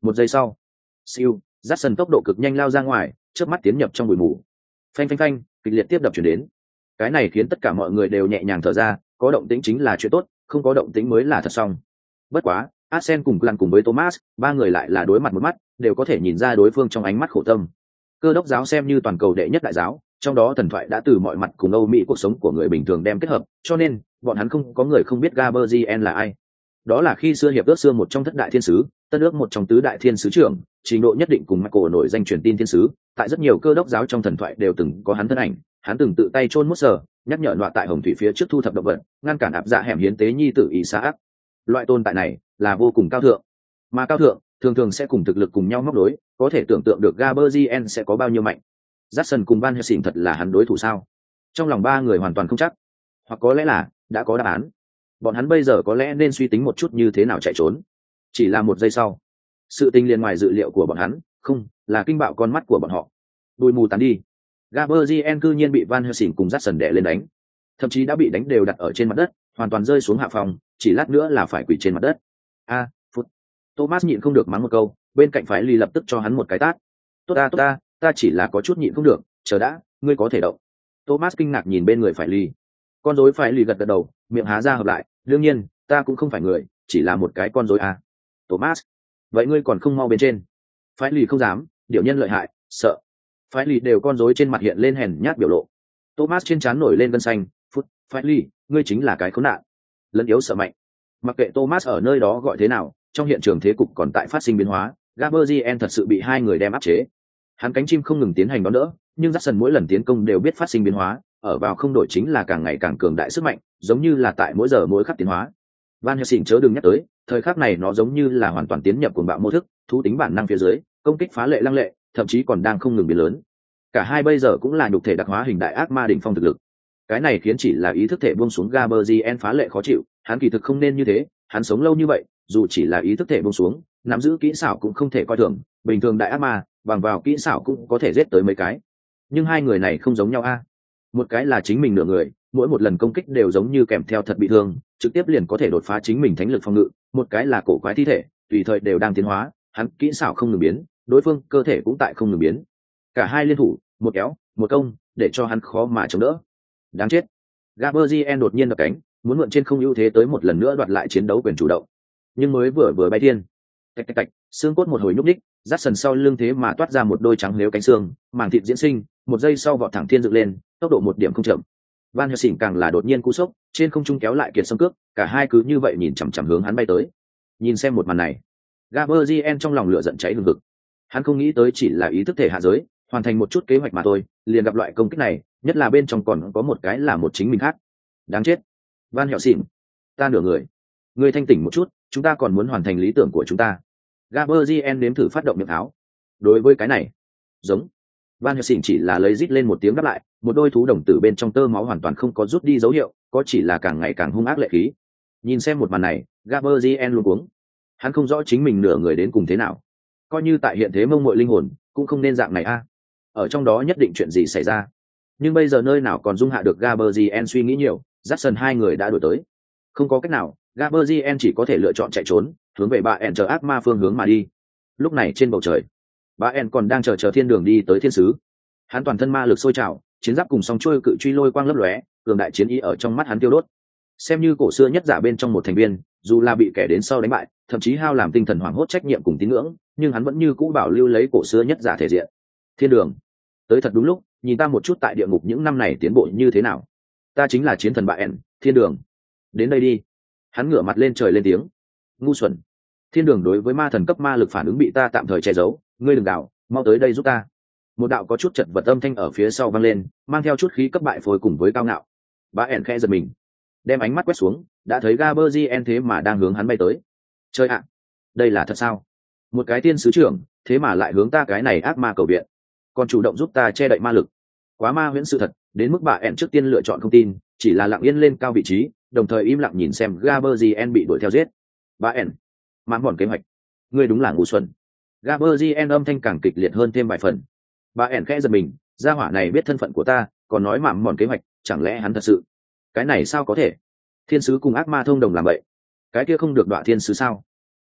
Một giây sau, siêu, Jackson tốc độ cực nhanh lao ra ngoài, chớp mắt tiến nhập trong bụi mù. Phanh phanh phanh, kịch liệt tiếp đập chuyển đến. Cái này khiến tất cả mọi người đều nhẹ nhàng thở ra, có động tĩnh chính là chuyện tốt, không có động tĩnh mới là thật xong. Bất quá, Arsen cùng Clan cùng với Thomas, ba người lại là đối mặt một mắt, đều có thể nhìn ra đối phương trong ánh mắt khổ tâm. Cơ đốc giáo xem như toàn cầu đệ nhất đại giáo, trong đó thần thoại đã từ mọi mặt cùng Âu Mỹ cuộc sống của người bình thường đem kết hợp, cho nên bọn hắn không có người không biết Gaberzien là ai. Đó là khi xưa hiệp ước xưa một trong thất đại thiên sứ, tân ước một trong tứ đại thiên sứ trưởng, trình độ nhất định cùng Michael nổi danh truyền tin thiên sứ, tại rất nhiều cơ đốc giáo trong thần thoại đều từng có hắn thân ảnh, hắn từng tự tay chôn mút sờ, nhắc nhở nọa tại hồng thủy phía trước thu thập động vật, ngăn cản áp dạ hẻm hiến tế nhi tử Isaac. Loại tồn tại này là vô cùng cao thượng, mà cao thượng thường thường sẽ cùng thực lực cùng nhau móc đối, có thể tưởng tượng được Gaberzien sẽ có bao nhiêu mạnh. Jackson cùng Van Helsing thật là hắn đối thủ sao? Trong lòng ba người hoàn toàn không chắc, hoặc có lẽ là đã có đáp án. Bọn hắn bây giờ có lẽ nên suy tính một chút như thế nào chạy trốn. Chỉ là một giây sau, sự tình liền ngoài dự liệu của bọn hắn, không là kinh bạo con mắt của bọn họ. Đuôi mù tán đi, Gaberzien cư nhiên bị Van Helsing cùng Jackson đè lên đánh, thậm chí đã bị đánh đều đặt ở trên mặt đất, hoàn toàn rơi xuống hạ phòng, chỉ lát nữa là phải quỳ trên mặt đất. Phút. Thomas nhịn không được mắng một câu, bên cạnh phải lì lập tức cho hắn một cái tát. Tốt ta, ta chỉ là có chút nhịn không được, chờ đã, ngươi có thể động. Thomas kinh ngạc nhìn bên người phải lì. Con rối phải lì gật gật đầu, miệng há ra hợp lại, đương nhiên, ta cũng không phải người, chỉ là một cái con rối à. Thomas, vậy ngươi còn không mau bên trên. Phải lì không dám, điệu nhân lợi hại, sợ. Phải lì đều con rối trên mặt hiện lên hèn nhát biểu lộ. Thomas trên trán nổi lên gân xanh, phút, phải lì, ngươi chính là cái khốn nạn. Lẫn yếu sợ mạnh. Mặc kệ Thomas ở nơi đó gọi thế nào, trong hiện trường thế cục còn tại phát sinh biến hóa, Gaberzien thật sự bị hai người đem áp chế. Hắn cánh chim không ngừng tiến hành đón đỡ, nhưng Jackson mỗi lần tiến công đều biết phát sinh biến hóa, ở vào không đổi chính là càng ngày càng cường đại sức mạnh, giống như là tại mỗi giờ mỗi khắc tiến hóa. Van Helsing chớ đừng nhắc tới, thời khắc này nó giống như là hoàn toàn tiến nhập cuồng bạo mô thức, thú tính bản năng phía dưới, công kích phá lệ lăng lệ, thậm chí còn đang không ngừng biến lớn. Cả hai bây giờ cũng là nhục thể đặc hóa hình đại ác ma đỉnh phong thực lực. Cái này khiến chỉ là ý thức thể buông xuống Gaberzien phá lệ khó chịu, hắn kỳ thực không nên như thế, hắn sống lâu như vậy, dù chỉ là ý thức thể buông xuống, nắm giữ kỹ xảo cũng không thể coi thường, bình thường đại ác ma, bằng vào kỹ xảo cũng có thể giết tới mấy cái. Nhưng hai người này không giống nhau a. Một cái là chính mình nửa người, mỗi một lần công kích đều giống như kèm theo thật bị thương, trực tiếp liền có thể đột phá chính mình thánh lực phòng ngự, một cái là cổ quái thi thể, tùy thời đều đang tiến hóa, hắn kỹ xảo không ngừng biến, đối phương cơ thể cũng tại không ngừng biến. Cả hai liên thủ, một kéo, một công, để cho hắn khó mà chống đỡ. Đáng chết. Gaberzien đột nhiên đập cánh, muốn mượn trên không ưu thế tới một lần nữa đoạt lại chiến đấu quyền chủ động. Nhưng mới vừa bay thiên, tạch tạch tạch, xương cốt một hồi nhúc nhích, Jackson sau lưng thế mà toát ra một đôi trắng liếu cánh xương, màng thịt diễn sinh, một giây sau vọt thẳng thiên dựng lên, tốc độ một điểm không chậm. Van Helsing càng là đột nhiên cú sốc, trên không trung kéo lại kiệt xâm cước, cả hai cứ như vậy nhìn chằm chằm hướng hắn bay tới. Nhìn xem một màn này, Gaberzien trong lòng lửa giận cháy hừng hực. Hắn không nghĩ tới chỉ là ý thức thể hạ giới, hoàn thành một chút kế hoạch mà thôi, liền gặp loại công kích này, nhất là bên trong còn có một cái là một chính mình khác. Đáng chết. Van Helsing, ta nửa người. Ngươi thanh tỉnh một chút, chúng ta còn muốn hoàn thành lý tưởng của chúng ta. Gaberzien nếm thử phát động miệng tháo. Đối với cái này, giống. Van Helsing chỉ là lấy rít lên một tiếng đáp lại, một đôi thú đồng tử bên trong tơ máu hoàn toàn không có rút đi dấu hiệu, có chỉ là càng ngày càng hung ác lệ khí. Nhìn xem một màn này, Gaberzien luống cuống. Hắn không rõ chính mình nửa người đến cùng thế nào. Coi như tại hiện thế mông muội linh hồn, cũng không nên dạng này a. Ở trong đó nhất định chuyện gì xảy ra. Nhưng bây giờ nơi nào còn dung hạ được Gaberzien suy nghĩ nhiều, Jackson hai người đã đuổi tới. Không có cách nào, Gaberzien chỉ có thể lựa chọn chạy trốn, hướng về bà ẻn chờ ác ma phương hướng mà đi. Lúc này trên bầu trời, bà ẻn còn đang chờ thiên đường đi tới thiên sứ. Hắn toàn thân ma lực sôi trào, chiến giáp cùng song chuôi cự truy lôi quang lấp lóe, cường đại chiến ý ở trong mắt hắn tiêu đốt. Xem như cổ xưa nhất giả bên trong một thành viên, dù là bị kẻ đến sau đánh bại, thậm chí hao làm tinh thần hoảng hốt trách nhiệm cùng tín ngưỡng, nhưng hắn vẫn như cũ bảo lưu lấy cổ xưa nhất giả thể diện. Thiên đường, tới thật đúng lúc, nhìn ta một chút tại địa ngục những năm này tiến bộ như thế nào. Ta chính là chiến thần bà ẻn, thiên đường, đến đây đi. Hắn ngửa mặt lên trời lên tiếng. Ngu xuẩn. Thiên đường đối với ma thần cấp ma lực phản ứng bị ta tạm thời che giấu, ngươi đừng đảo, mau tới đây giúp ta. Một đạo có chút chật vật âm thanh ở phía sau vang lên, mang theo chút khí cấp bại phối cùng với cao ngạo. Bà ẻn khẽ giật mình, đem ánh mắt quét xuống, đã thấy Gaberzien thế mà đang hướng hắn bay tới. Chơi ạ, đây là thật sao? Một cái tiên sứ trưởng, thế mà lại hướng ta cái này ác ma cầu viện, còn chủ động giúp ta che đậy ma lực. Quá ma huyễn sự thật, đến mức bà ẻn trước tiên lựa chọn không tin, chỉ là lặng yên lên cao vị trí, đồng thời im lặng nhìn xem Gaberzien bị đuổi theo giết. Bà ẻn, mãn mòn kế hoạch, ngươi đúng là ngu xuẩn. Gaberzien âm thanh càng kịch liệt hơn thêm vài phần. Bà ẻn khẽ giật mình, gia hỏa này biết thân phận của ta, còn nói mãn mòn kế hoạch, chẳng lẽ hắn thật sự? Cái này sao có thể? Thiên sứ cùng ác ma thông đồng làm vậy, cái kia không được đọa thiên sứ sao?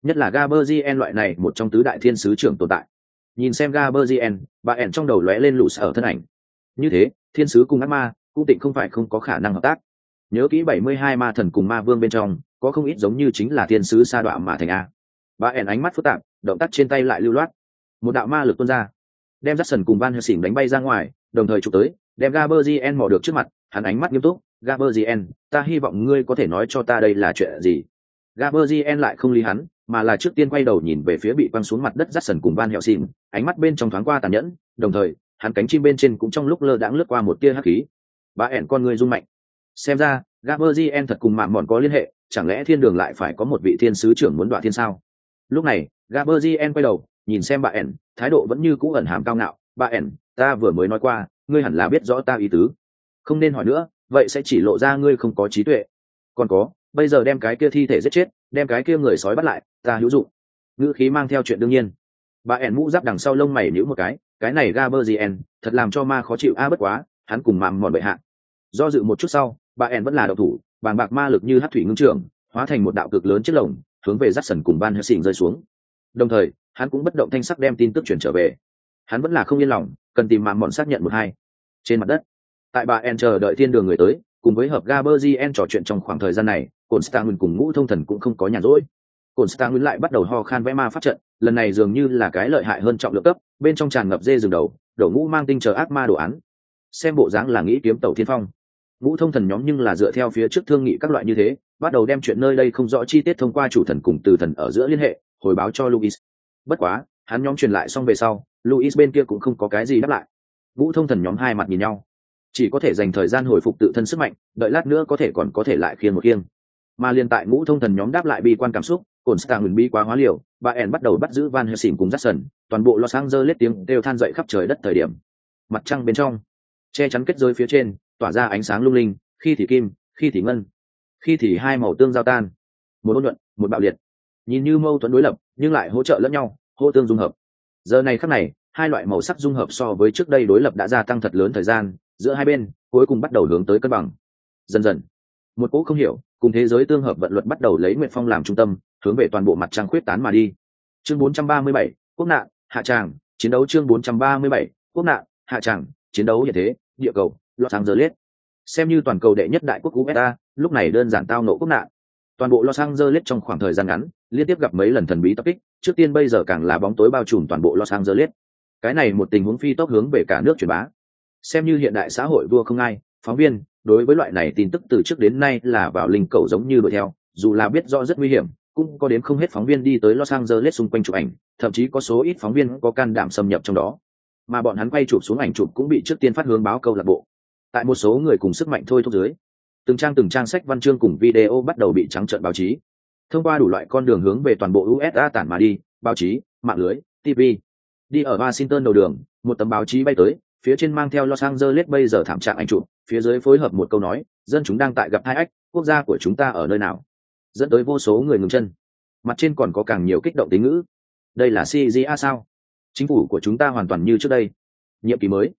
nhất là Gaberzien loại này một trong tứ đại thiên sứ trưởng tồn tại. Nhìn xem Gaberzien, bà ẻn trong đầu lóe lên lũ sở thân ảnh. Như thế, thiên sứ cùng ác ma cũng tịnh không phải không có khả năng hợp tác. Nhớ kỹ 72 ma thần cùng ma vương bên trong có không ít giống như chính là thiên sứ sa đọa mà thành a. Bà ẻn ánh mắt phức tạp, động tác trên tay lại lưu loát, một đạo ma lực tuôn ra, đem Jackson cùng Van Helsing đánh bay ra ngoài, đồng thời chụp tới, đem Gaberzien mò được trước mặt. Hắn ánh mắt nghiêm túc, Gaberzien, ta hy vọng ngươi có thể nói cho ta đây là chuyện gì. Gaberzien lại không lý hắn, mà là trước tiên quay đầu nhìn về phía bị quăng xuống mặt đất Jackson cùng Van Helsing, ánh mắt bên trong thoáng qua tàn nhẫn, đồng thời hắn cánh chim bên trên cũng trong lúc lơ đãng lướt qua một tia hắc khí. Bà ẻn con người rung mạnh, xem ra Gaberzien thật cùng mạng mòn có liên hệ, chẳng lẽ thiên đường lại phải có một vị thiên sứ trưởng muốn đoạt thiên sao? Lúc này Gaberzien quay đầu nhìn xem bà ẻn, thái độ vẫn như cũ ẩn hàm cao ngạo. Bà ẻn, ta vừa mới nói qua, ngươi hẳn là biết rõ ta ý tứ, không nên hỏi nữa, vậy sẽ chỉ lộ ra ngươi không có trí tuệ. Còn có, bây giờ đem cái kia thi thể giết chết, đem cái kia người sói bắt lại, ta hữu dụng. Ngữ khí mang theo chuyện đương nhiên. Bà ẻn mũ giáp đằng sau lông mày nhíu một cái này Gaberzien thật làm cho ma khó chịu a. Bất quá hắn cùng mạm mòn bệ hạ. Do dự một chút sau, bà ẻn vẫn là độc thủ, bàng bạc ma lực như hắc thủy ngưng trưởng, hóa thành một đạo cực lớn chiếc lồng, hướng về Jackson cùng Van Helsing rơi xuống. Đồng thời hắn cũng bất động thanh sắc đem tin tức chuyển trở về. Hắn vẫn là không yên lòng, cần tìm mạm mòn xác nhận một hai. Trên mặt đất, tại bà ẻn chờ đợi thiên đường người tới, cùng với hợp Gaberzien trò chuyện trong khoảng thời gian này, Constantine cùng Ngũ Thông Thần cũng không có nhàn rỗi. Constantine lại bắt đầu ho khan vẽ ma pháp trận, lần này dường như là cái lợi hại hơn trọng lượng cấp, bên trong tràn ngập dê rừng đầu, đổ ngũ mang tinh chờ ác ma đồ án. Xem bộ dáng là nghĩ kiếm tàu thiên phong. Ngũ Thông Thần nhóm nhưng là dựa theo phía trước thương nghị các loại như thế, bắt đầu đem chuyện nơi đây không rõ chi tiết thông qua chủ thần cùng từ thần ở giữa liên hệ, hồi báo cho Louis. Bất quá, hắn nhóm truyền lại xong về sau, Louis bên kia cũng không có cái gì đáp lại. Ngũ Thông Thần nhóm hai mặt nhìn nhau, chỉ có thể dành thời gian hồi phục tự thân sức mạnh, đợi lát nữa có thể còn có thể lại khiêng một khiêng. Mà liên tại Ngũ Thông Thần nhóm đáp lại bi quan cảm xúc, Constantine bi quá hóa liều, bà ẻn bắt đầu bắt giữ Van Helsing cùng Jackson, toàn bộ Los Angeles tiếng đều than dậy khắp trời đất thời điểm. Mặt trăng bên trong, che chắn kết giới phía trên, tỏa ra ánh sáng lung linh, khi thì kim, khi thì ngân, khi thì hai màu tương giao tan, một ôn nhuận, một bạo liệt, nhìn như mâu thuẫn đối lập, nhưng lại hỗ trợ lẫn nhau, hô tương dung hợp. Giờ này khắc này, hai loại màu sắc dung hợp so với trước đây đối lập đã gia tăng thật lớn thời gian, giữa hai bên cuối cùng bắt đầu hướng tới cân bằng. Dần dần, một cỗ không hiểu cùng thế giới tương hợp vận luật bắt đầu lấy Nguyệt Phong làm trung tâm, hướng về toàn bộ mặt trăng khuyết tán mà đi. Chương 437, quốc nạn hạ tràng chiến đấu. Chương 437, quốc nạn hạ tràng chiến đấu. Hiện thế địa cầu Los Angeles, xem như toàn cầu đệ nhất đại quốc USA, lúc này đơn giản tao nộ quốc nạn. Toàn bộ Los Angeles trong khoảng thời gian ngắn liên tiếp gặp mấy lần thần bí tập kích, trước tiên bây giờ càng là bóng tối bao trùm toàn bộ Los Angeles. Cái này một tình huống phi tốc hướng về cả nước truyền bá, xem như hiện đại xã hội vua không ai, phóng viên đối với loại này tin tức từ trước đến nay là vào linh cầu giống như đuổi theo, dù là biết rõ rất nguy hiểm, cũng có đến không hết phóng viên đi tới Los Angeles xung quanh chụp ảnh, thậm chí có số ít phóng viên có can đảm xâm nhập trong đó, mà bọn hắn quay chụp xuống ảnh chụp cũng bị trước tiên phát hướng báo câu lạc bộ. Tại một số người cùng sức mạnh thôi thúc dưới, từng trang sách văn chương cùng video bắt đầu bị trắng trợn báo chí, thông qua đủ loại con đường hướng về toàn bộ USA tản mà đi, báo chí, mạng lưới, TV. Đi ở Washington đầu đường, một tấm báo chí bay tới, phía trên mang theo Los Angeles bây giờ thảm trạng ảnh chụp, phía dưới phối hợp một câu nói, dân chúng đang tại gặp tai ách, quốc gia của chúng ta ở nơi nào, dẫn tới vô số người ngừng chân. Mặt trên còn có càng nhiều kích động tín ngữ. Đây là CIA sao? Chính phủ của chúng ta hoàn toàn như trước đây. Nhiệm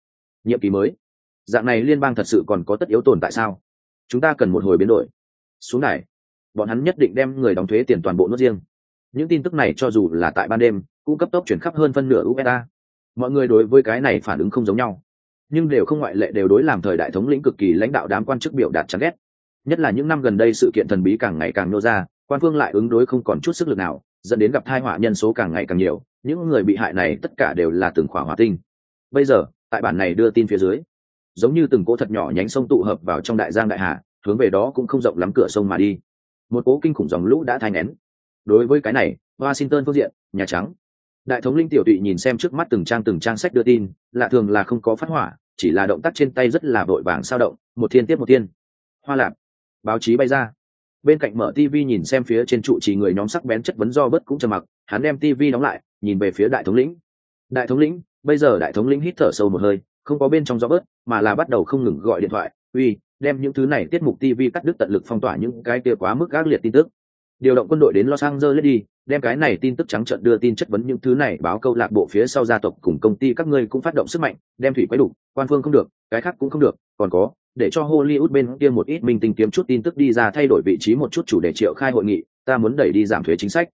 kỳ mới. Dạng này liên bang thật sự còn có tất yếu tồn tại sao? Chúng ta cần một hồi biến đổi. Xuống đài, bọn hắn nhất định đem người đóng thuế tiền toàn bộ nước riêng. Những tin tức này cho dù là tại ban đêm, cũng cấp tốc chuyển khắp hơn phân nửa USA. Mọi người đối với cái này phản ứng không giống nhau, nhưng đều không ngoại lệ đều đối làm thời đại thống lĩnh cực kỳ lãnh đạo đám quan chức biểu đạt chán ghét. Nhất là những năm gần đây sự kiện thần bí càng ngày càng nô ra, quan phương lại ứng đối không còn chút sức lực nào, dẫn đến gặp tai họa nhân số càng ngày càng nhiều. Những người bị hại này tất cả đều là từng khỏa hỏa tinh. Bây giờ tại bản này đưa tin phía dưới, giống như từng cỗ thật nhỏ nhánh sông tụ hợp vào trong đại giang đại hà, hướng về đó cũng không rộng lắm cửa sông mà đi. Một cỗ kinh khủng dòng lũ đã thai nén. Đối với cái này, Washington phương diện, Nhà Trắng, đại thống linh tiểu tụy nhìn xem trước mắt từng trang sách đưa tin, lạ thường là không có phát hỏa, chỉ là động tác trên tay rất là vội vàng sao động, một thiên tiếp một thiên. Hoa lạp, báo chí bay ra. Bên cạnh mở TV nhìn xem phía trên trụ trì người nhóm sắc bén chất vấn do bớt cũng trầm mặc, hắn đem TV đóng lại, nhìn về phía đại thống lĩnh. Đại thống lĩnh, bây giờ đại thống lĩnh hít thở sâu một hơi, không có bên trong do bớt, mà là bắt đầu không ngừng gọi điện thoại, uy, đem những thứ này tiết mục TV cắt đứt, tận lực phong tỏa những cái kia quá mức ác liệt tin tức. Điều động quân đội đến Los Angeles đi, đem cái này tin tức trắng trợn đưa tin chất vấn những thứ này báo câu lạc bộ phía sau gia tộc cùng công ty các ngươi cũng phát động sức mạnh, đem thủy quấy đủ, quan phương không được, cái khác cũng không được, còn có, để cho Hollywood bên kia một ít minh tinh kiếm chút tin tức đi ra thay đổi vị trí một chút chủ đề triệu khai hội nghị, ta muốn đẩy đi giảm thuế chính sách.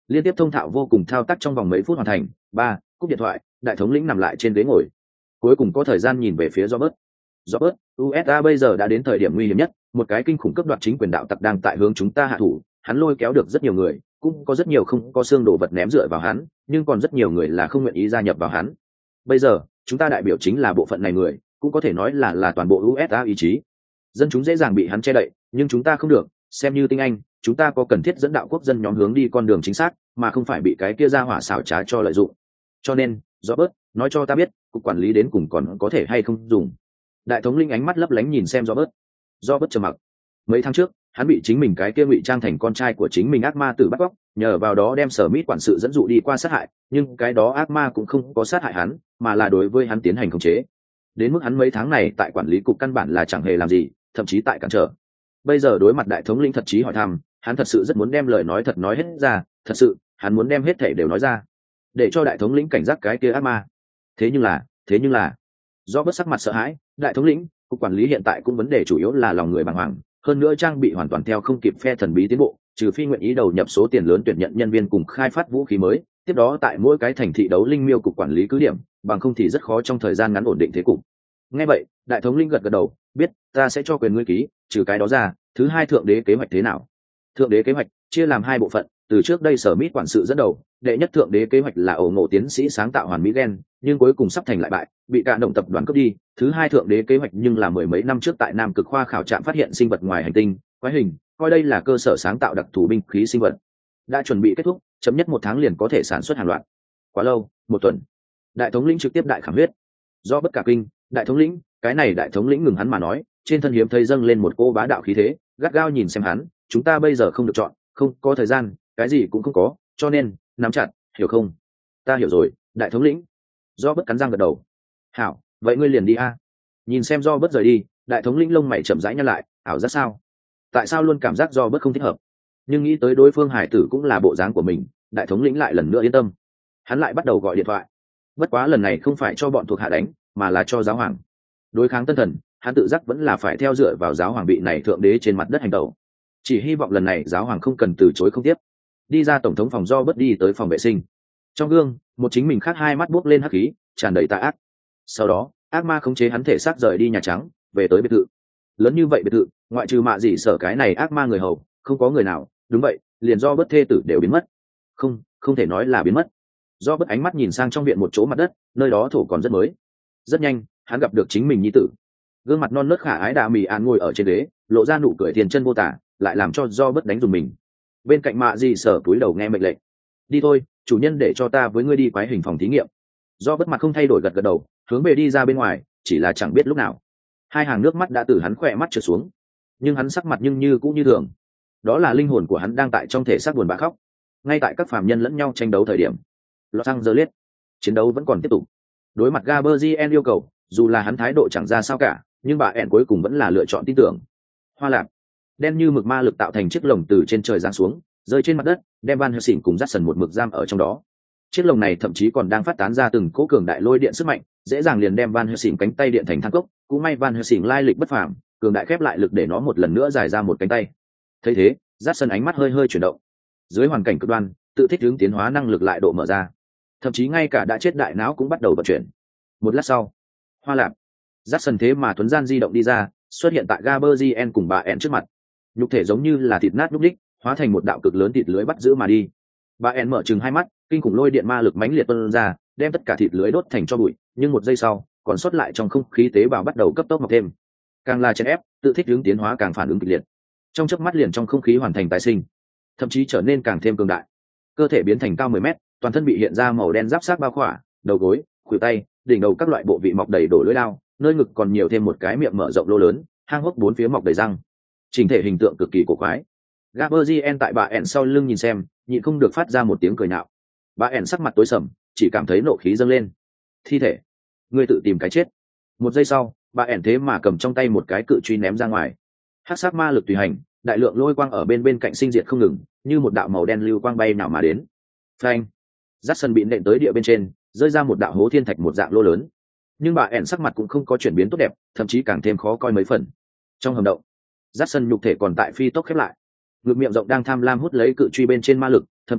Liên tiếp thông thạo vô cùng thao tác trong vòng mấy phút hoàn thành. Ba, cúp điện thoại, đại thống lĩnh nằm lại trên ghế ngồi. Cuối cùng có thời gian nhìn về phía Robert. Robert, USA bây giờ đã đến thời điểm nguy hiểm nhất, một cái kinh khủng cấp đoạt chính quyền đạo tặc đang tại hướng chúng ta hạ thủ, hắn lôi kéo được rất nhiều người, cũng có rất nhiều không có xương đồ vật ném dựa vào hắn, nhưng còn rất nhiều người là không nguyện ý gia nhập vào hắn. Bây giờ, chúng ta đại biểu chính là bộ phận này người, cũng có thể nói là toàn bộ USA ý chí. Dân chúng dễ dàng bị hắn che đậy, nhưng chúng ta không được, xem như tinh anh, chúng ta có cần thiết dẫn đạo quốc dân nhóm hướng đi con đường chính xác, mà không phải bị cái kia ra hỏa xảo trá cho lợi dụng. Cho nên, Robert, nói cho ta biết, cục quản lý đến cùng còn có thể hay không dùng. Đại thống lĩnh ánh mắt lấp lánh nhìn xem Robert trầm mặc. Mấy tháng trước, hắn bị chính mình cái kia ngụy trang thành con trai của chính mình ác ma tử bắt cóc, nhờ vào đó đem Sở Mít quản sự dẫn dụ đi qua sát hại, nhưng cái đó ác ma cũng không có sát hại hắn, mà là đối với hắn tiến hành khống chế. Đến mức hắn mấy tháng này tại quản lý cục căn bản là chẳng hề làm gì, thậm chí tại cản trở. Bây giờ đối mặt đại thống lĩnh thật chí hỏi thăm, hắn thật sự rất muốn đem lời nói thật nói hết ra, thật sự, hắn muốn đem hết thảy đều nói ra, để cho đại thống lĩnh cảnh giác cái kia ác ma. Thế nhưng là, do bất sắc mặt sợ hãi, đại thống lĩnh, cục quản lý hiện tại cũng vấn đề chủ yếu là lòng người bàng hoàng, hơn nữa trang bị hoàn toàn theo không kịp phe thần bí tiến bộ, trừ phi nguyện ý đầu nhập số tiền lớn tuyển nhận nhân viên cùng khai phát vũ khí mới, tiếp đó tại mỗi cái thành thị đấu linh miêu cục quản lý cứ điểm, bằng không thì rất khó trong thời gian ngắn ổn định thế cục. Nghe vậy, đại thống lĩnh gật gật đầu, biết, ta sẽ cho quyền ngươi ký, trừ cái đó ra, thứ hai thượng đế kế hoạch thế nào? Thượng đế kế hoạch chia làm hai bộ phận, từ trước đây Sở Mít quản sự dẫn đầu, đệ nhất thượng đế kế hoạch là ổ ngộ tiến sĩ sáng tạo hoàn mỹ gen, nhưng cuối cùng sắp thành lại bại, bị cả động tập đoàn cướp đi. Thứ hai thượng đế kế hoạch nhưng là mười mấy năm trước tại Nam Cực khoa khảo trạm phát hiện sinh vật ngoài hành tinh, quái hình, coi đây là cơ sở sáng tạo đặc thù binh khí sinh vật. Đã chuẩn bị kết thúc, chậm nhất 1 tháng liền có thể sản xuất hàng loạt. Quá lâu, 1 tuần. Đại thống lĩnh trực tiếp đại khảm huyết. Do bất cả kinh, đại thống lĩnh, cái này đại thống lĩnh ngừng hắn mà nói, trên thân hiếm thấy dâng lên một cô bá đạo khí thế, gắt gao nhìn xem hắn, chúng ta bây giờ không được chọn, không có thời gian, cái gì cũng không có, cho nên nắm chặt, hiểu không? Ta hiểu rồi, đại thống lĩnh. Do bất cắn răng gật đầu. Hảo, vậy ngươi liền đi a. Nhìn xem do bất rời đi, đại thống lĩnh lông mày chậm rãi nhăn lại, ảo giác sao? Tại sao luôn cảm giác do bất không thích hợp? Nhưng nghĩ tới đối phương hải tử cũng là bộ dáng của mình, đại thống lĩnh lại lần nữa yên tâm. Hắn lại bắt đầu gọi điện thoại. Bất quá lần này không phải cho bọn thuộc hạ đánh, mà là cho giáo hoàng. Đối kháng tân thần, hắn tự giác vẫn là phải theo dựa vào giáo hoàng vị này thượng đế trên mặt đất hành động. Chỉ hy vọng lần này giáo hoàng không cần từ chối không tiếp. Đi ra tổng thống phòng do bất đi tới phòng vệ sinh. Trong gương, một chính mình khác hai mắt buốc lên hắc khí, tràn đầy tà ác. Sau đó, ác ma khống chế hắn thể xác rời đi Nhà Trắng, về tới biệt thự. Lớn như vậy biệt thự, ngoại trừ mạ gì sở cái này ác ma người hầu, không có người nào. Đúng vậy, liền do bất thê tử đều biến mất. Không thể nói là biến mất. Do bất ánh mắt nhìn sang trong viện một chỗ mặt đất, nơi đó thổ còn rất mới. Rất nhanh, hắn gặp được chính mình nhi tử. Gương mặt non nớt khả ái đà mì an ngồi ở trên ghế, lộ ra nụ cười tiền chân vô tả, lại làm cho do bất đánh dùng mình. Bên cạnh mạ gì sở túi đầu nghe mệnh lệnh. Đi thôi, chủ nhân để cho ta với ngươi đi quái hình phòng thí nghiệm. Do bất mặt không thay đổi gật gật đầu, hướng về đi ra bên ngoài, chỉ là chẳng biết lúc nào. Hai hàng nước mắt đã từ hắn khỏe mắt trượt xuống, nhưng hắn sắc mặt nhưng như cũ như thường. Đó là linh hồn của hắn đang tại trong thể xác buồn bã khóc. Ngay tại các phàm nhân lẫn nhau tranh đấu thời điểm, Los Angeles, chiến đấu vẫn còn tiếp tục. Đối mặt Gabriel yêu cầu, dù là hắn thái độ chẳng ra sao cả, nhưng bà ẻn cuối cùng vẫn là lựa chọn tin tưởng. Hoa lạc, đen như mực ma lực tạo thành chiếc lồng từ trên trời giáng xuống, rơi trên mặt đất, đem Van Helsing cùng Jackson một mực giam ở trong đó. Chiếc lồng này thậm chí còn đang phát tán ra từng cỗ cường đại lôi điện sức mạnh, dễ dàng liền đem Van Helsing cánh tay điện thành than cốc. Cũng may Van Helsing lai lịch bất phàm, cường đại khép lại lực để nó một lần nữa dài ra một cánh tay. Thấy thế, Jackson ánh mắt hơi hơi chuyển động. Dưới hoàn cảnh cực đoan, tự thích ứng tiến hóa năng lực lại độ mở ra, thậm chí ngay cả đã chết đại não cũng bắt đầu vận chuyển. Một lát sau, Hoa lạc, Jackson thế mà thuấn gian di động đi ra, xuất hiện tại Gabriel cùng bà ẻn trước mặt. Nhục thể giống như là thịt nát núc đích, hóa thành một đạo cực lớn thịt lưới bắt giữ mà đi. Bà ẻn mở trừng hai mắt, kinh khủng lôi điện ma lực mãnh liệt tuôn ra, đem tất cả thịt lưới đốt thành tro bụi, nhưng một giây sau, còn sót lại trong không khí tế bào bắt đầu cấp tốc mọc thêm. Càng là chèn ép, tự thích ứng tiến hóa càng phản ứng kịch liệt. Trong chớp mắt liền trong không khí hoàn thành tái sinh, thậm chí trở nên càng thêm cường đại. Cơ thể biến thành cao 10 mét, toàn thân bị hiện ra màu đen giáp xác bao khỏa, đầu gối, khuỷu tay, đỉnh đầu các loại bộ vị mọc đầy đổ lưỡi đao, nơi ngực còn nhiều thêm một cái miệng mở rộng lỗ lớn, hang hốc bốn phía mọc đầy răng. Chỉnh thể hình tượng cực kỳ cổ quái. Gabriel tại bà ẻn sau lưng nhìn xem, nhịn không được phát ra một tiếng cười nhạo. Bà ẻn sắc mặt tối sầm, chỉ cảm thấy nộ khí dâng lên. Thi thể, ngươi tự tìm cái chết. Một giây sau, bà ẻn thế mà cầm trong tay một cái cự truy ném ra ngoài. Hắc sát ma lực tùy hành, đại lượng lôi quang ở bên cạnh sinh diệt không ngừng, như một đạo màu đen lưu quang bay nào mà đến. Phanh! Jackson bị nện tới địa bên trên, rơi ra một đạo hố thiên thạch một dạng lô lớn. Nhưng bà ẻn sắc mặt cũng không có chuyển biến tốt đẹp, thậm chí càng thêm khó coi mấy phần. Trong hầm động, Jackson nhục thể còn tại phi tốc khép lại, ngực miệng rộng đang tham lam hút lấy cự truy bên trên ma lực, thậm chí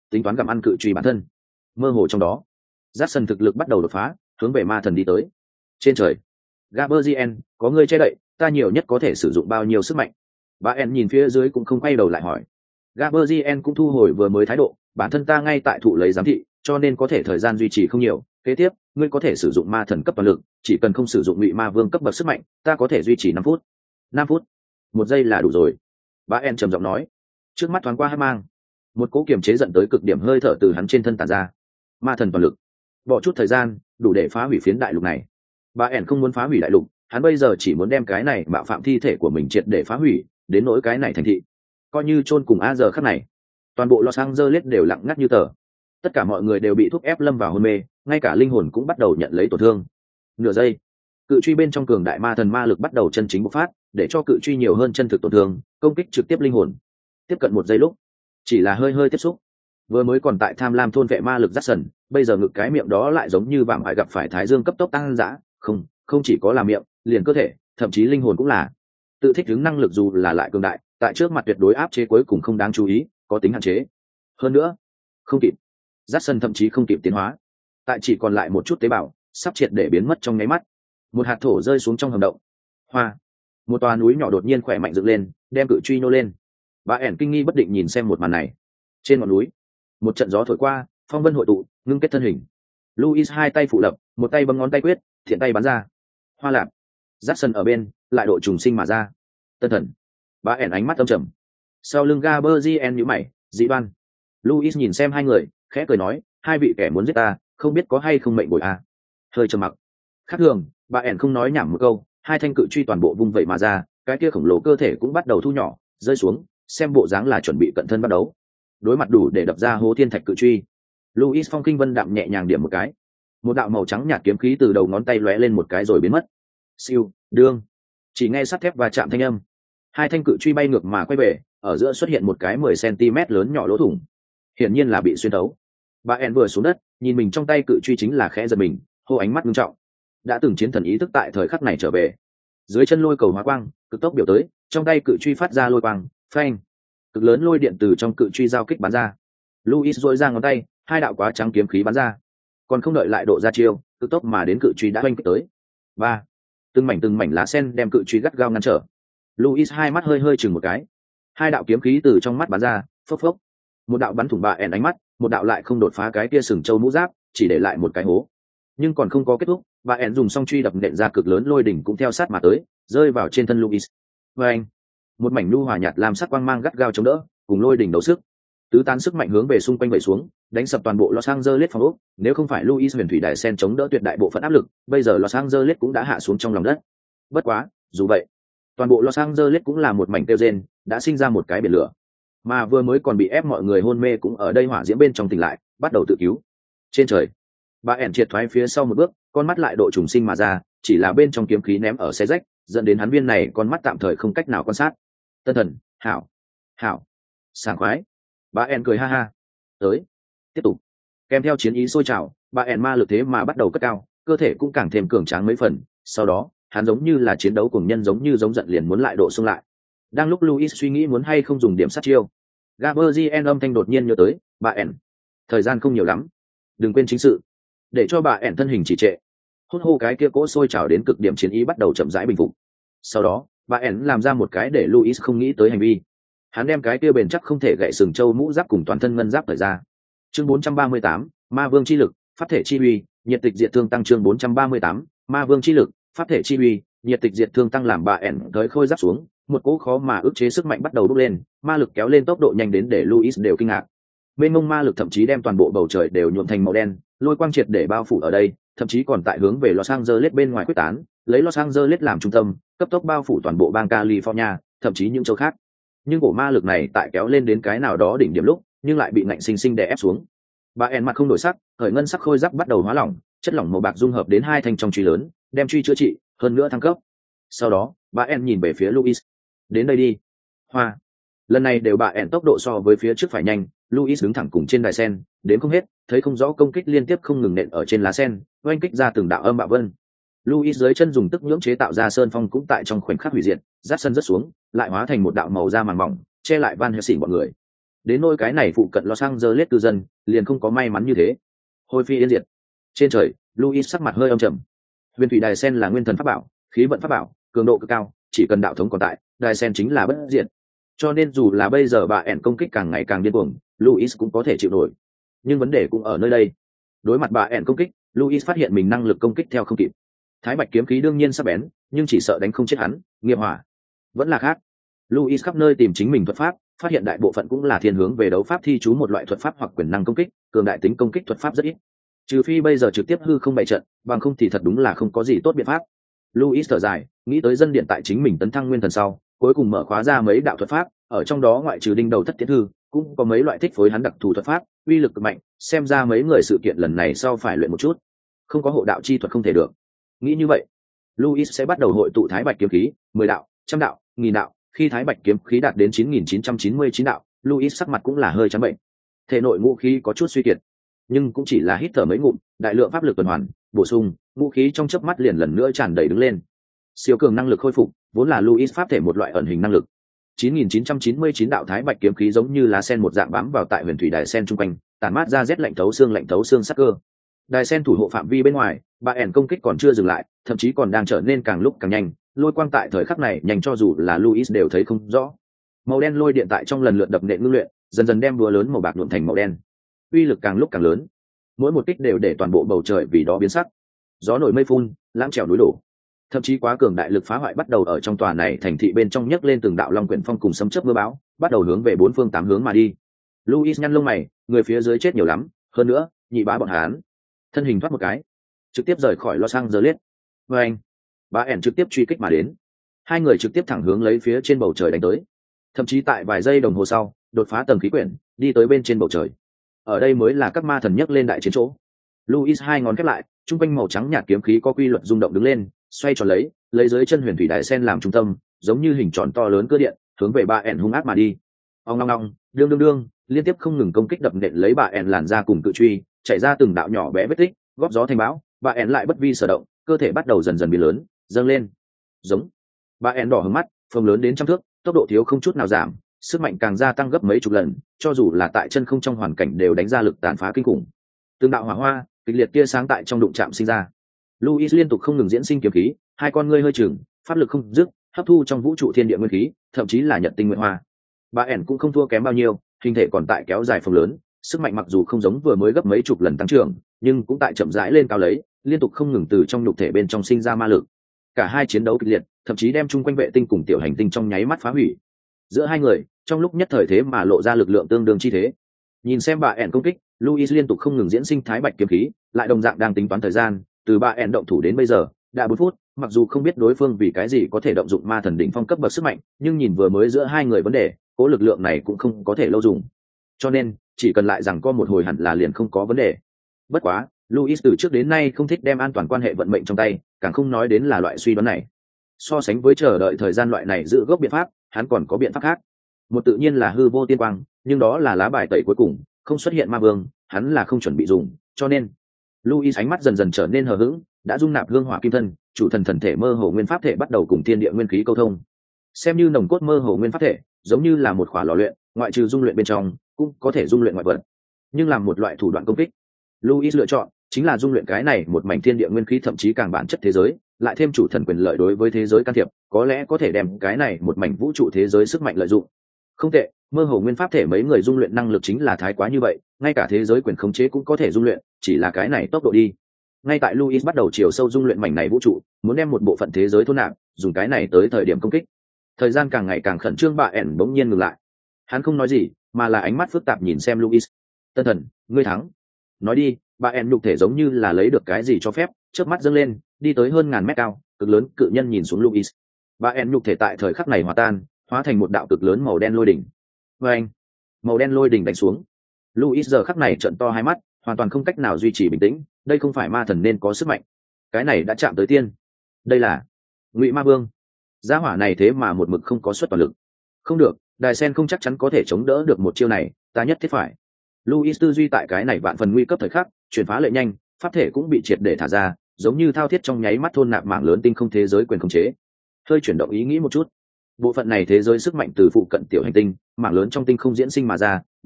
tính toán gặm ăn cự truy bản thân. Mơ hồ trong đó, Jackson thực lực bắt đầu đột phá, hướng về ma thần đi tới. Trên trời, Gaberzien, có người che đậy, ta nhiều nhất có thể sử dụng bao nhiêu sức mạnh? Bà En nhìn phía dưới cũng không quay đầu lại hỏi. Gaberzien cũng thu hồi vừa mới thái độ, bản thân ta ngay tại thụ lấy giám thị, cho nên có thể thời gian duy trì không nhiều. Kế tiếp, ngươi có thể sử dụng ma thần cấp toàn lực, chỉ cần không sử dụng ngụy ma vương cấp bậc sức mạnh, ta có thể duy trì 5 phút. 5 phút, 1 giây là đủ rồi. Bà En trầm giọng nói. Trước mắt thoáng qua hắc mang, một cỗ kiềm chế dẫn tới cực điểm hơi thở từ hắn trên thân tản ra. Ma thần toàn lực, bỏ chút thời gian, đủ để phá hủy phiến đại lục này. Bà ẻn không muốn phá hủy đại lục, hắn bây giờ chỉ muốn đem cái này bạo phạm thi thể của mình triệt để phá hủy, đến nỗi cái này thành thị, coi như chôn cùng a giờ khắc này. Toàn bộ Los Angeles đều lặng ngắt như tờ. Tất cả mọi người đều bị thúc ép lâm vào hôn mê, ngay cả linh hồn cũng bắt đầu nhận lấy tổn thương. Nửa giây, cự truy bên trong cường đại ma thần ma lực bắt đầu chân chính bộc phát, để cho cự truy nhiều hơn chân thực tổn thương, công kích trực tiếp linh hồn. Tiếp cận 1 giây lúc, chỉ là hơi hơi tiếp xúc, vừa mới còn tại tham lam thôn vệ ma lực Jackson, bây giờ ngực cái miệng đó lại giống như vạm ải gặp phải thái dương cấp tốc tăng dã. Không chỉ có là miệng, liền cơ thể, thậm chí linh hồn cũng là. Tự thích ứng năng lực dù là lại cường đại, tại trước mặt tuyệt đối áp chế cuối cùng không đáng chú ý, có tính hạn chế. Hơn nữa, không kịp. Jackson thậm chí không kịp tiến hóa, tại chỉ còn lại một chút tế bào, sắp triệt để biến mất trong nháy mắt. Một hạt thổ rơi xuống trong hầm động. Hoa, một tòa núi nhỏ đột nhiên khỏe mạnh dựng lên, đem cự truy nô lên. Bà ẻn kinh nghi bất định nhìn xem một màn này. Trên ngọn núi, một trận gió thổi qua, phong vân hội tụ, ngưng kết thân hình. Louis hai tay phụ lập, một tay bấm ngón tay quyết, thiện tay bắn ra. Hoa lạp, Jackson ở bên, lại độ trùng sinh mà ra. Tân thần. Bà ẻn ánh mắt âm trầm. Sau lưng Gaberzien nhíu mày, dị đoan. Louis nhìn xem hai người, khẽ cười nói, hai vị kẻ muốn giết ta, không biết có hay không mệnh bồi à. Hơi trầm mặc. Khác thường, bà ẻn không nói nhảm một câu, hai thanh cự truy toàn bộ vung vậy mà ra, cái kia khổng lồ cơ thể cũng bắt đầu thu nhỏ, rơi xuống, xem bộ dáng là chuẩn bị cận thân bắt đấu. Đối mặt đủ để đập ra hố thiên thạch cự truy. Louis phong kinh vân đạm nhẹ nhàng điểm một cái, một đạo màu trắng nhạt kiếm khí từ đầu ngón tay lóe lên một cái rồi biến mất. Siêu, đương, chỉ nghe sắt thép và chạm thanh âm, hai thanh cự truy bay ngược mà quay về, ở giữa xuất hiện một cái 10 cm lớn nhỏ lỗ thủng, hiển nhiên là bị xuyên thấu. Bà En vừa xuống đất, nhìn mình trong tay cự truy chính là khẽ giật mình, hô ánh mắt nghiêm trọng. Đã từng chiến thần ý thức tại thời khắc này trở về. Dưới chân lôi cầu hóa quang, cực tốc biểu tới, trong tay cự truy phát ra lôi quang, phanh, cực lớn lôi điện từ trong cự truy giao kích bắn ra. Louis duỗi ra ngón tay, hai đạo quá trắng kiếm khí bắn ra, còn không đợi lại độ ra chiêu, cực tốc mà đến cự truy đã oanh kích tới. Ba, từng mảnh lá sen đem cự truy gắt gao ngăn trở. Louis hai mắt hơi hơi chừng một cái, hai đạo kiếm khí từ trong mắt bắn ra, phốc phốc, một đạo bắn thủng bà ẻn ánh mắt, một đạo lại không đột phá cái kia sừng châu mũ giáp, chỉ để lại một cái hố. Nhưng còn không có kết thúc, bà ẻn dùng song truy đập nện ra cực lớn lôi đỉnh cũng theo sát mà tới, rơi vào trên thân Louis. Vâng, một mảnh nhu hòa nhạt làm sắc quang mang gắt gao chống đỡ, cùng lôi đỉnh đấu sức. Tứ tán sức mạnh hướng về xung quanh vẩy xuống, đánh sập toàn bộ Los Angeles phòng ốc. Nếu không phải Louis huyền thủy đại sen chống đỡ tuyệt đại bộ phận áp lực, bây giờ Los Angeles cũng đã hạ xuống trong lòng đất. Bất quá, dù vậy, toàn bộ Los Angeles cũng là một mảnh tiêu rên, đã sinh ra một cái biển lửa. Mà vừa mới còn bị ép mọi người hôn mê cũng ở đây hỏa diễm bên trong tỉnh lại, bắt đầu tự cứu. Trên trời, bà ẻn triệt thoái phía sau một bước, con mắt lại độ trùng sinh mà ra, chỉ là bên trong kiếm khí ném ở xe rách, dẫn đến hắn viên này con mắt tạm thời không cách nào quan sát. Tân thần, hảo, sảng khoái. Bà ẻn cười ha ha. Tới, tiếp tục. Kèm theo chiến ý sôi trào, bà ẻn ma lực thế mà bắt đầu cất cao, cơ thể cũng càng thêm cường tráng mấy phần. Sau đó, hắn giống như là chiến đấu cùng nhân giống giận liền muốn lại độ xung lại. Đang lúc Louis suy nghĩ muốn hay không dùng điểm sát chiêu, Gaberzien âm thanh đột nhiên nhớ tới, bà ẻn, thời gian không nhiều lắm, đừng quên chính sự. Để cho bà ẻn thân hình chỉ trệ, hốt hô cái kia cỗ sôi trào đến cực điểm chiến ý bắt đầu chậm rãi bình phục. Sau đó, bà ẻn làm ra một cái để Louis không nghĩ tới hành vi. Hắn đem cái kia bền chắc không thể gãy sừng châu mũ giáp cùng toàn thân ngân giáp thời ra. Chương 438, Ma Vương chi lực, pháp thể chi uy, nhiệt tịch diệt thương tăng. Chương 438, Ma Vương chi lực, pháp thể chi uy, nhiệt tịch diệt thương tăng làm bà ẻn tới khôi giáp xuống, một cỗ khó mà ức chế sức mạnh bắt đầu bốc lên, ma lực kéo lên tốc độ nhanh đến để Louis đều kinh ngạc. Mênh mông ma lực thậm chí đem toàn bộ bầu trời đều nhuộm thành màu đen, lôi quang triệt để bao phủ ở đây, thậm chí còn tại hướng về Los Angeles bên ngoài quyết tán, lấy Los Angeles làm trung tâm, cấp tốc bao phủ toàn bộ bang California, thậm chí những châu khác. Nhưng cổ ma lực này tại kéo lên đến cái nào đó đỉnh điểm lúc, nhưng lại bị ngạnh sinh sinh đè ép xuống. Bà En mặt không đổi sắc, khởi ngân sắc khôi giáp bắt đầu hóa lỏng, chất lỏng màu bạc dung hợp đến hai thanh trong truy lớn, đem truy chữa trị, hơn nữa thăng cấp. Sau đó, bà En nhìn về phía Louis. Đến đây đi. Hoa. Lần này đều bà En tốc độ so với phía trước phải nhanh, Louis đứng thẳng cùng trên đài sen, đến không hết, thấy không rõ công kích liên tiếp không ngừng nện ở trên lá sen, oanh kích ra từng đạo âm bạo vân. Louis dưới chân dùng tức nhưỡng chế tạo ra sơn phong cũng tại trong khoảnh khắc hủy diệt, rát sân rất xuống, lại hóa thành một đạo màu da màng mỏng, che lại Van Helsing bọn người. đến nỗi cái này phụ cận Los Angeles cư dân liền không có may mắn như thế. Hồi phi yên diệt. Trên trời, Louis sắc mặt hơi âm trầm. Huyền thủy đài sen là nguyên thần pháp bảo, khí vận pháp bảo, cường độ cực cao, chỉ cần đạo thống còn tại, đài sen chính là bất diệt. Cho nên dù là bây giờ bà ẻn công kích càng ngày càng điên cuồng, Louis cũng có thể chịu nổi. Nhưng vấn đề cũng ở nơi đây. Đối mặt bà ẻn công kích, Louis phát hiện mình năng lực công kích theo không kịp. Thái bạch kiếm khí đương nhiên sắc bén, nhưng chỉ sợ đánh không chết hắn, nghiệp hỏa vẫn là khác. Louis khắp nơi tìm chính mình thuật pháp, phát hiện đại bộ phận cũng là thiên hướng về đấu pháp thi chú một loại thuật pháp hoặc quyền năng công kích, cường đại tính công kích thuật pháp rất ít. Trừ phi bây giờ trực tiếp hư không bày trận, bằng không thì thật đúng là không có gì tốt biện pháp. Louis thở dài, nghĩ tới dân điện tại chính mình tấn thăng nguyên thần sau, cuối cùng mở khóa ra mấy đạo thuật pháp, ở trong đó ngoại trừ đinh đầu thất tiễn thư, cũng có mấy loại thích phối hắn đặc thù thuật pháp, uy lực cực mạnh, xem ra mấy người sự kiện lần này sau phải luyện một chút. Không có hộ đạo chi thuật không thể được. Nghĩ như vậy, Louis sẽ bắt đầu hội tụ Thái Bạch kiếm khí, 10 đạo, trăm đạo, nghìn đạo, khi Thái Bạch kiếm khí đạt đến 9999 đạo, Louis sắc mặt cũng là hơi trắng bệnh. Thể nội ngũ khí có chút suy kiệt, nhưng cũng chỉ là hít thở mấy ngụm, đại lượng pháp lực tuần hoàn, bổ sung, ngũ khí trong chớp mắt liền lần nữa tràn đầy đứng lên. Siêu cường năng lực khôi phục, vốn là Louis pháp thể một loại ẩn hình năng lực. 9999 đạo Thái Bạch kiếm khí giống như lá sen một dạng bám vào tại huyền thủy đài sen trung quanh, tản mát ra rét lạnh thấu xương sắc cơ. Đài sen thủ hộ phạm vi bên ngoài, bà ẻn công kích còn chưa dừng lại, thậm chí còn đang trở nên càng lúc càng nhanh, lôi quang tại thời khắc này nhanh cho dù là Louis đều thấy không rõ. Màu đen lôi điện tại trong lần lượt đập nện ngưng luyện, dần dần đem đũa lớn màu bạc nhuộm thành màu đen. Uy lực càng lúc càng lớn, mỗi một kích đều để toàn bộ bầu trời vì đó biến sắc. Gió nổi mây phun, lãng trèo núi đổ. Thậm chí quá cường đại lực phá hoại bắt đầu ở trong tòa này thành thị bên trong nhấc lên từng đạo long quyển phong cùng sấm chớp mưa bão, bắt đầu hướng về bốn phương tám hướng mà đi. Louis nhăn lông mày, người phía dưới chết nhiều lắm, hơn nữa, nhị bá bọn hắn thân hình thoát một cái, trực tiếp rời khỏi Los Angeles. Và anh, bá ẻn trực tiếp truy kích mà đến, hai người trực tiếp thẳng hướng lấy phía trên bầu trời đánh tới. Thậm chí tại vài giây đồng hồ sau, đột phá tầng khí quyển, đi tới bên trên bầu trời. Ở đây mới là các ma thần nhấc lên đại chiến chỗ. Louis hai ngón khép lại, trung quanh màu trắng nhạt kiếm khí có quy luật rung động đứng lên, xoay tròn lấy dưới chân huyền thủy đại sen làm trung tâm, giống như hình tròn to lớn cơ điện, hướng về bà ẻn hung ác mà đi. Ong long long, đương, liên tiếp không ngừng công kích đập nện lấy bà ẻn làn ra cùng cự truy, chạy ra từng đạo nhỏ bé vết tích, góp gió thành bão. Bà ẻn lại bất vi sở động, cơ thể bắt đầu dần dần biến lớn, dâng lên. Giống. Bà ẻn đỏ hứng mắt, phồng lớn đến trăm thước, tốc độ thiếu không chút nào giảm, sức mạnh càng gia tăng gấp mấy chục lần, cho dù là tại chân không trong hoàn cảnh đều đánh ra lực tàn phá kinh khủng. Từng đạo hỏa hoa, kịch liệt tia sáng tại trong đụng chạm sinh ra. Louis liên tục không ngừng diễn sinh kiếm khí, hai con ngươi hơi chừng, pháp lực không dứt, hấp thu trong vũ trụ thiên địa nguyên khí, thậm chí là nhật tinh nguyện hoa. Bà ẻn cũng không thua kém bao nhiêu, hình thể còn tại kéo dài phồng lớn, sức mạnh mặc dù không giống vừa mới gấp mấy chục lần tăng trưởng, nhưng cũng tại chậm rãi lên cao lấy, liên tục không ngừng từ trong nhục thể bên trong sinh ra ma lực. Cả hai chiến đấu kịch liệt, thậm chí đem chung quanh vệ tinh cùng tiểu hành tinh trong nháy mắt phá hủy. Giữa hai người, trong lúc nhất thời thế mà lộ ra lực lượng tương đương chi thế. Nhìn xem bà ẻn công kích, Louis liên tục không ngừng diễn sinh Thái Bạch kiếm khí, lại đồng dạng đang tính toán thời gian, từ bà ẻn động thủ đến bây giờ đã 4 phút, mặc dù không biết đối phương vì cái gì có thể động dụng ma thần đỉnh phong cấp bậc sức mạnh, nhưng nhìn vừa mới giữa hai người vấn đề, cố lực lượng này cũng không có thể lâu dùng. Cho nên, chỉ cần lại rằng có một hồi hẳn là liền không có vấn đề. Bất quá, Louis từ trước đến nay không thích đem an toàn quan hệ vận mệnh trong tay, càng không nói đến là loại suy đoán này. So sánh với chờ đợi thời gian loại này giữ gốc biện pháp, hắn còn có biện pháp khác. Một tự nhiên là hư vô tiên quang, nhưng đó là lá bài tẩy cuối cùng, không xuất hiện ma vương, hắn là không chuẩn bị dùng, cho nên Louis ánh mắt dần dần trở nên hờ hững, đã dung nạp hương hỏa kim thân, chủ thần thần thể mơ hồ nguyên pháp thể bắt đầu cùng thiên địa nguyên khí câu thông. Xem như nồng cốt mơ hồ nguyên pháp thể, giống như là một khỏa lò luyện, ngoại trừ dung luyện bên trong, cũng có thể dung luyện ngoại vật. Nhưng làm một loại thủ đoạn công kích, Louis lựa chọn chính là dung luyện cái này một mảnh thiên địa nguyên khí thậm chí càng bản chất thế giới, lại thêm chủ thần quyền lợi đối với thế giới can thiệp, có lẽ có thể đem cái này một mảnh vũ trụ thế giới sức mạnh lợi dụng. Không tệ, mơ hồ nguyên pháp thể mấy người dung luyện năng lực chính là thái quá như vậy, ngay cả thế giới quyền khống chế cũng có thể dung luyện, chỉ là cái này tốc độ đi. Ngay tại Louis bắt đầu chiều sâu dung luyện mảnh này vũ trụ, muốn đem một bộ phận thế giới thôn nạp, dùng cái này tới thời điểm công kích. Thời gian càng ngày càng khẩn trương, bà ẻn bỗng nhiên ngừng lại. Hắn không nói gì, mà là ánh mắt phức tạp nhìn xem Louis. Tân thần, ngươi thắng. Nói đi. Bà ẻn nhục thể giống như là lấy được cái gì cho phép, chớp mắt dâng lên, đi tới hơn ngàn mét cao, cực lớn cự nhân nhìn xuống Louis. Bà ẻn nhục thể tại thời khắc này hòa tan, hóa thành một đạo cực lớn màu đen lôi đỉnh. Và anh, màu đen lôi đỉnh đánh xuống. Louis giờ khắc này trợn to hai mắt, hoàn toàn không cách nào duy trì bình tĩnh, đây không phải ma thần nên có sức mạnh. Cái này đã chạm tới tiên. Đây là Ngụy Ma Vương. Gia hỏa này thế mà một mực không có xuất toàn lực. Không được, đài sen không chắc chắn có thể chống đỡ được một chiêu này, ta nhất thiết phải. Louis tư duy tại cái này vạn phần nguy cấp thời khắc, chuyển phá lệ nhanh, pháp thể cũng bị triệt để thả ra, giống như thao thiết trong nháy mắt thôn nạp mạng lớn tinh không thế giới quyền khống chế. Hơi chuyển động ý nghĩ một chút, bộ phận này thế giới sức mạnh từ phụ cận tiểu hành tinh, mạng lớn trong tinh không diễn sinh mà ra,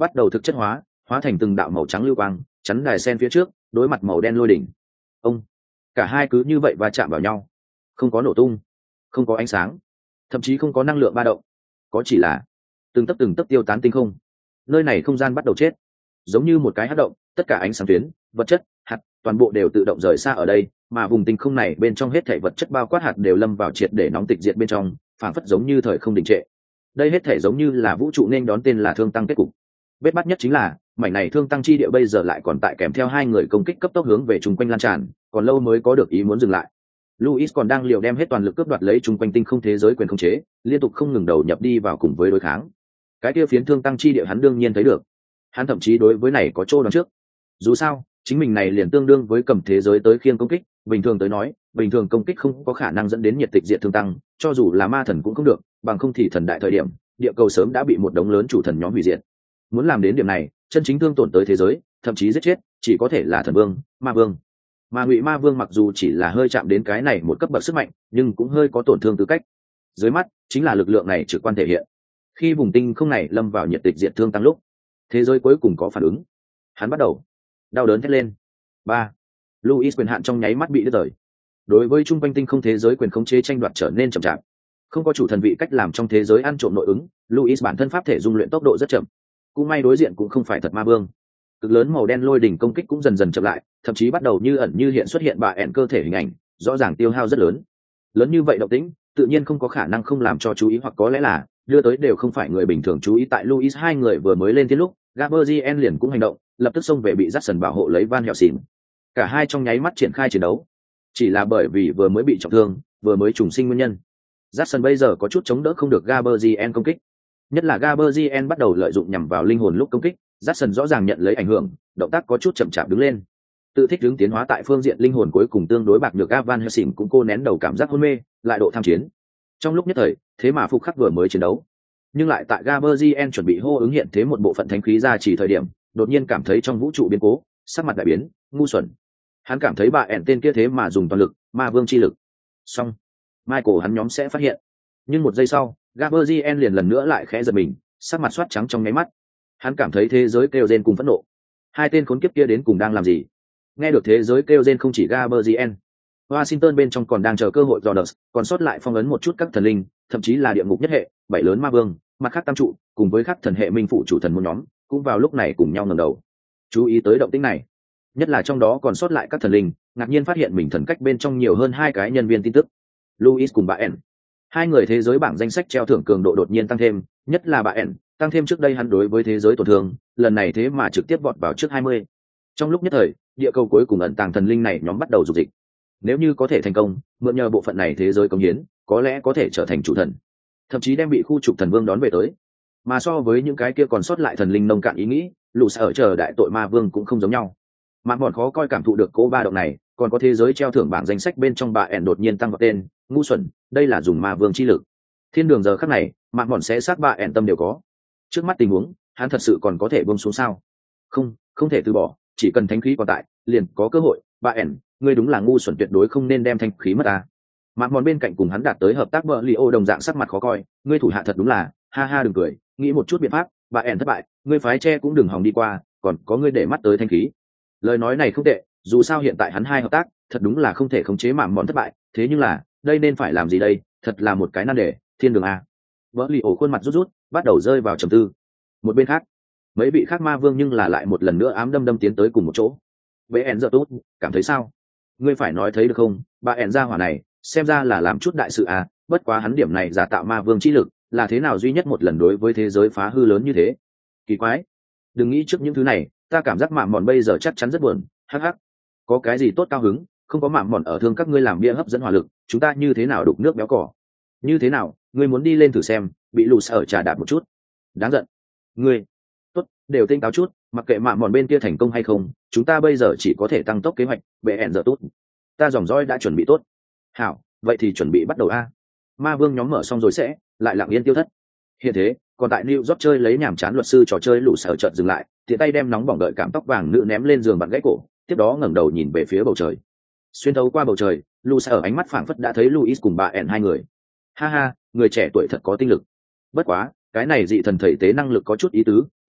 bắt đầu thực chất hóa, hóa thành từng đạo màu trắng lưu quang chắn đài sen phía trước, đối mặt màu đen lôi đỉnh. Ông, cả hai cứ như vậy va chạm vào nhau, không có nổ tung, không có ánh sáng, thậm chí không có năng lượng ba động, có chỉ là từng tấc tiêu tán tinh không. Nơi này không gian bắt đầu chết, giống như một cái hắc động, tất cả ánh sáng tuyến, vật chất, hạt, toàn bộ đều tự động rời xa ở đây, mà vùng tinh không này bên trong hết thảy vật chất bao quát hạt đều lâm vào triệt để nóng tịch diệt bên trong, phảng phất giống như thời không đình trệ. Đây hết thảy giống như là vũ trụ nên đón tên là thương tăng kết cục. Bết bắt nhất chính là mảnh này thương tăng chi địa bây giờ lại còn tại kèm theo hai người công kích cấp tốc hướng về chung quanh lan tràn, còn lâu mới có được ý muốn dừng lại. Luis còn đang liều đem hết toàn lực cướp đoạt lấy chung quanh tinh không thế giới quyền khống chế, liên tục không ngừng đầu nhập đi vào cùng với đối kháng. Cái kia phiến thương tăng chi địa hắn đương nhiên thấy được, hắn thậm chí đối với này có chỗ đoán trước. Dù sao, chính mình này liền tương đương với cầm thế giới tới khiêng công kích, bình thường tới nói, bình thường công kích không có khả năng dẫn đến nhiệt tịch diệt thương tăng, cho dù là ma thần cũng không được, bằng không thì thần đại thời điểm, địa cầu sớm đã bị một đống lớn chủ thần nhóm hủy diệt. Muốn làm đến điểm này, chân chính thương tổn tới thế giới, thậm chí giết chết, chỉ có thể là thần vương, ma vương. Mà Ngụy Ma Vương mặc dù chỉ là hơi chạm đến cái này một cấp bậc sức mạnh, nhưng cũng hơi có tổn thương tư cách. Dưới mắt, chính là lực lượng này trực quan thể hiện. Khi vùng tinh không này lâm vào nhiệt tịch diệt thương tăng lúc, thế giới cuối cùng có phản ứng. Hắn bắt đầu đau đớn thét lên. Ba, Luis quyền hạn trong nháy mắt bị đứt rời. Đối với trung quanh tinh không thế giới quyền khống chế tranh đoạt trở nên chậm chạp. Không có chủ thần vị cách làm trong thế giới ăn trộm nội ứng, Luis bản thân pháp thể dung luyện tốc độ rất chậm. Cũng may đối diện cũng không phải thật ma vương. Cực lớn màu đen lôi đỉnh công kích cũng dần dần chậm lại, thậm chí bắt đầu như ẩn như hiện xuất hiện bà ẻn cơ thể hình ảnh, rõ ràng tiêu hao rất lớn. Lớn như vậy động tĩnh, tự nhiên không có khả năng không làm cho chú ý, hoặc có lẽ là đưa tới đều không phải người bình thường chú ý. Tại Luis hai người vừa mới lên thiên lúc, Gabriel liền cũng hành động, lập tức xông về bị Jackson bảo hộ lấy Van Helsing. Cả hai trong nháy mắt triển khai chiến đấu. Chỉ là bởi vì vừa mới bị trọng thương, vừa mới trùng sinh nguyên nhân, Jackson bây giờ có chút chống đỡ không được Gabriel công kích. Nhất là Gabriel bắt đầu lợi dụng nhằm vào linh hồn lúc công kích, Jackson rõ ràng nhận lấy ảnh hưởng, động tác có chút chậm chạp đứng lên. Tự thích hướng tiến hóa tại phương diện linh hồn cuối cùng tương đối bạc được Van Helsing cũng cô nén đầu cảm giác hôn mê, lại độ tham chiến. Trong lúc nhất thời, thế mà phục khắc vừa mới chiến đấu, nhưng lại tại Gabriel chuẩn bị hô ứng hiện thế một bộ phận thánh khí ra chỉ thời điểm, đột nhiên cảm thấy trong vũ trụ biến cố, sắc mặt đại biến, ngu xuẩn. Hắn cảm thấy bà ẻn tên kia thế mà dùng toàn lực, ma vương chi lực. Xong, Michael hắn nhóm sẽ phát hiện. Nhưng một giây sau, Gabriel liền lần nữa lại khẽ giật mình, sắc mặt xoát trắng trong nháy mắt. Hắn cảm thấy thế giới kêu rên cùng phẫn nộ. Hai tên khốn kiếp kia đến cùng đang làm gì? Nghe được thế giới kêu rên không chỉ Gabriel, Washington bên trong còn đang chờ cơ hội Rhodes, còn sót lại phong ấn một chút các thần linh, thậm chí là địa ngục nhất hệ, bảy lớn ma vương, mặt khác tam trụ, cùng với các thần hệ minh phụ chủ thần môn nhóm, cũng vào lúc này cùng nhau ngẩng đầu, chú ý tới động tĩnh này. Nhất là trong đó còn sót lại các thần linh, ngạc nhiên phát hiện mình thần cách bên trong nhiều hơn hai cái nhân viên tin tức. Luis cùng bà En, hai người thế giới bảng danh sách treo thưởng cường độ đột nhiên tăng thêm, nhất là bà En, tăng thêm trước đây hắn đối với thế giới tổn thương, lần này thế mà trực tiếp vọt vào trước 20. Trong lúc nhất thời, địa cầu cuối cùng ẩn tàng thần linh này nhóm bắt đầu dục dịch. Nếu như có thể thành công, mượn nhờ bộ phận này thế giới công hiến, có lẽ có thể trở thành chủ thần, thậm chí đem bị khu trục thần vương đón về tới. Mà so với những cái kia còn sót lại thần linh nông cạn ý nghĩ, lũ sở chờ đại tội ma vương cũng không giống nhau. Mà bọn khó coi cảm thụ được cố ba động này, còn có thế giới treo thưởng bảng danh sách bên trong bà ẻn đột nhiên tăng vào tên, ngu xuẩn, đây là dùng ma vương chi lực. Thiên đường giờ khắc này, mạng bọn sẽ xác bà ẻn tâm đều có. Trước mắt tình huống, hắn thật sự còn có thể buông xuống sao? Không thể từ bỏ, chỉ cần thánh khí còn tại, liền có cơ hội. Bà ẻn, ngươi đúng là ngu xuẩn, tuyệt đối không nên đem thanh khí mất ta. Mạng bọn bên cạnh cùng hắn đạt tới hợp tác vợ Leo đồng dạng sắc mặt khó coi, ngươi thủ hạ thật đúng là, ha ha đừng cười, nghĩ một chút biện pháp. Bà ẻn thất bại, ngươi phái che cũng đừng hòng đi qua, còn có ngươi để mắt tới thanh khí. Lời nói này không tệ, dù sao hiện tại hắn hai hợp tác, thật đúng là không thể khống chế mạng bọn thất bại, thế nhưng là, đây nên phải làm gì đây? Thật là một cái nan đề, thiên đường a. Vợ Leo khuôn mặt rút rút, bắt đầu rơi vào trầm tư. Một bên khác, mấy vị khác ma vương nhưng là lại một lần nữa ám đâm tiến tới cùng một chỗ. Với ẻn giờ tốt, cảm thấy sao? Ngươi phải nói thấy được không? Bà ẻn ra hỏa này, xem ra là làm chút đại sự à, bất quá hắn điểm này giả tạo ma vương chi lực, là thế nào duy nhất một lần đối với thế giới phá hư lớn như thế? Kỳ quái, đừng nghĩ trước những thứ này, ta cảm giác mạm mòn bây giờ chắc chắn rất buồn. Hắc hắc, có cái gì tốt cao hứng, không có mạm mòn ở thương các ngươi làm bia hấp dẫn hỏa lực, chúng ta như thế nào đục nước béo cỏ? Như thế nào, ngươi muốn đi lên thử xem, bị lù sở trà đạp một chút? Đáng giận, ngươi, tốt, đều tinh táo chút, mặc kệ mạm mòn bên kia thành công hay không, chúng ta bây giờ chỉ có thể tăng tốc kế hoạch. Bệ ẻn giờ tốt, ta dòng dõi đã chuẩn bị tốt. Hảo, vậy thì chuẩn bị bắt đầu a. Ma vương nhóm mở xong rồi sẽ lại lặng yên tiêu thất. Hiện thế, còn tại New York chơi lấy nhảm chán luật sư trò chơi lũ sở chợt dừng lại, tiện tay đem nóng bỏng đợi cảm tóc vàng nữ ném lên giường bạn gãy cổ, tiếp đó ngẩng đầu nhìn về phía bầu trời. Xuyên thấu qua bầu trời, lũ sở ánh mắt phảng phất đã thấy Louis cùng bà ẻn hai người. Ha ha, người trẻ tuổi thật có tinh lực. Bất quá, cái này dị thần thầy tế năng lực có chút ý tứ,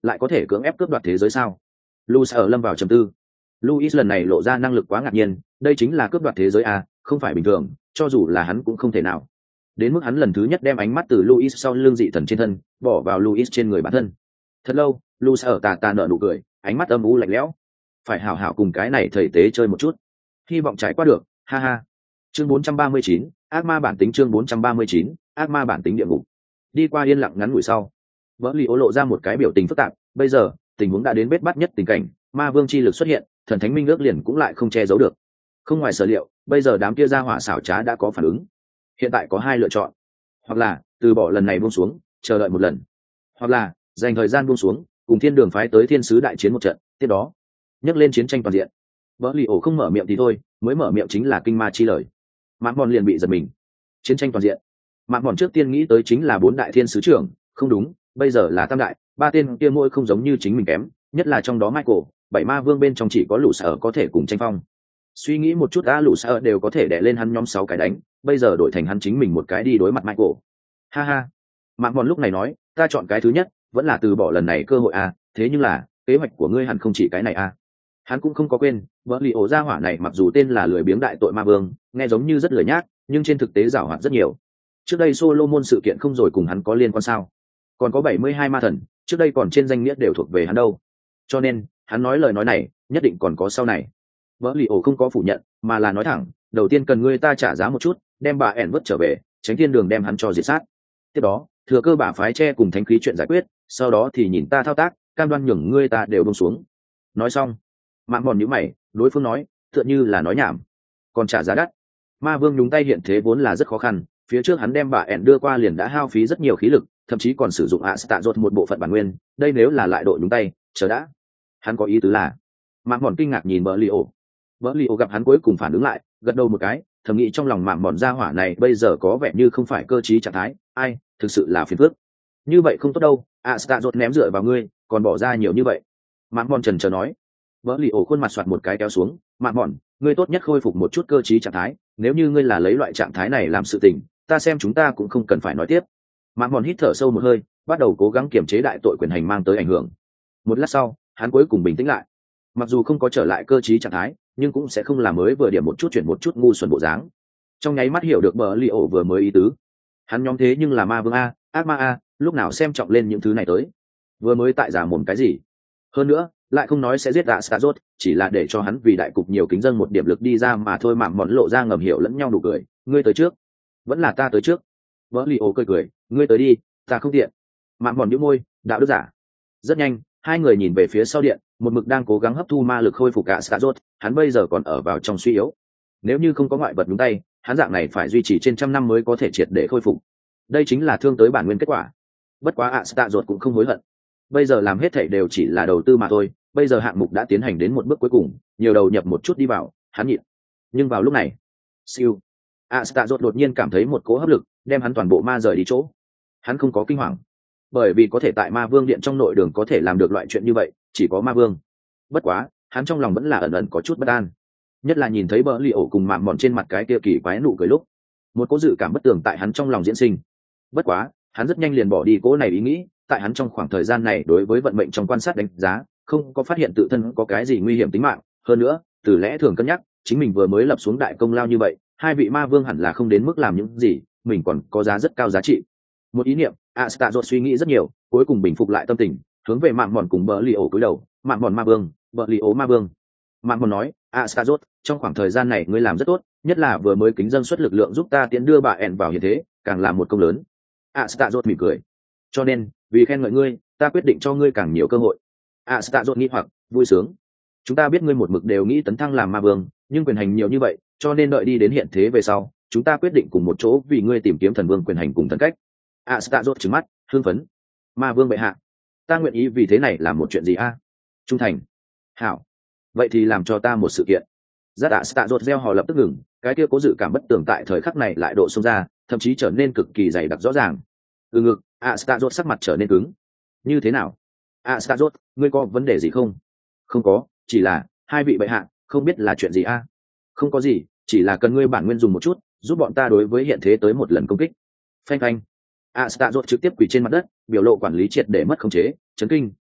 lại có thể cưỡng ép cướp đoạt thế giới sao? Luis ở lâm vào trầm tư. Luis lần này lộ ra năng lực quá ngạc nhiên, đây chính là cướp đoạt thế giới à, không phải bình thường, cho dù là hắn cũng không thể nào. Đến mức hắn lần thứ nhất đem ánh mắt từ Luis sau lưng dị thần trên thân bỏ vào Luis trên người bản thân. Thật lâu, Luis ở tà nở nụ cười, ánh mắt âm u lạnh lẽo. Phải hảo hảo cùng cái này thầy tế chơi một chút, hy vọng trải qua được, ha ha. Chương 439, ác ma bản tính. Chương 439, ác ma bản tính địa ngục. Đi qua yên lặng ngắn ngủi sau, vỡ lì ô lộ ra một cái biểu tình phức tạp. Bây giờ tình huống đã đến bết bát nhất tình cảnh, ma vương chi lực xuất hiện, thần thánh minh ước liền cũng lại không che giấu được. Không ngoài sở liệu, bây giờ đám kia ra hỏa xảo trá đã có phản ứng. Hiện tại có hai lựa chọn, hoặc là từ bỏ lần này buông xuống, chờ đợi một lần, hoặc là dành thời gian buông xuống, cùng thiên đường phái tới thiên sứ đại chiến một trận, tiếp đó nhấc lên chiến tranh toàn diện. Vỡ lì ổ không mở miệng thì thôi, mới mở miệng chính là kinh ma chi lời. Mạn Mòn liền bị giật mình. Chiến tranh toàn diện. Mạn Mòn trước tiên nghĩ tới chính là 4 đại thiên sứ trưởng, không đúng, bây giờ là tam đại, 3 tên kia mỗi không giống như chính mình kém, nhất là trong đó Michael, 7 ma vương bên trong chỉ có Lũ Sở có thể cùng tranh phong. Suy nghĩ một chút, Lũ Sở đều có thể đè lên hắn nhóm 6 cái đánh, bây giờ đổi thành hắn chính mình một cái đi đối mặt Michael. Ha ha. Mạn Mòn lúc này nói, ta chọn cái thứ nhất, vẫn là từ bỏ lần này cơ hội thế nhưng là, kế hoạch của ngươi hẳn không chỉ cái này Hắn cũng không có quên, vợ lì ổ gia hỏa này mặc dù tên là lười biếng đại tội ma vương, nghe giống như rất lười nhác, nhưng trên thực tế giảo hoạt rất nhiều. Trước đây Solomon sự kiện không rồi cùng hắn có liên quan sao? Còn có 72 ma thần, trước đây còn trên danh nghĩa đều thuộc về hắn đâu. Cho nên, hắn nói lời nói này, nhất định còn có sau này. Vợ lì ổ không có phủ nhận, mà là nói thẳng, đầu tiên cần ngươi ta trả giá một chút, đem bà ẻn vứt trở về, tránh thiên đường đem hắn cho diệt sát. Tiếp đó, thừa cơ bả phái che cùng thánh khí chuyện giải quyết, sau đó thì nhìn ta thao tác, cam đoan nhường ngươi ta đều buông xuống. Nói xong, Mạn Mòn nhíu mày, đối phương nói, tựa như là nói nhảm, còn trả giá đắt. Ma vương nhúng tay hiện thế vốn là rất khó khăn, phía trước hắn đem bà ẻn đưa qua liền đã hao phí rất nhiều khí lực, thậm chí còn sử dụng Astaroth một bộ phận bản nguyên, đây nếu là lại độ nhúng tay, chờ đã. Hắn có ý tứ là? Mạn Mòn kinh ngạc nhìn Bờ Lì Ổ gặp hắn cuối cùng phản ứng lại, gật đầu một cái, thầm nghĩ trong lòng Mạn Mòn gia hỏa này bây giờ có vẻ như không phải cơ trí trạng thái, ai, thực sự là phiền phức. Như vậy không tốt đâu, Astaroth ném dựa vào ngươi, còn bỏ ra nhiều như vậy. Mạn Mòn chần chờ nói. Vỡ lì ổ khuôn mặt soạt một cái kéo xuống, Mạn Mòn, ngươi tốt nhất khôi phục một chút cơ trí trạng thái, nếu như ngươi là lấy loại trạng thái này làm sự tình, ta xem chúng ta cũng không cần phải nói tiếp. Mạn Mòn hít thở sâu một hơi, bắt đầu cố gắng kiềm chế đại tội quyền hành mang tới ảnh hưởng. Một lát sau, hắn cuối cùng bình tĩnh lại. Mặc dù không có trở lại cơ trí trạng thái, nhưng cũng sẽ không làm mới vừa điểm một chút chuyển một chút ngu xuẩn bộ dáng. Trong nháy mắt hiểu được Bờ Lì ổ vừa mới ý tứ. Hắn nhóm thế nhưng là ma vương ác ma lúc nào xem trọng lên những thứ này tới. Vừa mới tại giả mồm cái gì? Hơn nữa, lại không nói sẽ giết Astaroth, chỉ là để cho hắn vì đại cục nhiều kính dân một điểm lực đi ra mà thôi. Mạn Mòn lộ ra ngầm hiểu lẫn nhau nụ cười, ngươi tới trước, vẫn là ta tới trước? Vỡ lì ổ cười, ngươi tới đi, ta không tiện. Mạn Mòn nhíu môi, đạo đức giả. Rất nhanh, hai người nhìn về phía sau điện, một mực đang cố gắng hấp thu ma lực khôi phục Astaroth, hắn bây giờ còn ở vào trong suy yếu. Nếu như không có ngoại vật nhúng tay, hắn dạng này phải duy trì trên 100 năm mới có thể triệt để khôi phục. Đây chính là thương tới bản nguyên kết quả. Bất quá Astaroth cũng không hối hận. Bây giờ làm hết thảy đều chỉ là đầu tư mà thôi, bây giờ hạng mục đã tiến hành đến một bước cuối cùng, nhiều đầu nhập một chút đi vào, hắn nhịn. Nhưng vào lúc này, siêu, Astaroth đột nhiên cảm thấy một cỗ hấp lực, đem hắn toàn bộ ma rời đi chỗ. Hắn không có kinh hoàng, bởi vì có thể tại ma vương điện trong nội đường có thể làm được loại chuyện như vậy, chỉ có ma vương. Bất quá, hắn trong lòng vẫn là ẩn ẩn có chút bất an, nhất là nhìn thấy Bờ Lì ổ cùng Mạn Mòn trên mặt cái kia kỳ quái nụ cười lúc, một cỗ dự cảm bất tường tại hắn trong lòng diễn sinh. Bất quá, hắn rất nhanh liền bỏ đi cỗ này ý nghĩ, tại hắn trong khoảng thời gian này đối với vận mệnh trong quan sát đánh giá, không có phát hiện tự thân có cái gì nguy hiểm tính mạng. Hơn nữa, từ lẽ thường cân nhắc, chính mình vừa mới lập xuống đại công lao như vậy, hai vị ma vương hẳn là không đến mức làm những gì, mình còn có giá rất cao giá trị. Một ý niệm, Astaroth suy nghĩ rất nhiều, cuối cùng bình phục lại tâm tình, hướng về Mạn Mòn cùng Bờ Lì ổ cúi đầu. Mạn Mòn ma vương, Bờ Lì ổ ma vương. Mạn Mòn nói, Astaroth, trong khoảng thời gian này ngươi làm rất tốt, nhất là vừa mới kính dân xuất lực lượng giúp ta tiến đưa bà ẻn vào hiện thế, càng là một công lớn. Astaroth mỉm cười. Cho nên, vì khen ngợi ngươi, ta quyết định cho ngươi càng nhiều cơ hội. Astaroth nghi hoặc, vui sướng. Chúng ta biết ngươi một mực đều nghĩ tấn thăng làm ma vương, nhưng quyền hành nhiều như vậy, cho nên đợi đi đến hiện thế về sau, chúng ta quyết định cùng một chỗ vì ngươi tìm kiếm thần vương quyền hành cùng thần cách. Astaroth trừng mắt, hưng phấn. Ma vương bệ hạ, ta nguyện ý vì thế này làm một chuyện gì Trung thành. Hảo. Vậy thì làm cho ta một sự kiện. Giác Astaroth gieo hò lập tức ngừng, cái kia cố dự cảm bất tường tại thời khắc này lại độ xông ra, thậm chí trở nên cực kỳ dày đặc rõ ràng. Ngực, Astaroth sắc mặt trở nên cứng. Như thế nào? Astaroth, ngươi có vấn đề gì không? Không có, chỉ là hai vị bệ hạ, không biết là chuyện gì Không có gì, chỉ là cần ngươi bản nguyên dùng một chút, giúp bọn ta đối với hiện thế tới một lần công kích. Phanh phanh. Astaroth trực tiếp quỳ trên mặt đất, biểu lộ quản lý triệt để mất khống chế, chấn kinh,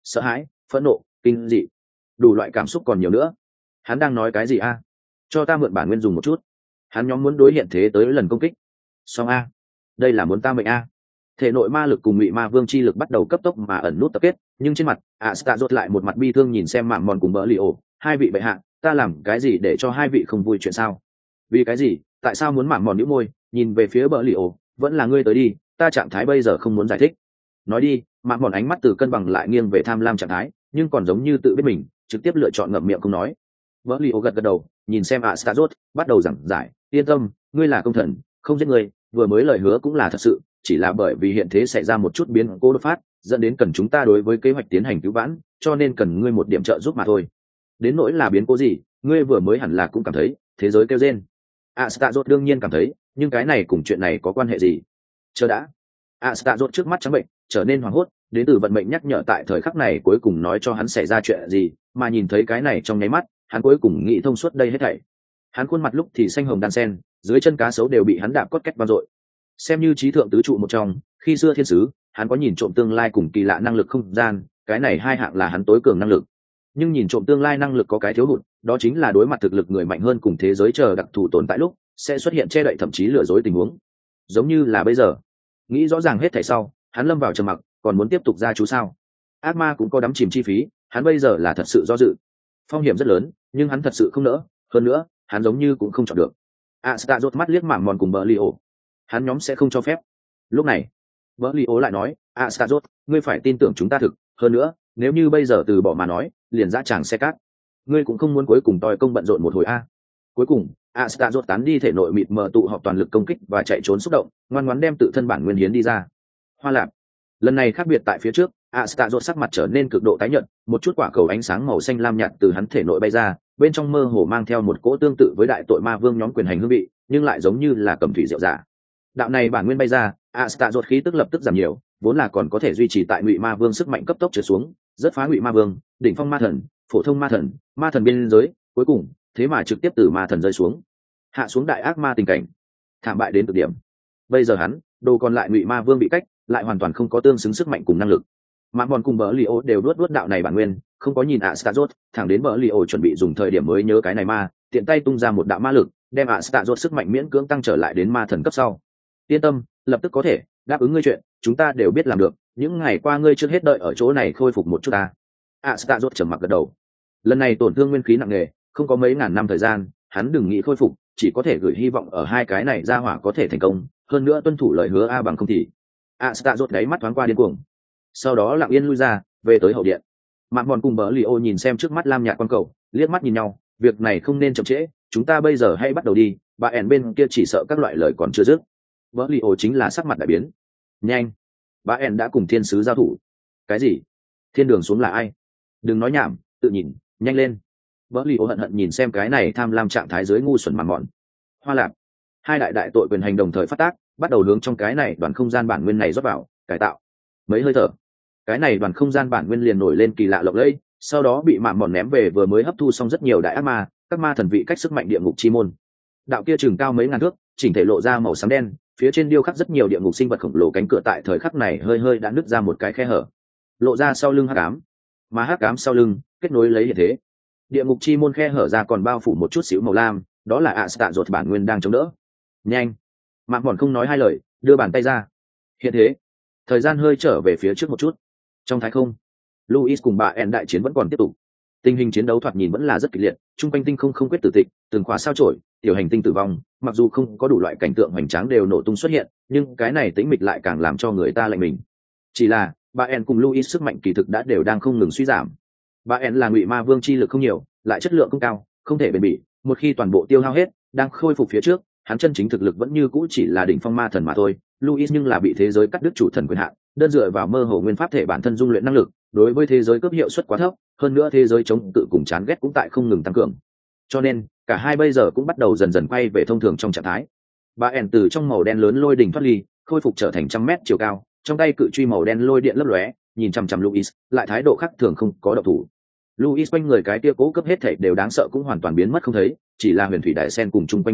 sợ hãi, phẫn nộ, kinh dị, đủ loại cảm xúc còn nhiều nữa. Hắn đang nói cái gì a? Cho ta mượn bản nguyên dùng một chút. Hắn nhóm muốn đối hiện thế tới lần công kích. Xong a, đây là muốn ta mệnh a. Thể nội ma lực cùng ngụy ma vương chi lực bắt đầu cấp tốc mà ẩn nút tập kết, nhưng trên mặt Astaroth lại một mặt bi thương nhìn xem Mạm Mòn cùng Bỡ Lì Ổ, hai vị bệ hạ, ta làm cái gì để cho hai vị không vui chuyện sao? Vì cái gì? Tại sao muốn Mạm Mòn nhíu môi, nhìn về phía Bỡ Lì Ổ, vẫn là ngươi tới đi, ta trạng thái bây giờ không muốn giải thích. Nói đi, Mạm Mòn ánh mắt từ cân bằng lại nghiêng về tham lam trạng thái, nhưng còn giống như tự biết mình, trực tiếp lựa chọn ngậm miệng không nói. Bỡ Lì Ổ gật gật đầu, nhìn xem Astaroth, bắt đầu giảng giải, yên tâm, ngươi là công thần, không giết ngươi, vừa mới lời hứa cũng là thật sự, chỉ là bởi vì hiện thế xảy ra một chút biến cố đột phát, dẫn đến cần chúng ta đối với kế hoạch tiến hành cứu vãn, cho nên cần ngươi một điểm trợ giúp mà thôi. Đến nỗi là biến cố gì, ngươi vừa mới hẳn là cũng cảm thấy thế giới kêu rên. Astaroth đương nhiên cảm thấy, nhưng cái này cùng chuyện này có quan hệ gì? Chờ đã. Astaroth trước mắt trắng bệnh, trở nên hoảng hốt, đến từ vận mệnh nhắc nhở tại thời khắc này cuối cùng nói cho hắn xảy ra chuyện gì, mà nhìn thấy cái này trong nháy mắt, hắn cuối cùng nghĩ thông suốt đây hết thảy. Hắn khuôn mặt lúc thì xanh hồng đan sen, dưới chân cá sấu đều bị hắn đạp cốt két vang dội. Xem như trí thượng tứ trụ một trong, khi xưa thiên sứ, hắn có nhìn trộm tương lai cùng kỳ lạ năng lực không gian, cái này hai hạng là hắn tối cường năng lực. Nhưng nhìn trộm tương lai năng lực có cái thiếu hụt, đó chính là đối mặt thực lực người mạnh hơn cùng thế giới chờ đặc thù tồn tại lúc, sẽ xuất hiện che đậy thậm chí lừa dối tình huống. Giống như là bây giờ. Nghĩ rõ ràng hết thảy sau, hắn lâm vào trầm mặc, còn muốn tiếp tục ra chú sao? Ác ma cũng có đắm chìm chi phí, hắn bây giờ là thật sự do dự. Phong hiểm rất lớn, nhưng hắn thật sự không nỡ, hơn nữa, hắn giống như cũng không chọn được. Astaroth mắt liếc Mạm Mòn cùng Bỡ Lì Ổ, hắn nhóm sẽ không cho phép. Lúc này Bỡ Lì Ổ lại nói, Astaroth, ngươi phải tin tưởng chúng ta thực, hơn nữa nếu như bây giờ từ bỏ mà nói, liền dã tràng xe cát, ngươi cũng không muốn cuối cùng toi công bận rộn một hồi a. Cuối cùng Astaroth tán đi thể nội mịt mờ tụ họp toàn lực công kích và chạy trốn xúc động, ngoan ngoãn đem tự thân bản nguyên hiến đi ra. Hoa lạp, lần này khác biệt tại phía trước, Astaroth sắc mặt trở nên cực độ tái nhợt, một chút quả cầu ánh sáng màu xanh lam nhạt từ hắn thể nội bay ra, bên trong mơ hồ mang theo một cỗ tương tự với đại tội ma vương nhóm quyền hành hương vị, nhưng lại giống như là cầm thủy rượu giả. Đạo này bản nguyên bay ra, Astaroth khí tức lập tức giảm nhiều, vốn là còn có thể duy trì tại ngụy ma vương sức mạnh cấp tốc trượt xuống, rất phá ngụy ma vương, đỉnh phong ma thần, phổ thông ma thần biên giới, cuối cùng thế mà trực tiếp từ ma thần rơi xuống, hạ xuống đại ác ma tình cảnh, thảm bại đến cực điểm. Bây giờ hắn, đồ còn lại ngụy ma vương bị cách, lại hoàn toàn không có tương xứng sức mạnh cùng năng lực. Mạm Mòn cùng Bỡ Lì Ổ đều đuốt đạo này bản nguyên, không có nhìn Astaroth, thẳng đến Bỡ Lì Ổ chuẩn bị dùng thời điểm mới nhớ cái này ma, tiện tay tung ra một đạo ma lực, đem Astaroth sức mạnh miễn cưỡng tăng trở lại đến ma thần cấp sau. Yên tâm, lập tức có thể đáp ứng ngươi chuyện, chúng ta đều biết làm được, những ngày qua ngươi trước hết đợi ở chỗ này khôi phục một chút ta. Astaroth trầm mặc gật đầu. Lần này tổn thương nguyên khí nặng nề, không có mấy ngàn năm thời gian, hắn đừng nghĩ khôi phục, chỉ có thể gửi hy vọng ở hai cái này ra hỏa có thể thành công, hơn nữa tuân thủ lời hứa a bằng không thì. Astaroth đáy mắt thoáng qua điên cuồng, sau đó lặng yên lui ra, về tới hậu điện. Mạm Mòn cùng Bỡ Lì Ổ nhìn xem trước mắt lam nhạt quan cầu, liếc mắt nhìn nhau, việc này không nên chậm trễ, chúng ta bây giờ hãy bắt đầu đi, bà ẻn bên kia chỉ sợ các loại lời còn chưa dứt. Bỡ Lì Ổ chính là sắc mặt đại biến. Nhanh, bà ẻn đã cùng thiên sứ giao thủ. Cái gì? Thiên đường xuống là ai? Đừng nói nhảm, tự nhìn, nhanh lên. Bỡ Lì Ổ hận hận nhìn xem cái này tham lam trạng thái dưới ngu xuẩn Mạm Mòn. Hoa Lạp, hai đại tội quyền hành đồng thời phát tác, bắt đầu hướng trong cái này đoàn không gian bản nguyên này rót vào, cải tạo. Mấy hơi thở, cái này đoàn không gian bản nguyên liền nổi lên kỳ lạ lộng lẫy, sau đó bị Mạm Mòn ném về vừa mới hấp thu xong rất nhiều đại ác ma, các ma thần vị cách sức mạnh địa ngục chi môn. Đạo kia chừng cao mấy ngàn thước, chỉnh thể lộ ra màu xám đen, phía trên điêu khắc rất nhiều địa ngục sinh vật khổng lồ, cánh cửa tại thời khắc này hơi hơi đã nứt ra một cái khe hở, lộ ra sau lưng hắc ám, mà hắc ám sau lưng kết nối lấy hiện thế. Địa ngục chi môn khe hở ra còn bao phủ một chút xíu màu lam, đó là Astaroth bản nguyên đang chống đỡ. Nhanh, Mạm Mòn không nói hai lời, đưa bàn tay ra. Hiện thế, thời gian hơi trở về phía trước một chút. Trong thái không, Louis cùng bà En đại chiến vẫn còn tiếp tục. Tình hình chiến đấu thoạt nhìn vẫn là rất kịch liệt, trung quanh tinh không không quyết tử tịch, từng khóa sao chổi, tiểu hành tinh tử vong, mặc dù không có đủ loại cảnh tượng hoành tráng đều nổ tung xuất hiện, nhưng cái này tĩnh mịch lại càng làm cho người ta lạnh mình. Chỉ là bà En cùng Louis sức mạnh kỳ thực đã đều đang không ngừng suy giảm. Bà En là ngụy ma vương chi lực không nhiều, lại chất lượng không cao, không thể bền bỉ, một khi toàn bộ tiêu hao hết, đang khôi phục phía trước, hắn chân chính thực lực vẫn như cũ chỉ là đỉnh phong ma thần mà thôi. Louis nhưng là bị thế giới cắt đứt chủ thần quyền hạn, đơn dựa vào mơ hồ nguyên pháp thể bản thân dung luyện năng lực, đối với thế giới cướp hiệu suất quá thấp, hơn nữa thế giới chống tự cùng chán ghét cũng tại không ngừng tăng cường. Cho nên, cả hai bây giờ cũng bắt đầu dần dần quay về thông thường trong trạng thái. Bà ẻn từ trong màu đen lớn lôi đỉnh thoát ly, khôi phục trở thành 100 mét chiều cao, trong tay cự truy màu đen lôi điện lấp lóe, nhìn chằm chằm Louis, lại thái độ khác thường không có động thủ. Louis quanh người cái tia cố cấp hết thảy đều đáng sợ cũng hoàn toàn biến mất không thấy, chỉ là huyền thủy đại sen cùng chung quanh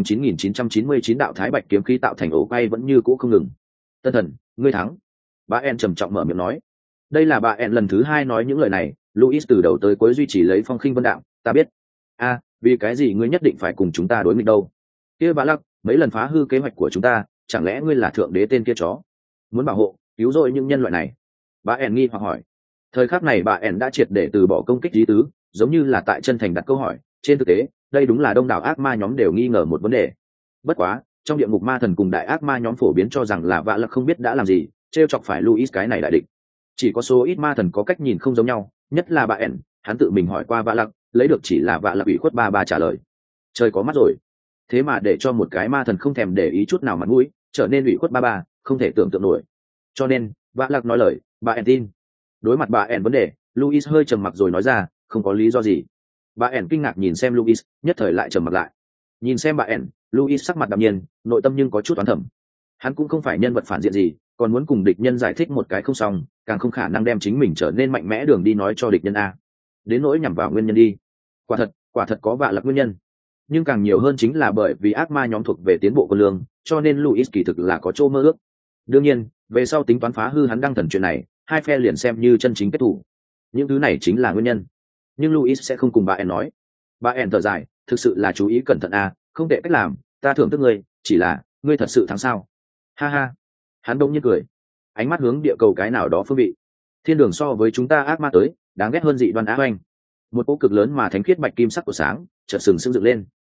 9999 đạo thái bạch kiếm khí tạo thành ổ quay vẫn như cũ không ngừng. Tân thần, ngươi thắng. Bà En trầm trọng mở miệng nói. Đây là bà ẹn lần thứ hai nói những lời này. Luis từ đầu tới cuối duy trì lấy phong khinh vân đạm. Ta biết. Vì cái gì ngươi nhất định phải cùng chúng ta đối nghịch đâu? Kia bà lắc, mấy lần phá hư kế hoạch của chúng ta, chẳng lẽ ngươi là thượng đế tên kia chó? Muốn bảo hộ, cứu rỗi những nhân loại này? Bà ẹn nghi hoặc hỏi. Thời khắc này bà ẹn đã triệt để từ bỏ công kích lý tứ, giống như là tại chân thành đặt câu hỏi. Trên thực tế, đây đúng là đông đảo ác ma nhóm đều nghi ngờ một vấn đề. Bất quá, trong địa ngục ma thần cùng đại ác ma nhóm phổ biến cho rằng là vạ lặc không biết đã làm gì, trêu chọc phải Luis cái này đại địch. Chỉ có số ít ma thần có cách nhìn không giống nhau, nhất là bà ẹn, hắn tự mình hỏi qua vạ lặc, lấy được chỉ là vạ lặc ủy khuất ba trả lời. Trời có mắt rồi, thế mà để cho một cái ma thần không thèm để ý chút nào mặt mũi, trở nên ủy khuất ba, không thể tưởng tượng nổi. Cho nên vạ lặc nói lời, bà ẹn tin. Đối mặt bà ẹn vấn đề, Luis hơi trầm mặc rồi nói ra, không có lý do gì. Bà ẹn kinh ngạc nhìn xem Luis, nhất thời lại trầm mặc lại. Nhìn xem bà ẹn, Luis sắc mặt đạm nhiên, nội tâm nhưng có chút oán thầm. Hắn cũng không phải nhân vật phản diện gì, còn muốn cùng địch nhân giải thích một cái không xong, càng không khả năng đem chính mình trở nên mạnh mẽ đường đi nói cho địch nhân a. Đến nỗi nhằm vào nguyên nhân đi, quả thật có vạ lặc nguyên nhân, nhưng càng nhiều hơn chính là bởi vì ác ma nhóm thuộc về tiến bộ con lương, cho nên Luis kỳ thực là có chỗ mơ ước. Đương nhiên, về sau tính toán phá hư hắn đăng thần chuyện này, hai phe liền xem như chân chính kết thủ. Những thứ này chính là nguyên nhân, nhưng Luis sẽ không cùng bà En nói. Bà En thở dài, thực sự là chú ý cẩn thận a, không tệ cách làm, ta thưởng thức ngươi, chỉ là ngươi thật sự thắng sao? Ha ha. Hắn đông nhiên cười, ánh mắt hướng địa cầu cái nào đó phương vị. Thiên đường so với chúng ta ác ma tới, đáng ghét hơn dị đoan á oanh. Một cỗ cực lớn mà thánh khiết bạch kim sắc của sáng chợt sừng sững dựng lên.